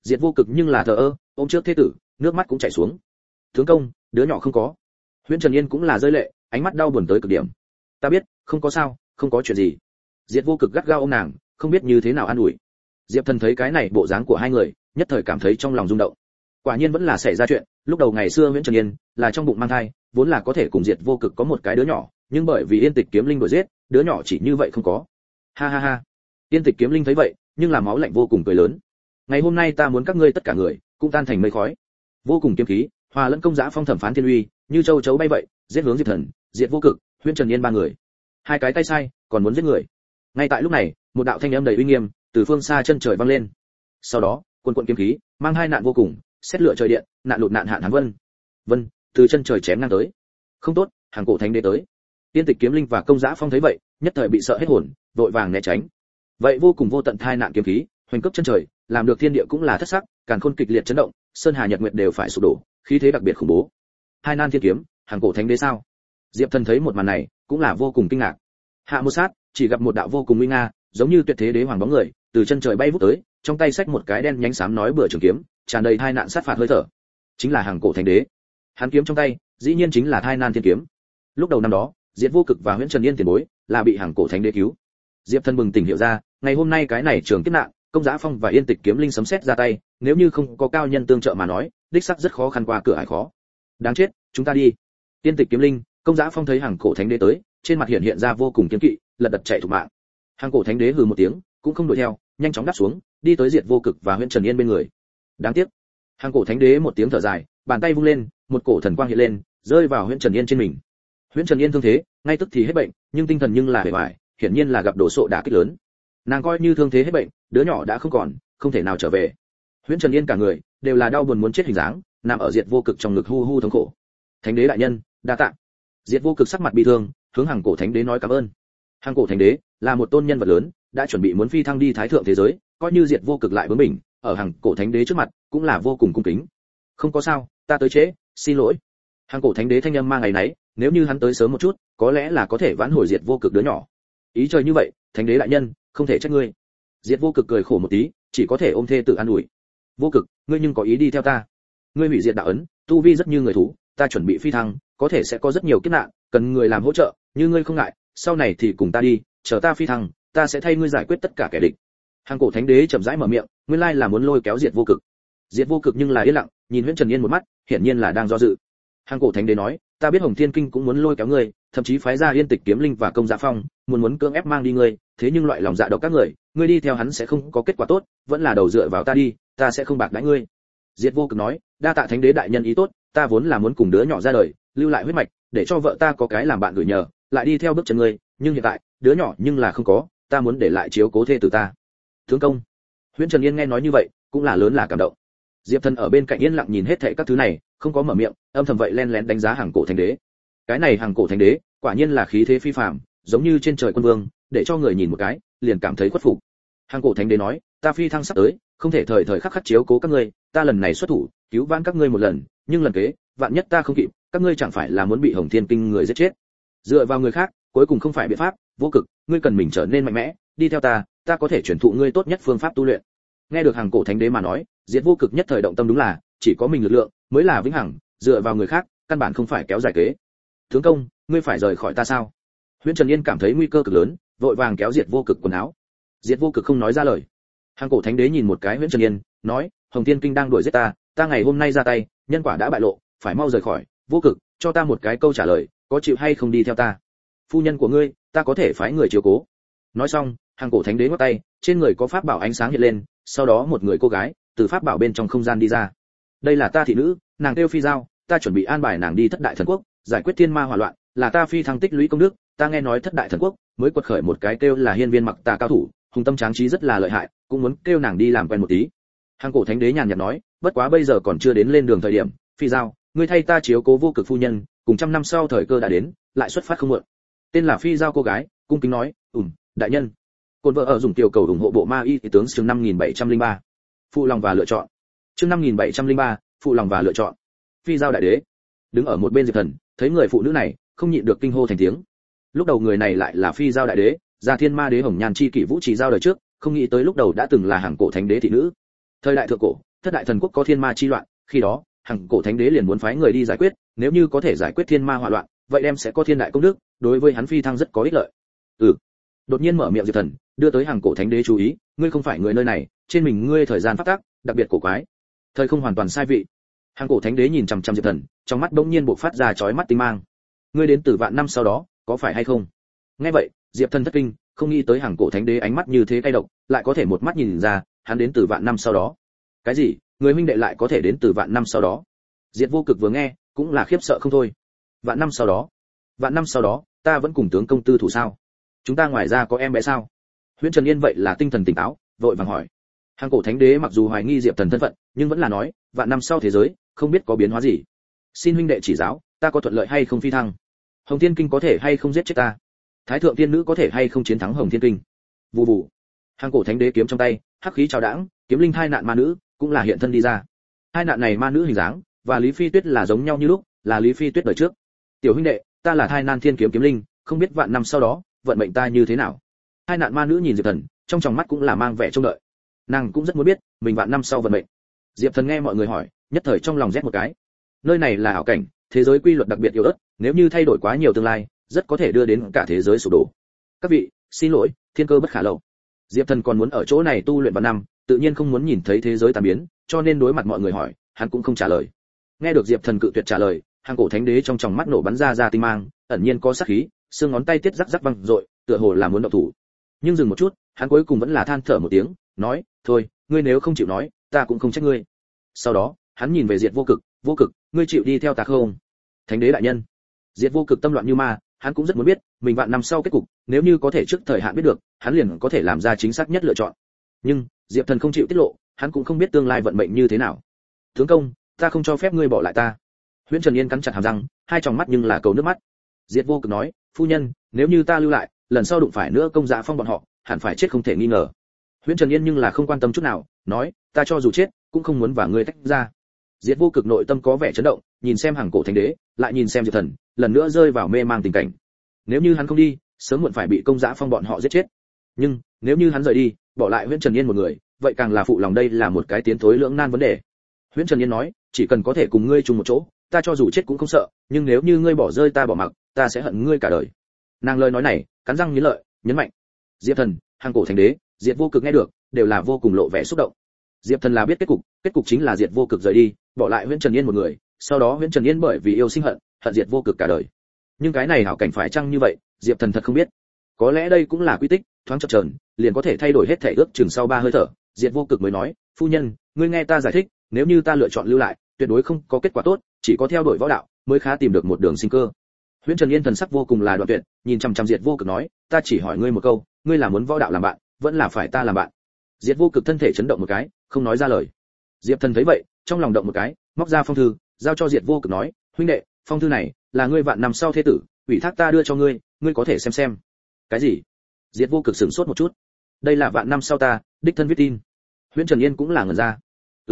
Diệt Vô Cực nhưng là thờ ơ, ôm trước thế tử, nước mắt cũng chảy xuống. Tướng công, đứa nhỏ không có. Huyễn Trần Yên cũng là rơi lệ, ánh mắt đau buồn tới cực điểm. Ta biết, không có sao, không có chuyện gì. Diệt Vô Cực gắt gao ôm nàng, không biết như thế nào an ủi. Diệp Thần thấy cái này bộ dáng của hai người, nhất thời cảm thấy trong lòng rung động. Quả nhiên vẫn là xảy ra chuyện, lúc đầu ngày xưa Huyễn Trần Yên là trong bụng mang thai, vốn là có thể cùng Diệt Vô Cực có một cái đứa nhỏ, nhưng bởi vì Yên Tịch Kiếm Linh đuổi giết, đứa nhỏ chỉ như vậy không có. Ha ha ha. Yên Tịch Kiếm Linh thấy vậy, nhưng là máu lạnh vô cùng cười lớn. Ngày hôm nay ta muốn các ngươi tất cả người cũng tan thành mây khói. Vô cùng kiếm khí, hòa lẫn công giá phong thẩm phán thiên uy, như châu chấu bay vậy, giết hướng Diệp Thần, Diệt Vô Cực, Huyễn Trần Yên ba người. Hai cái tay sai, còn muốn giết người. Ngay tại lúc này, một đạo thanh âm đầy uy nghiêm từ phương xa chân trời vang lên. Sau đó, quần quần kiếm khí, mang hai nạn vô cùng, xét lửa trời điện, nạn lụt nạn hạn hàn vân. Vân, từ chân trời chém ngang tới. Không tốt, hàng cổ thánh đế tới. Tiên Tịch Kiếm Linh và công giá phong thấy vậy, nhất thời bị sợ hết hồn, vội vàng né tránh. Vậy vô cùng vô tận thai nạn kiếm khí, hoành cấp chân trời, làm được thiên địa cũng là thất sắc, càn khôn kịch liệt chấn động, sơn hà nhật nguyệt đều phải sụp đổ, khí thế đặc biệt khủng bố. Hai nan thiên kiếm, hàng cổ thánh đế sao? Diệp Thần thấy một màn này, cũng là vô cùng kinh ngạc. Hạ một sát, chỉ gặp một đạo vô cùng uy nga, giống như tuyệt thế đế hoàng bóng người, từ chân trời bay vút tới, trong tay xách một cái đen nhánh xám nói bừa trường kiếm, tràn đầy thai nạn sát phạt hơi thở. Chính là hàng cổ thánh đế. Hắn kiếm trong tay, dĩ nhiên chính là thai nan thiên kiếm. Lúc đầu năm đó, Diệt Vô Cực và Huyễn Trần Yên tiền bối, là bị hàng cổ thánh đế cứu. Diệp Thần bừng tỉnh hiểu ra, ngày hôm nay cái này trường kiếp nạn, công giá phong và Yên Tịch Kiếm Linh sấm sét ra tay, nếu như không có cao nhân tương trợ mà nói, đích xác rất khó khăn qua cửa ải khó. Đáng chết, chúng ta đi. Yên Tịch Kiếm Linh, công giá phong thấy hàng cổ thánh đế tới, trên mặt hiện ra vô cùng kiêng kỵ, lật đật chạy thục mạng. Hàng cổ thánh đế hừ một tiếng, cũng không đuổi theo, nhanh chóng đáp xuống, đi tới Diệt Vô Cực và Huyễn Trần Yên bên người. Đáng tiếc. Hàng cổ thánh đế một tiếng thở dài, bàn tay vung lên, một cổ thần quang hiện lên, rơi vào Huyễn Trần Yên trên mình. Huyễn Trần Yên thương thế, ngay tức thì hết bệnh, nhưng tinh thần nhưng là bề bại, hiển nhiên là gặp đổ sộ đả kích lớn. Nàng coi như thương thế hết bệnh, đứa nhỏ đã không còn, không thể nào trở về. Huyễn Trần Yên cả người đều là đau buồn muốn chết hình dáng, nằm ở Diệt Vô Cực trong ngực hu hu thống khổ. Thánh đế đại nhân, đa tạ. Diệt Vô Cực sắc mặt bi thương, hướng hàng cổ thánh đế nói cảm ơn. Hàng cổ thánh đế là một tôn nhân vật lớn, đã chuẩn bị muốn phi thăng đi thái thượng thế giới, coi như Diệt Vô Cực lại bướng bỉnh, ở hàng cổ thánh đế trước mặt cũng là vô cùng cung kính. Không có sao, ta tới trễ, xin lỗi. Hàng cổ thánh đế thanh âm mang ngày nấy, nếu như hắn tới sớm một chút, có lẽ là có thể vãn hồi Diệt Vô Cực đứa nhỏ. Ý trời như vậy, thánh đế đại nhân, không thể trách ngươi. Diệt Vô Cực cười khổ một tí, chỉ có thể ôm thê tự an ủi. Vô Cực, ngươi nhưng có ý đi theo ta? Ngươi hủy diệt đạo ấn, tu vi rất như người thú, ta chuẩn bị phi thăng, có thể sẽ có rất nhiều kiếp nạn, cần người làm hỗ trợ, như ngươi không ngại, sau này thì cùng ta đi, chờ ta phi thăng, ta sẽ thay ngươi giải quyết tất cả kẻ địch. Hàng cổ thánh đế chậm rãi mở miệng, nguyên lai là muốn lôi kéo Diệt Vô Cực. Diệt Vô Cực nhưng là yên lặng, nhìn Huyễn Trần Yên một mắt, hiển nhiên là đang do dự. Hàng cổ thánh đế nói, ta biết Hồng Thiên Kinh cũng muốn lôi kéo ngươi, thậm chí phái ra Yên Tịch Kiếm Linh và Công Giá Phong, muốn cưỡng ép mang đi ngươi, thế nhưng loại lòng dạ độc các người, ngươi đi theo hắn sẽ không có kết quả tốt, vẫn là đầu dựa vào ta đi, ta sẽ không bạc đãi ngươi. Diệt Vô Cực nói, đa tạ thánh đế đại nhân ý tốt, ta vốn là muốn cùng đứa nhỏ ra đời, lưu lại huyết mạch, để cho vợ ta có cái làm bạn gửi nhờ, lại đi theo bước chân ngươi, nhưng hiện tại, đứa nhỏ nhưng là không có, ta muốn để lại chiếu cố thê tử ta. Tướng công. Huyễn Trần Yên nghe nói như vậy, cũng là lớn là cảm động. Diệp Thần ở bên cạnh yên lặng nhìn hết thảy các thứ này, không có mở miệng, âm thầm vậy len lén đánh giá hàng cổ thánh đế. Cái này hàng cổ thánh đế, quả nhiên là khí thế phi phàm, giống như trên trời quân vương, để cho người nhìn một cái, liền cảm thấy khuất phục. Hàng cổ thánh đế nói, ta phi thăng sắp tới, không thể thời thời khắc khắc chiếu cố các ngươi, ta lần này xuất thủ, cứu vãn các ngươi một lần, nhưng lần kế, vạn nhất ta không kịp, các ngươi chẳng phải là muốn bị Hồng Thiên Kinh người giết chết. Dựa vào người khác, cuối cùng không phải biện pháp, Vô Cực, ngươi cần mình trở nên mạnh mẽ, đi theo ta, ta có thể truyền thụ ngươi tốt nhất phương pháp tu luyện. Nghe được hàng cổ thánh đế mà nói, Diệt Vô Cực nhất thời động tâm đúng là, chỉ có mình lực lượng mới là vĩnh hằng, dựa vào người khác, căn bản không phải kéo dài kế. Tướng công, ngươi phải rời khỏi ta sao? Huyễn Trần Yên cảm thấy nguy cơ cực lớn, vội vàng kéo Diệt Vô Cực quần áo. Diệt Vô Cực không nói ra lời. Hàng cổ thánh đế nhìn một cái Huyễn Trần Yên, nói, Hồng Thiên Kinh đang đuổi giết ta, ta ngày hôm nay ra tay, nhân quả đã bại lộ, phải mau rời khỏi. Vô Cực, cho ta một cái câu trả lời, có chịu hay không đi theo ta? Phu nhân của ngươi, ta có thể phái người chiếu cố. Nói xong, hàng cổ thánh đế ngoắc tay, trên người có pháp bảo ánh sáng hiện lên, sau đó một người cô gái từ pháp bảo bên trong không gian đi ra. Đây là ta thị nữ, nàng kêu Phi Giao, ta chuẩn bị an bài nàng đi Thất Đại Thần Quốc, giải quyết thiên ma hỏa loạn, là ta phi thăng tích lũy công đức, ta nghe nói Thất Đại Thần Quốc mới quật khởi một cái kêu là Hiên Viên Mặc Tà cao thủ, hùng tâm tráng trí rất là lợi hại, cũng muốn kêu nàng đi làm quen một tí. Hàng cổ thánh đế nhàn nhạt nói, bất quá bây giờ còn chưa đến lên đường thời điểm, Phi Giao, ngươi thay ta chiếu cố Vô Cực phu nhân, cùng trăm năm sau thời cơ đã đến, lại xuất phát không muộn. Tên là Phi Giao cô gái, cung kính nói, đại nhân. Côn vợ ở dùng tiểu cầu ủng hộ bộ ma y tướng chương 5703. Phụ lòng và lựa chọn. Chương 5703, phụ lòng và lựa chọn. Phi Giao đại đế. Đứng ở một bên Diệp Thần, thấy người phụ nữ này, không nhịn được kinh hô thành tiếng. Lúc đầu người này lại là Phi Giao đại đế, Gia Thiên Ma đế Hồng Nhan chi kỷ Vũ Trì Giao đời trước, không nghĩ tới lúc đầu đã từng là hàng cổ thánh đế thị nữ. Thời đại thượng cổ, Thất đại thần quốc có thiên ma chi loạn, khi đó Hằng Cổ Thánh Đế liền muốn phái người đi giải quyết, nếu như có thể giải quyết thiên ma hỏa loạn, vậy đem sẽ có thiên đại công đức, đối với hắn phi thăng rất có ích lợi. Đột nhiên mở miệng Diệp Thần, đưa tới Hằng Cổ Thánh Đế chú ý, ngươi không phải người nơi này, trên mình ngươi thời gian pháp tắc đặc biệt cổ quái, thời không hoàn toàn sai vị. Hằng Cổ Thánh Đế nhìn chằm chằm Diệp Thần, trong mắt bỗng nhiên bộc phát ra chói mắt tinh mang. Ngươi đến từ vạn năm sau đó, có phải hay không? Nghe vậy, Diệp Thần thất kinh, không nghĩ tới Hằng Cổ Thánh Đế ánh mắt như thế cay độc, lại có thể một mắt nhìn ra, hắn đến từ vạn năm sau đó. Cái gì? Người huynh đệ lại có thể đến từ vạn năm sau đó? Diệt Vô Cực vừa nghe, cũng là khiếp sợ không thôi. Vạn năm sau đó? Vạn năm sau đó, ta vẫn cùng tướng công tư thủ sao? Chúng ta ngoài ra có em bé sao? Huyễn Trần Yên vậy là tinh thần tỉnh táo, vội vàng hỏi. Hằng Cổ Thánh Đế mặc dù hoài nghi Diệp Thần thân phận, nhưng vẫn là nói, vạn năm sau thế giới, không biết có biến hóa gì. Xin huynh đệ chỉ giáo, ta có thuận lợi hay không phi thăng? Hồng Thiên Kinh có thể hay không giết chết ta? Thái thượng tiên nữ có thể hay không chiến thắng Hồng Thiên Kinh? Vù vù. Hằng Cổ Thánh Đế kiếm trong tay, hắc khí trào đãng, kiếm linh hai nạn ma nữ cũng là hiện thân đi ra. Hai nạn này ma nữ hình dáng và Lý Phi Tuyết là giống nhau như lúc, là Lý Phi Tuyết đời trước. Tiểu huynh đệ, ta là Thai Nan Thiên kiếm kiếm linh, không biết vạn năm sau đó, vận mệnh ta như thế nào. Hai nạn ma nữ nhìn Diệp Thần, trong tròng mắt cũng là mang vẻ trông đợi. Nàng cũng rất muốn biết, mình vạn năm sau vận mệnh. Diệp Thần nghe mọi người hỏi, nhất thời trong lòng rét một cái. Nơi này là ảo cảnh, thế giới quy luật đặc biệt yếu ớt, nếu như thay đổi quá nhiều tương lai, rất có thể đưa đến cả thế giới sụp đổ. Các vị, xin lỗi, thiên cơ bất khả lậu. Diệp Thần còn muốn ở chỗ này tu luyện vạn năm, tự nhiên không muốn nhìn thấy thế giới tan biến, cho nên đối mặt mọi người hỏi, hắn cũng không trả lời. Nghe được Diệp Thần cự tuyệt trả lời, Hằng Cổ Thánh Đế trong tròng mắt nổ bắn ra tinh mang, ẩn nhiên có sát khí, xương ngón tay tiết rắc rắc văng rội, tựa hồ là muốn động thủ. Nhưng dừng một chút, hắn cuối cùng vẫn là than thở một tiếng, nói, thôi, ngươi nếu không chịu nói, ta cũng không trách ngươi. Sau đó, hắn nhìn về Diệt Vô Cực, Vô Cực, ngươi chịu đi theo ta không? Thánh Đế đại nhân. Diệt Vô Cực tâm loạn như ma, hắn cũng rất muốn biết, mình vạn năm sau kết cục, nếu như có thể trước thời hạn biết được, hắn liền có thể làm ra chính xác nhất lựa chọn. Nhưng Diệp Thần không chịu tiết lộ, hắn cũng không biết tương lai vận mệnh như thế nào. Tướng công, ta không cho phép ngươi bỏ lại ta. Huyễn Trần Yên cắn chặt hàm răng, hai tròng mắt nhưng là cầu nước mắt. Diệt Vô Cực nói, phu nhân, nếu như ta lưu lại, lần sau đụng phải nữa công dạ phong bọn họ, hẳn phải chết không thể nghi ngờ. Huyễn Trần Yên nhưng là không quan tâm chút nào, nói, ta cho dù chết, cũng không muốn và ngươi tách ra. Diệt Vô Cực nội tâm có vẻ chấn động, nhìn xem Hằng Cổ Thánh Đế, lại nhìn xem Diệp Thần, lần nữa rơi vào mê mang tình cảnh. Nếu như hắn không đi, sớm muộn phải bị công dạ phong bọn họ giết chết. Nhưng nếu như hắn rời đi, bỏ lại Huyễn Trần Yên một người, vậy càng là phụ lòng, đây là một cái tiến thối lưỡng nan vấn đề. Huyễn Trần Yên nói, chỉ cần có thể cùng ngươi chung một chỗ, ta cho dù chết cũng không sợ, nhưng nếu như ngươi bỏ rơi ta bỏ mặc, ta sẽ hận ngươi cả đời. Nàng lời nói này, cắn răng nghiến lợi, nhấn mạnh. Diệp Thần, Hằng Cổ Thánh Đế, Diệt Vô Cực nghe được, đều là vô cùng lộ vẻ xúc động. Diệp Thần là biết kết cục chính là Diệt Vô Cực rời đi, bỏ lại Huyễn Trần Yên một người, sau đó Huyễn Trần Yên bởi vì yêu sinh hận Diệt Vô Cực cả đời. Nhưng cái này hảo cảnh phải chăng như vậy, Diệp Thần thật không biết. Có lẽ đây cũng là quy tích, thoáng chập chờn, liền có thể thay đổi hết thể ước chừng sau 3 hơi thở. Diệt Vô Cực mới nói, phu nhân, ngươi nghe ta giải thích, nếu như ta lựa chọn lưu lại, tuyệt đối không có kết quả tốt, chỉ có theo đuổi võ đạo mới khá tìm được một đường sinh cơ. Huyễn Trần Yên thần sắc vô cùng là đoạn tuyệt, nhìn chằm chằm Diệt Vô Cực nói, ta chỉ hỏi ngươi một câu, ngươi là muốn võ đạo làm bạn, vẫn là phải ta làm bạn? Diệt Vô Cực thân thể chấn động một cái, không nói ra lời. Diệp Thần thấy vậy, trong lòng động một cái, móc ra phong thư, giao cho Diệt Vô Cực nói, huynh đệ, phong thư này là ngươi vạn năm sau thế tử, ủy thác ta đưa cho ngươi, ngươi có thể xem. Cái gì? Diệt Vô Cực sửng sốt một chút. Đây là vạn năm sau ta đích thân viết tin. Huyễn Trần Yên cũng là ngẩn ra.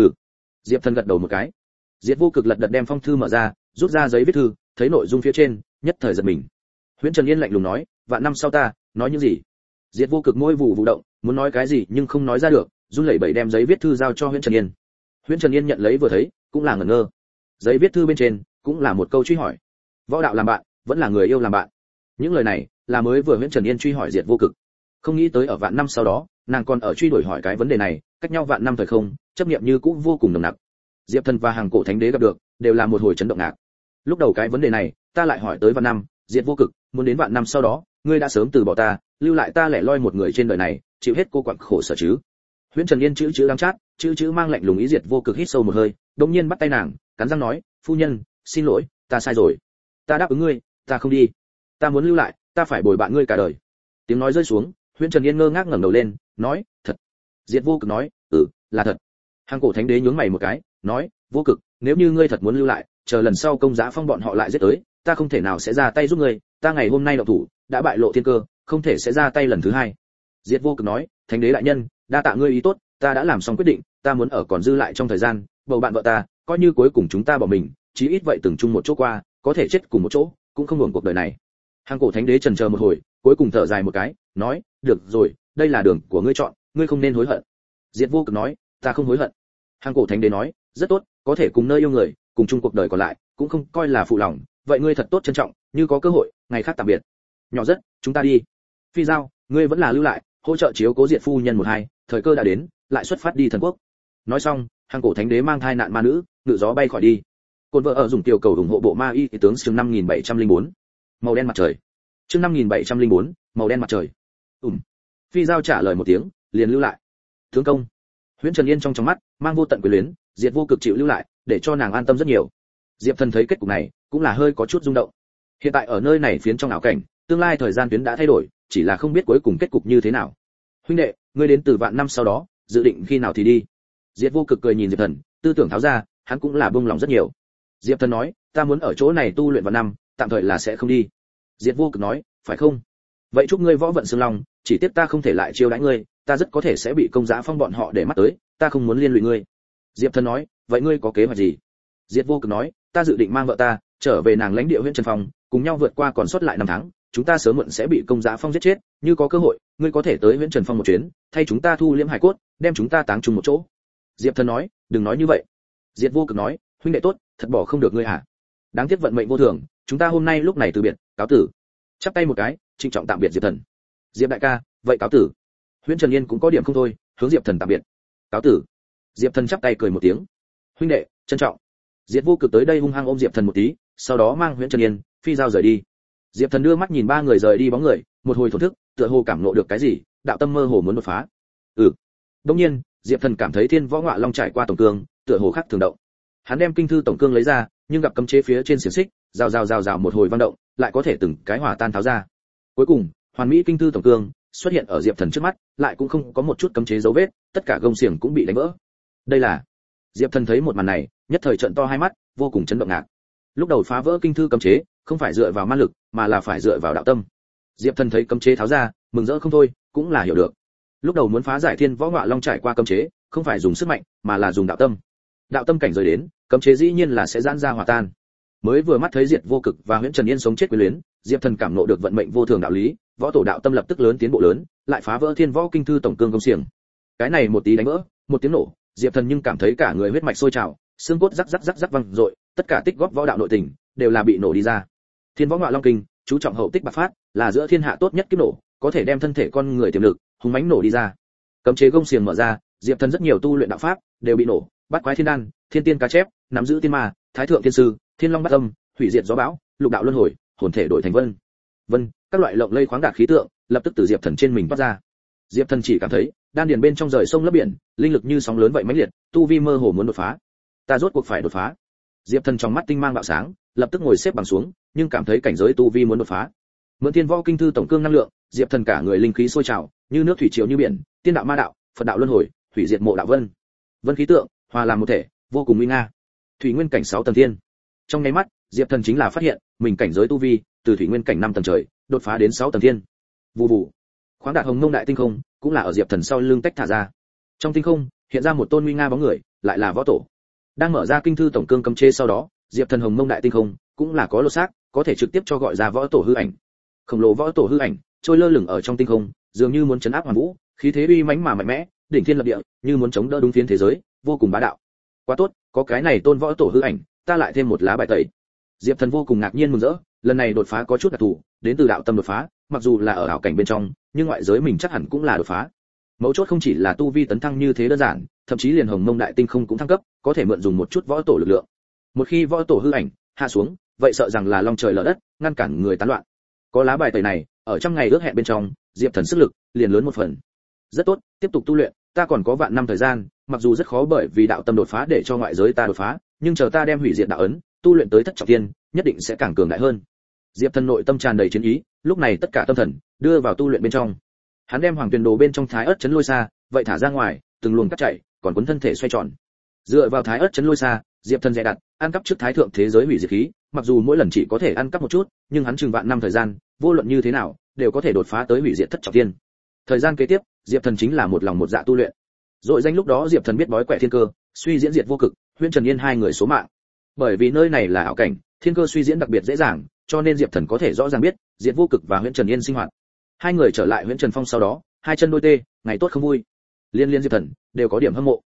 Diệp Thần gật đầu một cái. Diệt Vô Cực lật đật đem phong thư mở ra, rút ra giấy viết thư, thấy nội dung phía trên, nhất thời giật mình. Huyễn Trần Yên lạnh lùng nói, vạn năm sau ta nói những gì? Diệt Vô Cực môi vụ động, muốn nói cái gì nhưng không nói ra được, run lẩy bẩy đem giấy viết thư giao cho Huyễn Trần Yên. Huyễn Trần Yên nhận lấy vừa thấy, cũng là ngẩn ngơ. Giấy viết thư bên trên cũng là một câu truy hỏi. Võ đạo làm bạn, vẫn là người yêu làm bạn. Những lời này là mới vừa Huyễn Trần Yên truy hỏi Diệt Vô Cực. Không nghĩ tới ở vạn năm sau đó, nàng còn ở truy đuổi hỏi cái vấn đề này, cách nhau vạn năm thời không, chấp niệm như cũng vô cùng nồng nặc. Diệp Thần và Hằng Cổ Thánh Đế gặp được, đều là một hồi chấn động ngạc. Lúc đầu cái vấn đề này, ta lại hỏi tới vạn năm, Diệt Vô Cực, muốn đến vạn năm sau đó, ngươi đã sớm từ bỏ ta, lưu lại ta lẻ loi một người trên đời này, chịu hết cô quặn khổ sở chứ? Huyễn Trần Yên chữ đắng chát, chữ mang lạnh lùng ý. Diệt Vô Cực hít sâu một hơi, đột nhiên bắt tay nàng, cắn răng nói, phu nhân, xin lỗi, ta sai rồi. Ta đáp ứng ngươi, ta không đi. Ta muốn lưu lại, ta phải bồi bạn ngươi cả đời. Tiếng nói rơi xuống, Huyễn Trần Yên ngơ ngác ngẩng đầu lên, nói, thật. Diệt Vô Cực nói, là thật. Hằng Cổ Thánh Đế nhướng mày một cái, nói, Vô Cực, nếu như ngươi thật muốn lưu lại, chờ lần sau công giá phong bọn họ lại giết tới, ta không thể nào sẽ ra tay giúp ngươi, ta ngày hôm nay động thủ, đã bại lộ thiên cơ, không thể sẽ ra tay lần thứ hai. Diệt Vô Cực nói, Thánh Đế đại nhân, đa tạ ngươi ý tốt, ta đã làm xong quyết định, ta muốn ở còn dư lại trong thời gian, bầu bạn vợ ta, coi như cuối cùng chúng ta bỏ mình, chí ít vậy từng chung một chỗ qua, có thể chết cùng một chỗ, cũng không hưởng cuộc đời này. Hằng Cổ Thánh Đế chần chờ một hồi, cuối cùng thở dài một cái, nói, được rồi, đây là đường của ngươi chọn, ngươi không nên hối hận. Diệt Vô Cực nói, ta không hối hận. Hàng cổ thánh đế nói, rất tốt, có thể cùng nơi yêu người, cùng chung cuộc đời còn lại, cũng không coi là phụ lòng, vậy ngươi thật tốt trân trọng, như có cơ hội, ngày khác tạm biệt. Nhỏ rất, chúng ta đi. Phi Giao, ngươi vẫn là lưu lại, hỗ trợ chiếu cố Diệt phu nhân một hai, thời cơ đã đến, lại xuất phát đi thần quốc. Nói xong, Hàng cổ thánh đế mang thai nạn ma nữ, ngự gió bay khỏi đi. Côn vợ ở dùng tiểu cầu ủng hộ bộ ma y tướng chương 5704. Màu đen mặt trời. Chương 5704, màu đen mặt trời. Phi Giao trả lời một tiếng, liền lưu lại. Tướng công. Huyễn Trần Yên trong mắt mang vô tận quyền luyến, Diệt vô cực chịu lưu lại, để cho nàng an tâm rất nhiều. Diệp Thần thấy kết cục này, cũng là hơi có chút rung động. Hiện tại ở nơi này phiến trong ảo cảnh, tương lai thời gian tuyến đã thay đổi, chỉ là không biết cuối cùng kết cục như thế nào. Huynh đệ, ngươi đến từ vạn năm sau đó, dự định khi nào thì đi? Diệt vô cực cười nhìn Diệp Thần, tư tưởng tháo ra, hắn cũng là buông lòng rất nhiều. Diệp Thần nói, ta muốn ở chỗ này tu luyện vạn năm, tạm thời là sẽ không đi. Diệt vô cực nói, phải không? Vậy chúc ngươi võ vận xương long, chỉ tiếc ta không thể lại chiêu đãi ngươi, ta rất có thể sẽ bị công giá phong bọn họ để mắt tới, ta không muốn liên lụy ngươi. Diệp Thần nói, vậy ngươi có kế hoạch gì? Diệt vô cực nói, ta dự định mang vợ ta trở về nàng lãnh địa huyện Trần Phong, cùng nhau vượt qua còn sót lại 5 tháng, chúng ta sớm muộn sẽ bị công giá phong giết chết, như có cơ hội, ngươi có thể tới huyện Trần Phong một chuyến, thay chúng ta thu liễm hải cốt, đem chúng ta táng chung một chỗ. Diệp Thần nói, đừng nói như vậy. Diệt vô cực nói, huynh đệ tốt, thật bỏ không được ngươi hả? Đáng tiếc vận mệnh vô thường, chúng ta hôm nay lúc này từ biệt, cáo tử. Chắp tay một cái, trịnh trọng tạm biệt Diệp Thần. Diệp đại ca, vậy cáo tử. Huyễn Trần Yên cũng có điểm không thôi, hướng Diệp Thần tạm biệt. Cáo tử. Diệp Thần chắp tay cười một tiếng. Huynh đệ, trân trọng. Diệt vô cực tới đây hung hăng ôm Diệp Thần một tí, sau đó mang Huyễn Trần Yên, Phi Giao rời đi. Diệp Thần đưa mắt nhìn ba người rời đi bóng người, một hồi thổn thức, tựa hồ cảm ngộ được cái gì, đạo tâm mơ hồ muốn đột phá. Đương nhiên, Diệp Thần cảm thấy Thiên Võ Ngọa Long trải qua tổng cương, tựa hồ khác thường động. Hắn đem kinh thư tổng cương lấy ra, nhưng gặp cấm chế phía trên xiển xích, rào một hồi vang động, lại có thể từng cái hòa tan tháo ra. Cuối cùng, hoàn mỹ kinh thư tổng cương xuất hiện ở Diệp Thần trước mắt, lại cũng không có một chút cấm chế dấu vết, tất cả gông xiềng cũng bị đánh vỡ. Đây là... Diệp Thần thấy một màn này, nhất thời trợn to hai mắt, vô cùng chấn động ngạc. Lúc đầu phá vỡ kinh thư cấm chế, không phải dựa vào ma lực, mà là phải dựa vào đạo tâm. Diệp Thần thấy cấm chế tháo ra, mừng rỡ không thôi, cũng là hiểu được. Lúc đầu muốn phá giải Thiên Võ Ngọa Long trải qua cấm chế, không phải dùng sức mạnh, mà là dùng đạo tâm. Đạo tâm cảnh giới đến, cấm chế dĩ nhiên là sẽ giãn ra hòa tan. Mới vừa mắt thấy Diệt vô cực và Huyễn Trần Yên sống chết quyến luyến, Diệp Thần cảm ngộ được vận mệnh vô thường đạo lý, võ tổ đạo tâm lập tức lớn tiến bộ lớn, lại phá vỡ Thiên Võ kinh thư tổng cương công xiềng. Cái này một tí đánh vỡ, một tiếng nổ, Diệp Thần nhưng cảm thấy cả người huyết mạch sôi trào, xương cốt rắc vang rội, tất cả tích góp võ đạo nội tình đều là bị nổ đi ra. Thiên Võ Ngọa Long kinh, chú trọng hậu tích bạc phát, là giữa thiên hạ tốt nhất kiếp nổ, có thể đem thân thể con người tiềm lực hùng mãnh nổ đi ra. Cấm chế gông xiềng mở ra, Diệp Thần rất nhiều tu luyện đạo pháp đều bị nổ, bát quái thiên đan, thiên tiên cá chép, nắm giữ tiên ma, thái thượng thiên sư, thiên long bát âm, hủy diệt gió bão, lục đạo luân hồi, hồn thể đổi thành vân, các loại lộng lây khoáng đạt khí tượng lập tức từ Diệp Thần trên mình toát ra. Diệp Thần chỉ cảm thấy đan điền bên trong rời sông lấp biển, linh lực như sóng lớn vậy mãnh liệt, tu vi mơ hồ muốn đột phá. Ta rốt cuộc phải đột phá. Diệp Thần trong mắt tinh mang bạo sáng, lập tức ngồi xếp bằng xuống, nhưng cảm thấy cảnh giới tu vi muốn đột phá. Mượn Thiên Võ kinh thư tổng cương năng lượng, Diệp Thần cả người linh khí sôi trào, như nước thủy triều như biển, tiên đạo ma đạo, Phật đạo luân hồi, hủy diệt mộ đạo vân khí tượng, hòa làm một thể, vô cùng uy nga. Thủy nguyên cảnh 6 tầng thiên. Trong nháy mắt, Diệp Thần chính là phát hiện, mình cảnh giới tu vi từ thủy nguyên cảnh 5 tầng trời, đột phá đến 6 tầng thiên. Vù vù. Khoáng đạt hồng mông đại tinh không, cũng là ở Diệp Thần sau lưng tách thả ra. Trong tinh không, hiện ra một tôn uy nga bóng người, lại là võ tổ. Đang mở ra kinh thư tổng cương cấm chế sau đó, Diệp Thần hồng mông đại tinh không, cũng là có lô xác, có thể trực tiếp cho gọi ra võ tổ hư ảnh. Khổng lồ võ tổ hư ảnh, trôi lơ lửng ở trong tinh không, dường như muốn chấn áp hoàn vũ, khí thế uy mãnh mà mạnh mẽ, đỉnh thiên lập địa, như muốn chống đỡ đúng phiến thế giới, vô cùng bá đạo. Quá tốt, có cái này tôn võ tổ hư ảnh, ta lại thêm một lá bài tẩy. Diệp Thần vô cùng ngạc nhiên mừng rỡ, lần này đột phá có chút đặc thù, đến từ đạo tâm đột phá, mặc dù là ở ảo cảnh bên trong, nhưng ngoại giới mình chắc hẳn cũng là đột phá. Mấu chốt không chỉ là tu vi tấn thăng như thế đơn giản, thậm chí liền hồng mông đại tinh không cũng thăng cấp, có thể mượn dùng một chút võ tổ lực lượng. Một khi võ tổ hư ảnh hạ xuống, vậy sợ rằng là long trời lở đất, ngăn cản người tán loạn. Có lá bài tẩy này, ở trong ngày ước hẹn bên trong, Diệp Thần sức lực liền lớn một phần. Rất tốt, tiếp tục tu luyện, ta còn có vạn năm thời gian, mặc dù rất khó bởi vì đạo tâm đột phá để cho ngoại giới ta đột phá, nhưng chờ ta đem hủy diệt đạo ấn, tu luyện tới thất trọng thiên, nhất định sẽ càng cường đại hơn. Diệp Thần nội tâm tràn đầy chiến ý, lúc này tất cả tâm thần đưa vào tu luyện bên trong. Hắn đem hoàng tuyền đồ bên trong thái ớt chấn lôi xa, vậy thả ra ngoài, từng luồng cắt chạy, còn cuốn thân thể xoay tròn. Dựa vào thái ớt chấn lôi xa, Diệp Thần dè đặt, ăn cắp trước thái thượng thế giới hủy diệt khí, mặc dù mỗi lần chỉ có thể ăn cắp một chút, nhưng hắn chừng vạn năm thời gian, vô luận như thế nào, đều có thể đột phá tới hủy diệt thất trọng thiên. Thời gian kế tiếp, Diệp Thần chính là một lòng một dạ tu luyện. Rồi danh lúc đó Diệp Thần biết bói quẻ thiên cơ, suy diễn diệt vô cực, Huyễn Trần Yên hai người số mạng. Bởi vì nơi này là ảo cảnh, thiên cơ suy diễn đặc biệt dễ dàng, cho nên Diệp Thần có thể rõ ràng biết, diệt vô cực và Huyễn Trần Yên sinh hoạt. Hai người trở lại Huyễn Trần Phong sau đó, hai chân đôi tê, ngày tốt không vui. Liên Diệp Thần đều có điểm hâm mộ.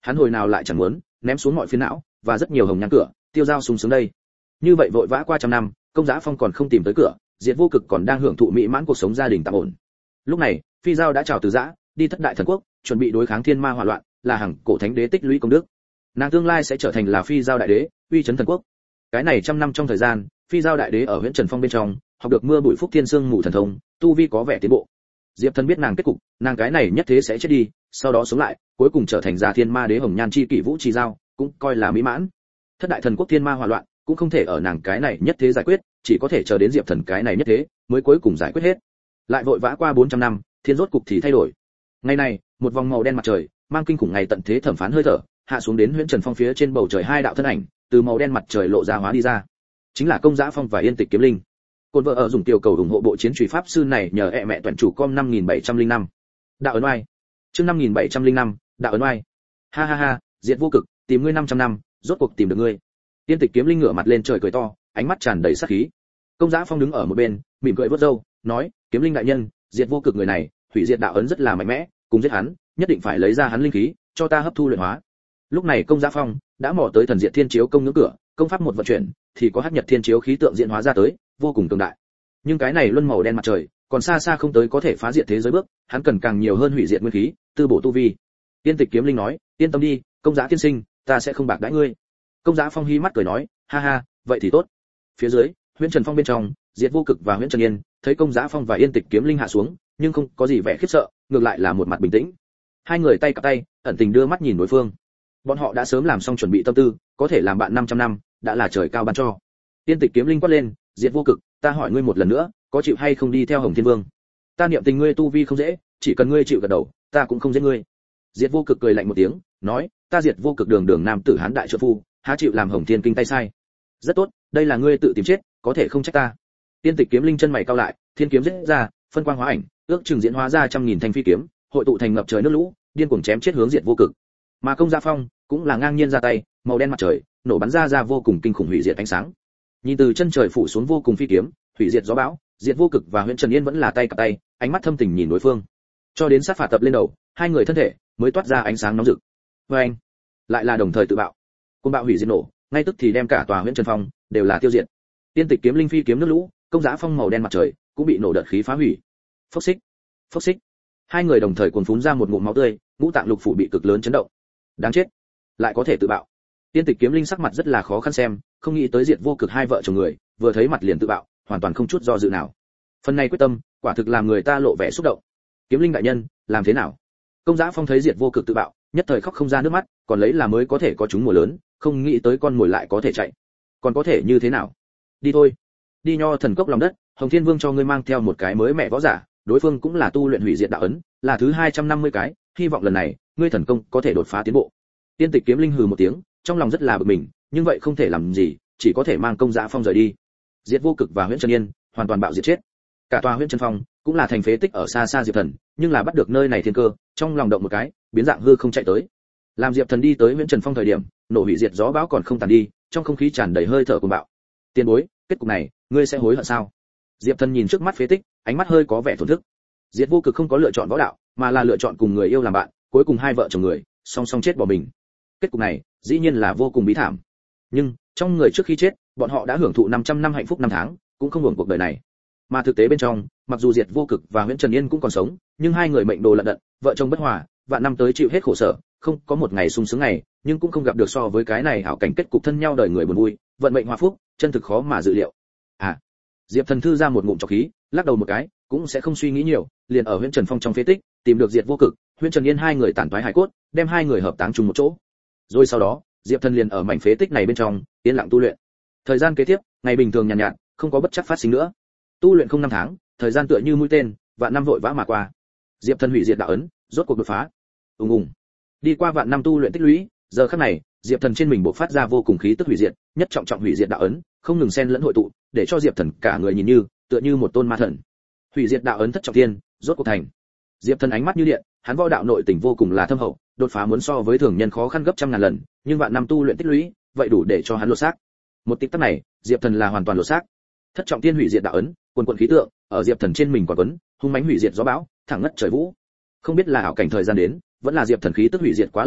Hắn hồi nào lại chẳng muốn ném xuống mọi phiền não và rất nhiều hồng nhan cửa, tiêu dao sung sướng đây. Như vậy vội vã qua trăm năm, Công Giá Phong còn không tìm tới cửa, Diệt Vô Cực còn đang hưởng thụ mỹ mãn cuộc sống gia đình tạm ổn. Lúc này, Phi Giao đã chào từ giã, đi Thất Đại Thần Quốc, chuẩn bị đối kháng thiên ma hỏa loạn, là hàng cổ thánh đế tích lũy công đức. Nàng tương lai sẽ trở thành là Phi Giao đại đế, uy chấn thần quốc. Cái này trăm năm trong thời gian, Phi Giao đại đế ở Huyễn Trần Phong bên trong, học được mưa bụi phúc thiên sương mù thần thông, tu vi có vẻ tiến bộ. Diệp Thần biết nàng kết cục, nàng cái này nhất thế sẽ chết đi, sau đó sống lại, cuối cùng trở thành gia thiên ma đế hồng nhan chi kỷ vũ trì giao, cũng coi là mỹ mãn. Thất Đại Thần Quốc thiên ma hỏa loạn, cũng không thể ở nàng cái này nhất thế giải quyết, chỉ có thể chờ đến Diệp Thần cái này nhất thế mới cuối cùng giải quyết hết. Lại vội vã qua 400 năm, thiên rốt cục thì thay đổi. Ngày này, một vòng màu đen mặt trời, mang kinh khủng ngày tận thế thẩm phán hơi thở, hạ xuống đến Huyễn Trần Phong phía trên bầu trời hai đạo thân ảnh, từ màu đen mặt trời lộ ra hóa đi ra. Chính là Công Giá Phong và Yên Tịch Kiếm Linh. Côn vợ ở dùng tiểu cầu ủng hộ bộ chiến trùy pháp sư này nhờ mẹ toàn chủ com 5705. Đạo ấn oai. Chương 5705, đạo ấn oai. Ha ha ha, Diệt Vô Cực, tìm ngươi 500 năm, rốt cuộc tìm được ngươi. Yên Tịch Kiếm Linh ngửa mặt lên trời cười to, ánh mắt tràn đầy sát khí. Công Giá Phong đứng ở một bên, mỉm cười vớt râu, nói: "Kiếm Linh đại nhân, Diệt Vô Cực người này, hủy diệt đạo ấn rất là mạnh mẽ, cùng giết hắn, nhất định phải lấy ra hắn linh khí, cho ta hấp thu luyện hóa." Lúc này Công Giá Phong đã mò tới Thần Diệt Thiên Chiếu công ngưỡng cửa, công pháp một vận chuyển, thì có Hắc Nhật Thiên Chiếu khí tượng diễn hóa ra tới, vô cùng cường đại. Nhưng cái này luân màu đen mặt trời, còn xa xa không tới có thể phá diệt thế giới bước, hắn cần càng nhiều hơn hủy diệt nguyên khí, tư bổ tu vi. Tiên Tịch Kiếm Linh nói: "Yên tâm đi, Công Giá tiên sinh, ta sẽ không bạc đãi ngươi." Công Giá Phong hí mắt cười nói: "Ha ha, vậy thì tốt." Phía dưới, Huyễn Trần Phong bên trong, Diệt Vô Cực và Huyễn Trần Yên thấy Công Giá Phong và Yên Tịch Kiếm Linh hạ xuống, nhưng không có gì vẻ khiếp sợ, ngược lại là một mặt bình tĩnh. Hai người tay cặp tay, ẩn tình đưa mắt nhìn đối phương. Bọn họ đã sớm làm xong chuẩn bị tâm tư, có thể làm bạn 500 năm, đã là trời cao ban cho. Tiên Tịch Kiếm Linh quát lên: "Diệt Vô Cực, ta hỏi ngươi một lần nữa, có chịu hay không đi theo Hồng Thiên Vương? Ta niệm tình ngươi tu vi không dễ, chỉ cần ngươi chịu gật đầu, ta cũng không giết ngươi." Diệt Vô Cực cười lạnh một tiếng, nói: "Ta Diệt Vô Cực đường đường nam tử hán đại trợ phu, há chịu làm Hồng Thiên kinh tay sai? Rất tốt, đây là ngươi tự tìm chết, có thể không trách ta." Tiên Tịch Kiếm Linh chân mày cau lại, thiên kiếm giết ra, phân quang hóa ảnh, ước chừng diễn hóa ra trăm nghìn thanh phi kiếm, hội tụ thành ngập trời nước lũ, điên cuồng chém chết hướng Diệt Vô Cực. Mà Công Giá Phong cũng là ngang nhiên ra tay, màu đen mặt trời nổ bắn ra vô cùng kinh khủng hủy diệt ánh sáng. Nhìn từ chân trời phủ xuống vô cùng phi kiếm, hủy diệt gió bão, Diệt Vô Cực và Huyễn Trần Yên vẫn là tay cặp tay, ánh mắt thâm tình nhìn đối phương. Cho đến sát phạt tập lên đầu, hai người thân thể mới toát ra ánh sáng nóng rực. Và anh lại là đồng thời tự bạo. Cơn bạo hủy diệt nổ, ngay tức thì đem cả tòa Huyễn Trần Phong đều là tiêu diệt. Tiên Tịch Kiếm Linh phi kiếm nước lũ, Công Giá Phong màu đen mặt trời cũng bị nổ đợt khí phá hủy. Phốc xích, phốc xích. Hai người đồng thời cuồn phún ra một ngụm máu tươi, ngũ tạng lục phủ bị cực lớn chấn động. Đáng chết, lại có thể tự bạo. Tiên Tịch Kiếm Linh sắc mặt rất là khó khăn xem, không nghĩ tới Diệt Vô Cực hai vợ chồng người, vừa thấy mặt liền tự bạo, hoàn toàn không chút do dự nào. Phần này quyết tâm, quả thực làm người ta lộ vẻ xúc động. Kiếm Linh đại nhân, làm thế nào? Công Giá Phong thấy Diệt Vô Cực tự bạo, nhất thời khóc không ra nước mắt, còn lấy là mới có thể có chúng mùa lớn, không nghĩ tới con mồi lại có thể chạy. Còn có thể như thế nào? Đi thôi. Đi Nho Thần Cốc lòng đất, Hồng Thiên Vương cho ngươi mang theo một cái mới mẹ võ giả, đối phương cũng là tu luyện hủy diệt đạo ấn, là thứ 250 cái, hy vọng lần này, ngươi thần công có thể đột phá tiến bộ. Tiên Tịch Kiếm Linh hừ một tiếng, trong lòng rất là bực mình, nhưng vậy không thể làm gì, chỉ có thể mang Công Giá Phong rời đi. Diệt Vô Cực và Huyễn Trần Yên hoàn toàn bạo diệt chết. Cả tòa Huyễn Trần Phong cũng là thành phế tích ở xa xa Diệp Thần, nhưng là bắt được nơi này thiên cơ, trong lòng động một cái, biến dạng hư không chạy tới. Làm Diệp Thần đi tới Huyễn Trần Phong thời điểm, nổ hủy diệt gió bão còn không tàn đi, trong không khí tràn đầy hơi thở cuồng bạo. Tiên bối, kết cục này, ngươi sẽ hối hận sao? Diệp Thần nhìn trước mắt phế tích, ánh mắt hơi có vẻ thổn thức. Diệt Vô Cực không có lựa chọn võ đạo, mà là lựa chọn cùng người yêu làm bạn, cuối cùng hai vợ chồng người song song chết bỏ mình. Kết cục này, dĩ nhiên là vô cùng bí thảm. Nhưng, trong người trước khi chết, bọn họ đã hưởng thụ 500 năm hạnh phúc năm tháng, cũng không hưởng cuộc đời này. Mà thực tế bên trong, mặc dù Diệt Vô Cực và Huyễn Trần Yên cũng còn sống, nhưng hai người mệnh đồ lận đận, vợ chồng bất hòa, vạn năm tới chịu hết khổ sở, không có một ngày sung sướng ngày, nhưng cũng không gặp được so với cái này hảo cảnh kết cục thân nhau đời người buồn vui, vận mệnh hòa phúc, chân thực khó mà dự liệu. À, Diệp Thần thư ra một ngụm trọc khí, lắc đầu một cái, cũng sẽ không suy nghĩ nhiều, liền ở Huyễn Trần Phong trong phế tích, tìm được Diệt Vô Cực, Huyễn Trần Yên hai người tản toái hải cốt, đem hai người hợp táng chung một chỗ. Rồi sau đó, Diệp Thần liền ở mảnh phế tích này bên trong, yên lặng tu luyện. Thời gian kế tiếp, ngày bình thường nhàn nhạt, không có bất chắc phát sinh nữa. Tu luyện không năm tháng, thời gian tựa như mũi tên, vạn năm vội vã mà qua. Diệp Thần hủy diệt đạo ấn, rốt cuộc đột phá. Ùng ùng. Đi qua vạn năm tu luyện tích lũy, giờ khắc này, Diệp Thần trên mình bộc phát ra vô cùng khí tức hủy diệt, nhất trọng trọng hủy diệt đạo ấn, không ngừng xen lẫn hội tụ, để cho Diệp Thần cả người nhìn như tựa như một tôn ma thần. Hủy diệt đạo ấn thất trọng thiên, rốt cuộc thành. Diệp Thần ánh mắt như điện, hắn võ đạo nội tình vô cùng là thâm hậu, đột phá muốn so với thường nhân khó khăn gấp trăm ngàn lần, nhưng vạn năm tu luyện tích lũy, vậy đủ để cho hắn lột xác. Một tích tắc này, Diệp Thần là hoàn toàn lột xác. Thất trọng thiên hủy diệt đạo ấn, quần quần khí tượng, ở Diệp Thần trên mình quả quấn, hung mãnh hủy diệt gió bão, thẳng ngất trời vũ. Không biết là ảo cảnh thời gian đến, vẫn là Diệp Thần khí tức hủy diệt quá lợi hại,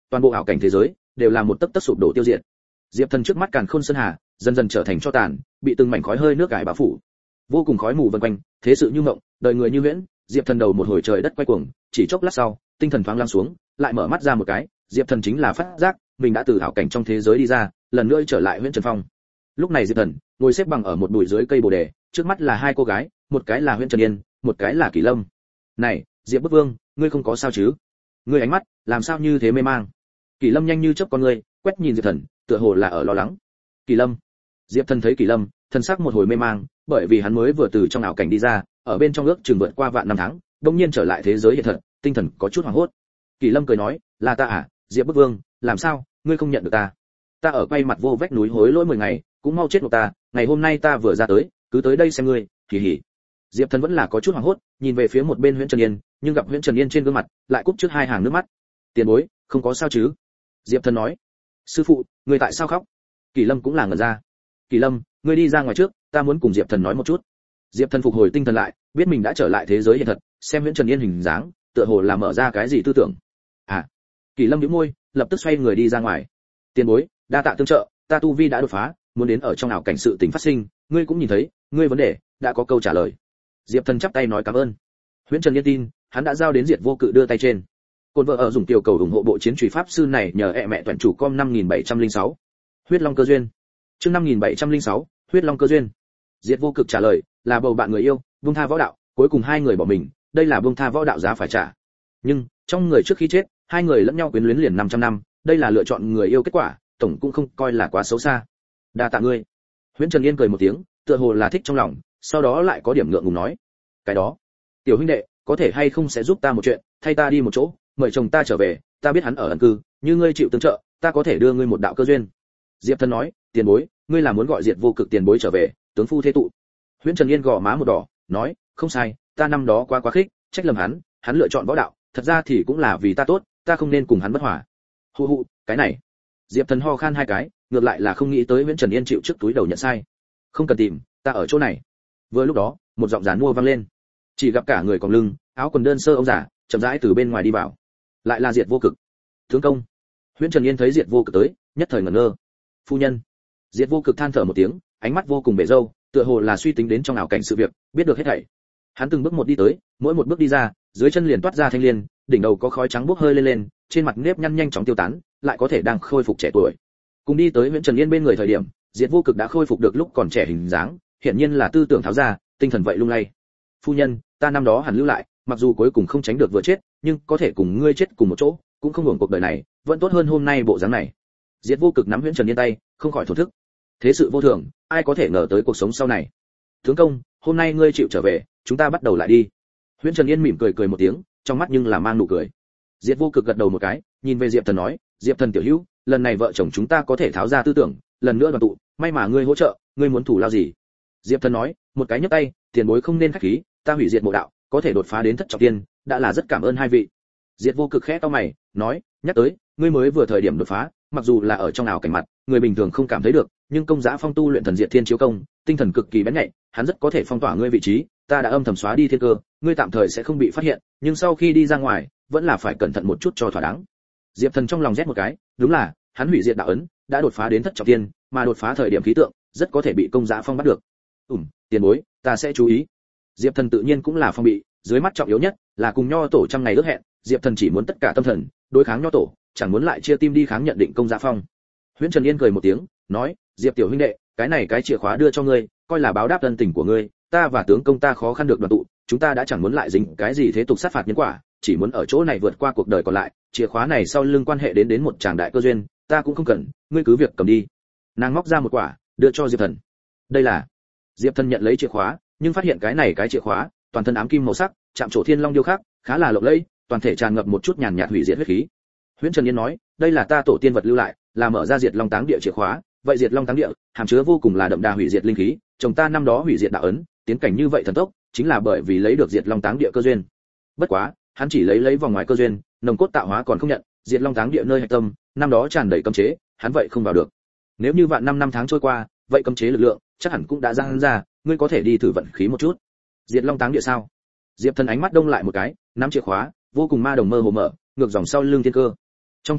toàn bộ ảo cảnh thế giới đều là một tấc tấc sụp đổ tiêu diệt. Diệp Thần trước mắt càn khôn sơn hà, dần dần trở thành tro tàn, bị từng mảnh khói hơi nước gài bao phủ. Vô cùng khói mù vần quanh, thế sự như mộng, đời người như huyễn. Diệp Thần đầu một hồi trời đất quay cuồng, chỉ chốc lát sau, tinh thần thoáng lắng xuống, lại mở mắt ra một cái, Diệp Thần chính là phát giác, mình đã từ ảo cảnh trong thế giới đi ra, lần nữa trở lại huyễn trần phong. Lúc này Diệp Thần ngồi xếp bằng ở một bụi dưới cây bồ đề, trước mắt là hai cô gái, một cái là huyễn trần yên, một cái là Kỳ Lâm. Này, Diệp Bức Vương, ngươi không có sao chứ? Ngươi ánh mắt làm sao như thế mê mang? Kỳ Lâm nhanh như chớp con ngươi, quét nhìn Diệp Thần, tựa hồ là ở lo lắng. Kỳ Lâm. Diệp Thần thấy Kỳ Lâm, thân sắc một hồi mê mang, bởi vì hắn mới vừa từ trong ảo cảnh đi ra, ở bên trong ước chừng vượt qua vạn năm tháng, đột nhiên trở lại thế giới hiện thật, tinh thần có chút hoảng hốt. Kỳ Lâm cười nói, là ta à, Diệp Bức Vương, làm sao, ngươi không nhận được ta? Ta ở quay mặt vô vách núi hối lỗi 10 ngày, cũng mau chết một ta, ngày hôm nay ta vừa ra tới, cứ tới đây xem ngươi, kỳ hỉ. Diệp Thần vẫn là có chút hoảng hốt, nhìn về phía một bên Huyễn Trần Yên, nhưng gặp Huyễn Trần Yên trên gương mặt lại cúp trước hai hàng nước mắt. Tiền bối, không có sao chứ? Diệp Thần nói. Sư phụ, ngươi tại sao khóc? Kỳ Lâm cũng là ngẩn ra. Kỳ Lâm, ngươi đi ra ngoài trước, ta muốn cùng Diệp Thần nói một chút. Diệp Thần phục hồi tinh thần lại, biết mình đã trở lại thế giới hiện thật, xem Huyễn Trần Yên hình dáng, tựa hồ là mở ra cái gì tư tưởng. À. Kỳ Lâm nhíu môi, lập tức xoay người đi ra ngoài. Tiền bối, đa tạ tương trợ, ta tu vi đã đột phá, muốn đến ở trong ảo cảnh sự tình phát sinh, ngươi cũng nhìn thấy, ngươi vấn đề đã có câu trả lời. Diệp Thần chắp tay nói cảm ơn. Huyễn Trần Yên tin, hắn đã giao đến Diệt Vô Cự đưa tay trên. Côn vợ ở dùng tiểu cầu ủng hộ bộ chiến trùy pháp sư này nhờ mẹ toàn chủ com 5706. Huyết Long cơ duyên. Chương 5706, Huyết Long cơ duyên. Diệt Vô Cực trả lời, là bầu bạn người yêu, buông tha võ đạo, cuối cùng hai người bỏ mình, đây là buông tha võ đạo giá phải trả. Nhưng, trong người trước khi chết, hai người lẫn nhau quyến luyến liền 500 năm, đây là lựa chọn người yêu kết quả, tổng cũng không coi là quá xấu xa. Đa tạ ngươi. Huyễn Trần Yên cười một tiếng, tựa hồ là thích trong lòng, sau đó lại có điểm ngượng ngùng nói, cái đó, tiểu huynh đệ, có thể hay không sẽ giúp ta một chuyện, thay ta đi một chỗ, mời chồng ta trở về, ta biết hắn ở ẩn cư, như ngươi chịu tương trợ, ta có thể đưa ngươi một đạo cơ duyên. Diệp Thần nói, tiền bối, ngươi là muốn gọi Diệt Vô Cực tiền bối trở về, tướng phu thế tụ. Huyễn Trần Yên gò má một đỏ, nói, không sai, ta năm đó quá khích, trách lầm hắn lựa chọn võ đạo, thật ra thì cũng là vì ta tốt, ta không nên cùng hắn bất hòa. Hù hù, cái này. Diệp Thần ho khan hai cái, ngược lại là không nghĩ tới Huyễn Trần Yên chịu trước túi đầu nhận sai. Không cần tìm, ta ở chỗ này. Vừa lúc đó, một giọng giàn mua vang lên. Chỉ gặp cả người còng lưng, áo quần đơn sơ ông già, chậm rãi từ bên ngoài đi vào. Lại là Diệt Vô Cực. Tướng công. Huyễn Trần Yên thấy Diệt Vô Cực tới, nhất thời ngẩn ngơ. Phu nhân. Diệt Vô Cực than thở một tiếng, ánh mắt vô cùng bể râu, tựa hồ là suy tính đến trong ảo cảnh sự việc, biết được hết thảy. Hắn từng bước một đi tới, mỗi một bước đi ra, dưới chân liền toát ra thanh liên, đỉnh đầu có khói trắng bốc hơi lên, trên mặt nếp nhăn nhanh chóng tiêu tán, lại có thể đang khôi phục trẻ tuổi. Cùng đi tới Huyễn Trần Yên bên người thời điểm, Diệt Vô Cực đã khôi phục được lúc còn trẻ hình dáng, hiển nhiên là tư tưởng tháo ra, tinh thần vậy lung lay. Phu nhân, ta năm đó hẳn lưu lại, mặc dù cuối cùng không tránh được vừa chết, nhưng có thể cùng ngươi chết cùng một chỗ, cũng không hưởng cuộc đời này, vẫn tốt hơn hôm nay bộ dáng này. Diệt Vô Cực nắm Huyễn Trần Yên tay, không khỏi thổn thức. Thế sự vô thường, ai có thể ngờ tới cuộc sống sau này. Tướng công, hôm nay ngươi chịu trở về, chúng ta bắt đầu lại đi. Huyễn Trần Yên mỉm cười một tiếng, trong mắt nhưng là mang nụ cười. Diệt Vô Cực gật đầu một cái, nhìn về Diệp Thần nói, Diệp Thần tiểu hữu, lần này vợ chồng chúng ta có thể tháo ra tư tưởng, lần nữa đoàn tụ, may mà ngươi hỗ trợ, ngươi muốn thủ lao gì? Diệp Thần nói, một cái nhấc tay, tiền bối không nên khách khí, ta hủy diệt mộ đạo, có thể đột phá đến thất trọng tiên, đã là rất cảm ơn hai vị. Diệt Vô Cực khẽ cau mày, nói, nhắc tới, ngươi mới vừa thời điểm đột phá, mặc dù là ở trong ảo cảnh mặt, người bình thường không cảm thấy được, nhưng công giá phong tu luyện thần diệt thiên chiếu công, tinh thần cực kỳ bén nhạy, hắn rất có thể phong tỏa ngươi vị trí, ta đã âm thầm xóa đi thiên cơ, ngươi tạm thời sẽ không bị phát hiện, nhưng sau khi đi ra ngoài, vẫn là phải cẩn thận một chút cho thỏa đáng. Diệp Thần trong lòng rét một cái, đúng là, hắn hủy diệt đạo ấn, đã đột phá đến thất trọng thiên, mà đột phá thời điểm khí tượng, rất có thể bị công giá phong bắt được. Tiền bối, ta sẽ chú ý. Diệp Thần tự nhiên cũng là phong bị, dưới mắt trọng yếu nhất là cùng Nho tổ trăm ngày ước hẹn, Diệp Thần chỉ muốn tất cả tâm thần đối kháng Nho tổ, chẳng muốn lại chia tim đi kháng nhận định công giá phong. Huyễn Trần Yên cười một tiếng, nói, Diệp tiểu huynh đệ, cái này cái chìa khóa đưa cho ngươi, coi là báo đáp ân tình của ngươi, ta và tướng công ta khó khăn được đoàn tụ, chúng ta đã chẳng muốn lại dính cái gì thế tục sát phạt nhân quả, chỉ muốn ở chỗ này vượt qua cuộc đời còn lại, chìa khóa này sau lưng quan hệ đến một tràng đại cơ duyên, ta cũng không cần, ngươi cứ việc cầm đi. Nàng móc ra một quả, đưa cho Diệp Thần. Đây là. Diệp Thần nhận lấy chìa khóa, nhưng phát hiện cái chìa khóa, toàn thân ám kim màu sắc, chạm trổ thiên long điêu khắc, khá là lộng lẫy, toàn thể tràn ngập một chút nhàn nhạt hủy diệt huyết khí. Huyễn Trần Yên nói, đây là ta tổ tiên vật lưu lại, là mở ra diệt long táng địa chìa khóa, vậy diệt long táng địa, hàm chứa vô cùng là đậm đà hủy diệt linh khí, chồng ta năm đó hủy diệt đạo ấn, tiến cảnh như vậy thần tốc, chính là bởi vì lấy được diệt long táng địa cơ duyên. Bất quá, hắn chỉ lấy vòng ngoài cơ duyên, nồng cốt tạo hóa còn không nhận, diệt long táng địa nơi hạch tâm, năm đó tràn đầy cấm chế, hắn vậy không vào được. Nếu như vạn năm tháng trôi qua, vậy cấm chế lực lượng chắc hẳn cũng đã ra hắn ra, ngươi có thể đi thử vận khí một chút. Diệt long táng địa sao? Diệp Thần ánh mắt đông lại một cái, nắm chìa khóa, vô cùng ma đồng mơ hồ mở, ngược dòng sau lưng thiên cơ. Trong thoáng chốc,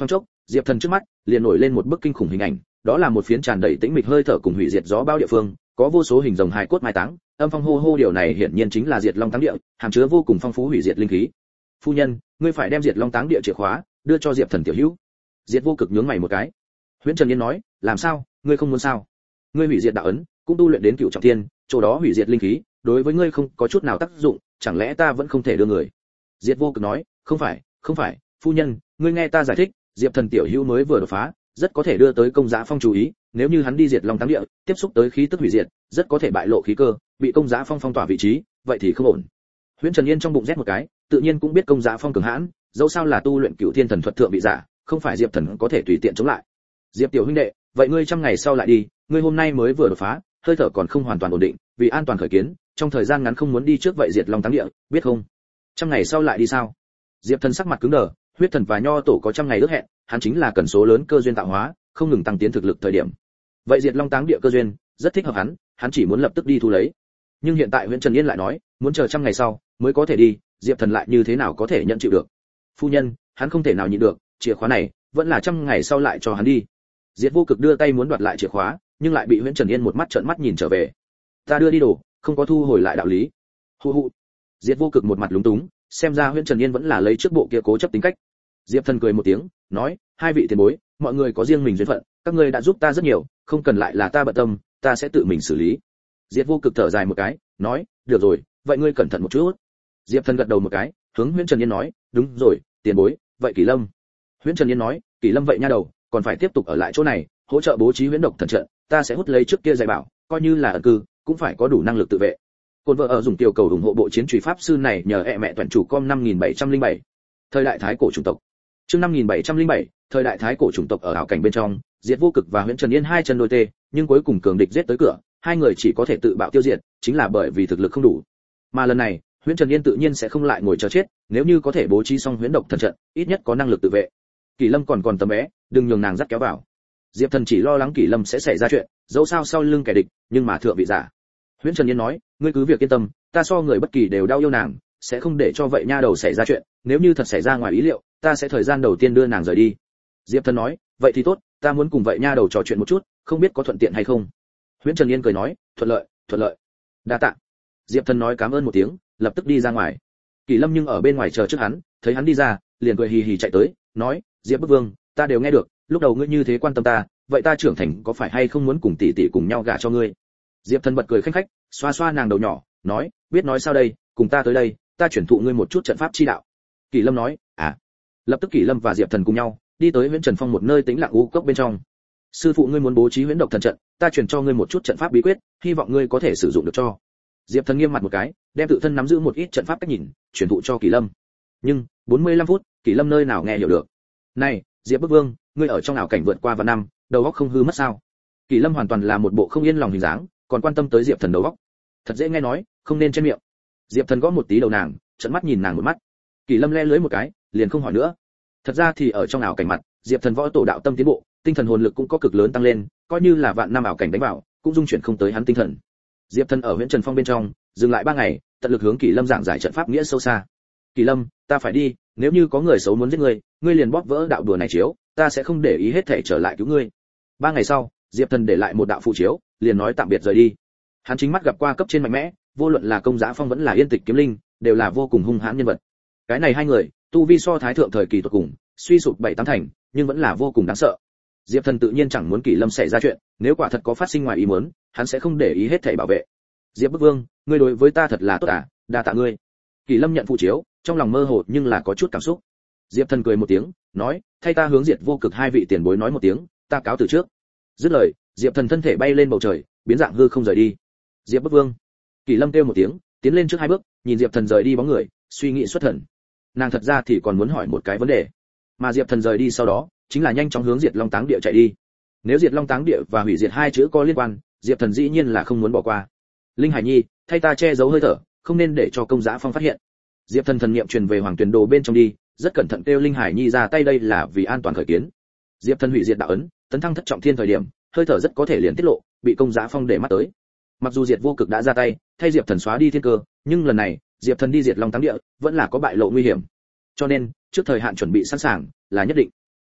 Diệp Thần trước mắt liền nổi lên một bức kinh khủng hình ảnh, đó là một phiến tràn đầy tĩnh mịch hơi thở cùng hủy diệt gió bão địa phương, có vô số hình rồng hài cốt mai táng, âm phong hô hô, điều này hiển nhiên chính là Diệt Long Táng Địa, hàm chứa vô cùng phong phú hủy diệt linh khí. Phu nhân, ngươi phải đem Diệt Long Táng Địa chìa khóa đưa cho Diệp Thần tiểu hữu. Diệt Vô Cực nhướng mày một cái. Huyễn Trần Yên nói, làm sao, ngươi không muốn sao? Ngươi hủy diệt đạo ấn, cũng tu luyện đến cựu trọng thiên, chỗ đó hủy diệt linh khí, đối với ngươi không có chút nào tác dụng, chẳng lẽ ta vẫn không thể đưa người? Diệt Vô Cực nói, không phải, phu nhân, ngươi nghe ta giải thích, Diệp Thần tiểu hữu mới vừa đột phá, rất có thể đưa tới Công Giá Phong chú ý, nếu như hắn đi Diệt Long Táng Địa, tiếp xúc tới khí tức hủy diệt, rất có thể bại lộ khí cơ, bị Công Giá Phong phong tỏa vị trí, vậy thì không ổn. Huyễn Trần Yên trong bụng rét một cái, tự nhiên cũng biết Công Giá Phong cường hãn, dẫu sao là tu luyện Cửu Thiên Thần thuật thượng vị giả, không phải Diệp Thần có thể tùy tiện chống lại. Diệp tiểu huynh đệ, vậy ngươi trăm ngày sau lại đi, ngươi hôm nay mới vừa đột phá, hơi thở còn không hoàn toàn ổn định, vì an toàn khởi kiến, trong thời gian ngắn không muốn đi trước vậy Diệt Long Táng Địa, biết không? Trăm ngày sau lại đi sao? Diệp Thần sắc mặt cứng đờ, huyết thần và nho tổ có trăm ngày ước hẹn, hắn chính là cần số lớn cơ duyên tạo hóa, không ngừng tăng tiến thực lực thời điểm. Vậy Diệt Long Táng Địa cơ duyên rất thích hợp hắn chỉ muốn lập tức đi thu lấy. Nhưng hiện tại Huyễn Trần Yên lại nói, muốn chờ trăm ngày sau mới có thể đi, Diệp Thần lại như thế nào có thể nhận chịu được? Phu nhân, hắn không thể nào nhịn được, chìa khóa này vẫn là trăm ngày sau lại cho hắn đi. Diệt Vô Cực đưa tay muốn đoạt lại chìa khóa, nhưng lại bị Huyễn Trần Yên một mắt trợn mắt nhìn trở về. Ta đưa đi đồ, không có thu hồi lại đạo lý. Hu hu. Diệt Vô Cực một mặt lúng túng, xem ra Huyễn Trần Yên vẫn là lấy trước bộ kia cố chấp tính cách. Diệp Thần cười một tiếng, nói, hai vị tiền bối, mọi người có riêng mình duyên phận, các ngươi đã giúp ta rất nhiều, không cần lại là ta bận tâm, ta sẽ tự mình xử lý. Diệt Vô Cực thở dài một cái, nói, được rồi, vậy ngươi cẩn thận một chút. Diệp Thần gật đầu một cái, hướng Huyễn Trần Yên nói, đúng rồi, tiền bối, vậy Kỷ Lâm. Huyễn Trần Yên nói, Kỷ Lâm vậy nha đầu, còn phải tiếp tục ở lại chỗ này, hỗ trợ bố trí huyễn độc thần trận, ta sẽ hút lấy trước kia dạy bảo, coi như là ẩn cư, cũng phải có đủ năng lực tự vệ. Côn vợ ở dùng tiểu cầu ủng hộ bộ chiến chùy pháp sư này nhờ mẹ toàn chủ com 5707. Thời đại thái cổ chủng tộc. Chương 5707, thời đại thái cổ chủng tộc ở ảo cảnh bên trong, Diệt Vô Cực và Huyễn Trần Yên hai chân đôi tê, nhưng cuối cùng cường địch giết tới cửa, hai người chỉ có thể tự bạo tiêu diệt, chính là bởi vì thực lực không đủ. Mà lần này, Huyễn Trần Yên tự nhiên sẽ không lại ngồi chờ chết, nếu như có thể bố trí xong huyễn độc thần trận, ít nhất có năng lực tự vệ. Kỷ Lâm còn tấm bé, đừng nhường nàng dắt kéo vào. Diệp Thần chỉ lo lắng Kỷ Lâm sẽ xảy ra chuyện, dẫu sao sau lưng kẻ địch, nhưng mà thượng vị giả. Huyễn Trần Yên nói, ngươi cứ việc yên tâm, ta so người bất kỳ đều đau yêu nàng, sẽ không để cho vậy nha đầu xảy ra chuyện, nếu như thật xảy ra ngoài ý liệu, ta sẽ thời gian đầu tiên đưa nàng rời đi. Diệp Thần nói, vậy thì tốt, ta muốn cùng vậy nha đầu trò chuyện một chút, không biết có thuận tiện hay không. Huyễn Trần Yên cười nói, thuận lợi. Đa tạ. Diệp Thần nói cảm ơn một tiếng, lập tức đi ra ngoài. Kỷ Lâm nhưng ở bên ngoài chờ trước hắn, thấy hắn đi ra, liền cười hì hì chạy tới, nói, Diệp Bức Vương, ta đều nghe được, lúc đầu ngươi như thế quan tâm ta, vậy ta trưởng thành có phải hay không muốn cùng tỷ tỷ cùng nhau gả cho ngươi? Diệp Thần bật cười khanh khách, xoa xoa nàng đầu nhỏ, nói, biết nói sao đây, cùng ta tới đây, ta chuyển thụ ngươi một chút trận pháp chi đạo. Kỷ Lâm nói, à. Lập tức Kỷ Lâm và Diệp Thần cùng nhau đi tới Huyễn Trần Phong một nơi tĩnh lặng u cốc bên trong. Sư phụ ngươi muốn bố trí huyễn độc thần trận, ta truyền cho ngươi một chút trận pháp bí quyết, hy vọng ngươi có thể sử dụng được cho. Diệp Thần nghiêm mặt một cái, đem tự thân nắm giữ một ít trận pháp cách nhìn, truyền thụ cho Kỷ Lâm. Nhưng 45 phút, Kỷ Lâm nơi nào nghe hiểu được. Này, Diệp Bức Vương, ngươi ở trong ảo cảnh vượt qua vạn năm, đầu óc không hư mất sao? Kỷ Lâm hoàn toàn là một bộ không yên lòng hình dáng, còn quan tâm tới Diệp Thần đầu óc. Thật dễ nghe nói, không nên trên miệng. Diệp Thần gõ một tí đầu nàng, trợn mắt nhìn nàng một mắt. Kỷ Lâm le lưới một cái, liền không hỏi nữa. Thật ra thì ở trong ảo cảnh mặt, Diệp Thần võ tổ đạo tâm tiến bộ, tinh thần hồn lực cũng có cực lớn tăng lên, coi như là vạn năm ảo cảnh đánh vào, cũng dung chuyển không tới hắn tinh thần. Diệp Thần ở Huyễn Trần Phong bên trong, dừng lại 3 ngày, tận lực hướng Kỷ Lâm giảng giải trận pháp nghĩa sâu xa. Kỷ Lâm, ta phải đi, nếu như có người xấu muốn giết ngươi, ngươi liền bóp vỡ đạo đùa này chiếu, ta sẽ không để ý hết thảy trở lại cứu ngươi. 3 ngày sau, Diệp Thần để lại một đạo phù chiếu, liền nói tạm biệt rời đi. Hắn chính mắt gặp qua cấp trên mạnh mẽ, vô luận là Công Giá Phong vẫn là Yên Tịch Kiếm Linh, đều là vô cùng hung hãn nhân vật. Cái này hai người, tu vi so thái thượng thời kỳ tuyệt cùng, suy sụp 7-8 thành, nhưng vẫn là vô cùng đáng sợ. Diệp Thần tự nhiên chẳng muốn Kỷ Lâm xảy ra chuyện, nếu quả thật có phát sinh ngoài ý muốn, hắn sẽ không để ý hết thảy bảo vệ. Diệp Bức Vương, ngươi đối với ta thật là tốt à, đa tạ ngươi. Kỷ Lâm nhận phù chiếu, trong lòng mơ hồ nhưng là có chút cảm xúc. Diệp Thần cười một tiếng, nói, thay ta hướng Diệt Vô Cực hai vị tiền bối nói một tiếng, ta cáo từ trước. Dứt lời, Diệp Thần thân thể bay lên bầu trời, biến dạng hư không rời đi. Diệp Bức Vương. Kỷ Lâm kêu một tiếng, tiến lên trước 2 bước, nhìn Diệp Thần rời đi bóng người, suy nghĩ xuất thần. Nàng thật ra thì còn muốn hỏi một cái vấn đề, mà Diệp Thần rời đi sau đó, chính là nhanh chóng hướng Diệt Long Táng Địa chạy đi. Nếu Diệt Long Táng Địa và hủy diệt hai chữ có liên quan, Diệp Thần dĩ nhiên là không muốn bỏ qua. Linh Hải Nhi, thay ta che giấu hơi thở, không nên để cho Công Giá Phong phát hiện. Diệp Thần thần niệm truyền về Hoàng Tuyền Đồ bên trong đi, rất cẩn thận kêu Linh Hải Nhi ra tay, đây là vì an toàn khởi kiến. Diệp Thần hủy diệt đạo ấn, tấn thăng thất trọng thiên thời điểm, hơi thở rất có thể liền tiết lộ, bị Công Giá Phong để mắt tới. Mặc dù Diệt Vô Cực đã ra tay, thay Diệp Thần xóa đi thiên cơ, nhưng lần này, Diệp Thần đi Diệt Long Táng Địa, vẫn là có bại lộ nguy hiểm. Cho nên, trước thời hạn chuẩn bị sẵn sàng là nhất định.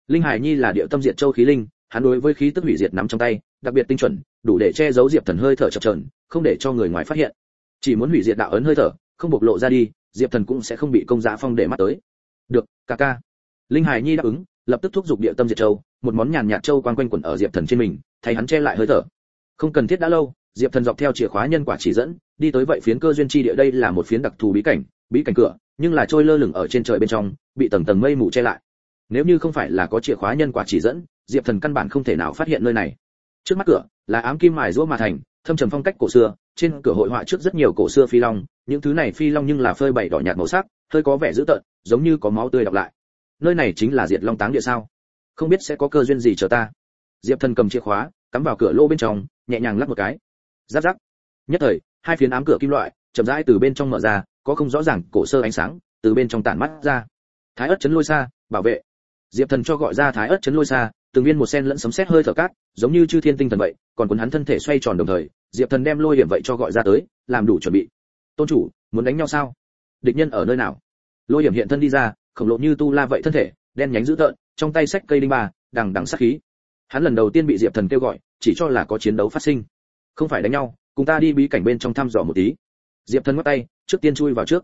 Linh Hải Nhi là địa tâm diệt châu khí linh, hắn đối với khí tức hủy diệt nắm trong tay, đặc biệt tinh chuẩn, đủ để che giấu Diệp Thần hơi thở chập chờn, không để cho người ngoài phát hiện. Chỉ muốn hủy diệt đạo ấn hơi thở, không bộc lộ ra đi, Diệp Thần cũng sẽ không bị công giá phong để mắt tới. Được, ca ca. Linh Hải Nhi đáp ứng, lập tức thúc giục địa tâm diệt châu, một món nhàn nhạt châu quang quanh quẩn ở Diệp Thần trên mình, thay hắn che lại hơi thở. Không cần thiết đã lâu, Diệp Thần dọc theo chìa khóa nhân quả chỉ dẫn, đi tới vậy phiến cơ duyên chi địa. Đây là một phiến đặc thù bí cảnh cửa, nhưng là trôi lơ lửng ở trên trời bên trong, bị tầng tầng mây mù che lại. Nếu như không phải là có chìa khóa nhân quả chỉ dẫn, Diệp Thần căn bản không thể nào phát hiện nơi này. Trước mắt cửa là ám kim mài giũa mà thành, thâm trầm phong cách cổ xưa, trên cửa hội họa trước rất nhiều cổ xưa phi long, những thứ này phi long nhưng là phơi bày đỏ nhạt màu sắc, hơi có vẻ dữ tợn, giống như có máu tươi đọng lại. Nơi này chính là Diệt Long Táng địa sao? Không biết sẽ có cơ duyên gì chờ ta. Diệp Thần cầm chìa khóa, cắm vào cửa lỗ bên trong, nhẹ nhàng lắc một cái. Rắc rắc. Nhất thời, hai phiến ám cửa kim loại chậm rãi từ bên trong mở ra, có không rõ ràng cổ sơ ánh sáng từ bên trong tản mắt ra. Thái ớt chấn lôi xa, bảo vệ. Diệp Thần cho gọi ra Thái ớt chấn lôi xa, từng viên một sen lẫn sấm sét hơi thở cát, giống như chư thiên tinh thần vậy, còn cuốn hắn thân thể xoay tròn đồng thời, Diệp Thần đem lôi điểm vậy cho gọi ra tới, làm đủ chuẩn bị. Tôn chủ, muốn đánh nhau sao? Địch nhân ở nơi nào? Lôi điểm hiện thân đi ra, khổng lồ như tu la vậy thân thể, đen nhánh dữ tợn, trong tay xách cây đinh ba, đằng đằng sát khí. Hắn lần đầu tiên bị Diệp Thần kêu gọi, chỉ cho là có chiến đấu phát sinh. Không phải đánh nhau, cùng ta đi bí cảnh bên trong thăm dò một tí. Diệp Thần ngoắc tay, trước tiên chui vào trước.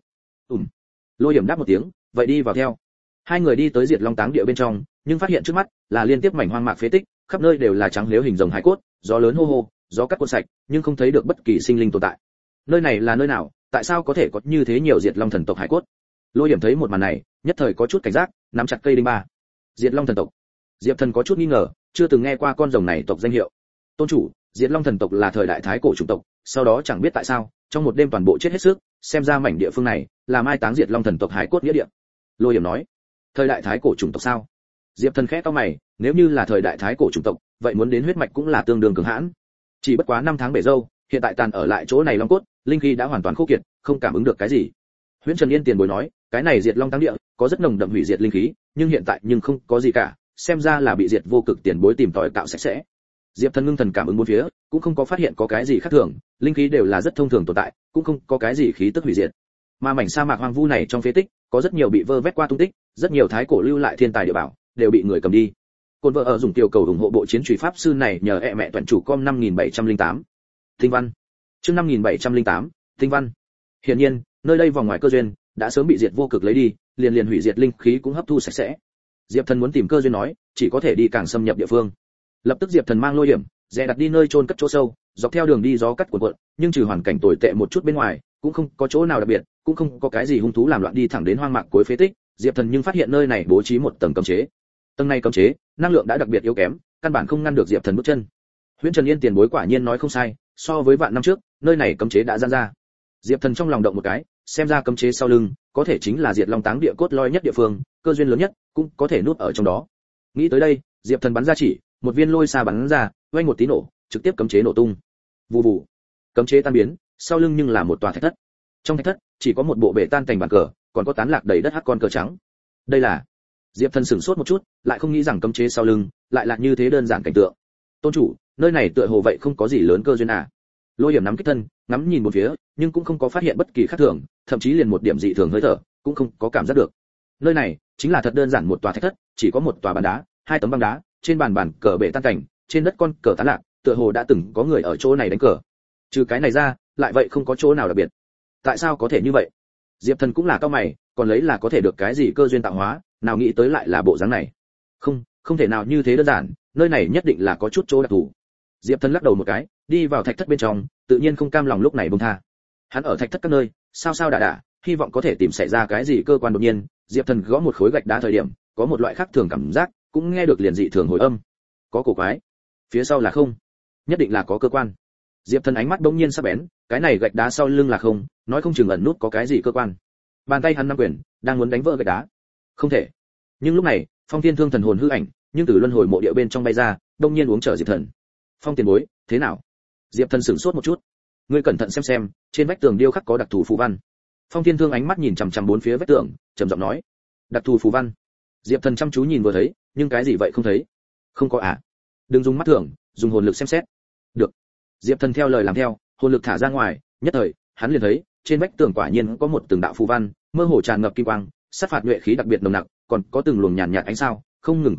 Lôi điểm đáp một tiếng, vậy đi vào theo. Hai người đi tới Diệt Long Táng địa bên trong, nhưng phát hiện trước mắt là liên tiếp mảnh hoang mạc phế tích, khắp nơi đều là trắng liếu hình rồng hải cốt, gió lớn hô hô, gió cắt cuốn sạch, nhưng không thấy được bất kỳ sinh linh tồn tại. Nơi này là nơi nào? Tại sao có thể có như thế nhiều Diệt Long thần tộc hải cốt? Lôi điểm thấy một màn này, nhất thời có chút cảnh giác, nắm chặt cây đinh ba. Diệt Long thần tộc. Diệp Thần có chút nghi ngờ, chưa từng nghe qua con rồng này tộc danh hiệu. Tôn chủ, Diệt Long thần tộc là thời đại thái cổ chủng tộc, sau đó chẳng biết tại sao, trong một đêm toàn bộ chết hết sức, xem ra mảnh địa phương này là mai táng Diệt Long thần tộc hải cốt nghĩa địa. Lôi điểm nói, thời đại thái cổ chủng tộc sao? Diệp Thần khẽ cau mày, nếu như là thời đại thái cổ chủng tộc, vậy muốn đến huyết mạch cũng là tương đương cường hãn. Chỉ bất quá 5 tháng bể dâu, hiện tại tàn ở lại chỗ này long cốt, linh khí đã hoàn toàn khô kiệt, không cảm ứng được cái gì. Huyễn Trần Yên tiền bối nói, cái này Diệt Long Táng địa có rất nồng đậm hủy diệt linh khí, nhưng hiện tại nhưng không có gì cả, xem ra là bị diệt vô cực tiền bối tìm tòi tạo sạch sẽ. Diệp Thần ngưng thần cảm ứng bốn phía, cũng không có phát hiện có cái gì khác thường, linh khí đều là rất thông thường tồn tại, cũng không có cái gì khí tức hủy diệt. Mà mảnh sa mạc hoang vu này trong phế tích, có rất nhiều bị vơ vét qua tung tích, rất nhiều thái cổ lưu lại thiên tài địa bảo đều bị người cầm đi. Côn vợ ở dùng tiểu cầu ủng hộ bộ chiến chùy pháp sư này nhờ mẹ toàn chủ com 5708. Tinh văn. Chương 5708, tinh văn. Hiển nhiên, nơi đây vòng ngoài cơ duyên đã sớm bị diệt vô cực lấy đi, liền hủy diệt linh khí cũng hấp thu sạch sẽ. Diệp Thần muốn tìm cơ duyên nói, chỉ có thể đi càng xâm nhập địa phương. Lập tức Diệp Thần mang lôi điểm, dè đặt đi nơi chôn cất chỗ sâu, dọc theo đường đi gió cắt cuộn cuộn, nhưng trừ hoàn cảnh tồi tệ một chút bên ngoài, cũng không có chỗ nào đặc biệt, cũng không có cái gì hung thú làm loạn. Đi thẳng đến hoang mạc cuối phế tích, Diệp Thần nhưng phát hiện nơi này bố trí một tầng cấm chế. Tầng này cấm chế, năng lượng đã đặc biệt yếu kém, căn bản không ngăn được Diệp Thần bước chân. Huyễn Trần Yên tiền bối quả nhiên nói không sai, so với vạn năm trước, nơi này cấm chế đã giãn ra. Diệp Thần trong lòng động một cái, xem ra cấm chế sau lưng, có thể chính là Diệt Long Táng địa cốt lõi nhất địa phương, cơ duyên lớn nhất, cũng có thể núp ở trong đó. Nghĩ tới đây, Diệp Thần bắn ra chỉ, một viên lôi xa bắn ra, oanh một tí nổ, trực tiếp cấm chế nổ tung. Vù vù, cấm chế tan biến, sau lưng nhưng là một tòa thạch thất. Trong thạch thất, chỉ có một bộ bể tan thành bàn cờ, còn có tán lạc đầy đất hắc con cờ trắng. Đây là... Diệp Thần sửng sốt một chút, lại không nghĩ rằng cấm chế sau lưng lại là như thế đơn giản cảnh tượng. Tôn chủ, nơi này tựa hồ vậy không có gì lớn cơ duyên à? Lôi Điểm nắm kích thân, ngắm nhìn một phía, nhưng cũng không có phát hiện bất kỳ khác thường, thậm chí liền một điểm dị thường hơi thở cũng không có cảm giác được. Nơi này chính là thật đơn giản một tòa thạch thất, chỉ có một tòa bàn đá, hai tấm băng đá, trên bàn cờ bể tan cảnh, trên đất con cờ tán lạc, tựa hồ đã từng có người ở chỗ này đánh cờ. Trừ cái này ra, lại vậy không có chỗ nào đặc biệt. Tại sao có thể như vậy? Diệp Thần cũng là cao mày, còn lấy là có thể được cái gì cơ duyên tạo hóa, nào nghĩ tới lại là bộ dáng này. Không thể nào như thế đơn giản, nơi này nhất định là có chút chỗ đặc thù. Diệp Thần lắc đầu một cái, đi vào thạch thất bên trong, tự nhiên không cam lòng lúc này buông tha. Hắn ở thạch thất các nơi, sao đả, hy vọng có thể tìm xảy ra cái gì cơ quan. Đột nhiên, Diệp Thần gõ một khối gạch đá thời điểm, có một loại khác thường cảm giác, cũng nghe được liền dị thường hồi âm. Có cổ quái. Phía sau là không, nhất định là có cơ quan. Diệp Thần ánh mắt bỗng nhiên sắc bén, cái này gạch đá sau lưng là không, nói không chừng ẩn nút có cái gì cơ quan. Bàn tay hắn nắm quyền, đang muốn đánh vỡ gạch đá. Không thể. Nhưng lúc này, Phong Thiên Thương thần hồn hư ảnh, nhưng từ luân hồi mộ địa bên trong bay ra, đông nhiên uống trở Diệp Thần. Phong tiền bối, thế nào? Diệp Thần sửng sốt một chút. Ngươi cẩn thận xem, trên vách tường điêu khắc có đặc thù phù văn. Phong Thiên Thương ánh mắt nhìn chằm chằm bốn phía vách tường, trầm giọng nói. Đặc thù phù văn? Diệp Thần chăm chú nhìn vừa thấy, nhưng cái gì vậy không thấy. Không có à? Đừng dùng mắt thường, dùng hồn lực xem xét. Được. Diệp Thần theo lời làm theo, hồn lực thả ra ngoài, nhất thời, hắn liền thấy, trên vách tường quả nhiên có một từng đạo phù văn, mơ hồ tràn ngập kim quang, sát phạt nhuệ khí đặc biệt nồng nặc, còn có từng luồng nhàn nhạt ánh sao, không ngừng còn quấn,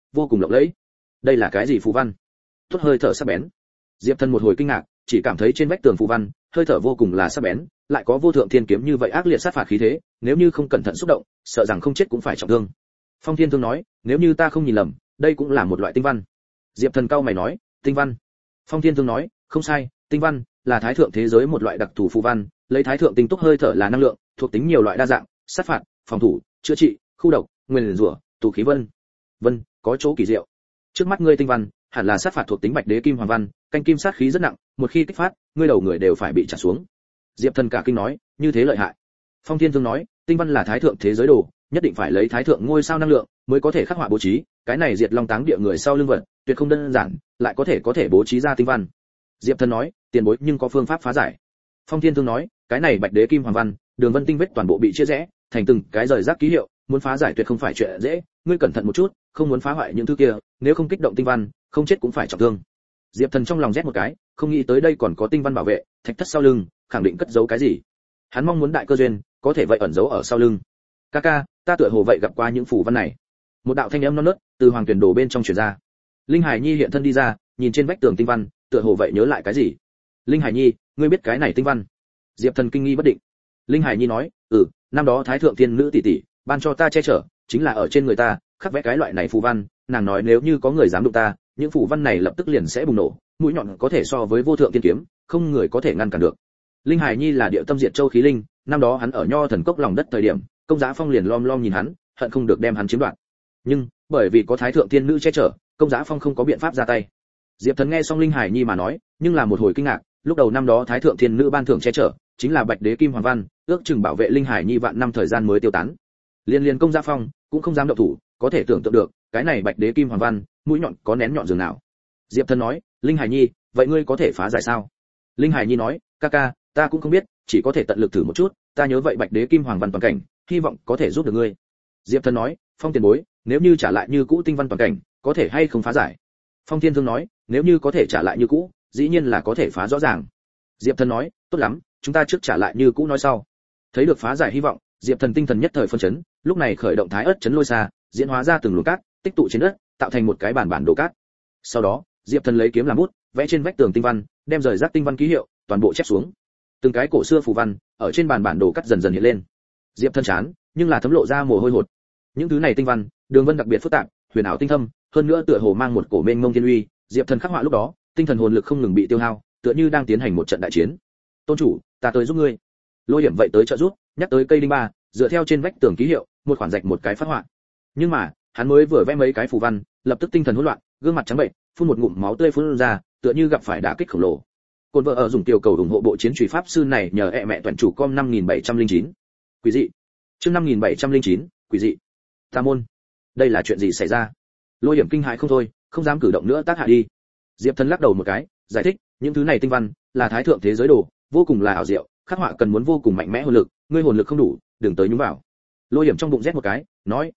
vô cùng lộng lẫy. Đây là cái gì phù văn? Tốt hơi thở sắc bén. Diệp Thần một hồi kinh ngạc, chỉ cảm thấy trên vách tường phù văn, hơi thở vô cùng là sắc bén, lại có vô thượng thiên kiếm như vậy ác liệt sát phạt khí thế, nếu như không cẩn thận xúc động, sợ rằng không chết cũng phải trọng thương. Phong Thiên Thương nói, nếu như ta không nhìn lầm, đây cũng là một loại tinh văn. Diệp Thần cau mày nói, tinh văn? Phong Thiên Thương nói, không sai, tinh văn là thái thượng thế giới một loại đặc thù phù văn, lấy thái thượng tinh túc hơi thở là năng lượng, thuộc tính nhiều loại đa dạng, sát phạt, phòng thủ, chữa trị, khu độc, nguyên rủa, tụ khí vân, có chỗ kỳ diệu. Trước mắt ngươi tinh văn, hẳn là sát phạt thuộc tính bạch đế kim hoàng văn, canh kim sát khí rất nặng, một khi kích phát, ngươi đầu người đều phải bị trả xuống. Diệp Thần cả kinh nói, như thế lợi hại. Phong Thiên Thương nói, tinh văn là thái thượng thế giới đồ, nhất định phải lấy thái thượng ngôi sao năng lượng mới có thể khắc họa bố trí, cái này diệt long táng địa người sau lưng vật, tuyệt không đơn giản, lại có thể bố trí ra tinh văn. Diệp Thần nói, tiền bối nhưng có phương pháp phá giải. Phong Thiên Thương nói, cái này bạch đế kim hoàng văn, đường vân tinh vết toàn bộ bị chia rẽ, thành từng cái rời rác ký hiệu, muốn phá giải tuyệt không phải chuyện dễ, ngươi cẩn thận một chút, không muốn phá hoại những thứ kia, nếu không kích động tinh văn, không chết cũng phải trọng thương. Diệp Thần trong lòng rét một cái, không nghĩ tới đây còn có tinh văn bảo vệ, thạch thất sau lưng, khẳng định cất giấu cái gì. Hắn mong muốn đại cơ duyên, có thể vậy ẩn giấu ở sau lưng. Kaka, ta tựa hồ vậy gặp qua những phù văn này. Một đạo thanh âm non nớt từ hoàng tuyển đồ bên trong truyền ra. Linh Hải Nhi hiện thân đi ra, nhìn trên vách tường tinh văn, tựa hồ vậy nhớ lại cái gì. Linh Hải Nhi, ngươi biết cái này tinh văn? Diệp Thần kinh nghi bất định. Linh Hải Nhi nói, năm đó thái thượng thiên nữ tỷ tỷ ban cho ta che chở, chính là ở trên người ta khắc vẽ cái loại này phù văn, nàng nói nếu như có người dám đụng ta, những phù văn này lập tức liền sẽ bùng nổ, mũi nhọn có thể so với vô thượng tiên kiếm, không người có thể ngăn cản được. Linh Hải Nhi là địa tâm diệt châu khí linh, năm đó hắn ở Nho Thần Cốc lòng đất thời điểm, Công Giá Phong liền lom lom nhìn hắn, hận không được đem hắn chiếm đoạt. Nhưng bởi vì có thái thượng tiên nữ che chở, Công Giá Phong không có biện pháp ra tay. Diệp Thần nghe xong Linh Hải Nhi mà nói, nhưng là một hồi kinh ngạc, lúc đầu năm đó thái thượng thiên nữ ban thưởng che chở, chính là bạch đế kim hoàng văn, ước chừng bảo vệ Linh Hải Nhi vạn năm thời gian mới tiêu tán. Liên Công Giá Phong cũng không dám động thủ, có thể tưởng tượng được, cái này bạch đế kim hoàng văn, mũi nhọn có nén nhọn dường nào. Diệp Thần nói, Linh Hải Nhi, vậy ngươi có thể phá giải sao? Linh Hải Nhi nói, Kaka, ta cũng không biết, chỉ có thể tận lực thử một chút, ta nhớ vậy bạch đế kim hoàng văn toàn cảnh, hy vọng có thể giúp được ngươi. Diệp Thần nói, Phong tiền bối, nếu như trả lại như cũ tinh văn toàn cảnh, có thể hay không phá giải? Phong Thiên Thương nói, nếu như có thể trả lại như cũ, dĩ nhiên là có thể phá rõ ràng. Diệp Thần nói, tốt lắm, chúng ta trước trả lại như cũ nói sau. Thấy được phá giải hy vọng, Diệp Thần tinh thần nhất thời phân chấn, lúc này khởi động thái ớt chấn lôi xa, diễn hóa ra từng luồng cát, tích tụ trên đất, tạo thành một cái bản đồ cát. Sau đó, Diệp Thần lấy kiếm làm bút, vẽ trên vách tường tinh văn, đem rời rác tinh văn ký hiệu toàn bộ chép xuống. Từng cái cổ xưa phù văn ở trên bản đồ cát dần dần hiện lên. Diệp Thần chán, nhưng là thấm lộ ra mồ hôi hột. Những thứ này tinh văn, đường vân đặc biệt phức tạp, huyền ảo tinh thâm, hơn nữa tựa hồ mang một cổ mênh mông thiên uy. Diệp Thần khắc họa lúc đó, tinh thần hồn lực không ngừng bị tiêu hao, tựa như đang tiến hành một trận đại chiến. Tôn chủ, ta tới giúp ngươi. Lôi Hiểm vậy tới trợ giúp, nhắc tới cây đinh ba, dựa theo trên vách tường ký hiệu, một khoản rạch một cái phát họa. Nhưng mà, hắn mới vừa vẽ mấy cái phù văn, lập tức tinh thần hỗn loạn, gương mặt trắng bệnh, phun một ngụm máu tươi phun ra, tựa như gặp phải đả kích khổng lồ. Côn vợ ở dùng tiểu cầu ủng hộ bộ chiến chùy pháp sư này nhờ mẹ toàn chủ com 5709. Quỷ dị. Chương 5709, quỷ dị. Tà môn. Đây là chuyện gì xảy ra? Lôi Hiểm kinh hãi không thôi, không dám cử động nữa tác hạ đi. Diệp Thần lắc đầu một cái, giải thích, những thứ này tinh văn là thái thượng thế giới đồ, vô cùng là ảo diệu, khắc họa cần muốn vô cùng mạnh mẽ hồn lực, ngươi hồn lực không đủ, đừng tới nhúng vào. Lôi Hiểm trong bụng rét một cái, nói,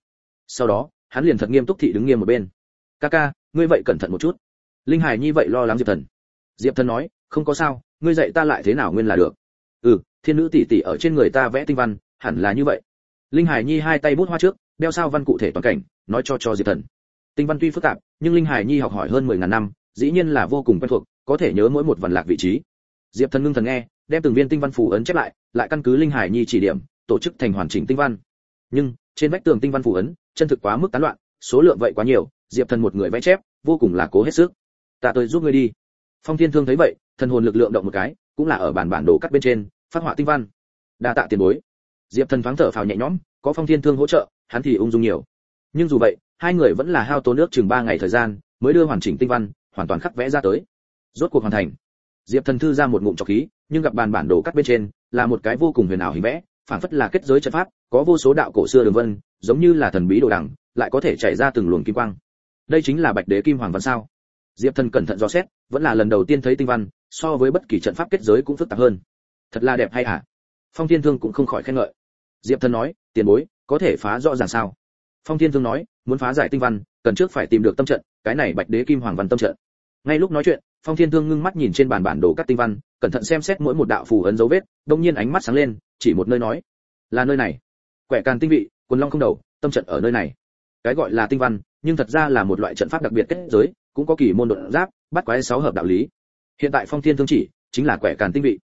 Sau đó, hắn liền thật nghiêm túc thị đứng nghiêm một bên. Kaka, ngươi vậy cẩn thận một chút. Linh Hải Nhi vậy lo lắng Diệp Thần. Diệp Thần nói, không có sao, ngươi dạy ta lại thế nào nguyên là được. Thiên nữ tỷ tỷ ở trên người ta vẽ tinh văn, hẳn là như vậy. Linh Hải Nhi hai tay bút hoa trước, đeo sao văn cụ thể toàn cảnh, nói cho Diệp Thần. Tinh văn tuy phức tạp, nhưng Linh Hải Nhi học hỏi hơn 10.000 năm, dĩ nhiên là vô cùng quen thuộc, có thể nhớ mỗi một vần lạc vị trí. Diệp Thần ngưng thần nghe, đem từng viên tinh văn phù ấn chép lại căn cứ Linh Hải Nhi chỉ điểm, tổ chức thành hoàn chỉnh tinh văn. Nhưng trên vách tường tinh văn phù ấn, chân thực quá mức tán loạn, số lượng vậy quá nhiều, Diệp Thần một người vẽ chép, vô cùng là cố hết sức. Ta tới giúp ngươi đi. Phong Thiên Thương thấy vậy, thần hồn lực lượng động một cái, cũng là ở bản đồ cắt bên trên, phát họa tinh văn. Đa tạ tiền bối. Diệp Thần thoáng thở phào nhẹ nhõm, có Phong Thiên Thương hỗ trợ, hắn thì ung dung nhiều. Nhưng dù vậy, hai người vẫn là hao tốn nước chừng 3 ngày thời gian, mới đưa hoàn chỉnh tinh văn, hoàn toàn khắc vẽ ra tới. Rốt cuộc hoàn thành. Diệp Thần thư ra một ngụm trọc khí, nhưng gặp bản đồ cắt bên trên là một cái vô cùng huyền ảo hình vẽ, phảng phất là kết giới trận pháp, có vô số đạo cổ xưa đường vân, giống như là thần bí đồ đằng, lại có thể chảy ra từng luồng kim quang. Đây chính là bạch đế kim hoàng văn sao? Diệp Thần cẩn thận dò xét, vẫn là lần đầu tiên thấy tinh văn, so với bất kỳ trận pháp kết giới cũng phức tạp hơn. Thật là đẹp hay hả? Phong Thiên Thương cũng không khỏi khen ngợi. Diệp Thần nói, tiền bối, có thể phá rõ ràng sao? Phong Thiên Thương nói, muốn phá giải tinh văn, cần trước phải tìm được tâm trận, cái này bạch đế kim hoàng văn tâm trận. Ngay lúc nói chuyện, Phong Thiên Thương ngưng mắt nhìn trên bản đồ các tinh văn, cẩn thận xem xét mỗi một đạo phù ấn dấu vết, đột nhiên ánh mắt sáng lên, chỉ một nơi nói, là nơi này. Quẻ càn tinh vị, quần long không đầu, tâm trận ở nơi này. Cái gọi là tinh văn, nhưng thật ra là một loại trận pháp đặc biệt kết giới, cũng có kỳ môn độn giáp, bắt quái sáu hợp đạo lý. Hiện tại Phong Thiên Thương chỉ chính là quẻ càn tinh vị.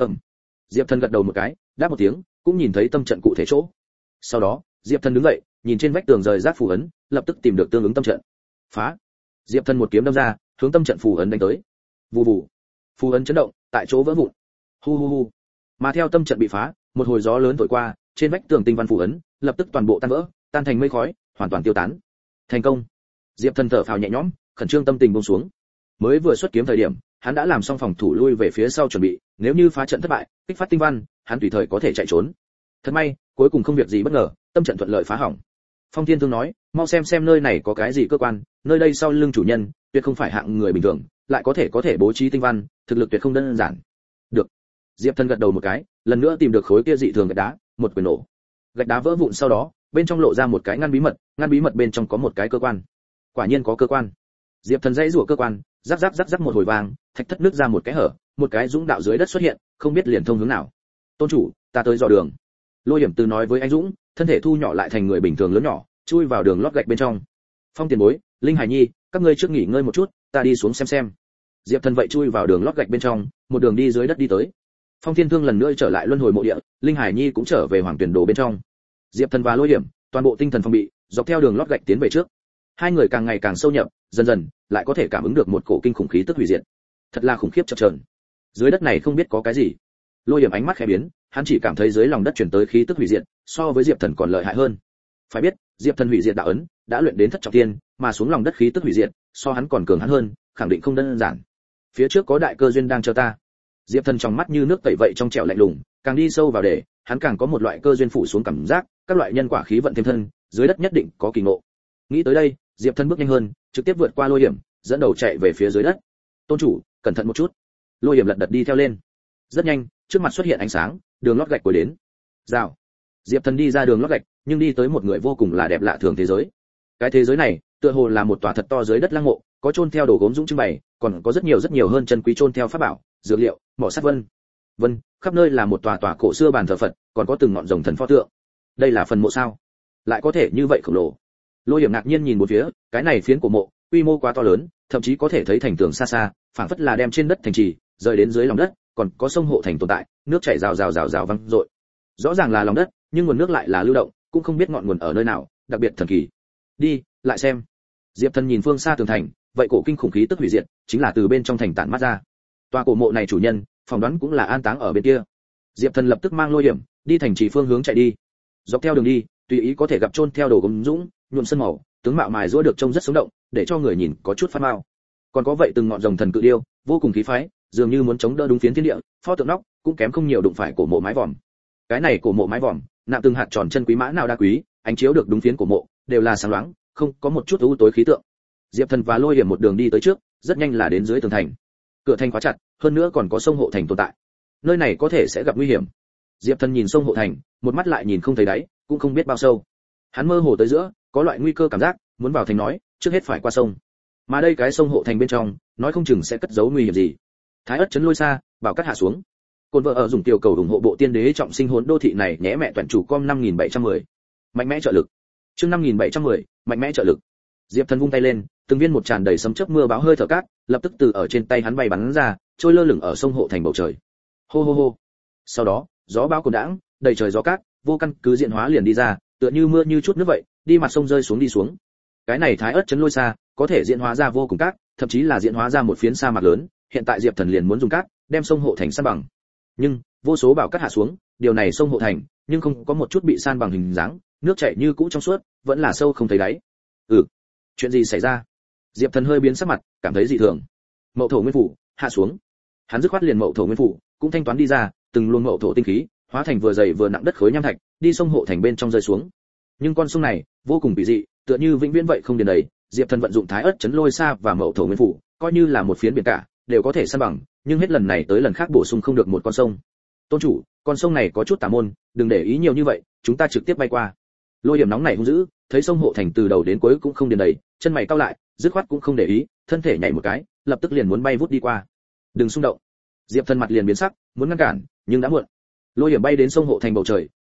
Diệp Thần gật đầu một cái, đáp một tiếng, cũng nhìn thấy tâm trận cụ thể chỗ. Sau đó, Diệp Thần đứng dậy, nhìn trên vách tường rời rác phù ấn, lập tức tìm được tương ứng tâm trận. Phá! Diệp Thần một kiếm đâm ra, hướng tâm trận phù ấn đánh tới. Vù vù! Phù ấn chấn động, tại chỗ vỡ vụn. Hu hu hu! Mà theo tâm trận bị phá, một hồi gió lớn thổi qua, trên vách tường tinh văn phù ấn, lập tức toàn bộ tan vỡ, tan thành mây khói, hoàn toàn tiêu tán. Thành công! Diệp Thần thở phào nhẹ nhõm, khẩn trương tâm tình buông xuống. Mới vừa xuất kiếm thời điểm, hắn đã làm xong phòng thủ lui về phía sau chuẩn bị, nếu như phá trận thất bại, kích phát tinh văn, hắn tùy thời có thể chạy trốn. Thật may, cuối cùng không việc gì bất ngờ, tâm trận thuận lợi phá hỏng. Phong Thiên Thương nói, mau xem nơi này có cái gì cơ quan, nơi đây sau lưng chủ nhân, tuyệt không phải hạng người bình thường, lại có thể bố trí tinh văn, thực lực tuyệt không đơn giản. Được. Diệp Thần gật đầu một cái, lần nữa tìm được khối kia dị thường gạch đá, một quyền nổ. Gạch đá vỡ vụn sau đó, bên trong lộ ra một cái ngăn bí mật bên trong có một cái cơ quan. Quả nhiên có cơ quan. Diệp Thần dãy rủa cơ quan, rắc rắc một hồi vàng, thạch thất nước ra một cái hở, một cái dũng đạo dưới đất xuất hiện, không biết liền thông hướng nào. Tôn chủ, ta tới dò đường. Lôi Hiểm Từ nói với anh Dũng, thân thể thu nhỏ lại thành người bình thường lớn nhỏ, chui vào đường lót gạch bên trong. Phong tiền bối, Linh Hải Nhi, các ngươi trước nghỉ ngơi một chút, ta đi xuống xem. Diệp Thần vậy chui vào đường lót gạch bên trong, một đường đi dưới đất đi tới. Phong Thiên Thương lần nữa trở lại luân hồi mộ địa, Linh Hải Nhi cũng trở về Hoàng Tuyển Đồ bên trong. Diệp Thần và Lôi Hiểm, toàn bộ tinh thần phòng bị, dọc theo đường lót gạch tiến về trước. Hai người càng ngày càng sâu nhập, dần dần lại có thể cảm ứng được một cổ kinh khủng khí tức hủy diệt. Thật là khủng khiếp chập chờn. Dưới đất này không biết có cái gì. Lôi Hiểm ánh mắt khẽ biến, hắn chỉ cảm thấy dưới lòng đất truyền tới khí tức hủy diệt, so với Diệp Thần còn lợi hại hơn. Phải biết, Diệp Thần hủy diệt đạo ấn đã luyện đến thất trọng thiên, mà xuống lòng đất khí tức hủy diệt, so hắn còn cường hắn hơn, khẳng định không đơn giản. Phía trước có đại cơ duyên đang chờ ta. Diệp Thần trong mắt như nước tẩy vậy trong trẻo lạnh lùng, càng đi sâu vào để, hắn càng có một loại cơ duyên phủ xuống cảm giác, các loại nhân quả khí vận thêm thân, dưới đất nhất định có kỳ ngộ. Nghĩ tới đây, Diệp Thần bước nhanh hơn, trực tiếp vượt qua Lôi Hiểm, dẫn đầu chạy về phía dưới đất. Tôn chủ, cẩn thận một chút. Lôi Hiểm lật đật đi theo lên. Rất nhanh, trước mặt xuất hiện ánh sáng, đường lót gạch cuối đến. Rào. Diệp Thần đi ra đường lót gạch, nhưng đi tới một người vô cùng là đẹp lạ thường thế giới. Cái thế giới này, tựa hồ là một tòa thật to dưới đất lăng mộ, có chôn theo đồ gốm dũng trưng bày, còn có rất nhiều hơn chân quý chôn theo pháp bảo, dược liệu, mỏ sắt vân, khắp nơi là một tòa cổ xưa bàn thờ Phật, còn có từng ngọn rồng thần pho tượng. Đây là phần mộ sao? Lại có thể như vậy khổng lồ. Lôi Hiểm ngạc nhiên nhìn một phía, cái này phiến cổ mộ, quy mô quá to lớn, thậm chí có thể thấy thành tường xa xa, phảng phất là đem trên đất thành trì rời đến dưới lòng đất, còn có sông hộ thành tồn tại, nước chảy rào văng rội. Rõ ràng là lòng đất, nhưng nguồn nước lại là lưu động, cũng không biết ngọn nguồn ở nơi nào, đặc biệt thần kỳ. Đi, lại xem. Diệp Thần nhìn phương xa tường thành, vậy cổ kinh khủng khí tức hủy diệt, chính là từ bên trong thành tản mắt ra. Tòa cổ mộ này chủ nhân, phỏng đoán cũng là an táng ở bên kia. Diệp Thần lập tức mang Lôi Hiểm đi thành trì phương hướng chạy đi. Dọc theo đường đi, tùy ý có thể gặp chôn theo đồ gốm dũng, nhuộm sơn màu, tướng mạo mài giũa được trông rất sống động, để cho người nhìn có chút phát mao. Còn có vậy từng ngọn rồng thần cự điêu, vô cùng khí phái, dường như muốn chống đỡ đúng phiến thiên địa, pho tượng nóc cũng kém không nhiều đụng phải cổ mộ mái vòm. Cái này cổ mộ mái vòm, nạm từng hạt tròn chân quý mã nào đa quý, ánh chiếu được đúng phiến cổ mộ, đều là sáng loáng, không có một chút u tối khí tượng. Diệp Thần và Lôi Hiểm một đường đi tới trước, rất nhanh là đến dưới tường thành. Cửa thành khóa chặt, hơn nữa còn có sông hộ thành tồn tại. Nơi này có thể sẽ gặp nguy hiểm. Diệp Thần nhìn sông hộ thành, một mắt lại nhìn không thấy đáy, cũng không biết bao sâu. Hắn mơ hồ tới giữa, có loại nguy cơ cảm giác, muốn vào thành nói, trước hết phải qua sông. Mà đây cái sông hộ thành bên trong, nói không chừng sẽ cất giấu nguy hiểm gì. Thái Ức chấn lôi xa, bảo cắt hạ xuống. Côn vợ ở dùng tiểu cầu ủng hộ bộ tiên đế trọng sinh hồn đô thị này nhé mẹ toàn chủ com 5710. Mạnh mẽ trợ lực. Chương 5710, mạnh mẽ trợ lực. Diệp Thần vung tay lên, từng viên một tràn đầy sấm chớp mưa báo hơi thở cát, lập tức từ ở trên tay hắn bay bắn ra, trôi lơ lửng ở sông hộ thành bầu trời. Hô hô hô. Sau đó, gió bão cuồn đãng, đầy trời gió cát, vô căn cứ diện hóa liền đi ra, tựa như mưa như chút nước vậy, đi mặt sông rơi xuống đi xuống. Cái này Thái Ức chấn lôi xa, có thể diễn hóa ra vô cùng cát, thậm chí là diễn hóa ra một phiến sa mạc lớn, hiện tại Diệp Thần liền muốn dùng cát, đem sông hộ thành san bằng. Nhưng, vô số bảo cát hạ xuống, điều này sông hộ thành, nhưng không có một chút bị san bằng hình dáng, nước chảy như cũ trong suốt, vẫn là sâu không thấy đáy. Chuyện gì xảy ra? Diệp Thần hơi biến sắc mặt, cảm thấy dị thường. Mậu thổ nguyên phủ hạ xuống. Hắn dứt khoát liền mậu thổ nguyên phủ, cũng thanh toán đi ra, từng luồng mậu thổ tinh khí, hóa thành vừa dày vừa nặng đất khối nham thạch, đi sông hộ thành bên trong rơi xuống. Nhưng con sông này, vô cùng kỳ dị, tựa như vĩnh viễn vậy không điền đầy. Diệp Thần vận dụng Thái Ức chấn lôi xa và mậu thổ nguyên phủ, coi như là một phiến biển cả, đều có thể san bằng, nhưng hết lần này tới lần khác bổ sung không được một con sông. Tôn chủ, con sông này có chút tà môn, đừng để ý nhiều như vậy, chúng ta trực tiếp bay qua. Lôi Điểm nóng này hung dữ, thấy sông hộ thành từ đầu đến cuối cũng không điền đầy, chân mày cau lại, dứt khoát cũng không để ý, thân thể nhảy một cái, lập tức liền muốn bay vút đi qua. Đừng xung động. Diệp Thần mặt liền biến sắc, muốn ngăn cản, nhưng đã muộn. Lôi Điểm bay đến sông hộ thành bầu trời,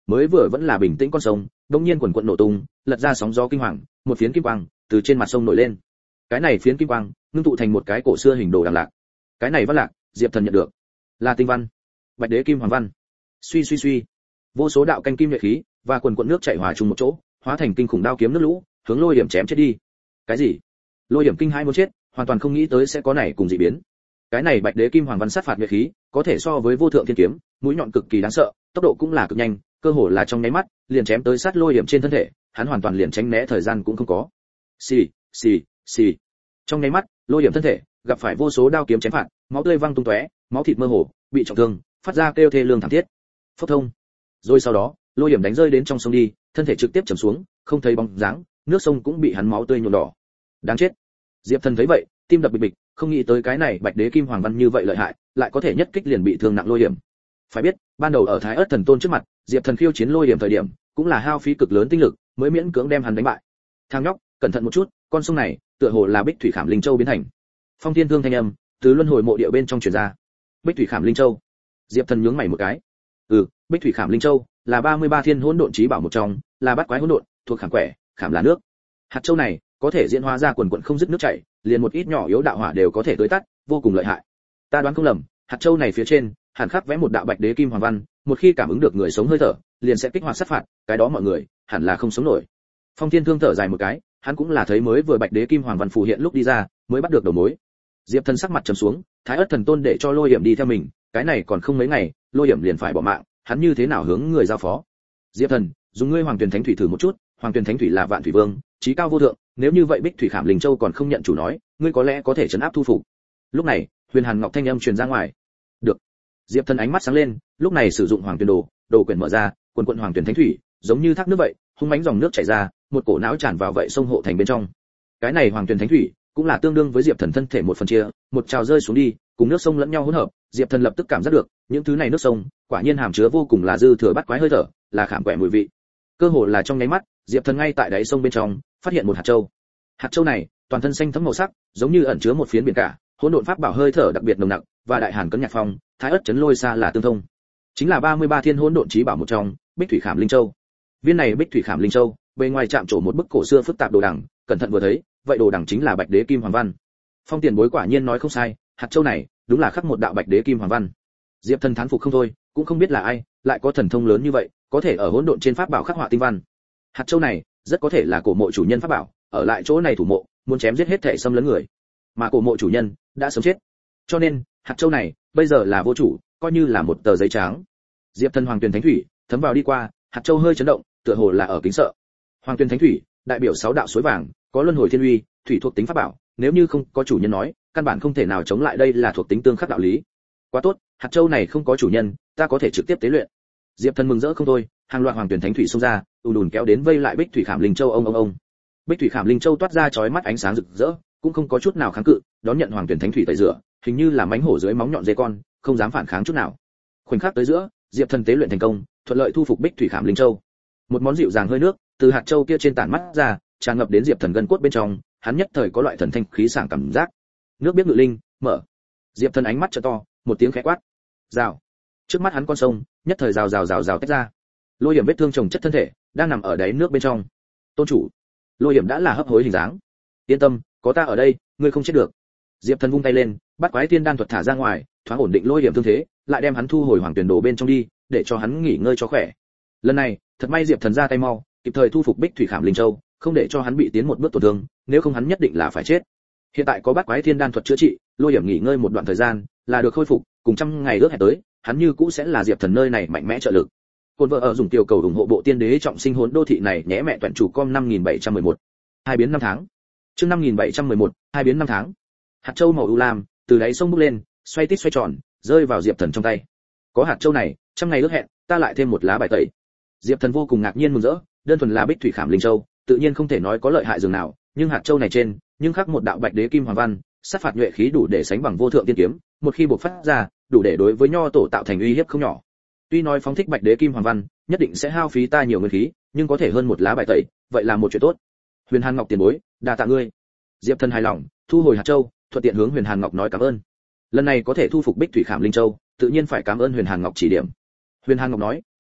mới vừa vẫn là bình tĩnh con sông, đột nhiên quần quần nổ tung, lật ra sóng gió kinh hoàng, một phiến kim quang từ trên mặt sông nổi lên. Cái này phiến kim quang ngưng tụ thành một cái cổ xưa hình đồ đằng lạc. Cái này văn lạc, Diệp Thần nhận được, là tinh văn, Bạch Đế Kim Hoàng Văn. Suy suy suy, vô số đạo canh kim nhuệ khí và quần quần nước chảy hòa chung một chỗ, hóa thành kinh khủng đao kiếm nước lũ, hướng Lôi Điểm chém chết đi. Cái gì? Lôi Điểm kinh hãi muốn chết, hoàn toàn không nghĩ tới sẽ có này cùng dị biến. Cái này Bạch Đế Kim Hoàng Văn sát phạt nhuệ khí, có thể so với vô thượng thiên kiếm, mũi nhọn cực kỳ đáng sợ, tốc độ cũng là cực nhanh, cơ hồ là trong nháy mắt, liền chém tới sát Lôi Điểm trên thân thể, hắn hoàn toàn liền tránh né thời gian cũng không có. Xì, xì, xì. Trong nháy mắt, Lôi Điểm thân thể gặp phải vô số đao kiếm chém phạt, máu tươi văng tung tóe, máu thịt mơ hồ, bị trọng thương, phát ra kêu thê lương thảm thiết. Phốc thông. Rồi sau đó, Lôi Điểm đánh rơi đến trong sông đi, thân thể trực tiếp chìm xuống, không thấy bóng dáng, nước sông cũng bị hắn máu tươi nhuộm đỏ. Đáng chết. Diệp Thần thấy vậy, tim đập bịch bịch, không nghĩ tới cái này Bạch Đế Kim Hoàng Văn như vậy lợi hại, lại có thể nhất kích liền bị thương nặng Lôi Điểm. Phải biết, ban đầu ở Thái Ức Thần Tôn trước mặt, Diệp Thần khiêu chiến Lôi Điểm thời điểm, cũng là hao phí cực lớn tinh lực, mới miễn cưỡng đem hắn đánh bại. Thằng nhóc, cẩn thận một chút, con sông này, tựa hồ là Bích Thủy Khảm Linh Châu biến thành. Phong Thiên Thương thanh âm từ luân hồi mộ địa bên trong truyền ra. Bích Thủy Khảm Linh Châu. Diệp Thần nhướng mày một cái. Bích Thủy Khảm Linh Châu là 33 thiên hỗn độn chí bảo một trong, là bát quái hỗn độn, thuộc khảm quẻ, khảm là nước. Hạt châu này có thể diễn hóa ra quần quần không dứt nước chảy, liền một ít nhỏ yếu đạo hỏa đều có thể tưới tắt, vô cùng lợi hại. Ta đoán không lầm, hạt châu này phía trên hẳn khắc vẽ một đạo Bạch Đế Kim Hoàng Văn, một khi cảm ứng được người sống hơi thở, liền sẽ kích hoạt sát phạt, cái đó mọi người hẳn là không sống nổi. Phong Thiên Thương thở dài một cái, hắn cũng là thấy mới vừa Bạch Đế Kim Hoàng Văn phù hiện lúc đi ra, mới bắt được đầu mối. Diệp Thần sắc mặt trầm xuống, Thái Ức Thần Tôn để cho Lôi Điểm đi theo mình, cái này còn không mấy ngày, Lôi Điểm liền phải bỏ mạng, hắn như thế nào hướng người giao phó? Diệp Thần, dùng ngươi Hoàng Tuyền Thánh Thủy thử một chút, Hoàng Tuyền Thánh Thủy là Vạn Thủy Vương, chí cao vô thượng, nếu như vậy Bích Thủy Khảm Linh Châu còn không nhận chủ nói, ngươi có lẽ có thể trấn áp thu phục. Lúc này, Huyền Hàn Ngọc thanh âm truyền ra ngoài. Được. Diệp Thần ánh mắt sáng lên, lúc này sử dụng Hoàng Tuyền đồ quyển mở ra, quần quần Hoàng Tuyền Thánh Thủy, giống như thác nước vậy, hung mãnh dòng nước chảy ra, một cổ não tràn vào vậy sông hộ thành bên trong. Cái này Hoàng Tuyền Thánh Thủy cũng là tương đương với Diệp Thần thân thể một phần chia, một trào rơi xuống đi, cùng nước sông lẫn nhau hỗn hợp, Diệp Thần lập tức cảm giác được, những thứ này nước sông, quả nhiên hàm chứa vô cùng là dư thừa bắt quái hơi thở, là khảm quẻ mùi vị. Cơ hồ là trong nháy mắt, Diệp Thần ngay tại đáy sông bên trong, phát hiện một hạt châu. Hạt châu này, toàn thân xanh thẫm màu sắc, giống như ẩn chứa một phiến biển cả, hỗn độn pháp bảo hơi thở đặc biệt nồng nặc, và đại hàn cấn nhạc phong, Thái Ức chấn lôi xa là tương thông. Chính là 33 thiên hỗn độn chí bảo một trong, Bích Thủy Khảm Linh Châu. Viên này Bích Thủy Khảm Linh Châu, bề ngoài chạm trổ một bức cổ xưa phức tạp đồ đằng, cẩn thận vừa thấy, vậy đồ đằng chính là Bạch Đế Kim Hoàng Văn. Phong Tiền Bối quả nhiên nói không sai, hạt châu này đúng là khắc một đạo Bạch Đế Kim Hoàng Văn. Diệp Thần thán phục không thôi, cũng không biết là ai, lại có thần thông lớn như vậy, có thể ở hỗn độn trên pháp bảo khắc họa tinh văn. Hạt châu này rất có thể là cổ mộ chủ nhân pháp bảo, ở lại chỗ này thủ mộ, muốn chém giết hết thể xâm lấn người. Mà cổ mộ chủ nhân đã sớm chết, cho nên hạt châu này bây giờ là vô chủ, coi như là một tờ giấy trắng. Diệp Thần Hoàng Tuyền Thánh Thủy thấm vào đi qua, hạt châu hơi chấn động, tựa hồ là ở kính sợ. Hoàng Tuyền Thánh Thủy đại biểu 6 đạo suối vàng, có luân hồi thiên uy, thủy thuộc tính pháp bảo, nếu như không có chủ nhân nói, căn bản không thể nào chống lại, đây là thuộc tính tương khắc đạo lý. Quá tốt, hạt châu này không có chủ nhân, ta có thể trực tiếp tế luyện. Diệp Thần mừng rỡ không thôi, hàng loạt Hoàng Tuyền Thánh Thủy xông ra, ùn ùn kéo đến vây lại Bích Thủy Khảm Linh Châu ông. Bích Thủy Khảm Linh Châu toát ra chói mắt ánh sáng rực rỡ, cũng không có chút nào kháng cự, đón nhận Hoàng Tuyền Thánh Thủy tẩy rửa, hình như là mãnh hổ dưới móng nhọn dê con, không dám phản kháng chút nào. Khoảnh khắc tới giữa, Diệp Thần tế luyện thành công, thuận lợi thu phục Bích Thủy Khảm Linh Châu. Một món dịu dàng hơi nước từ hạt châu kia trên tản mắt ra, tràn ngập đến Diệp Thần gân cốt bên trong, hắn nhất thời có loại thần thanh khí sảng cảm giác. Nước biết ngự linh, mở. Diệp Thần ánh mắt trợ to, một tiếng khẽ quát. Rào. Trước mắt hắn con sông, nhất thời rào tách ra. Lôi Điểm vết thương chồng chất thân thể, đang nằm ở đáy nước bên trong. Tôn chủ. Lôi Điểm đã là hấp hối hình dáng. Yên tâm, có ta ở đây, ngươi không chết được. Diệp Thần vung tay lên, bắt quái tiên đan thuật thả ra ngoài, thoáng ổn định Lôi Điểm thương thế, lại đem hắn thu hồi Hoàng Tuyền đồ bên trong đi, để cho hắn nghỉ ngơi cho khỏe. Lần này, thật may Diệp Thần ra tay mau, kịp thời thu phục Bích Thủy Khảm Linh Châu, không để cho hắn bị tiến một bước tổn thương, nếu không hắn nhất định là phải chết. Hiện tại có bắt quái thiên đan thuật chữa trị, Lôi Điểm nghỉ ngơi một đoạn thời gian, là được khôi phục, cùng trăm ngày ước hẹn tới, hắn như cũ sẽ là Diệp Thần nơi này mạnh mẽ trợ lực. Côn vợ ở dùng tiểu cầu ủng hộ bộ tiên đế trọng sinh hồn đô thị này nhé, mẹ toàn chủ com 5711. Hai biến 5 tháng. Chương 5711, hai biến 5 tháng. Hạt châu màu u lam từ đáy sông bốc lên, xoay tít xoay tròn, rơi vào Diệp Thần trong tay. Có hạt châu này, trăm ngày ước hẹn, ta lại thêm một lá bài tẩy. Diệp Thần vô cùng ngạc nhiên mừng rỡ, đơn thuần là Bích Thủy Khảm Linh Châu, tự nhiên không thể nói có lợi hại dường nào, nhưng hạt châu này trên, nhưng khắc một đạo Bạch Đế Kim Hoàng Văn, sát phạt nhuệ khí đủ để sánh bằng vô thượng tiên kiếm, một khi bộc phát ra, đủ để đối với nho tổ tạo thành uy hiếp không nhỏ. Tuy nói phóng thích Bạch Đế Kim Hoàng Văn, nhất định sẽ hao phí ta nhiều nguyên khí, nhưng có thể hơn một lá bài tẩy, vậy là một chuyện tốt. Huyền Hàn Ngọc tiền bối, đa tạ ngươi. Diệp Thần hài lòng, thu hồi hạt châu, thuận tiện hướng Huyền Hàn Ngọc nói cảm ơn. Lần này có thể thu phục Bích Thủy Khảm Linh Châu, tự nhiên phải cảm ơn Huyền Hàn Ngọc chỉ điểm. Huyền Hàn Ngọc nói,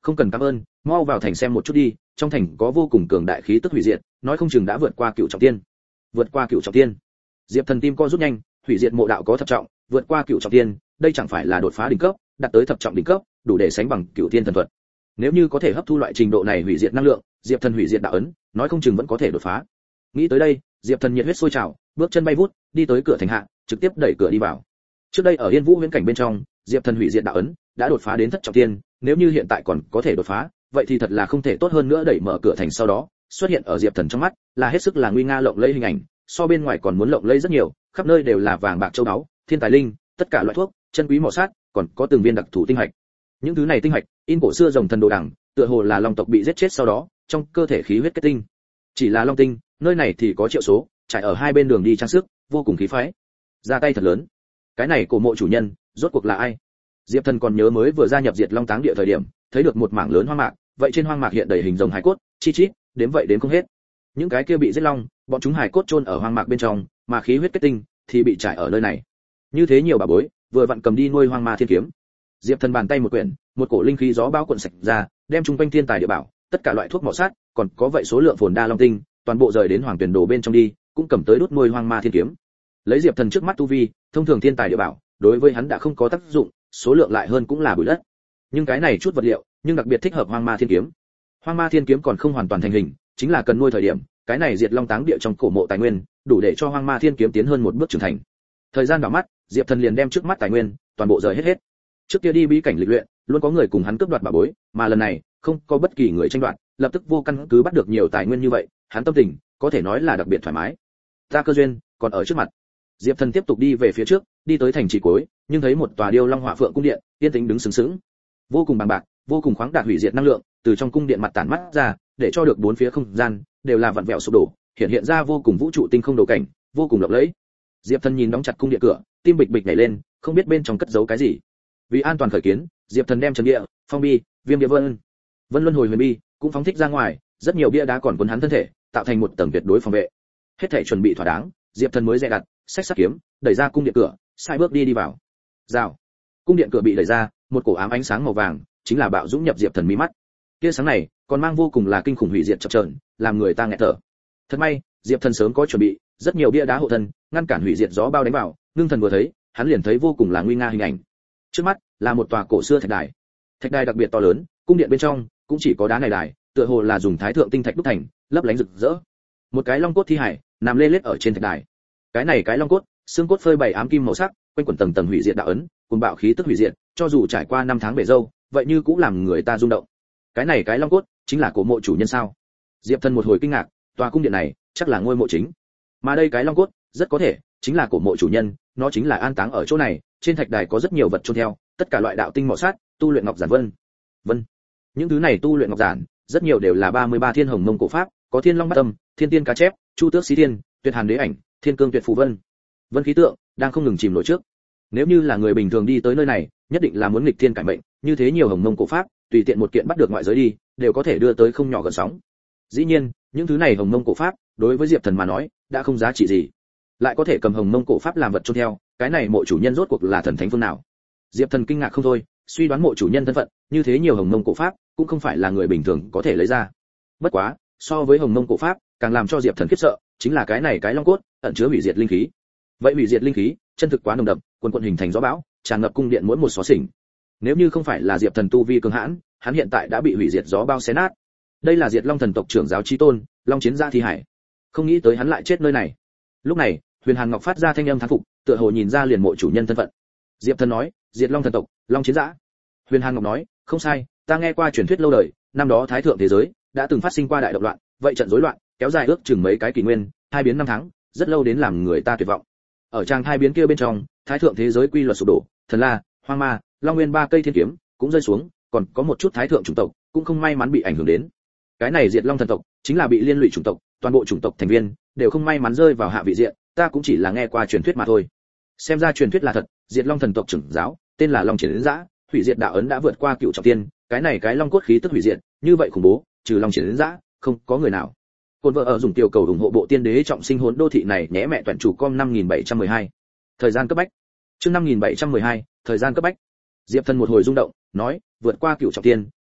không cần cảm ơn, mau vào thành xem một chút đi, trong thành có vô cùng cường đại khí tức hủy diệt, nói không chừng đã vượt qua cựu trọng tiên. Vượt qua cựu trọng tiên. Diệp Thần tim co rút nhanh, hủy diệt mộ đạo có thập trọng, vượt qua cựu trọng tiên, đây chẳng phải là đột phá đỉnh cấp, đạt tới thập trọng đỉnh cấp, đủ để sánh bằng cựu tiên thần thuật. Nếu như có thể hấp thu loại trình độ này hủy diệt năng lượng, Diệp Thần hủy diệt đạo ấn, nói không chừng vẫn có thể đột phá. Nghĩ tới đây, Diệp Thần nhiệt huyết sôi trào, bước chân bay vút, đi tới cửa thành hạ, trực tiếp đẩy cửa đi vào. Trước đây ở Yên Vũ huyễn cảnh bên trong, Diệp Thần hủy diệt đạo ấn đã đột phá đến thất trọng tiên, nếu như hiện tại còn có thể đột phá, vậy thì thật là không thể tốt hơn nữa. Đẩy mở cửa thành sau đó, xuất hiện ở Diệp Thần trong mắt là hết sức là nguy nga lộng lẫy hình ảnh, so bên ngoài còn muốn lộng lẫy rất nhiều, khắp nơi đều là vàng bạc châu báu, thiên tài linh, tất cả loại thuốc, chân quý mỏ sát, còn có từng viên đặc thù tinh hạch. Những thứ này tinh hạch, in cổ xưa rồng thần đồ đằng, tựa hồ là long tộc bị giết chết sau đó, trong cơ thể khí huyết kết tinh. Chỉ là long tinh, nơi này thì có triệu số, trải ở hai bên đường đi trang sức, vô cùng khí phái. Ra tay thật lớn. Cái này cổ mộ chủ nhân, rốt cuộc là ai? Diệp Thần còn nhớ mới vừa gia nhập Diệt Long Táng Địa thời điểm, thấy được một mảng lớn hoang mạc, vậy trên hoang mạc hiện đầy hình rồng hải cốt, chi chít, đếm vậy đến không hết. Những cái kia bị giết long, bọn chúng hải cốt chôn ở hoang mạc bên trong, mà khí huyết kết tinh thì bị trải ở nơi này. Như thế nhiều bà bối, vừa vặn cầm đi nuôi hoang ma thiên kiếm. Diệp Thần bàn tay một quyển, một cổ linh khí gió bão cuộn sạch ra, đem trung quanh thiên tài địa bảo, tất cả loại thuốc mỏ sát, còn có vậy số lượng phồn đa long tinh, toàn bộ rời đến Hoàng Tuyển Đồ bên trong đi, cũng cầm tới đốt nuôi hoang ma thiên kiếm. Lấy Diệp Thần trước mắt tu vi, thông thường thiên tài địa bảo, đối với hắn đã không có tác dụng, số lượng lại hơn cũng là bụi đất. Nhưng cái này chút vật liệu, nhưng đặc biệt thích hợp hoang ma thiên kiếm. Hoang ma thiên kiếm còn không hoàn toàn thành hình, chính là cần nuôi thời điểm, cái này Diệt Long Táng Địa trong cổ mộ tài nguyên, đủ để cho hoang ma thiên kiếm tiến hơn một bước trưởng thành. Thời gian đảo mắt, Diệp Thần liền đem trước mắt tài nguyên toàn bộ rời hết. Trước kia đi bí cảnh lịch luyện, luôn có người cùng hắn cướp đoạt bảo bối, mà lần này, không có bất kỳ người tranh đoạt, lập tức vô căn cứ bắt được nhiều tài nguyên như vậy, hắn tâm tình có thể nói là đặc biệt thoải mái. Ta cơ duyên còn ở trước mặt. Diệp Thần tiếp tục đi về phía trước, đi tới thành trì cuối, nhưng thấy một tòa điêu long hỏa phượng cung điện, yên tĩnh đứng sừng sững. Vô cùng bằng bạc, vô cùng khoáng đạt hủy diệt năng lượng, từ trong cung điện mặt tản mắt ra, để cho được bốn phía không gian đều là vặn vẹo sụp đổ, hiện ra vô cùng vũ trụ tinh không đồ cảnh, vô cùng lộng lẫy. Diệp Thần nhìn đóng chặt cung điện cửa, tim bịch bịch nhảy lên, không biết bên trong cất giấu cái gì. Vì an toàn khởi kiến, Diệp Thần đem trần địa, phong bi, viêm địa vân luân hồi huyền bi cũng phóng thích ra ngoài, rất nhiều bia đá còn cuốn hắn thân thể, tạo thành một tầng tuyệt đối phòng vệ. Hết thảy chuẩn bị thỏa đáng, Diệp Thần mới dè đặt, xách sắt kiếm, đẩy ra cung điện cửa, sai bước đi vào. Rào. Cung điện cửa bị đẩy ra, một cổ ám ánh sáng màu vàng, chính là bạo dũng nhập Diệp Thần mi mắt. Tia sáng này, còn mang vô cùng là kinh khủng hủy diệt chập chờn, làm người ta nghẹt thở. Thật may, Diệp Thần sớm có chuẩn bị, rất nhiều bia đá hộ thân, ngăn cản hủy diệt gió bao đánh vào, Ngưng Thần vừa thấy, hắn liền thấy vô cùng là nguy nga hình ảnh. Trước mắt là một tòa cổ xưa thạch đài. Thạch đài đặc biệt to lớn, cung điện bên trong cũng chỉ có đá này đài, tựa hồ là dùng thái thượng tinh thạch đúc thành, lấp lánh rực rỡ. Một cái long cốt thi hải nằm lê lết ở trên thạch đài. Cái này cái long cốt, xương cốt phơi bày ám kim màu sắc, quanh quẩn tầng tầng hủy diệt đạo ấn, cuồng bạo khí tức hủy diệt, cho dù trải qua năm tháng bể dâu, vậy như cũng làm người ta rung động. Cái này cái long cốt chính là cổ mộ chủ nhân sao? Diệp Thần một hồi kinh ngạc, tòa cung điện này chắc là ngôi mộ chính, mà đây cái long cốt rất có thể chính là cổ mộ chủ nhân, nó chính là an táng ở chỗ này. Trên thạch đài có rất nhiều vật chôn theo, tất cả loại đạo tinh mỏ sát, tu luyện ngọc giản vân. Những thứ này tu luyện ngọc giản, rất nhiều đều là 33 thiên hồng mông cổ pháp, có thiên long bát tâm, thiên tiên cá chép, chu tước xí thiên, tuyệt hàn đế ảnh, thiên cương tuyệt phù vân khí tượng đang không ngừng chìm nổi trước. Nếu như là người bình thường đi tới nơi này, nhất định là muốn nghịch thiên cải mệnh, như thế nhiều hồng mông cổ pháp, tùy tiện một kiện bắt được ngoại giới đi, đều có thể đưa tới không nhỏ gần sóng. Dĩ nhiên, những thứ này hồng mông cổ pháp, đối với Diệp Thần mà nói, đã không giá trị gì. Lại có thể cầm hồng mông cổ pháp làm vật chôn theo, cái này mộ chủ nhân rốt cuộc là thần thánh phương nào? Diệp Thần kinh ngạc không thôi, suy đoán mộ chủ nhân thân phận, như thế nhiều hồng mông cổ pháp, cũng không phải là người bình thường có thể lấy ra. Bất quá, so với hồng mông cổ pháp, càng làm cho Diệp Thần khiếp sợ, chính là cái này cái long cốt, ẩn chứa hủy diệt linh khí. Vậy hủy diệt linh khí, chân thực quá nồng đậm, quần quần hình thành gió bão, tràn ngập cung điện mỗi một xó xỉnh. Nếu như không phải là Diệp Thần tu vi cường hãn, hắn hiện tại đã bị hủy diệt gió bão xé nát. Đây là Diệt Long thần tộc trưởng giáo chí tôn, Long Chiến Gia thi hải. Không nghĩ tới hắn lại chết nơi này. Lúc này, Huyền Hàn Ngọc phát ra thanh âm thán phục, tựa hồ nhìn ra liền mộ chủ nhân thân phận. Diệp Thần nói, Diệt Long thần tộc, Long Chiến Gia. Huyền Hàn Ngọc nói, không sai, ta nghe qua truyền thuyết lâu đời, năm đó thái thượng thế giới đã từng phát sinh qua đại động loạn, vậy trận rối loạn kéo dài ước chừng mấy cái kỷ nguyên, hai biến năm tháng, rất lâu đến làm người ta tuyệt vọng. Ở trang hai biến kia bên trong, thái thượng thế giới quy luật sụp đổ, thần la, hoang ma, long nguyên ba cây thiên kiếm cũng rơi xuống, còn có một chút thái thượng chủng tộc cũng không may mắn bị ảnh hưởng đến. Cái này Diệt Long thần tộc chính là bị liên lụy chủng tộc, toàn bộ chủng tộc thành viên đều không may mắn rơi vào hạ vị diện, ta cũng chỉ là nghe qua truyền thuyết mà thôi. Xem ra truyền thuyết là thật, Diệt Long thần tộc trưởng giáo tên là Long Chiến Giã, hủy diệt đạo ấn đã vượt qua cựu trọng tiên, cái này cái long cốt khí tức hủy diệt, như vậy khủng bố, trừ Long Chiến Giã, không có người nào. Côn vợ ở dùng tiểu cầu ủng hộ bộ tiên đế trọng sinh hồn đô thị này nhé mẹ toàn chủ com 5712. Thời gian cấp bách. Chương 5712, thời gian cấp bách. Diệp Thần một hồi rung động, nói, vượt qua cựu trọng tiên,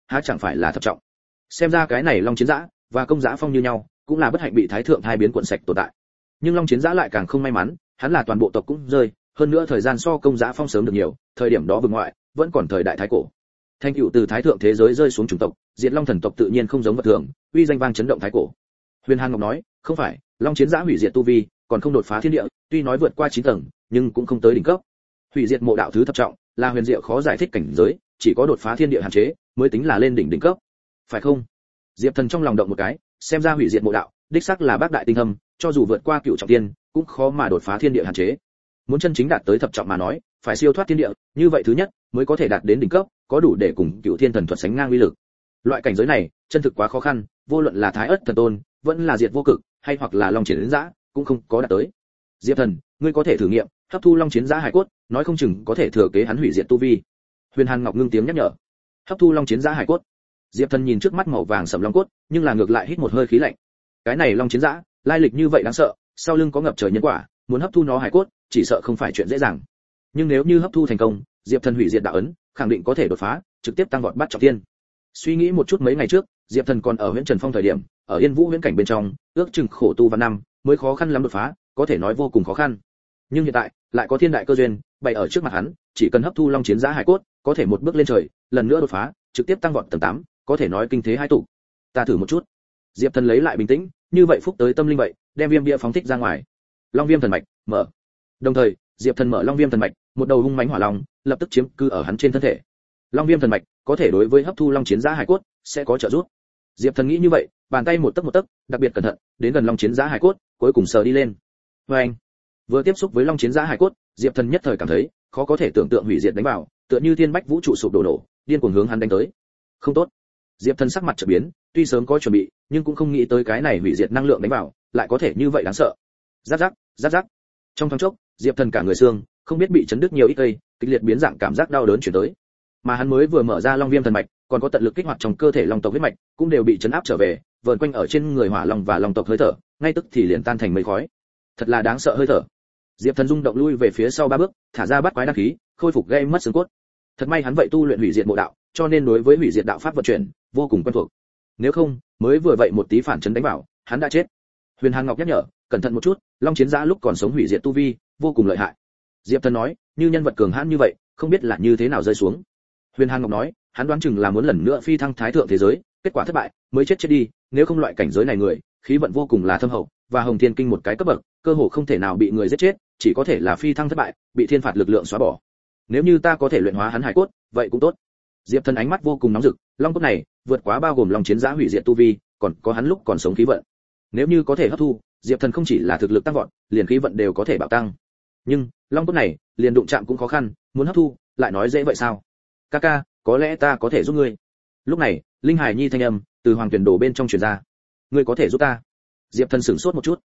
há chẳng phải là thập trọng. Xem ra cái này Long Chiến Dã và Công Dã Phong như nhau, cũng là bất hạnh bị thái thượng hai biến cuộn sạch tồn tại. Nhưng Long Chiến Dã lại càng không may mắn, hắn là toàn bộ tộc cũng rơi, hơn nữa thời gian so Công Dã Phong sớm được nhiều, thời điểm đó vực ngoại vẫn còn thời đại thái cổ. Thanh cựu từ thái thượng thế giới rơi xuống chủng tộc, diệt Long thần tộc tự nhiên không giống vật thường, uy danh vang chấn động thái cổ. Huyền Hàn Ngọc nói, không phải, Long Chiến Dã hủy diệt tu vi, còn không đột phá thiên địa, tuy nói vượt qua 9 tầng, nhưng cũng không tới đỉnh cấp. Hủy diệt mộ đạo thứ thập trọng, là huyền diệu khó giải thích cảnh giới, chỉ có đột phá thiên địa hạn chế, mới tính là lên đỉnh cấp. Phải không? Diệp Thần trong lòng động một cái, xem ra hủy diệt mộ đạo, đích xác là bác đại tinh thâm, cho dù vượt qua cựu trọng tiên, cũng khó mà đột phá thiên địa hạn chế. Muốn chân chính đạt tới thập trọng mà nói, phải siêu thoát thiên địa, như vậy thứ nhất, mới có thể đạt đến đỉnh cấp, có đủ để cùng cựu thiên thần thuật sánh ngang uy lực. Loại cảnh giới này, chân thực quá khó khăn, vô luận là Thái Ức thần tôn, vẫn là Diệt vô cực, hay hoặc là Long Chiến Dã, cũng không có đạt tới. Diệp Thần, ngươi có thể thử nghiệm, hấp thu Long Chiến Dã hải cốt, nói không chừng có thể thừa kế hắn hủy diệt tu vi. Huyền Hàn Ngọc ngưng tiếng nhắc nhở. Hấp thu Long Chiến Dã hải cốt. Diệp Thần nhìn trước mắt màu vàng sẫm long cốt, nhưng là ngược lại hít một hơi khí lạnh. Cái này Long Chiến Dã, lai lịch như vậy đáng sợ, sau lưng có ngập trời nhân quả, muốn hấp thu nó hải cốt, chỉ sợ không phải chuyện dễ dàng. Nhưng nếu như hấp thu thành công, Diệp Thần hủy diệt đạo ấn, khẳng định có thể đột phá, trực tiếp tăng vọt bắt trọng thiên. Suy nghĩ một chút mấy ngày trước, Diệp Thần còn ở Huyễn Trần Phong thời điểm, ở Yên Vũ huyễn cảnh bên trong, ước chừng khổ tu vạn năm, mới khó khăn lắm đột phá, có thể nói vô cùng khó khăn. Nhưng hiện tại, lại có thiên đại cơ duyên bày ở trước mặt hắn, chỉ cần hấp thu Long Chiến Dã hải cốt, có thể một bước lên trời, lần nữa đột phá, trực tiếp tăng vọt tầng 8, có thể nói kinh thế hai tụ. Ta thử một chút. Diệp Thần lấy lại bình tĩnh, như vậy phúc tới tâm linh vậy, đem viêm bia phóng thích ra ngoài. Long Viêm thần mạch, mở. Đồng thời, Diệp Thần mở Long Viêm thần mạch, một đầu hung mãnh hỏa long, lập tức chiếm cư ở hắn trên thân thể. Long Viêm thần mạch có thể đối với hấp thu Long Chiến Dã hải cốt sẽ có trợ giúp. Diệp Thần nghĩ như vậy, bàn tay một tấc, đặc biệt cẩn thận, đến gần Long Chiến Dã hải cốt, cuối cùng sờ đi lên. Oeng! Vừa tiếp xúc với Long Chiến Dã hải cốt, Diệp Thần nhất thời cảm thấy, khó có thể tưởng tượng hủy diệt đánh vào, tựa như thiên bách vũ trụ sụp đổ nổ, điên cuồng hướng hắn đánh tới. Không tốt. Diệp Thần sắc mặt chợt biến, tuy sớm có chuẩn bị, nhưng cũng không nghĩ tới cái này hủy diệt năng lượng đánh vào, lại có thể như vậy đáng sợ. Rắc rắc, rắc rắc. Trong thoáng chốc, Diệp Thần cả người xương, không biết bị chấn đứt nhiều ít cây, kịch liệt biến dạng cảm giác đau đớn chuyển tới. Mà hắn mới vừa mở ra Long Viêm thần mạch, còn có tận lực kích hoạt trong cơ thể long tộc huyết mạch, cũng đều bị chấn áp trở về, vờn quanh ở trên người hỏa long và long tộc hơi thở, ngay tức thì liền tan thành mây khói. Thật là đáng sợ hơi thở. Diệp Thần rung động lui về phía sau 3 bước, thả ra bắt quái đăng khí, khôi phục gây mất xương cốt. Thật may hắn vậy tu luyện hủy diệt mộ đạo, cho nên đối với hủy diệt đạo pháp vận chuyển vô cùng quen thuộc. Nếu không, mới vừa vậy một tí phản chấn đánh vào, hắn đã chết. Huyền Hàn Ngọc nhắc nhở, cẩn thận một chút, Long Chiến Dã lúc còn sống hủy diệt tu vi, vô cùng lợi hại. Diệp Thần nói, như nhân vật cường hãn như vậy, không biết là như thế nào rơi xuống. Huyền Hàn Ngọc nói, hắn đoán chừng là muốn lần nữa phi thăng thái thượng thế giới, kết quả thất bại, mới chết đi, nếu không loại cảnh giới này người, khí vận vô cùng là thâm hậu, và Hồng Thiên Kinh một cái cấp bậc, cơ hồ không thể nào bị người giết chết, chỉ có thể là phi thăng thất bại, bị thiên phạt lực lượng xóa bỏ. Nếu như ta có thể luyện hóa hắn hải cốt, vậy cũng tốt. Diệp Thần ánh mắt vô cùng nóng rực, long cốt này vượt quá bao gồm Long Chiến Dã hủy diệt tu vi, còn có hắn lúc còn sống khí vận. Nếu như có thể hấp thu, Diệp Thần không chỉ là thực lực tăng vọt, liền khí vận đều có thể bạo tăng. Nhưng, long cốt này, liền đụng chạm cũng khó khăn, muốn hấp thu, lại nói dễ vậy sao? Kaka, có lẽ ta có thể giúp ngươi. Lúc này, Linh Hải Nhi thanh âm từ Hoàng Tuyển Đồ bên trong truyền ra. Ngươi có thể giúp ta? Diệp Thần sửng sốt một chút.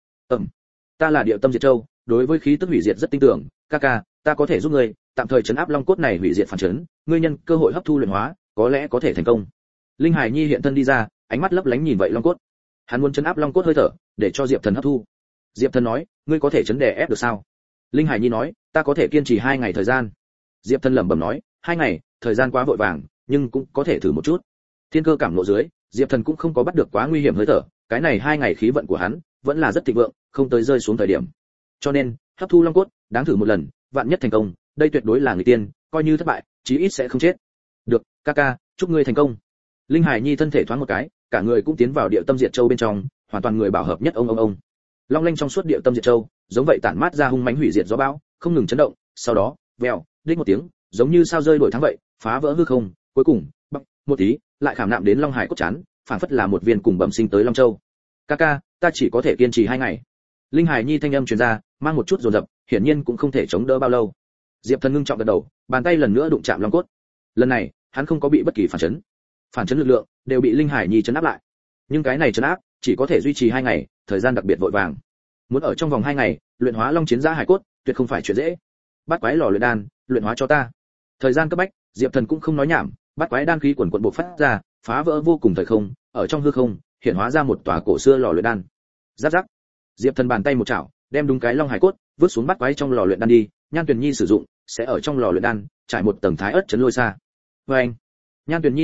Ta là Điệu Tâm Diệt Châu, đối với khí tức hủy diệt rất tin tưởng, Kaka, ta có thể giúp ngươi, tạm thời trấn áp long cốt này hủy diệt phản chấn, ngươi nhân cơ hội hấp thu luyện hóa, có lẽ có thể thành công. Linh Hải Nhi hiện thân đi ra, ánh mắt lấp lánh nhìn vậy long cốt. Hắn muốn trấn áp long cốt hơi thở, để cho Diệp Thần hấp thu. Diệp Thần nói, ngươi có thể chấn đè ép được sao? Linh Hải Nhi nói, ta có thể kiên trì 2 ngày thời gian. Diệp Thần lẩm bẩm nói, 2 ngày, thời gian quá vội vàng, nhưng cũng có thể thử một chút. Thiên cơ cảm ngộ dưới, Diệp Thần cũng không có bắt được quá nguy hiểm hơi thở, cái này 2 ngày khí vận của hắn vẫn là rất thịnh vượng, không tới rơi xuống thời điểm. Cho nên, hấp thu long cốt, đáng thử một lần, vạn nhất thành công, đây tuyệt đối là người tiên, coi như thất bại, chí ít sẽ không chết. Được, Kaka, chúc ngươi thành công. Linh Hải Nhi thân thể thoáng một cái, cả người cũng tiến vào Điệu Tâm Diệt Châu bên trong, hoàn toàn người bảo hợp nhất ông. Long lanh trong suốt Điệu Tâm Diệt Châu, giống vậy tản mát ra hung mãnh hủy diệt gió bão, không ngừng chấn động, sau đó, vèo, đích một tiếng, giống như sao rơi đổi thắng vậy, phá vỡ hư không, cuối cùng, bập, một tí, lại khảm nạm đến Long Hải cốt chán, phảng phất là một viên cùng bẩm sinh tới Long Châu. Kaka, ta chỉ có thể kiên trì 2 ngày. Linh Hải Nhi thanh âm truyền ra, mang một chút dồn dập, hiển nhiên cũng không thể chống đỡ bao lâu. Diệp Thần ngưng trọng gật đầu, bàn tay lần nữa đụng chạm long cốt. Lần này, hắn không có bị bất kỳ phản chấn lực lượng đều bị Linh Hải Nhi chấn áp lại. Nhưng cái này chấn áp chỉ có thể duy trì 2 ngày, thời gian đặc biệt vội vàng. Muốn ở trong vòng 2 ngày luyện hóa Long Chiến Dã hải cốt, tuyệt không phải chuyện dễ. Bát quái lò luyện đan, luyện hóa cho ta. Thời gian cấp bách, Diệp Thần cũng không nói nhảm, bát quái đan khí quần quần bộc phát ra, phá vỡ vô cùng thời không, ở trong hư không hiện hóa ra một tòa cổ xưa lò luyện đan. Rắc rắc. Diệp Thần bàn tay một chảo, đem đúng cái long hải cốt vứt xuống bát quái trong lò luyện đan đi. Nhan Tuyền Nhi sử dụng sẽ ở trong lò luyện đan trải một tầng thái ớt chấn lôi xa. Với anh, Nhan Tuyền Nhi năng lượng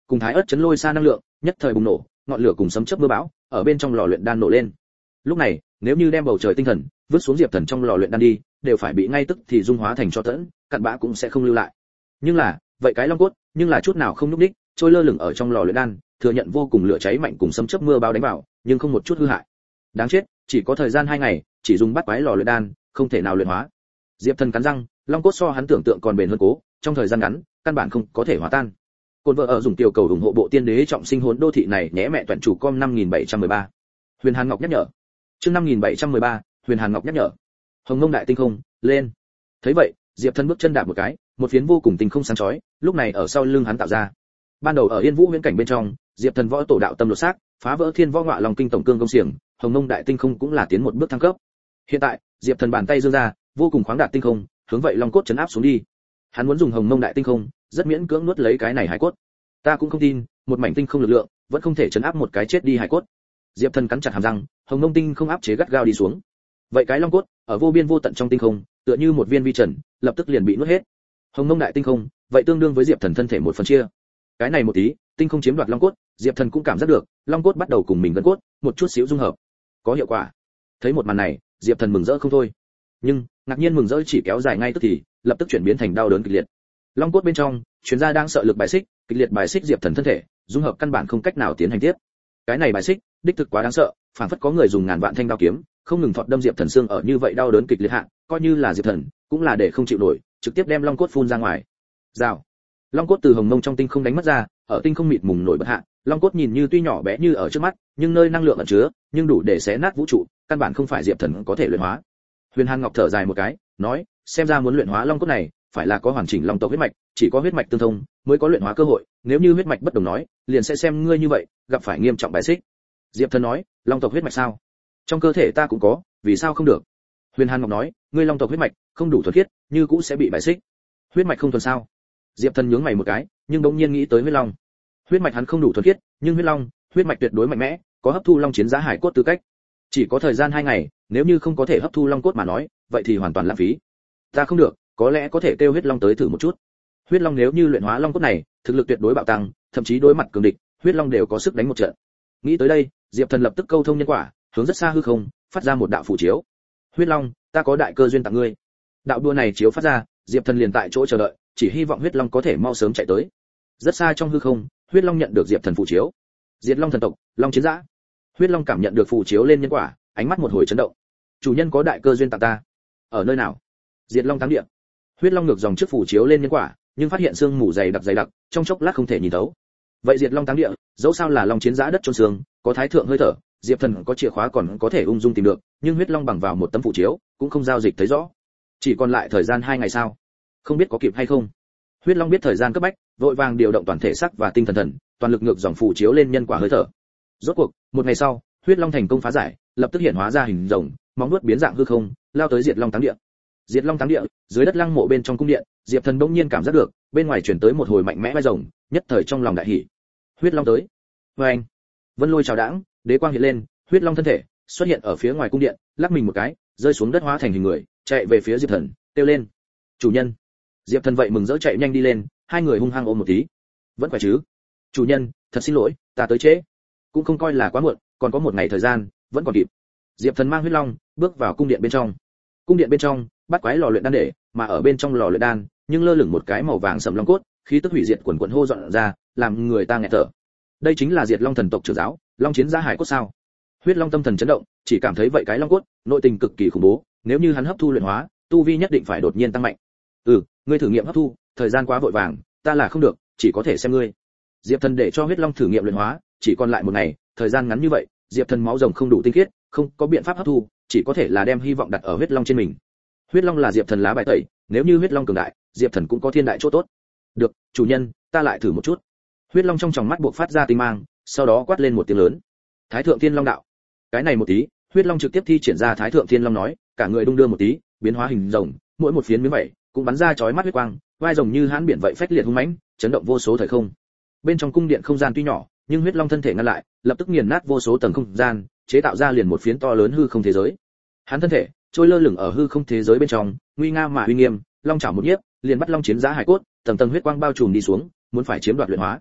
cùng thái ớt chấn lôi xa năng lượng nhất thời bùng nổ, ngọn lửa cùng sấm chớp mưa bão ở bên trong lò luyện đan nổ lên. Lúc này nếu như đem bầu trời tinh thần vứt xuống Diệp Thần trong lò luyện đan đi, đều phải bị ngay tức thì dung hóa thành tro tẫn, cặn bã cũng sẽ không lưu lại. Nhưng là vậy cái long cốt nhưng là chút nào không nhúc nhích, trôi lơ lửng ở trong lò luyện đan, thừa nhận vô cùng lửa cháy mạnh cùng sấm chớp mưa bão đánh vào, nhưng không một chút hư hại. Đáng chết, chỉ có thời gian 2 ngày, chỉ dùng bắt quái lò luyện đan, không thể nào luyện hóa. Diệp Thần cắn răng, long cốt so hắn tưởng tượng còn bền hơn cố, trong thời gian ngắn, căn bản không có thể hóa tan. Côn vợ ở dùng tiểu cầu ủng hộ bộ tiên đế trọng sinh hồn đô thị này nhé mẹ toàn chủ com 5713. Huyền Hàn Ngọc nhắc nhở. Chương 5713, Huyền Hàn Ngọc nhắc nhở. Hồng Mông đại tinh không, lên. Thấy vậy, Diệp Thần bước chân đạp một cái, một phiến vô cùng tinh không sáng chói, lúc này ở sau lưng hắn tạo ra. Ban đầu ở Yên Vũ huyễn cảnh bên trong, Diệp Thần võ tổ đạo tâm lột xác, phá vỡ thiên võ ngọa lòng kinh tổng cương công xiềng, Hồng Mông đại tinh không cũng là tiến một bước thăng cấp. Hiện tại, Diệp Thần bàn tay giơ ra, vô cùng khoáng đạt tinh không, hướng vậy long cốt chấn áp xuống đi. Hắn muốn dùng Hồng Mông đại tinh không, rất miễn cưỡng nuốt lấy cái này hải cốt. Ta cũng không tin, một mảnh tinh không lực lượng, vẫn không thể chấn áp một cái chết đi hải cốt. Diệp Thần cắn chặt hàm răng, Hồng Mông tinh không áp chế gắt gao đi xuống. Vậy cái long cốt, ở vô biên vô tận trong tinh không, tựa như một viên vi trần, lập tức liền bị nuốt hết. Hồng Mông đại tinh không, vậy tương đương với Diệp Thần thân thể một phần chia. Cái này một tí, tinh không chiếm đoạt long cốt, Diệp Thần cũng cảm giác được, long cốt bắt đầu cùng mình gân cốt, một chút xíu dung hợp. Có hiệu quả. Thấy một màn này, Diệp Thần mừng rỡ không thôi. Nhưng, ngạc nhiên mừng rỡ chỉ kéo dài ngay tức thì, lập tức chuyển biến thành đau đớn kịch liệt. Long cốt bên trong, truyền ra đang sợ lực bài xích, kịch liệt bài xích Diệp Thần thân thể, dung hợp căn bản không cách nào tiến hành tiếp. Cái này bài xích, đích thực quá đáng sợ, phản phất có người dùng ngàn vạn thanh đao kiếm, không ngừng thọt đâm Diệp Thần xương ở như vậy đau đớn kịch liệt hạ, coi như là Diệp Thần, cũng là để không chịu nổi, trực tiếp đem long cốt phun ra ngoài. Rào. Long cốt từ Hồng Mông trong tinh không đánh mất ra, ở tinh không mịt mùng nổi bật hạ, long cốt nhìn như tuy nhỏ bé như ở trước mắt, nhưng nơi năng lượng ẩn chứa, nhưng đủ để xé nát vũ trụ, căn bản không phải Diệp Thần có thể luyện hóa. Huyền Hàn Ngọc thở dài một cái, nói, xem ra muốn luyện hóa long cốt này, phải là có hoàn chỉnh long tộc huyết mạch, chỉ có huyết mạch tương thông mới có luyện hóa cơ hội, nếu như huyết mạch bất đồng nói, liền sẽ xem ngươi như vậy, gặp phải nghiêm trọng bài xích. Diệp Thần nói, long tộc huyết mạch sao? Trong cơ thể ta cũng có, vì sao không được? Huyền Hàn Ngọc nói, ngươi long tộc huyết mạch không đủ thuần khiết, như cũ sẽ bị bài xích. Huyết mạch không thuần sao? Diệp Thần nhướng mày một cái, nhưng đống nhiên nghĩ tới huyết long. Huyết mạch hắn không đủ thuần khiết, nhưng huyết long, huyết mạch tuyệt đối mạnh mẽ, có hấp thu long chiến giá hải cốt tư cách. Chỉ có thời gian 2 ngày, nếu như không có thể hấp thu long cốt mà nói, vậy thì hoàn toàn lãng phí. Ta không được, có lẽ có thể kêu huyết long tới thử một chút. Huyết long nếu như luyện hóa long cốt này, thực lực tuyệt đối bạo tăng, thậm chí đối mặt cường địch, huyết long đều có sức đánh một trận. Nghĩ tới đây, Diệp Thần lập tức câu thông nhân quả, hướng rất xa hư không, phát ra một đạo phù chiếu. Huyết long, ta có đại cơ duyên tặng ngươi. Đạo đua này chiếu phát ra, Diệp Thần liền tại chỗ chờ đợi, chỉ hy vọng huyết long có thể mau sớm chạy tới. Rất xa trong hư không, huyết long nhận được Diệp Thần phù chiếu. Diệt long thần tộc, long chiến dã. Huyết long cảm nhận được phù chiếu lên nhân quả, ánh mắt một hồi chấn động. Chủ nhân có đại cơ duyên tặng ta. Ở nơi nào? Diệt long thắng địa. Huyết long ngược dòng trước phù chiếu lên nhân quả, nhưng phát hiện xương mù dày đặc, trong chốc lát không thể nhìn thấu. Vậy Diệt long thắng địa, dẫu sao là long chiến dã đất chôn xương, có thái thượng hơi thở, Diệp Thần có chìa khóa còn có thể ung dung tìm được, nhưng huyết long bằng vào một tấm phù chiếu, cũng không giao dịch thấy rõ. Chỉ còn lại thời gian 2 ngày sao? Không biết có kịp hay không. Huyết long biết thời gian cấp bách, vội vàng điều động toàn thể sắc và tinh thần, toàn lực ngược dòng phù chiếu lên nhân quả hơi thở. Rốt cuộc, 1 ngày sau, huyết long thành công phá giải, lập tức hiện hóa ra hình rồng, móng vuốt biến dạng hư không, lao tới Diệt long thắng địa. Diệt long thắng địa, dưới đất lăng mộ bên trong cung điện, Diệp Thần bỗng nhiên cảm giác được, bên ngoài truyền tới một hồi mạnh mẽ vai rồng, nhất thời trong lòng đại hỉ. Huyết long tới. Oeng. Vân lôi chào đãng, đế quang hiện lên, huyết long thân thể xuất hiện ở phía ngoài cung điện, lắc mình một cái, rơi xuống đất hóa thành hình người, chạy về phía Diệp Thần, kêu lên: "Chủ nhân!" Diệp Thần vậy mừng rỡ chạy nhanh đi lên, hai người hung hăng ôm một tí. "Vẫn khỏe chứ?" "Chủ nhân, thật xin lỗi, ta tới trễ." Cũng không coi là quá muộn, còn có 1 ngày thời gian, vẫn còn kịp. Diệp Thần mang huyết long, bước vào cung điện bên trong. Cung điện bên trong, bắt quái lò luyện đan để, mà ở bên trong lò luyện đan, nhưng lơ lửng một cái màu vàng sẫm long cốt, khí tức hủy diệt quần quần hô dọn ra, làm người ta nghẹt thở. Đây chính là Diệt Long thần tộc trưởng giáo, Long chiến giá hải cốt sao? Huyết Long tâm thần chấn động, chỉ cảm thấy vậy cái long cốt, nội tình cực kỳ khủng bố, nếu như hắn hấp thu luyện hóa, tu vi nhất định phải đột nhiên tăng mạnh. Ngươi thử nghiệm hấp thu, thời gian quá vội vàng, ta là không được, chỉ có thể xem ngươi. Diệp Thần để cho huyết long thử nghiệm luyện hóa, chỉ còn lại 1 ngày, thời gian ngắn như vậy, Diệp Thần máu rồng không đủ tinh khiết, không có biện pháp hấp thu, chỉ có thể là đem hy vọng đặt ở huyết long trên mình. Huyết long là Diệp Thần lá bài tẩy, nếu như huyết long cường đại, Diệp Thần cũng có thiên đại chỗ tốt. Được, chủ nhân, ta lại thử một chút. Huyết long trong tròng mắt buộc phát ra tinh mang, sau đó quát lên một tiếng lớn: Thái thượng thiên long đạo. Cái này một tí, huyết long trực tiếp thi triển ra Thái thượng thiên long nói, cả người đung đưa một tí, biến hóa hình rồng, mỗi một phiến miếng vậy cũng bắn ra chói mắt huyết quang, vai rồng như hãn biển vậy phách liệt hung mãnh, chấn động vô số thời không. Bên trong cung điện không gian tuy nhỏ, nhưng huyết long thân thể ngăn lại, lập tức nghiền nát vô số tầng không gian, chế tạo ra liền một phiến to lớn hư không thế giới. Hắn thân thể trôi lơ lửng ở hư không thế giới bên trong, nguy nga mà uy nghiêm, long chảo một nhiếp, liền bắt long chiến giá hải cốt, tầng tầng huyết quang bao trùm đi xuống, muốn phải chiếm đoạt luyện hóa.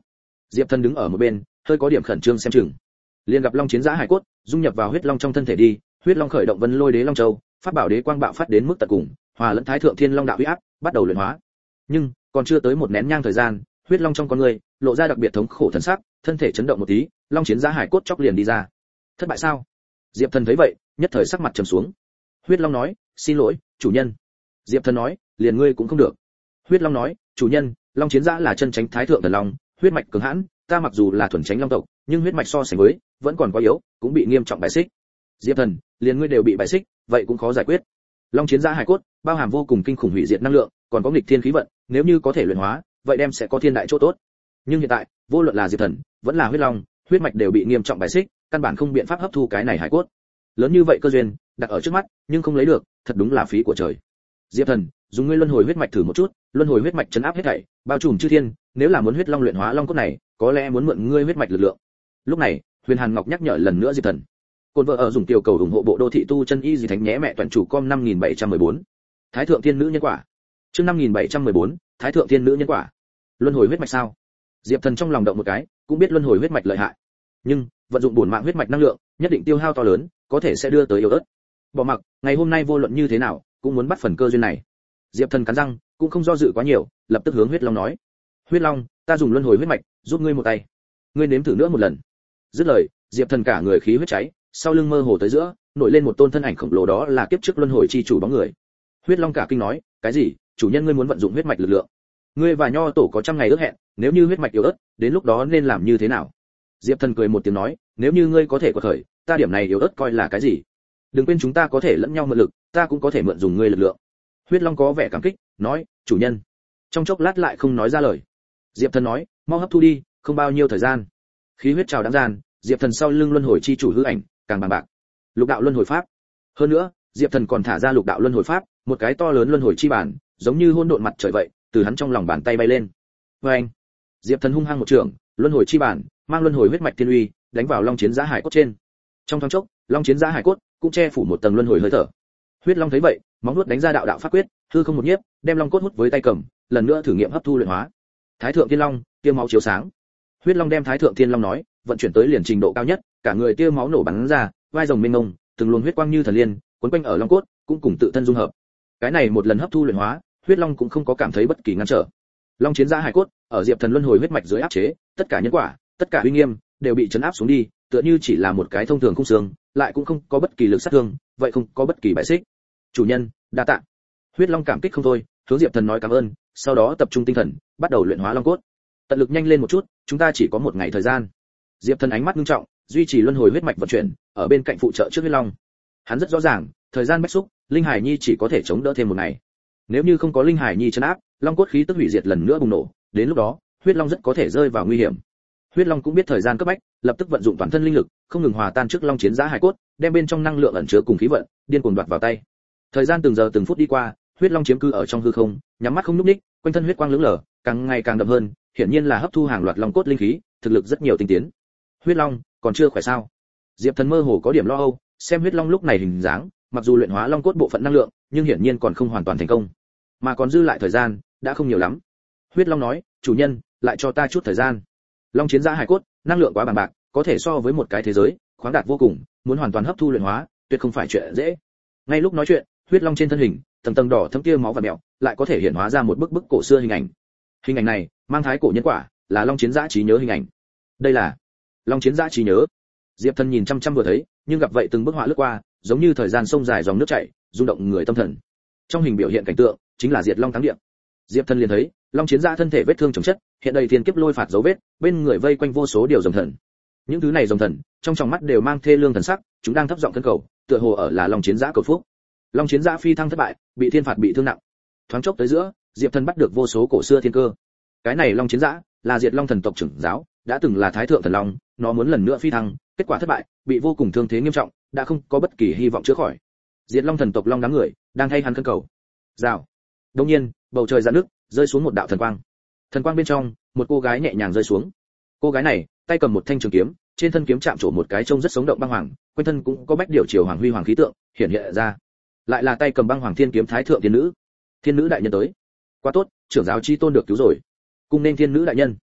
Diệp Thần đứng ở một bên, hơi có điểm khẩn trương xem chừng. Liền gặp long chiến giã hải cốt dung nhập vào huyết long trong thân thể đi, huyết long khởi động vân lôi đế long châu, pháp bảo đế quang bạo phát đến mức tận cùng, hòa lẫn thái thượng thiên long đạo uy áp, bắt đầu luyện hóa. Nhưng còn chưa tới một nén nhang thời gian, huyết long trong con người lộ ra đặc biệt thống khổ thần sắc, thân thể chấn động một tí, long chiến giã hải cốt chóc liền đi ra. Thất bại sao? Diệp Thần thấy vậy, nhất thời sắc mặt trầm xuống. Huyết long nói, xin lỗi, chủ nhân. Diệp Thần nói, liền ngươi cũng không được. Huyết long nói, chủ nhân, long chiến giã là chân chánh thái thượng thần long, huyết mạch cường hãn, ta mặc dù là thuần chánh long tộc, nhưng huyết mạch so sánh với vẫn còn quá yếu, cũng bị nghiêm trọng bài xích. Diệp Thần, liền ngươi đều bị bài xích, vậy cũng khó giải quyết. Long chiến giã hải cốt bao hàm vô cùng kinh khủng hủy diệt năng lượng, còn có nghịch thiên khí vận, nếu như có thể luyện hóa, vậy đem sẽ có thiên đại chỗ tốt. Nhưng hiện tại, vô luận là Diệp Thần, vẫn là huyết long, huyết mạch đều bị nghiêm trọng bài xích, căn bản không biện pháp hấp thu cái này hải cốt. Lớn như vậy cơ duyên đặt ở trước mắt, nhưng không lấy được, thật đúng là phí của trời. Diệp Thần, dùng ngươi luân hồi huyết mạch thử một chút, luân hồi huyết mạch chấn áp hết thảy, bao trùm chư thiên, nếu là muốn huyết long luyện hóa long cốt này, có lẽ muốn mượn ngươi huyết mạch lực lượng. Lúc này, Huyền Hàn Ngọc nhắc nhở lần nữa Diệp Thần. Côn vợ ở dùng tiểu cầu ủng hộ bộ đô thị tu chân y gì thánh nhé mẹ toàn chủ com 5714. Thái thượng thiên nữ nhân quả. Chương 5714, Thái thượng thiên nữ nhân quả. Luân hồi huyết mạch sao? Diệp Thần trong lòng động một cái, cũng biết luân hồi huyết mạch lợi hại. Nhưng, vận dụng bổn mạng huyết mạch năng lượng, nhất định tiêu hao to lớn, có thể sẽ đưa tới yếu ớt. Bỏ mặc, ngày hôm nay vô luận như thế nào, cũng muốn bắt phần cơ duyên này. Diệp Thần cắn răng, cũng không do dự quá nhiều, lập tức hướng huyết long nói: huyết long, ta dùng luân hồi huyết mạch giúp ngươi một tay, ngươi nếm thử nữa một lần. Dứt lời, Diệp Thần cả người khí huyết cháy, sau lưng mơ hồ tới giữa nổi lên một tôn thân ảnh khổng lồ, đó là kiếp trước luân hồi chi chủ bóng người. Huyết long cả kinh nói: cái gì? Chủ nhân ngươi muốn vận dụng huyết mạch lực lượng? Ngươi và nho tổ có trăm ngày ước hẹn, nếu như huyết mạch yếu ớt, đến lúc đó nên làm như thế nào? Diệp Thần cười một tiếng nói: nếu như ngươi có thể quật khởi, ta điểm này yếu ớt coi là cái gì? Đừng quên chúng ta có thể lẫn nhau mượn lực, ta cũng có thể mượn dùng ngươi lực lượng. Huyết long có vẻ cảm kích, nói: chủ nhân. Trong chốc lát lại không nói ra lời. Diệp Thần nói: mau hấp thu đi, không bao nhiêu thời gian. Khí huyết trào đáng gian, Diệp Thần sau lưng luân hồi chi chủ hư ảnh càng bằng bạc. Lục đạo luân hồi pháp. Hơn nữa, Diệp Thần còn thả ra lục đạo luân hồi pháp, một cái to lớn luân hồi chi bản, giống như hỗn độn mặt trời vậy, từ hắn trong lòng bàn tay bay lên. Oeng! Diệp Thần hung hăng một trường, luân hồi chi bản, mang luân hồi huyết mạch thiên uy, đánh vào long chiến giã hải cốt trên. Trong thoáng chốc, long chiến giã hải cốt cũng che phủ một tầng luân hồi hơi thở. Huyết long thấy vậy, móng nuốt đánh ra đạo đạo pháp quyết, hư không một nhiếp, đem long cốt hút với tay cầm, lần nữa thử nghiệm hấp thu luyện hóa. Thái thượng thiên long, tia máu chiếu sáng. Huyết long đem Thái thượng thiên long nói, vận chuyển tới liền trình độ cao nhất, cả người tia máu nổ bắn ra, vai rồng mênh mông, từng luồng huyết quang như thần liên, quấn quanh ở long cốt, cũng cùng tự thân dung hợp. Cái này một lần hấp thu luyện hóa, huyết long cũng không có cảm thấy bất kỳ ngăn trở. Long chiến giã hải cốt, ở Diệp Thần luân hồi huyết mạch dưới áp chế, tất cả nhân quả, tất cả uy nghiêm đều bị trấn áp xuống đi, tựa như chỉ là một cái thông thường khung xương, lại cũng không có bất kỳ lực sát thương, vậy không có bất kỳ bại xích. Chủ nhân, đa tạ. Huyết long cảm kích không thôi, hướng Diệp Thần nói cảm ơn, sau đó tập trung tinh thần, bắt đầu luyện hóa long cốt. Tận lực nhanh lên một chút, chúng ta chỉ có một ngày thời gian. Diệp Thần ánh mắt nghiêm trọng, duy trì luân hồi huyết mạch vận chuyển, ở bên cạnh phụ trợ trước huyết long. Hắn rất rõ ràng, thời gian bách xúc, linh hải nhi chỉ có thể chống đỡ thêm một ngày. Nếu như không có linh hải nhi trấn áp, long cốt khí tức hủy diệt lần nữa bùng nổ, đến lúc đó, huyết long rất có thể rơi vào nguy hiểm. Huyết long cũng biết thời gian cấp bách, lập tức vận dụng toàn thân linh lực, không ngừng hòa tan trước long chiến giã hải cốt, đem bên trong năng lượng ẩn chứa cùng khí vận, điên cuồng đoạt vào tay. Thời gian từng giờ từng phút đi qua, huyết long chiếm cư ở trong hư không, nhắm mắt không nhúc nhích, quanh thân huyết quang lững lờ, càng ngày càng đậm hơn, hiển nhiên là hấp thu hàng loạt long cốt linh khí, thực lực rất nhiều tinh tiến. Huyết long, còn chưa khỏe sao? Diệp Thần mơ hồ có điểm lo âu, xem huyết long lúc này hình dáng, mặc dù luyện hóa long cốt bộ phận năng lượng, nhưng hiển nhiên còn không hoàn toàn thành công, mà còn dư lại thời gian đã không nhiều lắm. Huyết long nói: chủ nhân, lại cho ta chút thời gian. Long chiến giã hải cốt, năng lượng quá bằng bạc, có thể so với một cái thế giới, khoáng đạt vô cùng, muốn hoàn toàn hấp thu luyện hóa, tuyệt không phải chuyện dễ. Ngay lúc nói chuyện, huyết long trên thân hình, tầng tầng đỏ thấm tia máu và mèo, lại có thể hiện hóa ra một bức cổ xưa hình ảnh. Hình ảnh này, mang thái cổ nhân quả, là long chiến giã trí nhớ hình ảnh. Đây là long chiến giã trí nhớ. Diệp Thần nhìn chăm chăm vừa thấy, nhưng gặp vậy từng bức họa lướt qua, giống như thời gian sông dài dòng nước chảy, rung động người tâm thần. Trong hình biểu hiện cảnh tượng, chính là Diệt Long thắng địa. Diệp Thần liền thấy, long chiến giã thân thể vết thương chồng chất, hiện đầy thiên kiếp lôi phạt dấu vết, bên người vây quanh vô số điều rồng thần. Những thứ này rồng thần, trong tròng mắt đều mang thê lương thần sắc, chúng đang thấp giọng khấn cầu, tựa hồ ở là long chiến giã cầu phúc. Long chiến giã phi thăng thất bại, bị thiên phạt bị thương nặng. Thoáng chốc tới giữa, Diệp Thần bắt được vô số cổ xưa thiên cơ. Cái này long chiến giã là Diệt Long thần tộc trưởng giáo, đã từng là thái thượng thần long, nó muốn lần nữa phi thăng, kết quả thất bại, bị vô cùng thương thế nghiêm trọng, đã không có bất kỳ hy vọng chữa khỏi. Diệt Long thần tộc long đám người đang thay hắn khấn cầu. Rào. Đột nhiên, bầu trời giãn nước, rơi xuống một đạo thần quang. Thần quang bên trong, một cô gái nhẹ nhàng rơi xuống. Cô gái này, tay cầm một thanh trường kiếm, trên thân kiếm chạm trổ một cái trông rất sống động băng hoàng, quanh thân cũng có bách điều chiều hoàng huy hoàng khí tượng hiện hiện ra. Lại là tay cầm băng hoàng thiên kiếm thái thượng thiên nữ. Thiên nữ đại nhân tới. Quá tốt, trưởng giáo chi tôn được cứu rồi. Cung nên thiên nữ đại nhân.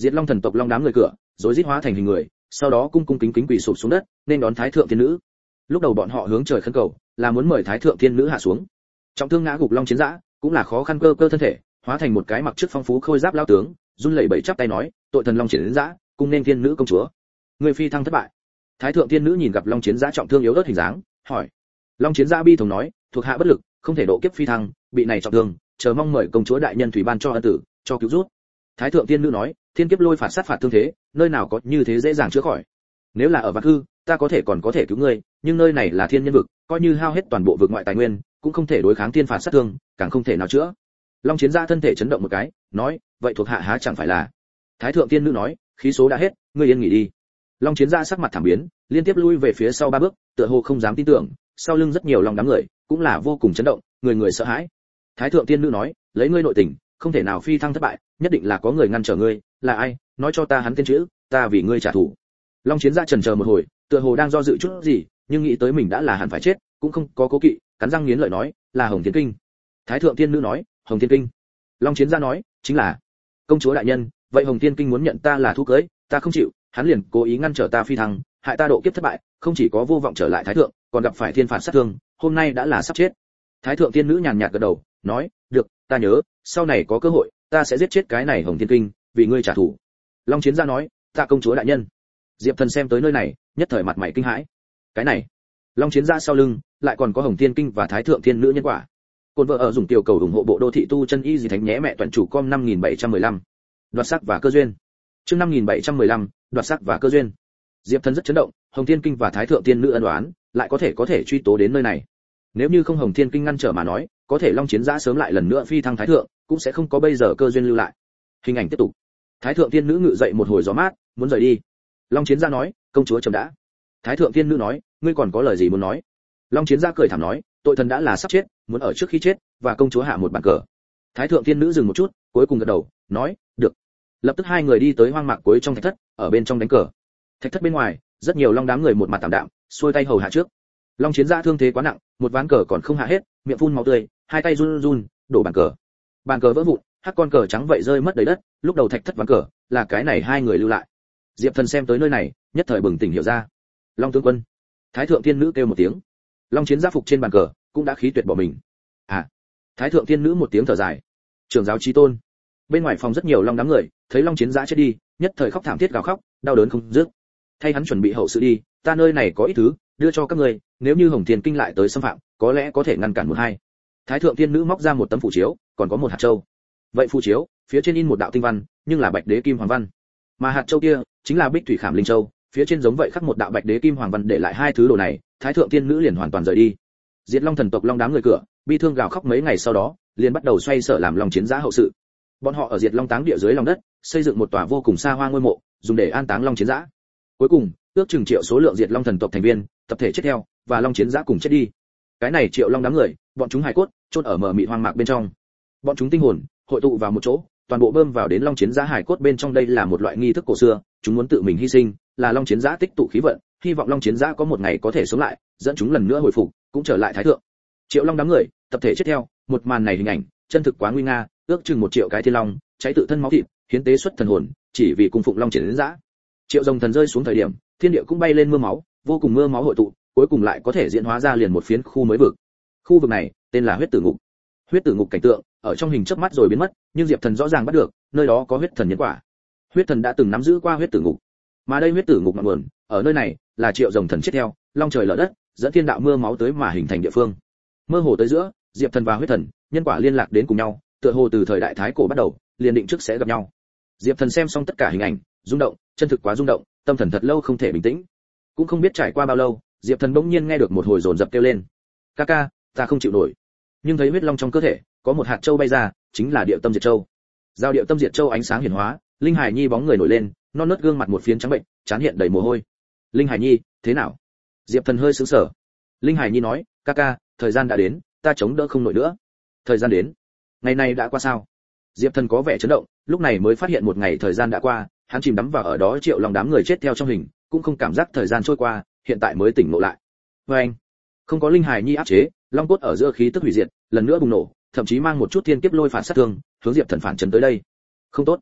Diệt Long thần tộc long đám người cửa rối rít hóa thành hình người, sau đó cung cung kính kính quỳ sụp xuống đất nên đón thái thượng thiên nữ. Lúc đầu bọn họ hướng trời khấn cầu là muốn mời thái thượng thiên nữ hạ xuống. Trọng thương ngã gục long chiến dã cũng là khó khăn cơ thân thể hóa thành một cái mặc trước phong phú khôi giáp lao tướng, run lẩy bẩy chắp tay nói, tội thần long chiến dã cung nên thiên nữ công chúa. Người phi thăng thất bại. Thái thượng thiên nữ nhìn gặp long chiến dã trọng thương yếu ớt hình dáng, hỏi. Long chiến dã bi thống nói, thuộc hạ bất lực, không thể độ kiếp phi thăng, bị này trọng thương, chờ mong mời công chúa đại nhân thủy ban cho ân tử, cho cứu rút. Thái thượng thiên nữ nói, thiên kiếp lôi phạt sát phạt thương thế, nơi nào có như thế dễ dàng chữa khỏi. Nếu là ở Vạn Hư, ta có thể còn có thể cứu ngươi, nhưng nơi này là thiên nhân vực, coi như hao hết toàn bộ vực ngoại tài nguyên, cũng không thể đối kháng thiên phạt sát thương, càng không thể nào chữa. Long chiến gia thân thể chấn động một cái, nói, vậy thuộc hạ há chẳng phải là. Thái thượng thiên nữ nói, khí số đã hết, ngươi yên nghỉ đi. Long chiến gia sắc mặt thảm biến, liên tiếp lui về phía sau 3 bước, tựa hồ không dám tin tưởng, sau lưng rất nhiều lòng đám người, cũng là vô cùng chấn động, người người sợ hãi. Thái thượng thiên nữ nói, lấy ngươi nội tình, không thể nào phi thăng thất bại, nhất định là có người ngăn trở ngươi, là ai, nói cho ta hắn tên chữ, ta vì ngươi trả thù. Long chiến gia chần chờ một hồi, tựa hồ đang do dự chút gì, nhưng nghĩ tới mình đã là hẳn phải chết, cũng không có cố kỵ, cắn răng nghiến lợi nói, là Hồng Thiên Kinh. Thái thượng thiên nữ nói, Hồng Thiên Kinh. Long chiến gia nói, chính là công chúa đại nhân, vậy Hồng Thiên Kinh muốn nhận ta là thú cưới, ta không chịu, hắn liền cố ý ngăn trở ta phi thăng, hại ta độ kiếp thất bại, không chỉ có vô vọng trở lại thái thượng, còn gặp phải thiên phạt sát thương, hôm nay đã là sắp chết. Thái thượng thiên nữ nhàn nhạt gật đầu, nói, được, ta nhớ, sau này có cơ hội, ta sẽ giết chết cái này Hồng Thiên Kinh, vì ngươi trả thù. Long chiến gia nói, ta công chúa đại nhân. Diệp Thần xem tới nơi này, nhất thời mặt mày kinh hãi. Cái này, Long chiến gia sau lưng, lại còn có Hồng Thiên Kinh và Thái thượng thiên nữ nhân quả. Côn vợ ở dùng tiểu cầu ủng hộ bộ đô thị tu chân y gì thánh nhé mẹ toàn chủ com 5715. Đoạt sắc và cơ duyên. Chương 5715, đoạt sắc và cơ duyên. Diệp Thần rất chấn động, Hồng Thiên Kinh và Thái thượng thiên nữ ân oán, lại có thể truy tố đến nơi này. Nếu như không Hồng Thiên Kinh ngăn trở mà nói, có thể Long chiến giã sớm lại lần nữa phi thăng thái thượng, cũng sẽ không có bây giờ cơ duyên lưu lại. Hình ảnh tiếp tục. Thái thượng thiên nữ ngự dậy một hồi gió mát, muốn rời đi. Long chiến giã nói, công chúa chậm đã. Thái thượng thiên nữ nói, ngươi còn có lời gì muốn nói? Long chiến giã cười thảm nói, tội thần đã là sắp chết, muốn ở trước khi chết và công chúa hạ một bàn cờ. Thái thượng thiên nữ dừng một chút, cuối cùng gật đầu, nói, được. Lập tức hai người đi tới hoang mạc cuối trong thạch thất, ở bên trong đánh cờ. Thạch thất bên ngoài, rất nhiều long đám người một mặt tạm đạm, xuôi tay hầu hạ trước. Long chiến gia thương thế quá nặng, một ván cờ còn không hạ hết, miệng phun máu tươi, hai tay run run, đổ bàn cờ. Bàn cờ vỡ vụn, hắc con cờ trắng vậy rơi mất đầy đất, lúc đầu thạch thất ván cờ, là cái này hai người lưu lại. Diệp Thần xem tới nơi này, nhất thời bừng tỉnh hiểu ra. Long tướng quân. Thái thượng thiên nữ kêu một tiếng. Long chiến gia phục trên bàn cờ, cũng đã khí tuyệt bỏ mình. À. Thái thượng thiên nữ một tiếng thở dài. Trưởng giáo chí tôn. Bên ngoài phòng rất nhiều long đám người, thấy Long chiến gia chết đi, nhất thời khóc thảm thiết gào khóc, đau đớn không dứt. Thay hắn chuẩn bị hậu sự đi, ta nơi này có ít thứ, đưa cho các ngươi, nếu như Hồng Thiên Kinh lại tới xâm phạm, có lẽ có thể ngăn cản một hai. Thái thượng thiên nữ móc ra một tấm phù chiếu, còn có một hạt châu. Vậy phù chiếu, phía trên in một đạo tinh văn, nhưng là Bạch Đế Kim Hoàng văn. Mà hạt châu kia, chính là Bích Thủy Khảm Linh Châu, phía trên giống vậy khắc một đạo Bạch Đế Kim Hoàng văn, để lại hai thứ đồ này, Thái thượng thiên nữ liền hoàn toàn rời đi. Diệt Long thần tộc long đám người cửa, bi thương gào khóc mấy ngày sau đó, liền bắt đầu xoay sở làm Long chiến giã hậu sự. Bọn họ ở Diệt Long táng địa dưới lòng đất, xây dựng một tòa vô cùng xa hoa ngôi mộ, dùng để an táng Long chiến giã. Cuối cùng, ước chừng triệu số lượng Diệt Long thần tộc thành viên, tập thể chết theo, và Long chiến giã cùng chết đi. Cái này triệu long đám người, bọn chúng hài cốt chôn ở mờ mịt hoang mạc bên trong. Bọn chúng tinh hồn hội tụ vào một chỗ, toàn bộ bơm vào đến Long chiến giã hài cốt bên trong. Đây là một loại nghi thức cổ xưa, chúng muốn tự mình hy sinh, là Long chiến giã tích tụ khí vận, hy vọng Long chiến giã có một ngày có thể sống lại, dẫn chúng lần nữa hồi phục, cũng trở lại thái thượng. Triệu long đám người, tập thể chết theo, một màn này hình ảnh, chân thực quá nguy nga, ước chừng 1 triệu cái thiên long, cháy tự thân máu thịt, hiến tế xuất thần hồn, chỉ vì cung phụng Long chiến giã. Triệu rồng thần rơi xuống thời điểm, thiên địa cũng bay lên mưa máu, vô cùng mưa máu hội tụ, cuối cùng lại có thể diễn hóa ra liền một phiến khu mới vực. Khu vực này tên là huyết tử ngục. Huyết tử ngục cảnh tượng ở trong hình chớp mắt rồi biến mất, nhưng Diệp Thần rõ ràng bắt được, nơi đó có huyết thần nhân quả. Huyết thần đã từng nắm giữ qua huyết tử ngục, mà đây huyết tử ngục ngọn nguồn ở nơi này là triệu rồng thần chết theo, long trời lở đất, dẫn thiên đạo mưa máu tới mà hình thành địa phương. Mơ hồ tới giữa, Diệp Thần và huyết thần nhân quả liên lạc đến cùng nhau, tựa hồ từ thời đại thái cổ bắt đầu, liền định trước sẽ gặp nhau. Diệp Thần xem xong tất cả hình ảnh, rung động, chân thực quá rung động, tâm thần thật lâu không thể bình tĩnh. Cũng không biết trải qua bao lâu, Diệp Thần bỗng nhiên nghe được một hồi dồn dập kêu lên. "Ca ca, ta không chịu nổi." Nhưng thấy huyết long trong cơ thể có một hạt châu bay ra, chính là Điệu Tâm Diệt Châu. Giao Điệu Tâm Diệt Châu ánh sáng hiển hóa, Linh Hải Nhi bóng người nổi lên, non nớt gương mặt một phiến trắng bệnh, trán hiện đầy mồ hôi. "Linh Hải Nhi, thế nào?" Diệp Thần hơi sững sờ. Linh Hải Nhi nói, "Ca ca, thời gian đã đến, ta chống đỡ không nổi nữa." "Thời gian đến? Ngày này đã qua sao?" Diệp Thần có vẻ chấn động, lúc này mới phát hiện một ngày thời gian đã qua, hắn chìm đắm vào ở đó triệu lòng đám người chết theo trong hình, cũng không cảm giác thời gian trôi qua, hiện tại mới tỉnh ngộ lại. Và anh, không có Linh Hải Nhi áp chế, long cốt ở giữa khí tức hủy diệt, lần nữa bùng nổ, thậm chí mang một chút thiên kiếp lôi phản sát thương, hướng Diệp Thần phản chấn tới đây. Không tốt.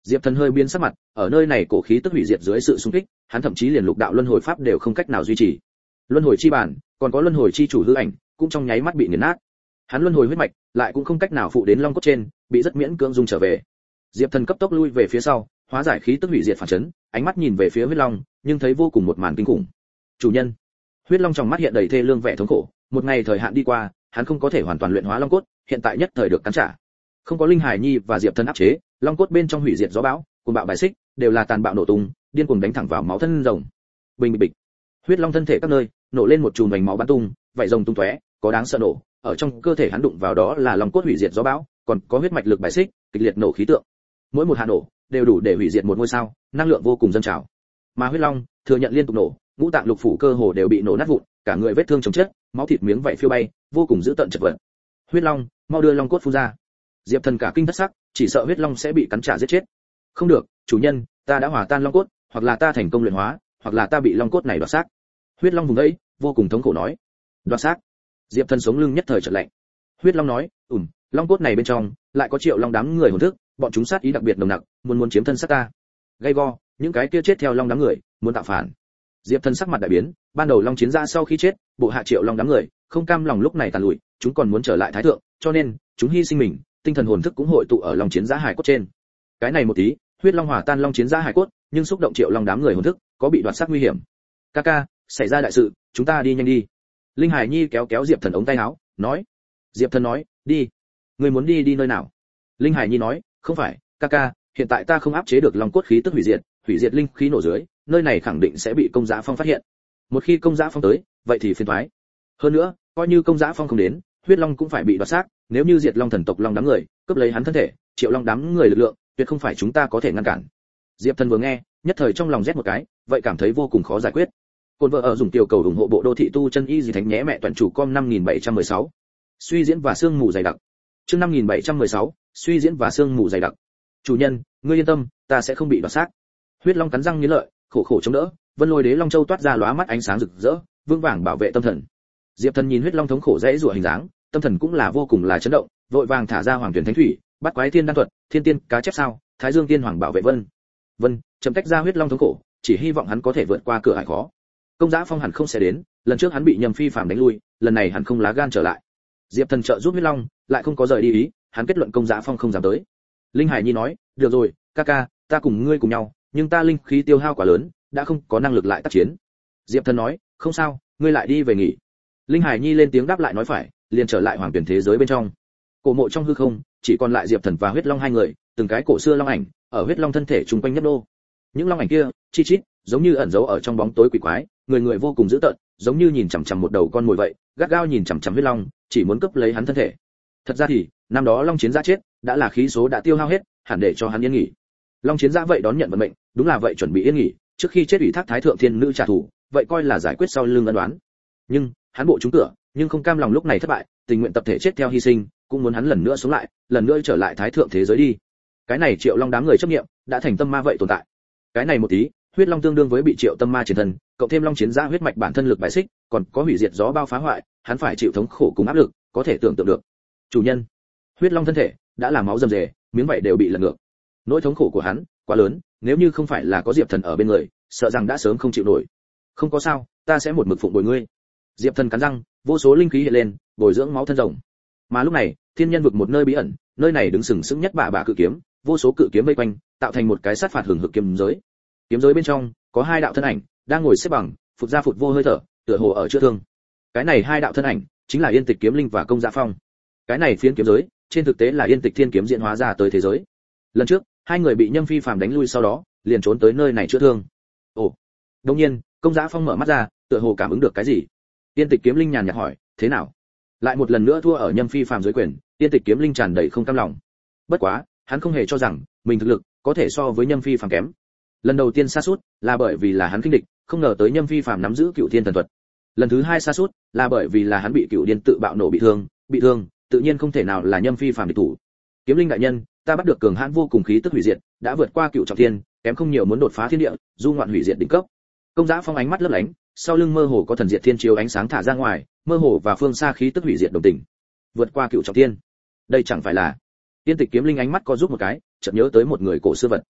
Diệp Thần hơi biến sắc mặt, ở nơi này cổ khí tức hủy diệt dưới sự xung kích, hắn thậm chí liền lục đạo luân hồi pháp đều không cách nào duy trì. Luân hồi chi bản, còn có luân hồi chi chủ hư ảnh, cũng trong nháy mắt bị nghiền nát. Hắn luân hồi huyết mạch, lại cũng không cách nào phụ đến long cốt trên, bị rất miễn cưỡng dung trở về. Diệp Thần cấp tốc lui về phía sau, hóa giải khí tức hủy diệt phản chấn, ánh mắt nhìn về phía huyết long, nhưng thấy vô cùng một màn kinh khủng. Chủ nhân. Huyết long trong mắt hiện đầy thê lương vẻ thống khổ, một ngày thời hạn đi qua, hắn không có thể hoàn toàn luyện hóa long cốt, hiện tại nhất thời được cắn trả. Không có linh hải nhi và Diệp Thần áp chế, long cốt bên trong hủy diệt gió bão, cuồng bạo bài xích, đều là tàn bạo nổ tung, điên cuồng đánh thẳng vào máu thân rồng. Bình bịch bịch. Huyết long thân thể các nơi nổ lên một chùm vành máu bắn tung, vảy rồng tung tóe, có đáng sợ nổ, ở trong cơ thể hắn đụng vào đó là long cốt hủy diệt gió bão, còn có huyết mạch lực bài xích, kịch liệt nổ khí tượng. Mỗi một hạt nổ đều đủ để hủy diệt một ngôi sao, năng lượng vô cùng dâng trào. Mà huyết long thừa nhận liên tục nổ, ngũ tạng lục phủ cơ hồ đều bị nổ nát vụn, cả người vết thương chồng chất, máu thịt miếng vảy phiêu bay, vô cùng dữ tợn chật vật. Huyết long, mau đưa long cốt phun ra. Diệp Thần cả kinh thất sắc, chỉ sợ huyết long sẽ bị cắn trả giết chết. Không được, chủ nhân, ta đã hòa tan long cốt, hoặc là ta thành công luyện hóa, hoặc là ta bị long cốt này đoạt xác. Huyết long vùng ấy, vô cùng thống khổ nói. Đoạt xác. Diệp Thần sống lưng nhất thời chợt lạnh. Huyết long nói, long cốt này bên trong lại có triệu long đám người hồn thức, bọn chúng sát ý đặc biệt nồng nặc, muốn chiếm thân xác ta. Gay go, những cái kia chết theo long đám người, muốn tạo phản. Diệp Thần sắc mặt đại biến, ban đầu long chiến ra sau khi chết, bộ hạ triệu long đám người, không cam lòng lúc này tàn lụi, chúng còn muốn trở lại thái thượng, cho nên chúng hy sinh mình, tinh thần hồn thức cũng hội tụ ở long chiến giá hải cốt trên. Cái này một tí, huyết long hòa tan long chiến giá hải cốt, nhưng xúc động triệu long đám người hồn thức, có bị đoạt xác nguy hiểm. Kaka, xảy ra đại sự, chúng ta đi nhanh đi. Linh Hải Nhi kéo Diệp Thần ống tay áo, nói. Diệp Thần nói, đi. Người muốn đi nơi nào? Linh Hải Nhi nói, không phải, Kaka, hiện tại ta không áp chế được long cốt khí tức hủy diệt linh khí nổ dưới, nơi này khẳng định sẽ bị công giá phong phát hiện. Một khi công giá phong tới, vậy thì phiền toái. Hơn nữa, coi như công giá phong không đến, huyết long cũng phải bị đoạt xác, nếu như diệt long thần tộc long đám người, cướp lấy hắn thân thể, triệu long đám người lực lượng, tuyệt không phải chúng ta có thể ngăn cản. Diệp Thần vừa nghe, nhất thời trong lòng rét một cái, vậy cảm thấy vô cùng khó giải quyết. Côn vợ ở dùng tiểu cầu ủng hộ bộ đô thị tu chân y gì thánh nhé mẹ toàn chủ com 5716. Suy diễn và sương mù dày đặc. Chương 5716, suy diễn và sương mù dày đặc. Chủ nhân, ngươi yên tâm, ta sẽ không bị đoạt xác. Huyết long cắn răng nghiến lợi, khổ chống đỡ, Vân Lôi Đế Long Châu toát ra lóa mắt ánh sáng rực rỡ, vương vàng bảo vệ tâm thần. Diệp Thần nhìn huyết long thống khổ dãy rủa hình dáng, tâm thần cũng là vô cùng là chấn động, vội vàng thả ra Hoàng Tuyển Thánh Thủy, bắt quái thiên đan thuật, thiên tiên cá chép sao, Thái Dương Tiên Hoàng bảo vệ Vân, chấm tách ra huyết long thống khổ, chỉ hy vọng hắn có thể vượt qua cửa ải khó. Công Giá Phong hẳn không sẽ đến, lần trước hắn bị Nhâm Phi Phàm đánh lui, lần này hẳn không lá gan trở lại. Diệp Thần trợ giúp huyết long, lại không có rời đi ý, hắn kết luận Công Giá Phong không dám tới. Linh Hải Nhi nói, được rồi, Kaka, ta cùng ngươi cùng nhau, nhưng ta linh khí tiêu hao quá lớn, đã không có năng lực lại tác chiến. Diệp Thần nói, không sao, ngươi lại đi về nghỉ. Linh Hải Nhi lên tiếng đáp lại nói phải, liền trở lại Hoàng Tuyển thế giới bên trong. Cổ mộ trong hư không, chỉ còn lại Diệp Thần và huyết long hai người, từng cái cổ xưa long ảnh, ở huyết long thân thể trùng quanh nhấp đô. Những long ảnh kia, chi chít, giống như ẩn giấu ở trong bóng tối quỷ quái, người vô cùng dữ tợn, giống như nhìn chằm chằm một đầu con mồi vậy, gắt gao nhìn chằm chằm huyết long, chỉ muốn cướp lấy hắn thân thể. Thật ra thì, năm đó long chiến giã chết, đã là khí số đã tiêu hao hết, hẳn để cho hắn yên nghỉ. Long chiến giã vậy đón nhận vận mệnh, đúng là vậy chuẩn bị yên nghỉ, trước khi chết ủy thác thái thượng thiên nữ trả thù, vậy coi là giải quyết sau lưng ân đoán. Nhưng, hắn bộ trúng cửa, nhưng không cam lòng lúc này thất bại, tình nguyện tập thể chết theo hy sinh, cũng muốn hắn lần nữa sống lại, lần nữa trở lại thái thượng thế giới đi. Cái này triệu long đám người chấp niệm, đã thành tâm ma vậy tồn tại. Cái này một tí, huyết long tương đương với bị triệu tâm ma chiến thần, cộng thêm long chiến giã huyết mạch bản thân lực bài xích, còn có hủy diệt gió bao phá hoại, hắn phải chịu thống khổ cùng áp lực, có thể tưởng tượng được. Chủ nhân, huyết long thân thể đã là máu rầm rề, miếng vảy đều bị lật ngược. Nỗi thống khổ của hắn quá lớn, nếu như không phải là có Diệp Thần ở bên người, sợ rằng đã sớm không chịu nổi. Không có sao, ta sẽ một mực phụng bồi ngươi. Diệp Thần cắn răng, vô số linh khí hiện lên, bồi dưỡng máu thân rồng. Mà lúc này, thiên nhân vực một nơi bí ẩn, nơi này đứng sừng sững nhất bả cự kiếm, vô số cự kiếm vây quanh, tạo thành một cái sát phạt hừng hực kiếm giới. Kiếm giới bên trong có hai đạo thân ảnh đang ngồi xếp bằng, phụt ra phụt vô hơi thở, tựa hồ ở chữa thương. Cái này hai đạo thân ảnh chính là Yên Tịch Kiếm Linh và Công Giá Phong. Cái này phiến kiếm giới, trên thực tế là Yên Tịch Thiên Kiếm diễn hóa ra tới thế giới. Lần trước, hai người bị Nhâm Phi Phàm đánh lui sau đó, liền trốn tới nơi này chữa thương. Ồ. Đương nhiên, Công Giá Phong mở mắt ra, tựa hồ cảm ứng được cái gì. Yên Tịch Kiếm Linh nhàn nhạt hỏi, thế nào? Lại một lần nữa thua ở Nhâm Phi Phàm dưới quyền, Yên Tịch Kiếm Linh tràn đầy không cam lòng. Bất quá, hắn không hề cho rằng mình thực lực có thể so với Nhâm Phi Phàm kém. Lần đầu tiên sa sút là bởi vì là hắn kinh địch, không ngờ tới Nhâm Phi Phàm nắm giữ Cựu Thiên Thần Thuật. Lần thứ hai sa sút là bởi vì là hắn bị Cựu Điên tự bạo nổ bị thương, tự nhiên không thể nào là Nhâm Phi Phàm địch thủ. Kiếm Linh đại nhân, ta bắt được cường hãn vô cùng khí tức hủy diệt, đã vượt qua Cựu Trọng Thiên, kém không nhiều muốn đột phá thiên địa, du ngoạn hủy diệt đỉnh cấp. Công Giá Phong ánh mắt lấp lánh, sau lưng mơ hồ có thần diệt thiên chiếu ánh sáng thả ra ngoài, mơ hồ và phương xa khí tức hủy diệt đồng tình. Vượt qua Cựu Trọng Thiên, đây chẳng phải là? Yên Tịch Kiếm Linh ánh mắt co rút một cái, chợt nhớ tới một người cổ xưa vật.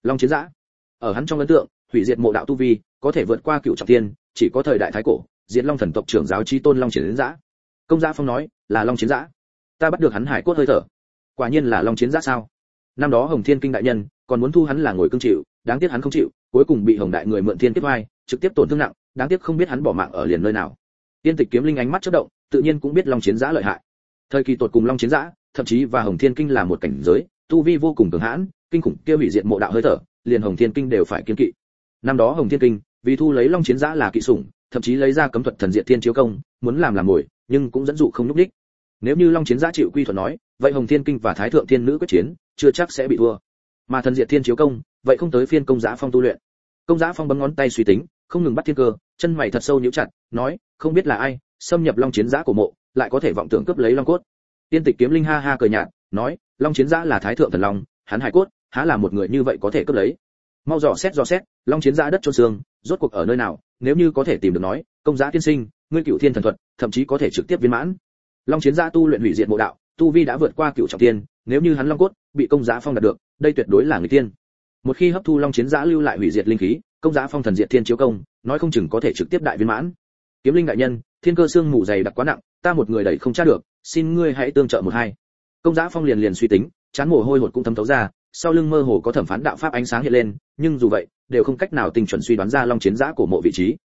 Long Chiến Giã. Ở hắn trong ấn tượng, hủy diệt mộ đạo tu vi, có thể vượt qua cựu trọng thiên, chỉ có thời đại thái cổ, Diệt Long thần tộc trưởng giáo chí tôn Long Chiến Giã. Công Giã Phong nói, là Long Chiến Giã. Ta bắt được hắn hải cốt hơi thở. Quả nhiên là Long Chiến Giã sao? Năm đó Hồng Thiên Kinh đại nhân còn muốn thu hắn là ngồi cương chịu, đáng tiếc hắn không chịu, cuối cùng bị Hồng đại người mượn thiên kiếp vai, trực tiếp tổn thương nặng, đáng tiếc không biết hắn bỏ mạng ở liền nơi nào. Tiên Tịch Kiếm Linh ánh mắt chớp động, tự nhiên cũng biết Long Chiến Giã lợi hại. Thời kỳ tột cùng Long Chiến Giã, thậm chí và Hồng Thiên Kinh là một cảnh giới, tu vi vô cùng cường hãn, kinh khủng kia hủy diệt mộ đạo hơi thở, liền Hồng Thiên Kinh đều phải kiêng kỵ. Năm đó Hồng Thiên Kinh, vì thu lấy Long Chiến Giã là kỵ sủng, thậm chí lấy ra cấm thuật thần diệt thiên chiếu công, muốn làm mồi, nhưng cũng dẫn dụ không lúc đích. Nếu như Long Chiến Giã chịu quy thuận nói, vậy Hồng Thiên Kinh và Thái Thượng Thiên Nữ quyết chiến, chưa chắc sẽ bị thua. Mà thần diệt thiên chiếu công, vậy không tới phiên Công Giã Phong tu luyện. Công Giã Phong bấm ngón tay suy tính, không ngừng bắt thiên cơ, chân mày thật sâu nhíu chặt, nói, không biết là ai xâm nhập Long Chiến Giã của mộ, lại có thể vọng tưởng cướp lấy long cốt. Tiên Tịch Kiếm Linh ha ha cười nhạt, nói, Long Chiến Giã là Thái Thượng thần long, hắn hải cốt, há là một người như vậy có thể cướp lấy. Mau dò xét, Long Chiến Giã đất chôn xương, rốt cuộc ở nơi nào, nếu như có thể tìm được nói, Công Giã tiên sinh, ngươi cửu thiên thần thuật, thậm chí có thể trực tiếp viên mãn. Long Chiến Giã tu luyện hủy diệt mộ đạo, tu vi đã vượt qua cửu trọng thiên, nếu như hắn long cốt bị Công Giã Phong đạt được, đây tuyệt đối là người tiên. Một khi hấp thu Long Chiến Giã lưu lại hủy diệt linh khí, Công Giã Phong thần diệt thiên chiếu công, nói không chừng có thể trực tiếp đại viên mãn. Kiếm Linh đại nhân, thiên cơ xương mù dày đặc quá nặng, ta một người đẩy không tra được, xin ngươi hãy tương trợ một hai. Công Giã Phong liền suy tính, chán mồ hôi hột cũng thấm thấu ra, sau lưng mơ hồ có thẩm phán đạo pháp ánh sáng hiện lên, nhưng dù vậy, đều không cách nào tinh chuẩn suy đoán ra Long Chiến Giã của mộ vị trí.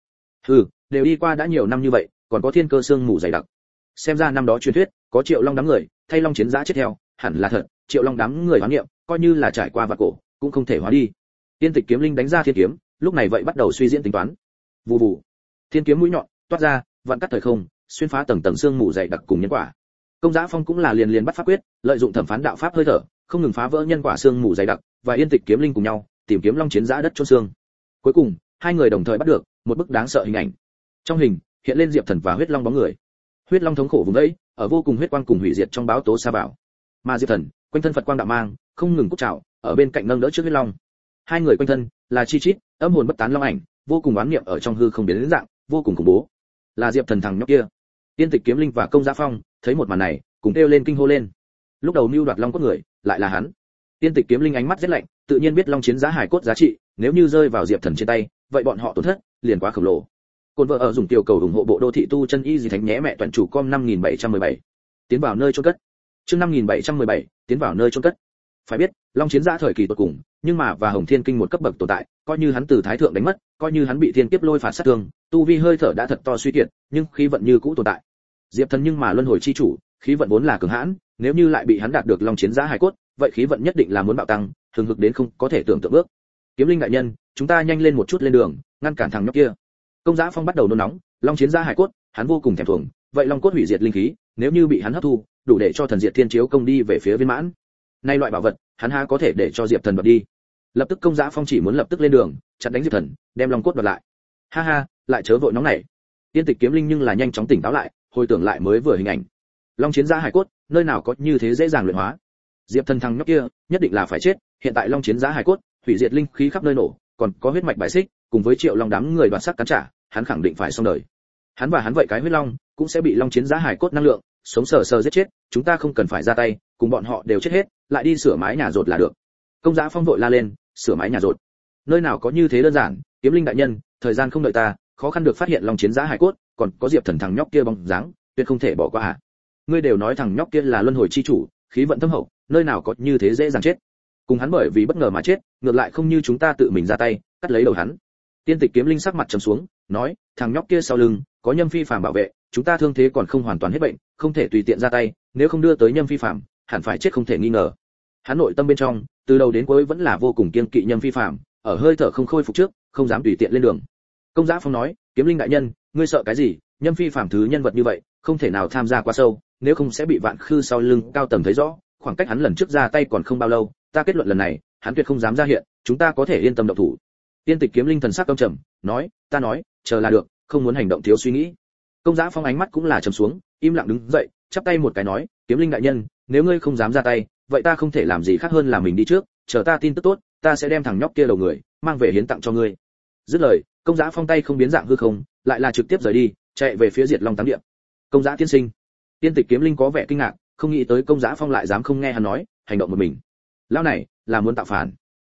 Đều đi qua đã nhiều năm như vậy, còn có thiên cơ xương mù dày đặc. Xem ra năm đó truyền thuyết, có Triệu Long đám người, thay Long Chiến Giã chết theo, hẳn là thật, Triệu Long đám người hoán niệm, coi như là trải qua vạn cổ, cũng không thể hóa đi. Tiên Tịch Kiếm Linh đánh ra thiên kiếm, lúc này vậy bắt đầu suy diễn tính toán. Vù vù, thiên kiếm mũi nhọn toát ra, vạn cắt thời không, xuyên phá tầng tầng xương mù dày đặc cùng nhân quả. Công Giã Phong cũng là liền bắt pháp quyết, lợi dụng thẩm phán đạo pháp hơi thở, không ngừng phá vỡ nhân quả xương mù dày đặc, và Yên Tịch Kiếm Linh cùng nhau tìm kiếm Long Chiến Giã đất chôn xương. Cuối cùng, hai người đồng thời bắt được một bức đáng sợ hình ảnh. Trong hình hiện lên Diệp Thần và Huyết Long bóng người. Huyết Long thống khổ vùng ấy, ở vô cùng huyết quang cùng hủy diệt trong báo tố sa vào. Mà Diệp Thần, quanh thân Phật quang đạo mang, không ngừng cúc trảo, ở bên cạnh nâng đỡ trước Huyết Long. Hai người quanh thân là chi chít, âm hồn bất tán long ảnh, vô cùng oán niệm ở trong hư không biến đến dạng, vô cùng khủng bố. Là Diệp Thần thằng nhóc kia. Tiên Tịch Kiếm Linh và Công Giã Phong thấy một màn này, cùng kêu lên kinh hô lên. Lúc đầu mưu đoạt long cốt người, lại là hắn. Tiên Tịch Kiếm Linh ánh mắt rất lạnh, tự nhiên biết Long Chiến Giã hải cốt giá trị, nếu như rơi vào Diệp Thần trên tay, vậy bọn họ tổn thất liền quá khổng lồ. Côn vợ ở dùng tiểu cầu ủng hộ bộ đô thị tu chân y gì thánh nhé mẹ toàn chủ com 5717. Tiến vào nơi chôn cất. Chương 5717, tiến vào nơi chôn cất. Phải biết, Long Chiến Giã thời kỳ tuyệt cùng, nhưng mà và Hồng Thiên Kinh một cấp bậc tồn tại, coi như hắn từ thái thượng đánh mất, coi như hắn bị thiên kiếp lôi phạt sát thương, tu vi hơi thở đã thật to suy kiệt, nhưng khí vận như cũ tồn tại. Diệp Thần nhưng mà luân hồi chi chủ, khí vận vốn là cường hãn, nếu như lại bị hắn đạt được Long Chiến Giã hải cốt, vậy khí vận nhất định là muốn bạo tăng, thường hực đến không có thể tưởng tượng bước. Kiếm Linh đại nhân, chúng ta nhanh lên một chút lên đường, ngăn cản thằng nhóc kia. Công Giã Phong bắt đầu nôn nóng, Long Chiến Giã hải cốt, hắn vô cùng thèm thuồng, vậy long cốt hủy diệt linh khí, nếu như bị hắn hấp thu, đủ để cho thần diệt thiên chiếu công đi về phía viên mãn. Nay loại bảo vật, hắn há có thể để cho Diệp Thần đoạt đi. Lập tức Công Giã Phong chỉ muốn lập tức lên đường, chặn đánh Diệp Thần, đem long cốt đoạt lại. Ha ha, lại chớ vội nóng nảy. Tiên Tịch Kiếm Linh nhưng là nhanh chóng tỉnh táo lại, hồi tưởng lại mới vừa hình ảnh. Long Chiến Giã hải cốt, nơi nào có như thế dễ dàng luyện hóa. Diệp Thần thằng nhóc kia, nhất định là phải chết, hiện tại Long Chiến Giã hải cốt, hủy diệt linh khí khắp nơi nổ, còn có huyết mạch bài xích, cùng với Triệu Long đám người đoạt sắc cắn trả, hắn khẳng định phải xong đời. Hắn và hắn vậy cái huyết long, cũng sẽ bị Long Chiến Giã hải cốt năng lượng sống sờ sờ giết chết, chúng ta không cần phải ra tay, cùng bọn họ đều chết hết, lại đi sửa mái nhà rột là được. Công Giã Phong vội la lên, sửa mái nhà rột, nơi nào có như thế đơn giản. Kiếm Linh đại nhân, thời gian không đợi ta, khó khăn được phát hiện Long Chiến Giã hải cốt, còn có Diệp Thần thằng nhóc kia bóng dáng, tuyệt không thể bỏ qua à. Ngươi đều nói thằng nhóc kia là luân hồi chi chủ, khí vận thâm hậu, nơi nào có như thế dễ dàng chết. Cùng hắn bởi vì bất ngờ mà chết, ngược lại không như chúng ta tự mình ra tay cắt lấy đầu hắn. Tiên Tịch Kiếm Linh sắc mặt trầm xuống, nói, thằng nhóc kia sau lưng có Nhâm Phi Phàm bảo vệ, chúng ta thương thế còn không hoàn toàn hết bệnh, không thể tùy tiện ra tay, nếu không đưa tới Nhâm Phi Phàm, hẳn phải chết không thể nghi ngờ. Hắn nội tâm bên trong, từ đầu đến cuối vẫn là vô cùng kiêng kỵ Nhâm Phi Phàm, ở hơi thở không khôi phục trước, không dám tùy tiện lên đường. Công Giã Phong nói, Kiếm Linh đại nhân, ngươi sợ cái gì? Nhâm Phi Phàm thứ nhân vật như vậy, không thể nào tham gia quá sâu, nếu không sẽ bị Vạn Khư sau lưng cao tầng thấy rõ, khoảng cách hắn lần trước ra tay còn không bao lâu, ta kết luận lần này, hắn tuyệt không dám ra hiện, chúng ta có thể yên tâm động thủ. Tiên Tịch Kiếm Linh thần sắc căm trầm, nói, ta nói, chờ là được, không muốn hành động thiếu suy nghĩ. Công Giã Phong ánh mắt cũng là trầm xuống, im lặng đứng dậy, chắp tay một cái nói, Kiếm Linh đại nhân, nếu ngươi không dám ra tay, vậy ta không thể làm gì khác hơn là mình đi trước, chờ ta tin tức tốt, ta sẽ đem thằng nhóc kia đầu người mang về hiến tặng cho ngươi. Dứt lời, Công Giã Phong tay không biến dạng hư không, lại là trực tiếp rời đi, chạy về phía Diệt Long Tám Địa. Công Giã tiên sinh. Tiên Tịch Kiếm Linh có vẻ kinh ngạc, không nghĩ tới Công Giã Phong lại dám không nghe hắn nói, hành động một mình. Lão này là muốn tạo phản.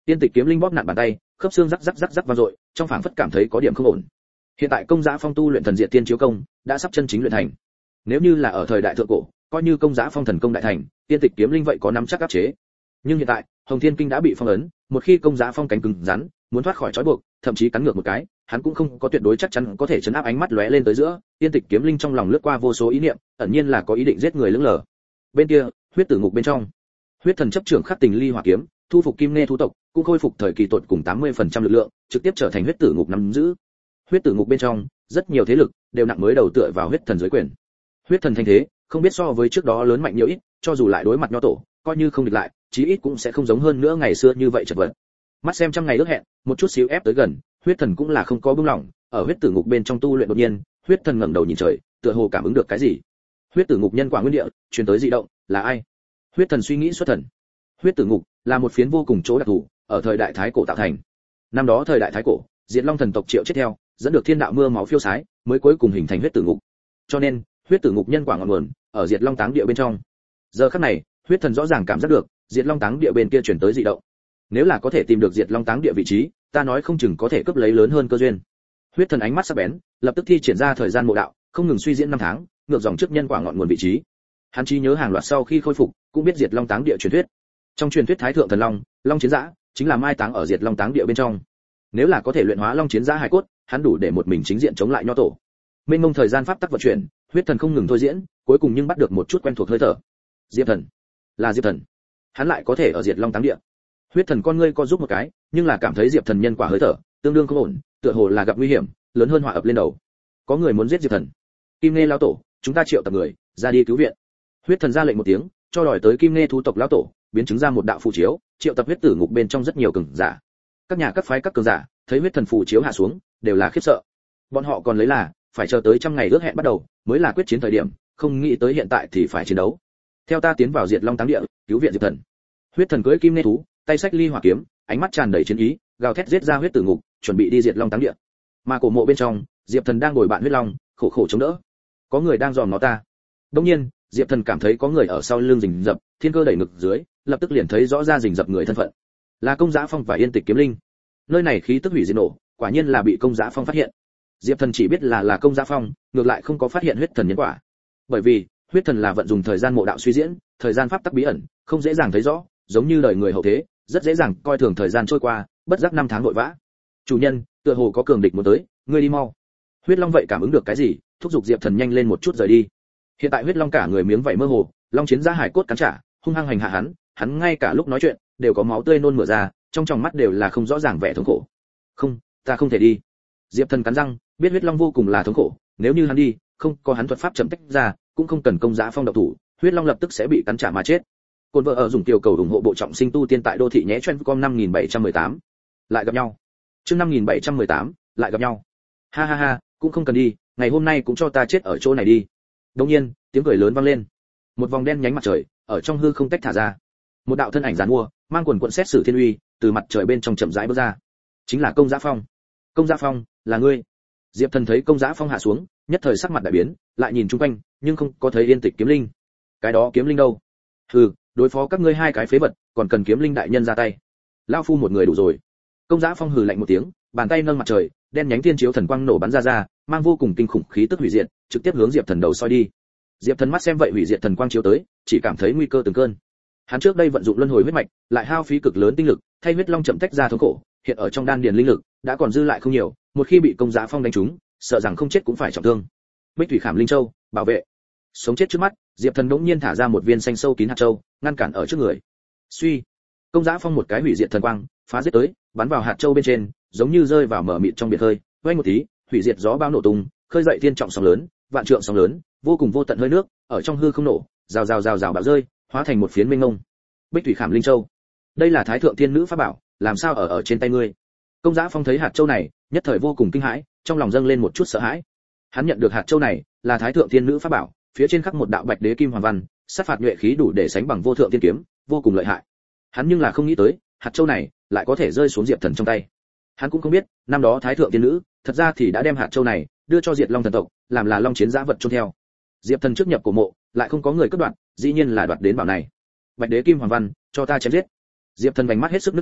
Tiên Tịch kiếm linh bóp nặn bàn tay, khớp xương rắc rắc rắc rắc vang dội, trong phảng phất cảm thấy có điểm không ổn. Hiện tại Công Giá Phong tu luyện thần diệt tiên chiếu công đã sắp chân chính luyện thành. Nếu như là ở thời đại thượng cổ, coi như Công Giá Phong thần công đại thành, Tiên Tịch kiếm linh vậy có nắm chắc áp chế. Nhưng hiện tại, Hồng Thiên Kinh đã bị phong ấn, một khi Công Giá Phong cánh cứng rắn, muốn thoát khỏi trói buộc, thậm chí cắn ngược một cái, hắn cũng không có tuyệt đối chắc chắn có thể chấn áp. Ánh mắt lóe lên tới giữa, Tiên Tịch kiếm linh trong lòng lướt qua vô số ý niệm, ẩn nhiên là có ý định giết người lững lờ. Bên kia, huyết tử ngục bên trong, huyết thần chấp trưởng khắc tình ly hỏa kiếm, thu phục kim nghe thú tộc, cũng khôi phục thời kỳ tột cùng 80% lực lượng, trực tiếp trở thành huyết tử ngục nắm giữ. Huyết tử ngục bên trong, rất nhiều thế lực đều nặng mới đầu tựa vào huyết thần dưới quyền. Huyết thần thanh thế, không biết so với trước đó lớn mạnh nhiều ít, cho dù lại đối mặt nho tổ, coi như không địch lại, chí ít cũng sẽ không giống hơn nữa ngày xưa như vậy chật vật. Mắt xem trăm ngày ước hẹn, một chút xíu ép tới gần, huyết thần cũng là không có buông lỏng, ở huyết tử ngục bên trong tu luyện đột nhiên, huyết thần ngẩng đầu nhìn trời, tựa hồ cảm ứng được cái gì. Huyết tử ngục nhân quả nguyên địa, truyền tới dị động, là ai? Huyết thần suy nghĩ xuất thần. Huyết tử ngục là một phiến vô cùng chỗ đặc thù, ở thời đại thái cổ tạo thành. Năm đó thời đại thái cổ, Diệt Long thần tộc Triệu chết theo, dẫn được thiên đạo mưa máu phiêu sái, mới cuối cùng hình thành huyết tử ngục. Cho nên, huyết tử ngục nhân quả ngọn nguồn ở Diệt Long táng địa bên trong. Giờ khắc này, huyết thần rõ ràng cảm giác được, Diệt Long táng địa bên kia truyền tới dị động. Nếu là có thể tìm được Diệt Long táng địa vị trí, ta nói không chừng có thể cướp lấy lớn hơn cơ duyên. Huyết thần ánh mắt sắc bén, lập tức thi triển ra thời gian mộ đạo, không ngừng suy diễn năm tháng, ngược dòng trước nhân quả ngọn nguồn vị trí. Hắn trí nhớ hàng loạt sau khi khôi phục, cũng biết Diệt Long táng địa truyền thuyết. Trong truyền thuyết Thái thượng thần long, Long chiến dã, chính là mai táng ở Diệt Long táng địa bên trong. Nếu là có thể luyện hóa Long chiến dã hài cốt, hắn đủ để một mình chính diện chống lại nho tổ. Mênh mông thời gian pháp tắc vận chuyển, huyết thần không ngừng thôi diễn, cuối cùng nhưng bắt được một chút quen thuộc hơi thở. Diệp thần, là Diệp thần. Hắn lại có thể ở Diệt Long táng địa. Huyết thần con ngươi co giúp một cái, nhưng là cảm thấy Diệp thần nhân quả hơi thở, tương đương không ổn, tựa hồ là gặp nguy hiểm, lớn hơn họa ập lên đầu. Có người muốn giết Diệp thần. Kim Nghe lão tổ, chúng ta triệu tập người, ra đi cứu viện. Huyết thần ra lệnh một tiếng, cho đòi tới Kim Nghe thú tộc lão tổ, biến chứng ra một đạo phù chiếu, triệu tập huyết tử ngục bên trong rất nhiều cường giả. Các nhà các phái các cường giả, thấy huyết thần phù chiếu hạ xuống, đều là khiếp sợ. Bọn họ còn lấy là phải chờ tới trăm ngày ước hẹn bắt đầu, mới là quyết chiến thời điểm, không nghĩ tới hiện tại thì phải chiến đấu. Theo ta tiến vào Diệt Long táng địa, cứu viện Diệp thần. Huyết thần cưỡi kim nghe thú, tay xách ly hỏa kiếm, ánh mắt tràn đầy chiến ý, gào thét giết ra huyết tử ngục, chuẩn bị đi Diệt Long táng địa. Mà cổ mộ bên trong, Diệp thần đang ngồi bạn huyết long, khổ khổ chống đỡ. Có người đang dòm nó ta. Đương nhiên, Diệp thần cảm thấy có người ở sau lưng rình rập, thiên cơ đẩy ngực dưới, lập tức liền thấy rõ ra rình rập người thân phận. Là Công Giá Phong và Yên Tịch kiếm linh. Nơi này khí tức hủy diệt nổ, quả nhiên là bị Công Giá Phong phát hiện. Diệp thần chỉ biết là Công Giá Phong, ngược lại không có phát hiện huyết thần nhân quả. Bởi vì, huyết thần là vận dùng thời gian mộ đạo suy diễn, thời gian pháp tắc bí ẩn, không dễ dàng thấy rõ, giống như đời người hậu thế, rất dễ dàng coi thường thời gian trôi qua, bất giác năm tháng vội vã. Chủ nhân, tựa hồ có cường địch muốn tới, ngươi đi mau. Huyết Long vậy cảm ứng được cái gì, thúc giục Diệp thần nhanh lên một chút rời đi. Hiện tại Huyết Long cả người miếng vảy mơ hồ, Long chiến giá hải cốt cắn trả, hung hăng hành hạ hắn ngay cả lúc nói chuyện đều có máu tươi nôn mửa ra, trong tròng mắt đều là không rõ ràng vẻ thống khổ. Không, ta không thể đi. Diệp thần cắn răng, biết Huyết Long vô cùng là thống khổ, nếu như hắn đi, không có hắn thuật pháp chậm tách ra, cũng không cần Công Giá Phong độc thủ, Huyết Long lập tức sẽ bị cắn trả mà chết. Côn vợ ở dùng tiểu cầu ủng hộ bộ trọng sinh tu tiên tại đô thị nhé com 5718. Lại gặp nhau. Chương 5718, lại gặp nhau. Ha ha ha, cũng không cần đi, ngày hôm nay cũng cho ta chết ở chỗ này đi. Đột nhiên, tiếng cười lớn vang lên. Một vòng đen nhánh mặt trời ở trong hư không tách thả ra. Một đạo thân ảnh giàn mua, mang quần quần xét xử thiên uy, từ mặt trời bên trong chậm rãi bước ra. Chính là Công Giá Phong. Công Giá Phong, là ngươi? Diệp thần thấy Công Giá Phong hạ xuống, nhất thời sắc mặt đại biến, lại nhìn chung quanh, nhưng không có thấy Yên Tịch kiếm linh. Cái đó kiếm linh đâu? Hừ, đối phó các ngươi hai cái phế vật, còn cần kiếm linh đại nhân ra tay. Lão phu một người đủ rồi. Công Giá Phong hừ lạnh một tiếng, bàn tay nâng mặt trời, đen nhánh thiên chiếu thần quang nổ bắn ra, mang vô cùng kinh khủng khí tức hủy diệt, trực tiếp hướng Diệp thần đầu soi đi. Diệp thần mắt xem vậy hủy diệt thần quang chiếu tới, chỉ cảm thấy nguy cơ từng cơn. Hắn trước đây vận dụng luân hồi huyết mạch, lại hao phí cực lớn tinh lực, thay huyết long chậm tách ra thống khổ, hiện ở trong đan điền linh lực đã còn dư lại không nhiều, một khi bị Công Giá Phong đánh trúng, sợ rằng không chết cũng phải trọng thương. Bích thủy khảm linh châu, bảo vệ. Sống chết trước mắt, Diệp thần đống nhiên thả ra một viên xanh sâu kín hạt châu, ngăn cản ở trước người. Suy, Công Giá Phong một cái hủy diệt thần quang, phá giết tới, bắn vào hạt châu bên trên, giống như rơi vào mở mịt trong biển khơi, vang một tí, hủy diệt gió bão nổ tung, khơi dậy thiên trọng sóng lớn, vạn trượng sóng lớn, vô cùng vô tận hơi nước, ở trong hư không nổ, rào bạo rơi, hóa thành một phiến mênh mông. Bích thủy khảm linh châu, đây là Thái thượng thiên nữ pháp bảo, làm sao ở trên tay ngươi? Công Giá Phong thấy hạt châu này, nhất thời vô cùng kinh hãi, trong lòng dâng lên một chút sợ hãi. Hắn nhận được hạt châu này, là Thái thượng thiên nữ pháp bảo, phía trên khắc một đạo bạch đế kim hoàng văn, sát phạt nhuệ khí đủ để sánh bằng vô thượng tiên kiếm, vô cùng lợi hại. Hắn nhưng là không nghĩ tới, hạt châu này lại có thể rơi xuống Diệp thần trong tay. Hắn cũng không biết, năm đó Thái thượng tiên nữ, thật ra thì đã đem hạt châu này đưa cho Diệt Long thần tộc, làm là Long chiến giá vật chôn theo. Diệp thần trước nhập cổ mộ, lại không có người cướp đoạt, dĩ nhiên là đoạt đến bảo này. Bạch đế kim hoàng văn, cho ta chém giết. Diệp thần vành mắt hết sức nứt ra,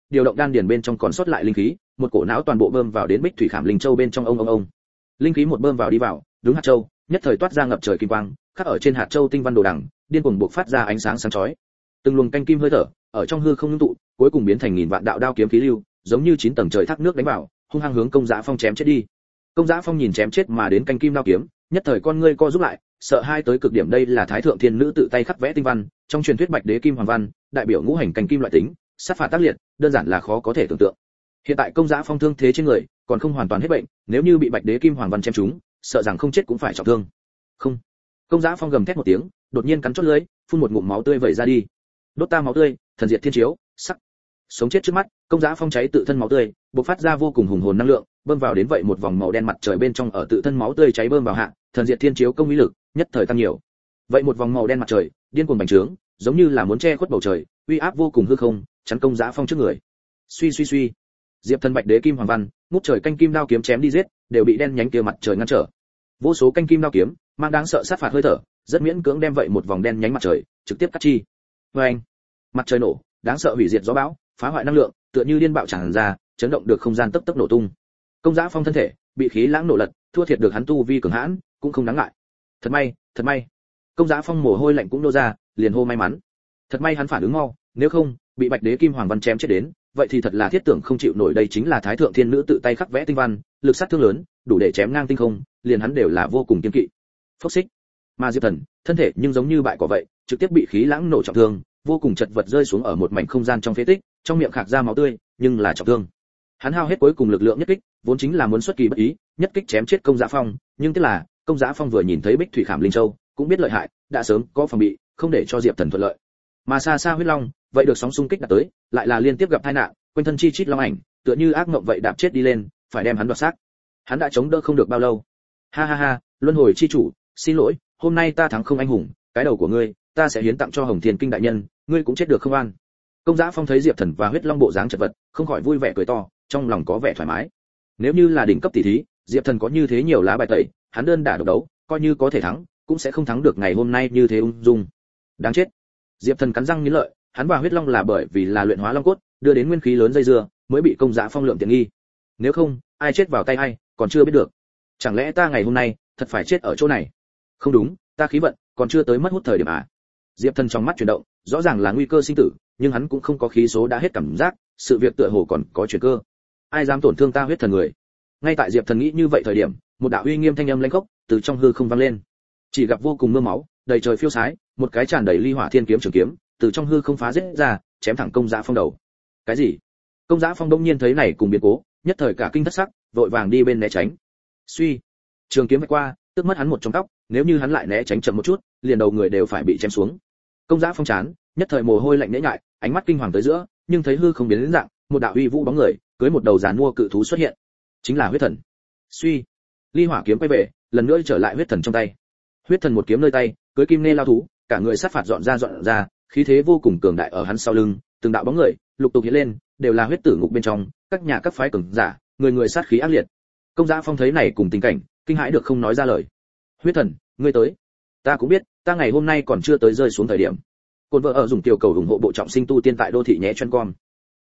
điều động đan điền bên trong còn sót lại linh khí, một cổ não toàn bộ bơm vào đến Bích Thủy Khảm Linh Châu bên trong ông. Linh khí một bơm vào đi vào, đúng hạt châu, nhất thời toát ra ngập trời kim quang, khắc ở trên hạt châu tinh văn đồ đằng, điên cuồng bộc phát ra ánh sáng sáng chói. Từng luồng canh kim hơi thở, ở trong hư không ngưng tụ, cuối cùng biến thành nghìn vạn đạo đao kiếm khí lưu, giống như 9 tầng trời thác nước đánh vào, hung hăng hướng Công Giá Phong chém chết đi. Công Giá Phong nhìn chém chết mà đến canh kim đao kiếm, nhất thời con ngươi co rút lại, sợ hai tới cực điểm. Đây là Thái Thượng Thiên Nữ tự tay khắc vẽ tinh văn, trong truyền thuyết Bạch Đế Kim Hoàng Văn, đại biểu ngũ hành canh kim loại tính, sát phạt tác liệt, đơn giản là khó có thể tưởng tượng. Hiện tại Công Giá Phong thương thế trên người, còn không hoàn toàn hết bệnh, nếu như bị Bạch Đế Kim Hoàng Văn chém trúng, sợ rằng không chết cũng phải trọng thương. Không. Công Giá Phong gầm thét một tiếng, đột nhiên cắn chốt lưỡi, phun một ngụm máu tươi vẩy ra đi. Đốt ta máu tươi, thần diệt thiên chiếu, sắc. Sống chết trước mắt, Công Giá Phong cháy tự thân máu tươi, bộc phát ra vô cùng hùng hồn năng lượng, bơm vào đến vậy một vòng màu đen mặt trời bên trong, ở tự thân máu tươi cháy bơm vào hạ, thần diệt thiên chiếu công uy lực nhất thời tăng nhiều. Vậy một vòng màu đen mặt trời, điên cuồng bành trướng, giống như là muốn che khuất bầu trời, uy áp vô cùng hư không, chắn Công Giá Phong trước người. Suy. Diệp Thần Bạch Đế Kim Hoàng Văn, ngút trời canh kim đao kiếm chém đi giết, đều bị đen nhánh kia mặt trời ngăn trở. Vô số canh kim đao kiếm, mang đáng sợ sát phạt hơi thở, rất miễn cưỡng đem vậy một vòng đen nhánh mặt trời trực tiếp cắt chi. Oeng! Mặt trời nổ, đáng sợ hủy diệt gió bão, phá hoại năng lượng, tựa như điên bạo tràn ra, chấn động được không gian tấp tấp nổ tung. Công Giá Phong thân thể bị khí lãng nổ lật, thua thiệt được hắn tu vi cường hãn, cũng không đáng ngại. Thật may. Công Giá Phong mồ hôi lạnh cũng nô ra, liền hô may mắn. Thật may hắn phản ứng mau, nếu không, bị Bạch Đế Kim Hoàng Văn chém chết đến, vậy thì thật là thiết tưởng không chịu nổi. Đây chính là Thái Thượng Thiên Nữ tự tay khắc vẽ tinh văn, lực sát thương lớn, đủ để chém ngang tinh không, liền hắn đều là vô cùng kiên kỵ. Phốc xích. Mà Diệp Thần, thân thể nhưng giống như bại cỏ vậy, trực tiếp bị khí lãng nổ trọng thương, vô cùng chật vật rơi xuống ở một mảnh không gian trong phế tích, trong miệng khạc ra máu tươi, nhưng là trọng thương. Hắn hao hết cuối cùng lực lượng nhất kích, vốn chính là muốn xuất kỳ bất ý, nhất kích chém chết Công Giá Phong, nhưng tiếc là, Công Giá Phong vừa nhìn thấy Bích Thủy Khảm Linh Châu, cũng biết lợi hại, đã sớm có phòng bị, không để cho Diệp Thần thuận lợi. Mà xa xa huyết long, vậy được sóng xung kích đạt tới, lại là liên tiếp gặp tai nạn, quanh thân chi chít long ảnh, tựa như ác mộng vậy đạp chết đi lên, phải đem hắn đoạt xác. Hắn đã chống đỡ không được bao lâu. Ha, luân hồi chi chủ, xin lỗi, hôm nay ta thắng không anh hùng, cái đầu của ngươi, ta sẽ hiến tặng cho Hồng Thiên Kinh đại nhân, ngươi cũng chết được không an. Công Giá Phong thấy Diệp Thần và huyết long bộ dáng chật vật, không khỏi vui vẻ cười to, trong lòng có vẻ thoải mái. Nếu như là đỉnh cấp tỷ thí, Diệp Thần có như thế nhiều lá bài tẩy, hắn đơn đả độc đấu, coi như có thể thắng, cũng sẽ không thắng được ngày hôm nay như thế ung dung. Đáng chết. Diệp Thần cắn răng nghiến lợi, hắn và huyết long là bởi vì là luyện hóa long cốt, đưa đến nguyên khí lớn dây dưa, mới bị Công Giá Phong lượng tiện nghi. Nếu không, ai chết vào tay ai, còn chưa biết được. Chẳng lẽ ta ngày hôm nay thật phải chết ở chỗ này? Không đúng, ta khí vận còn chưa tới mất hút thời điểm à? Diệp Thần trong mắt chuyển động, rõ ràng là nguy cơ sinh tử, nhưng hắn cũng không có khí số đã hết cảm giác, sự việc tựa hồ còn có chuyển cơ. Ai dám tổn thương ta huyết thần người? Ngay tại Diệp Thần nghĩ như vậy thời điểm, một đạo uy nghiêm thanh âm lãnh khốc từ trong hư không vang lên. Chỉ gặp vô cùng mưa máu, đầy trời phiêu sái, một cái tràn đầy ly hỏa thiên kiếm trường kiếm, từ trong hư không phá giết ra, chém thẳng Công Giá Phong đầu. Cái gì? Công Giá Phong đông nhiên thấy này cùng biến cố, nhất thời cả kinh thất sắc, vội vàng đi bên né tránh. Suy, trường kiếm vạch qua, tức mất hắn một trong tóc, nếu như hắn lại né tránh chậm một chút, liền đầu người đều phải bị chém xuống. Công Giá Phong chán, nhất thời mồ hôi lạnh nhễ nhại, ánh mắt kinh hoàng tới giữa, nhưng thấy hư không biến đến dạng, một đạo uy vũ bóng người, cưỡi một đầu giàn mua cự thú xuất hiện, chính là huyết thần. Suy, ly hỏa kiếm quay về, lần nữa trở lại huyết thần trong tay. Huyết thần một kiếm nơi tay, cưỡi kim nê lao thú, cả người sát phạt dọn ra, khí thế vô cùng cường đại ở hắn sau lưng, từng đạo bóng người lục tục hiện lên, đều là huyết tử ngục bên trong, các nhà các phái cường giả, người sát khí ác liệt. Công Giá Phong thấy này cùng tình cảnh, kinh hãi được không nói ra lời. Huyết thần, ngươi tới. Ta cũng biết, ta ngày hôm nay còn chưa tới rơi xuống thời điểm. Côn vợ ở dùng tiểu cầu ủng hộ bộ trọng sinh tu tiên tại đô thị nhé chuyên com.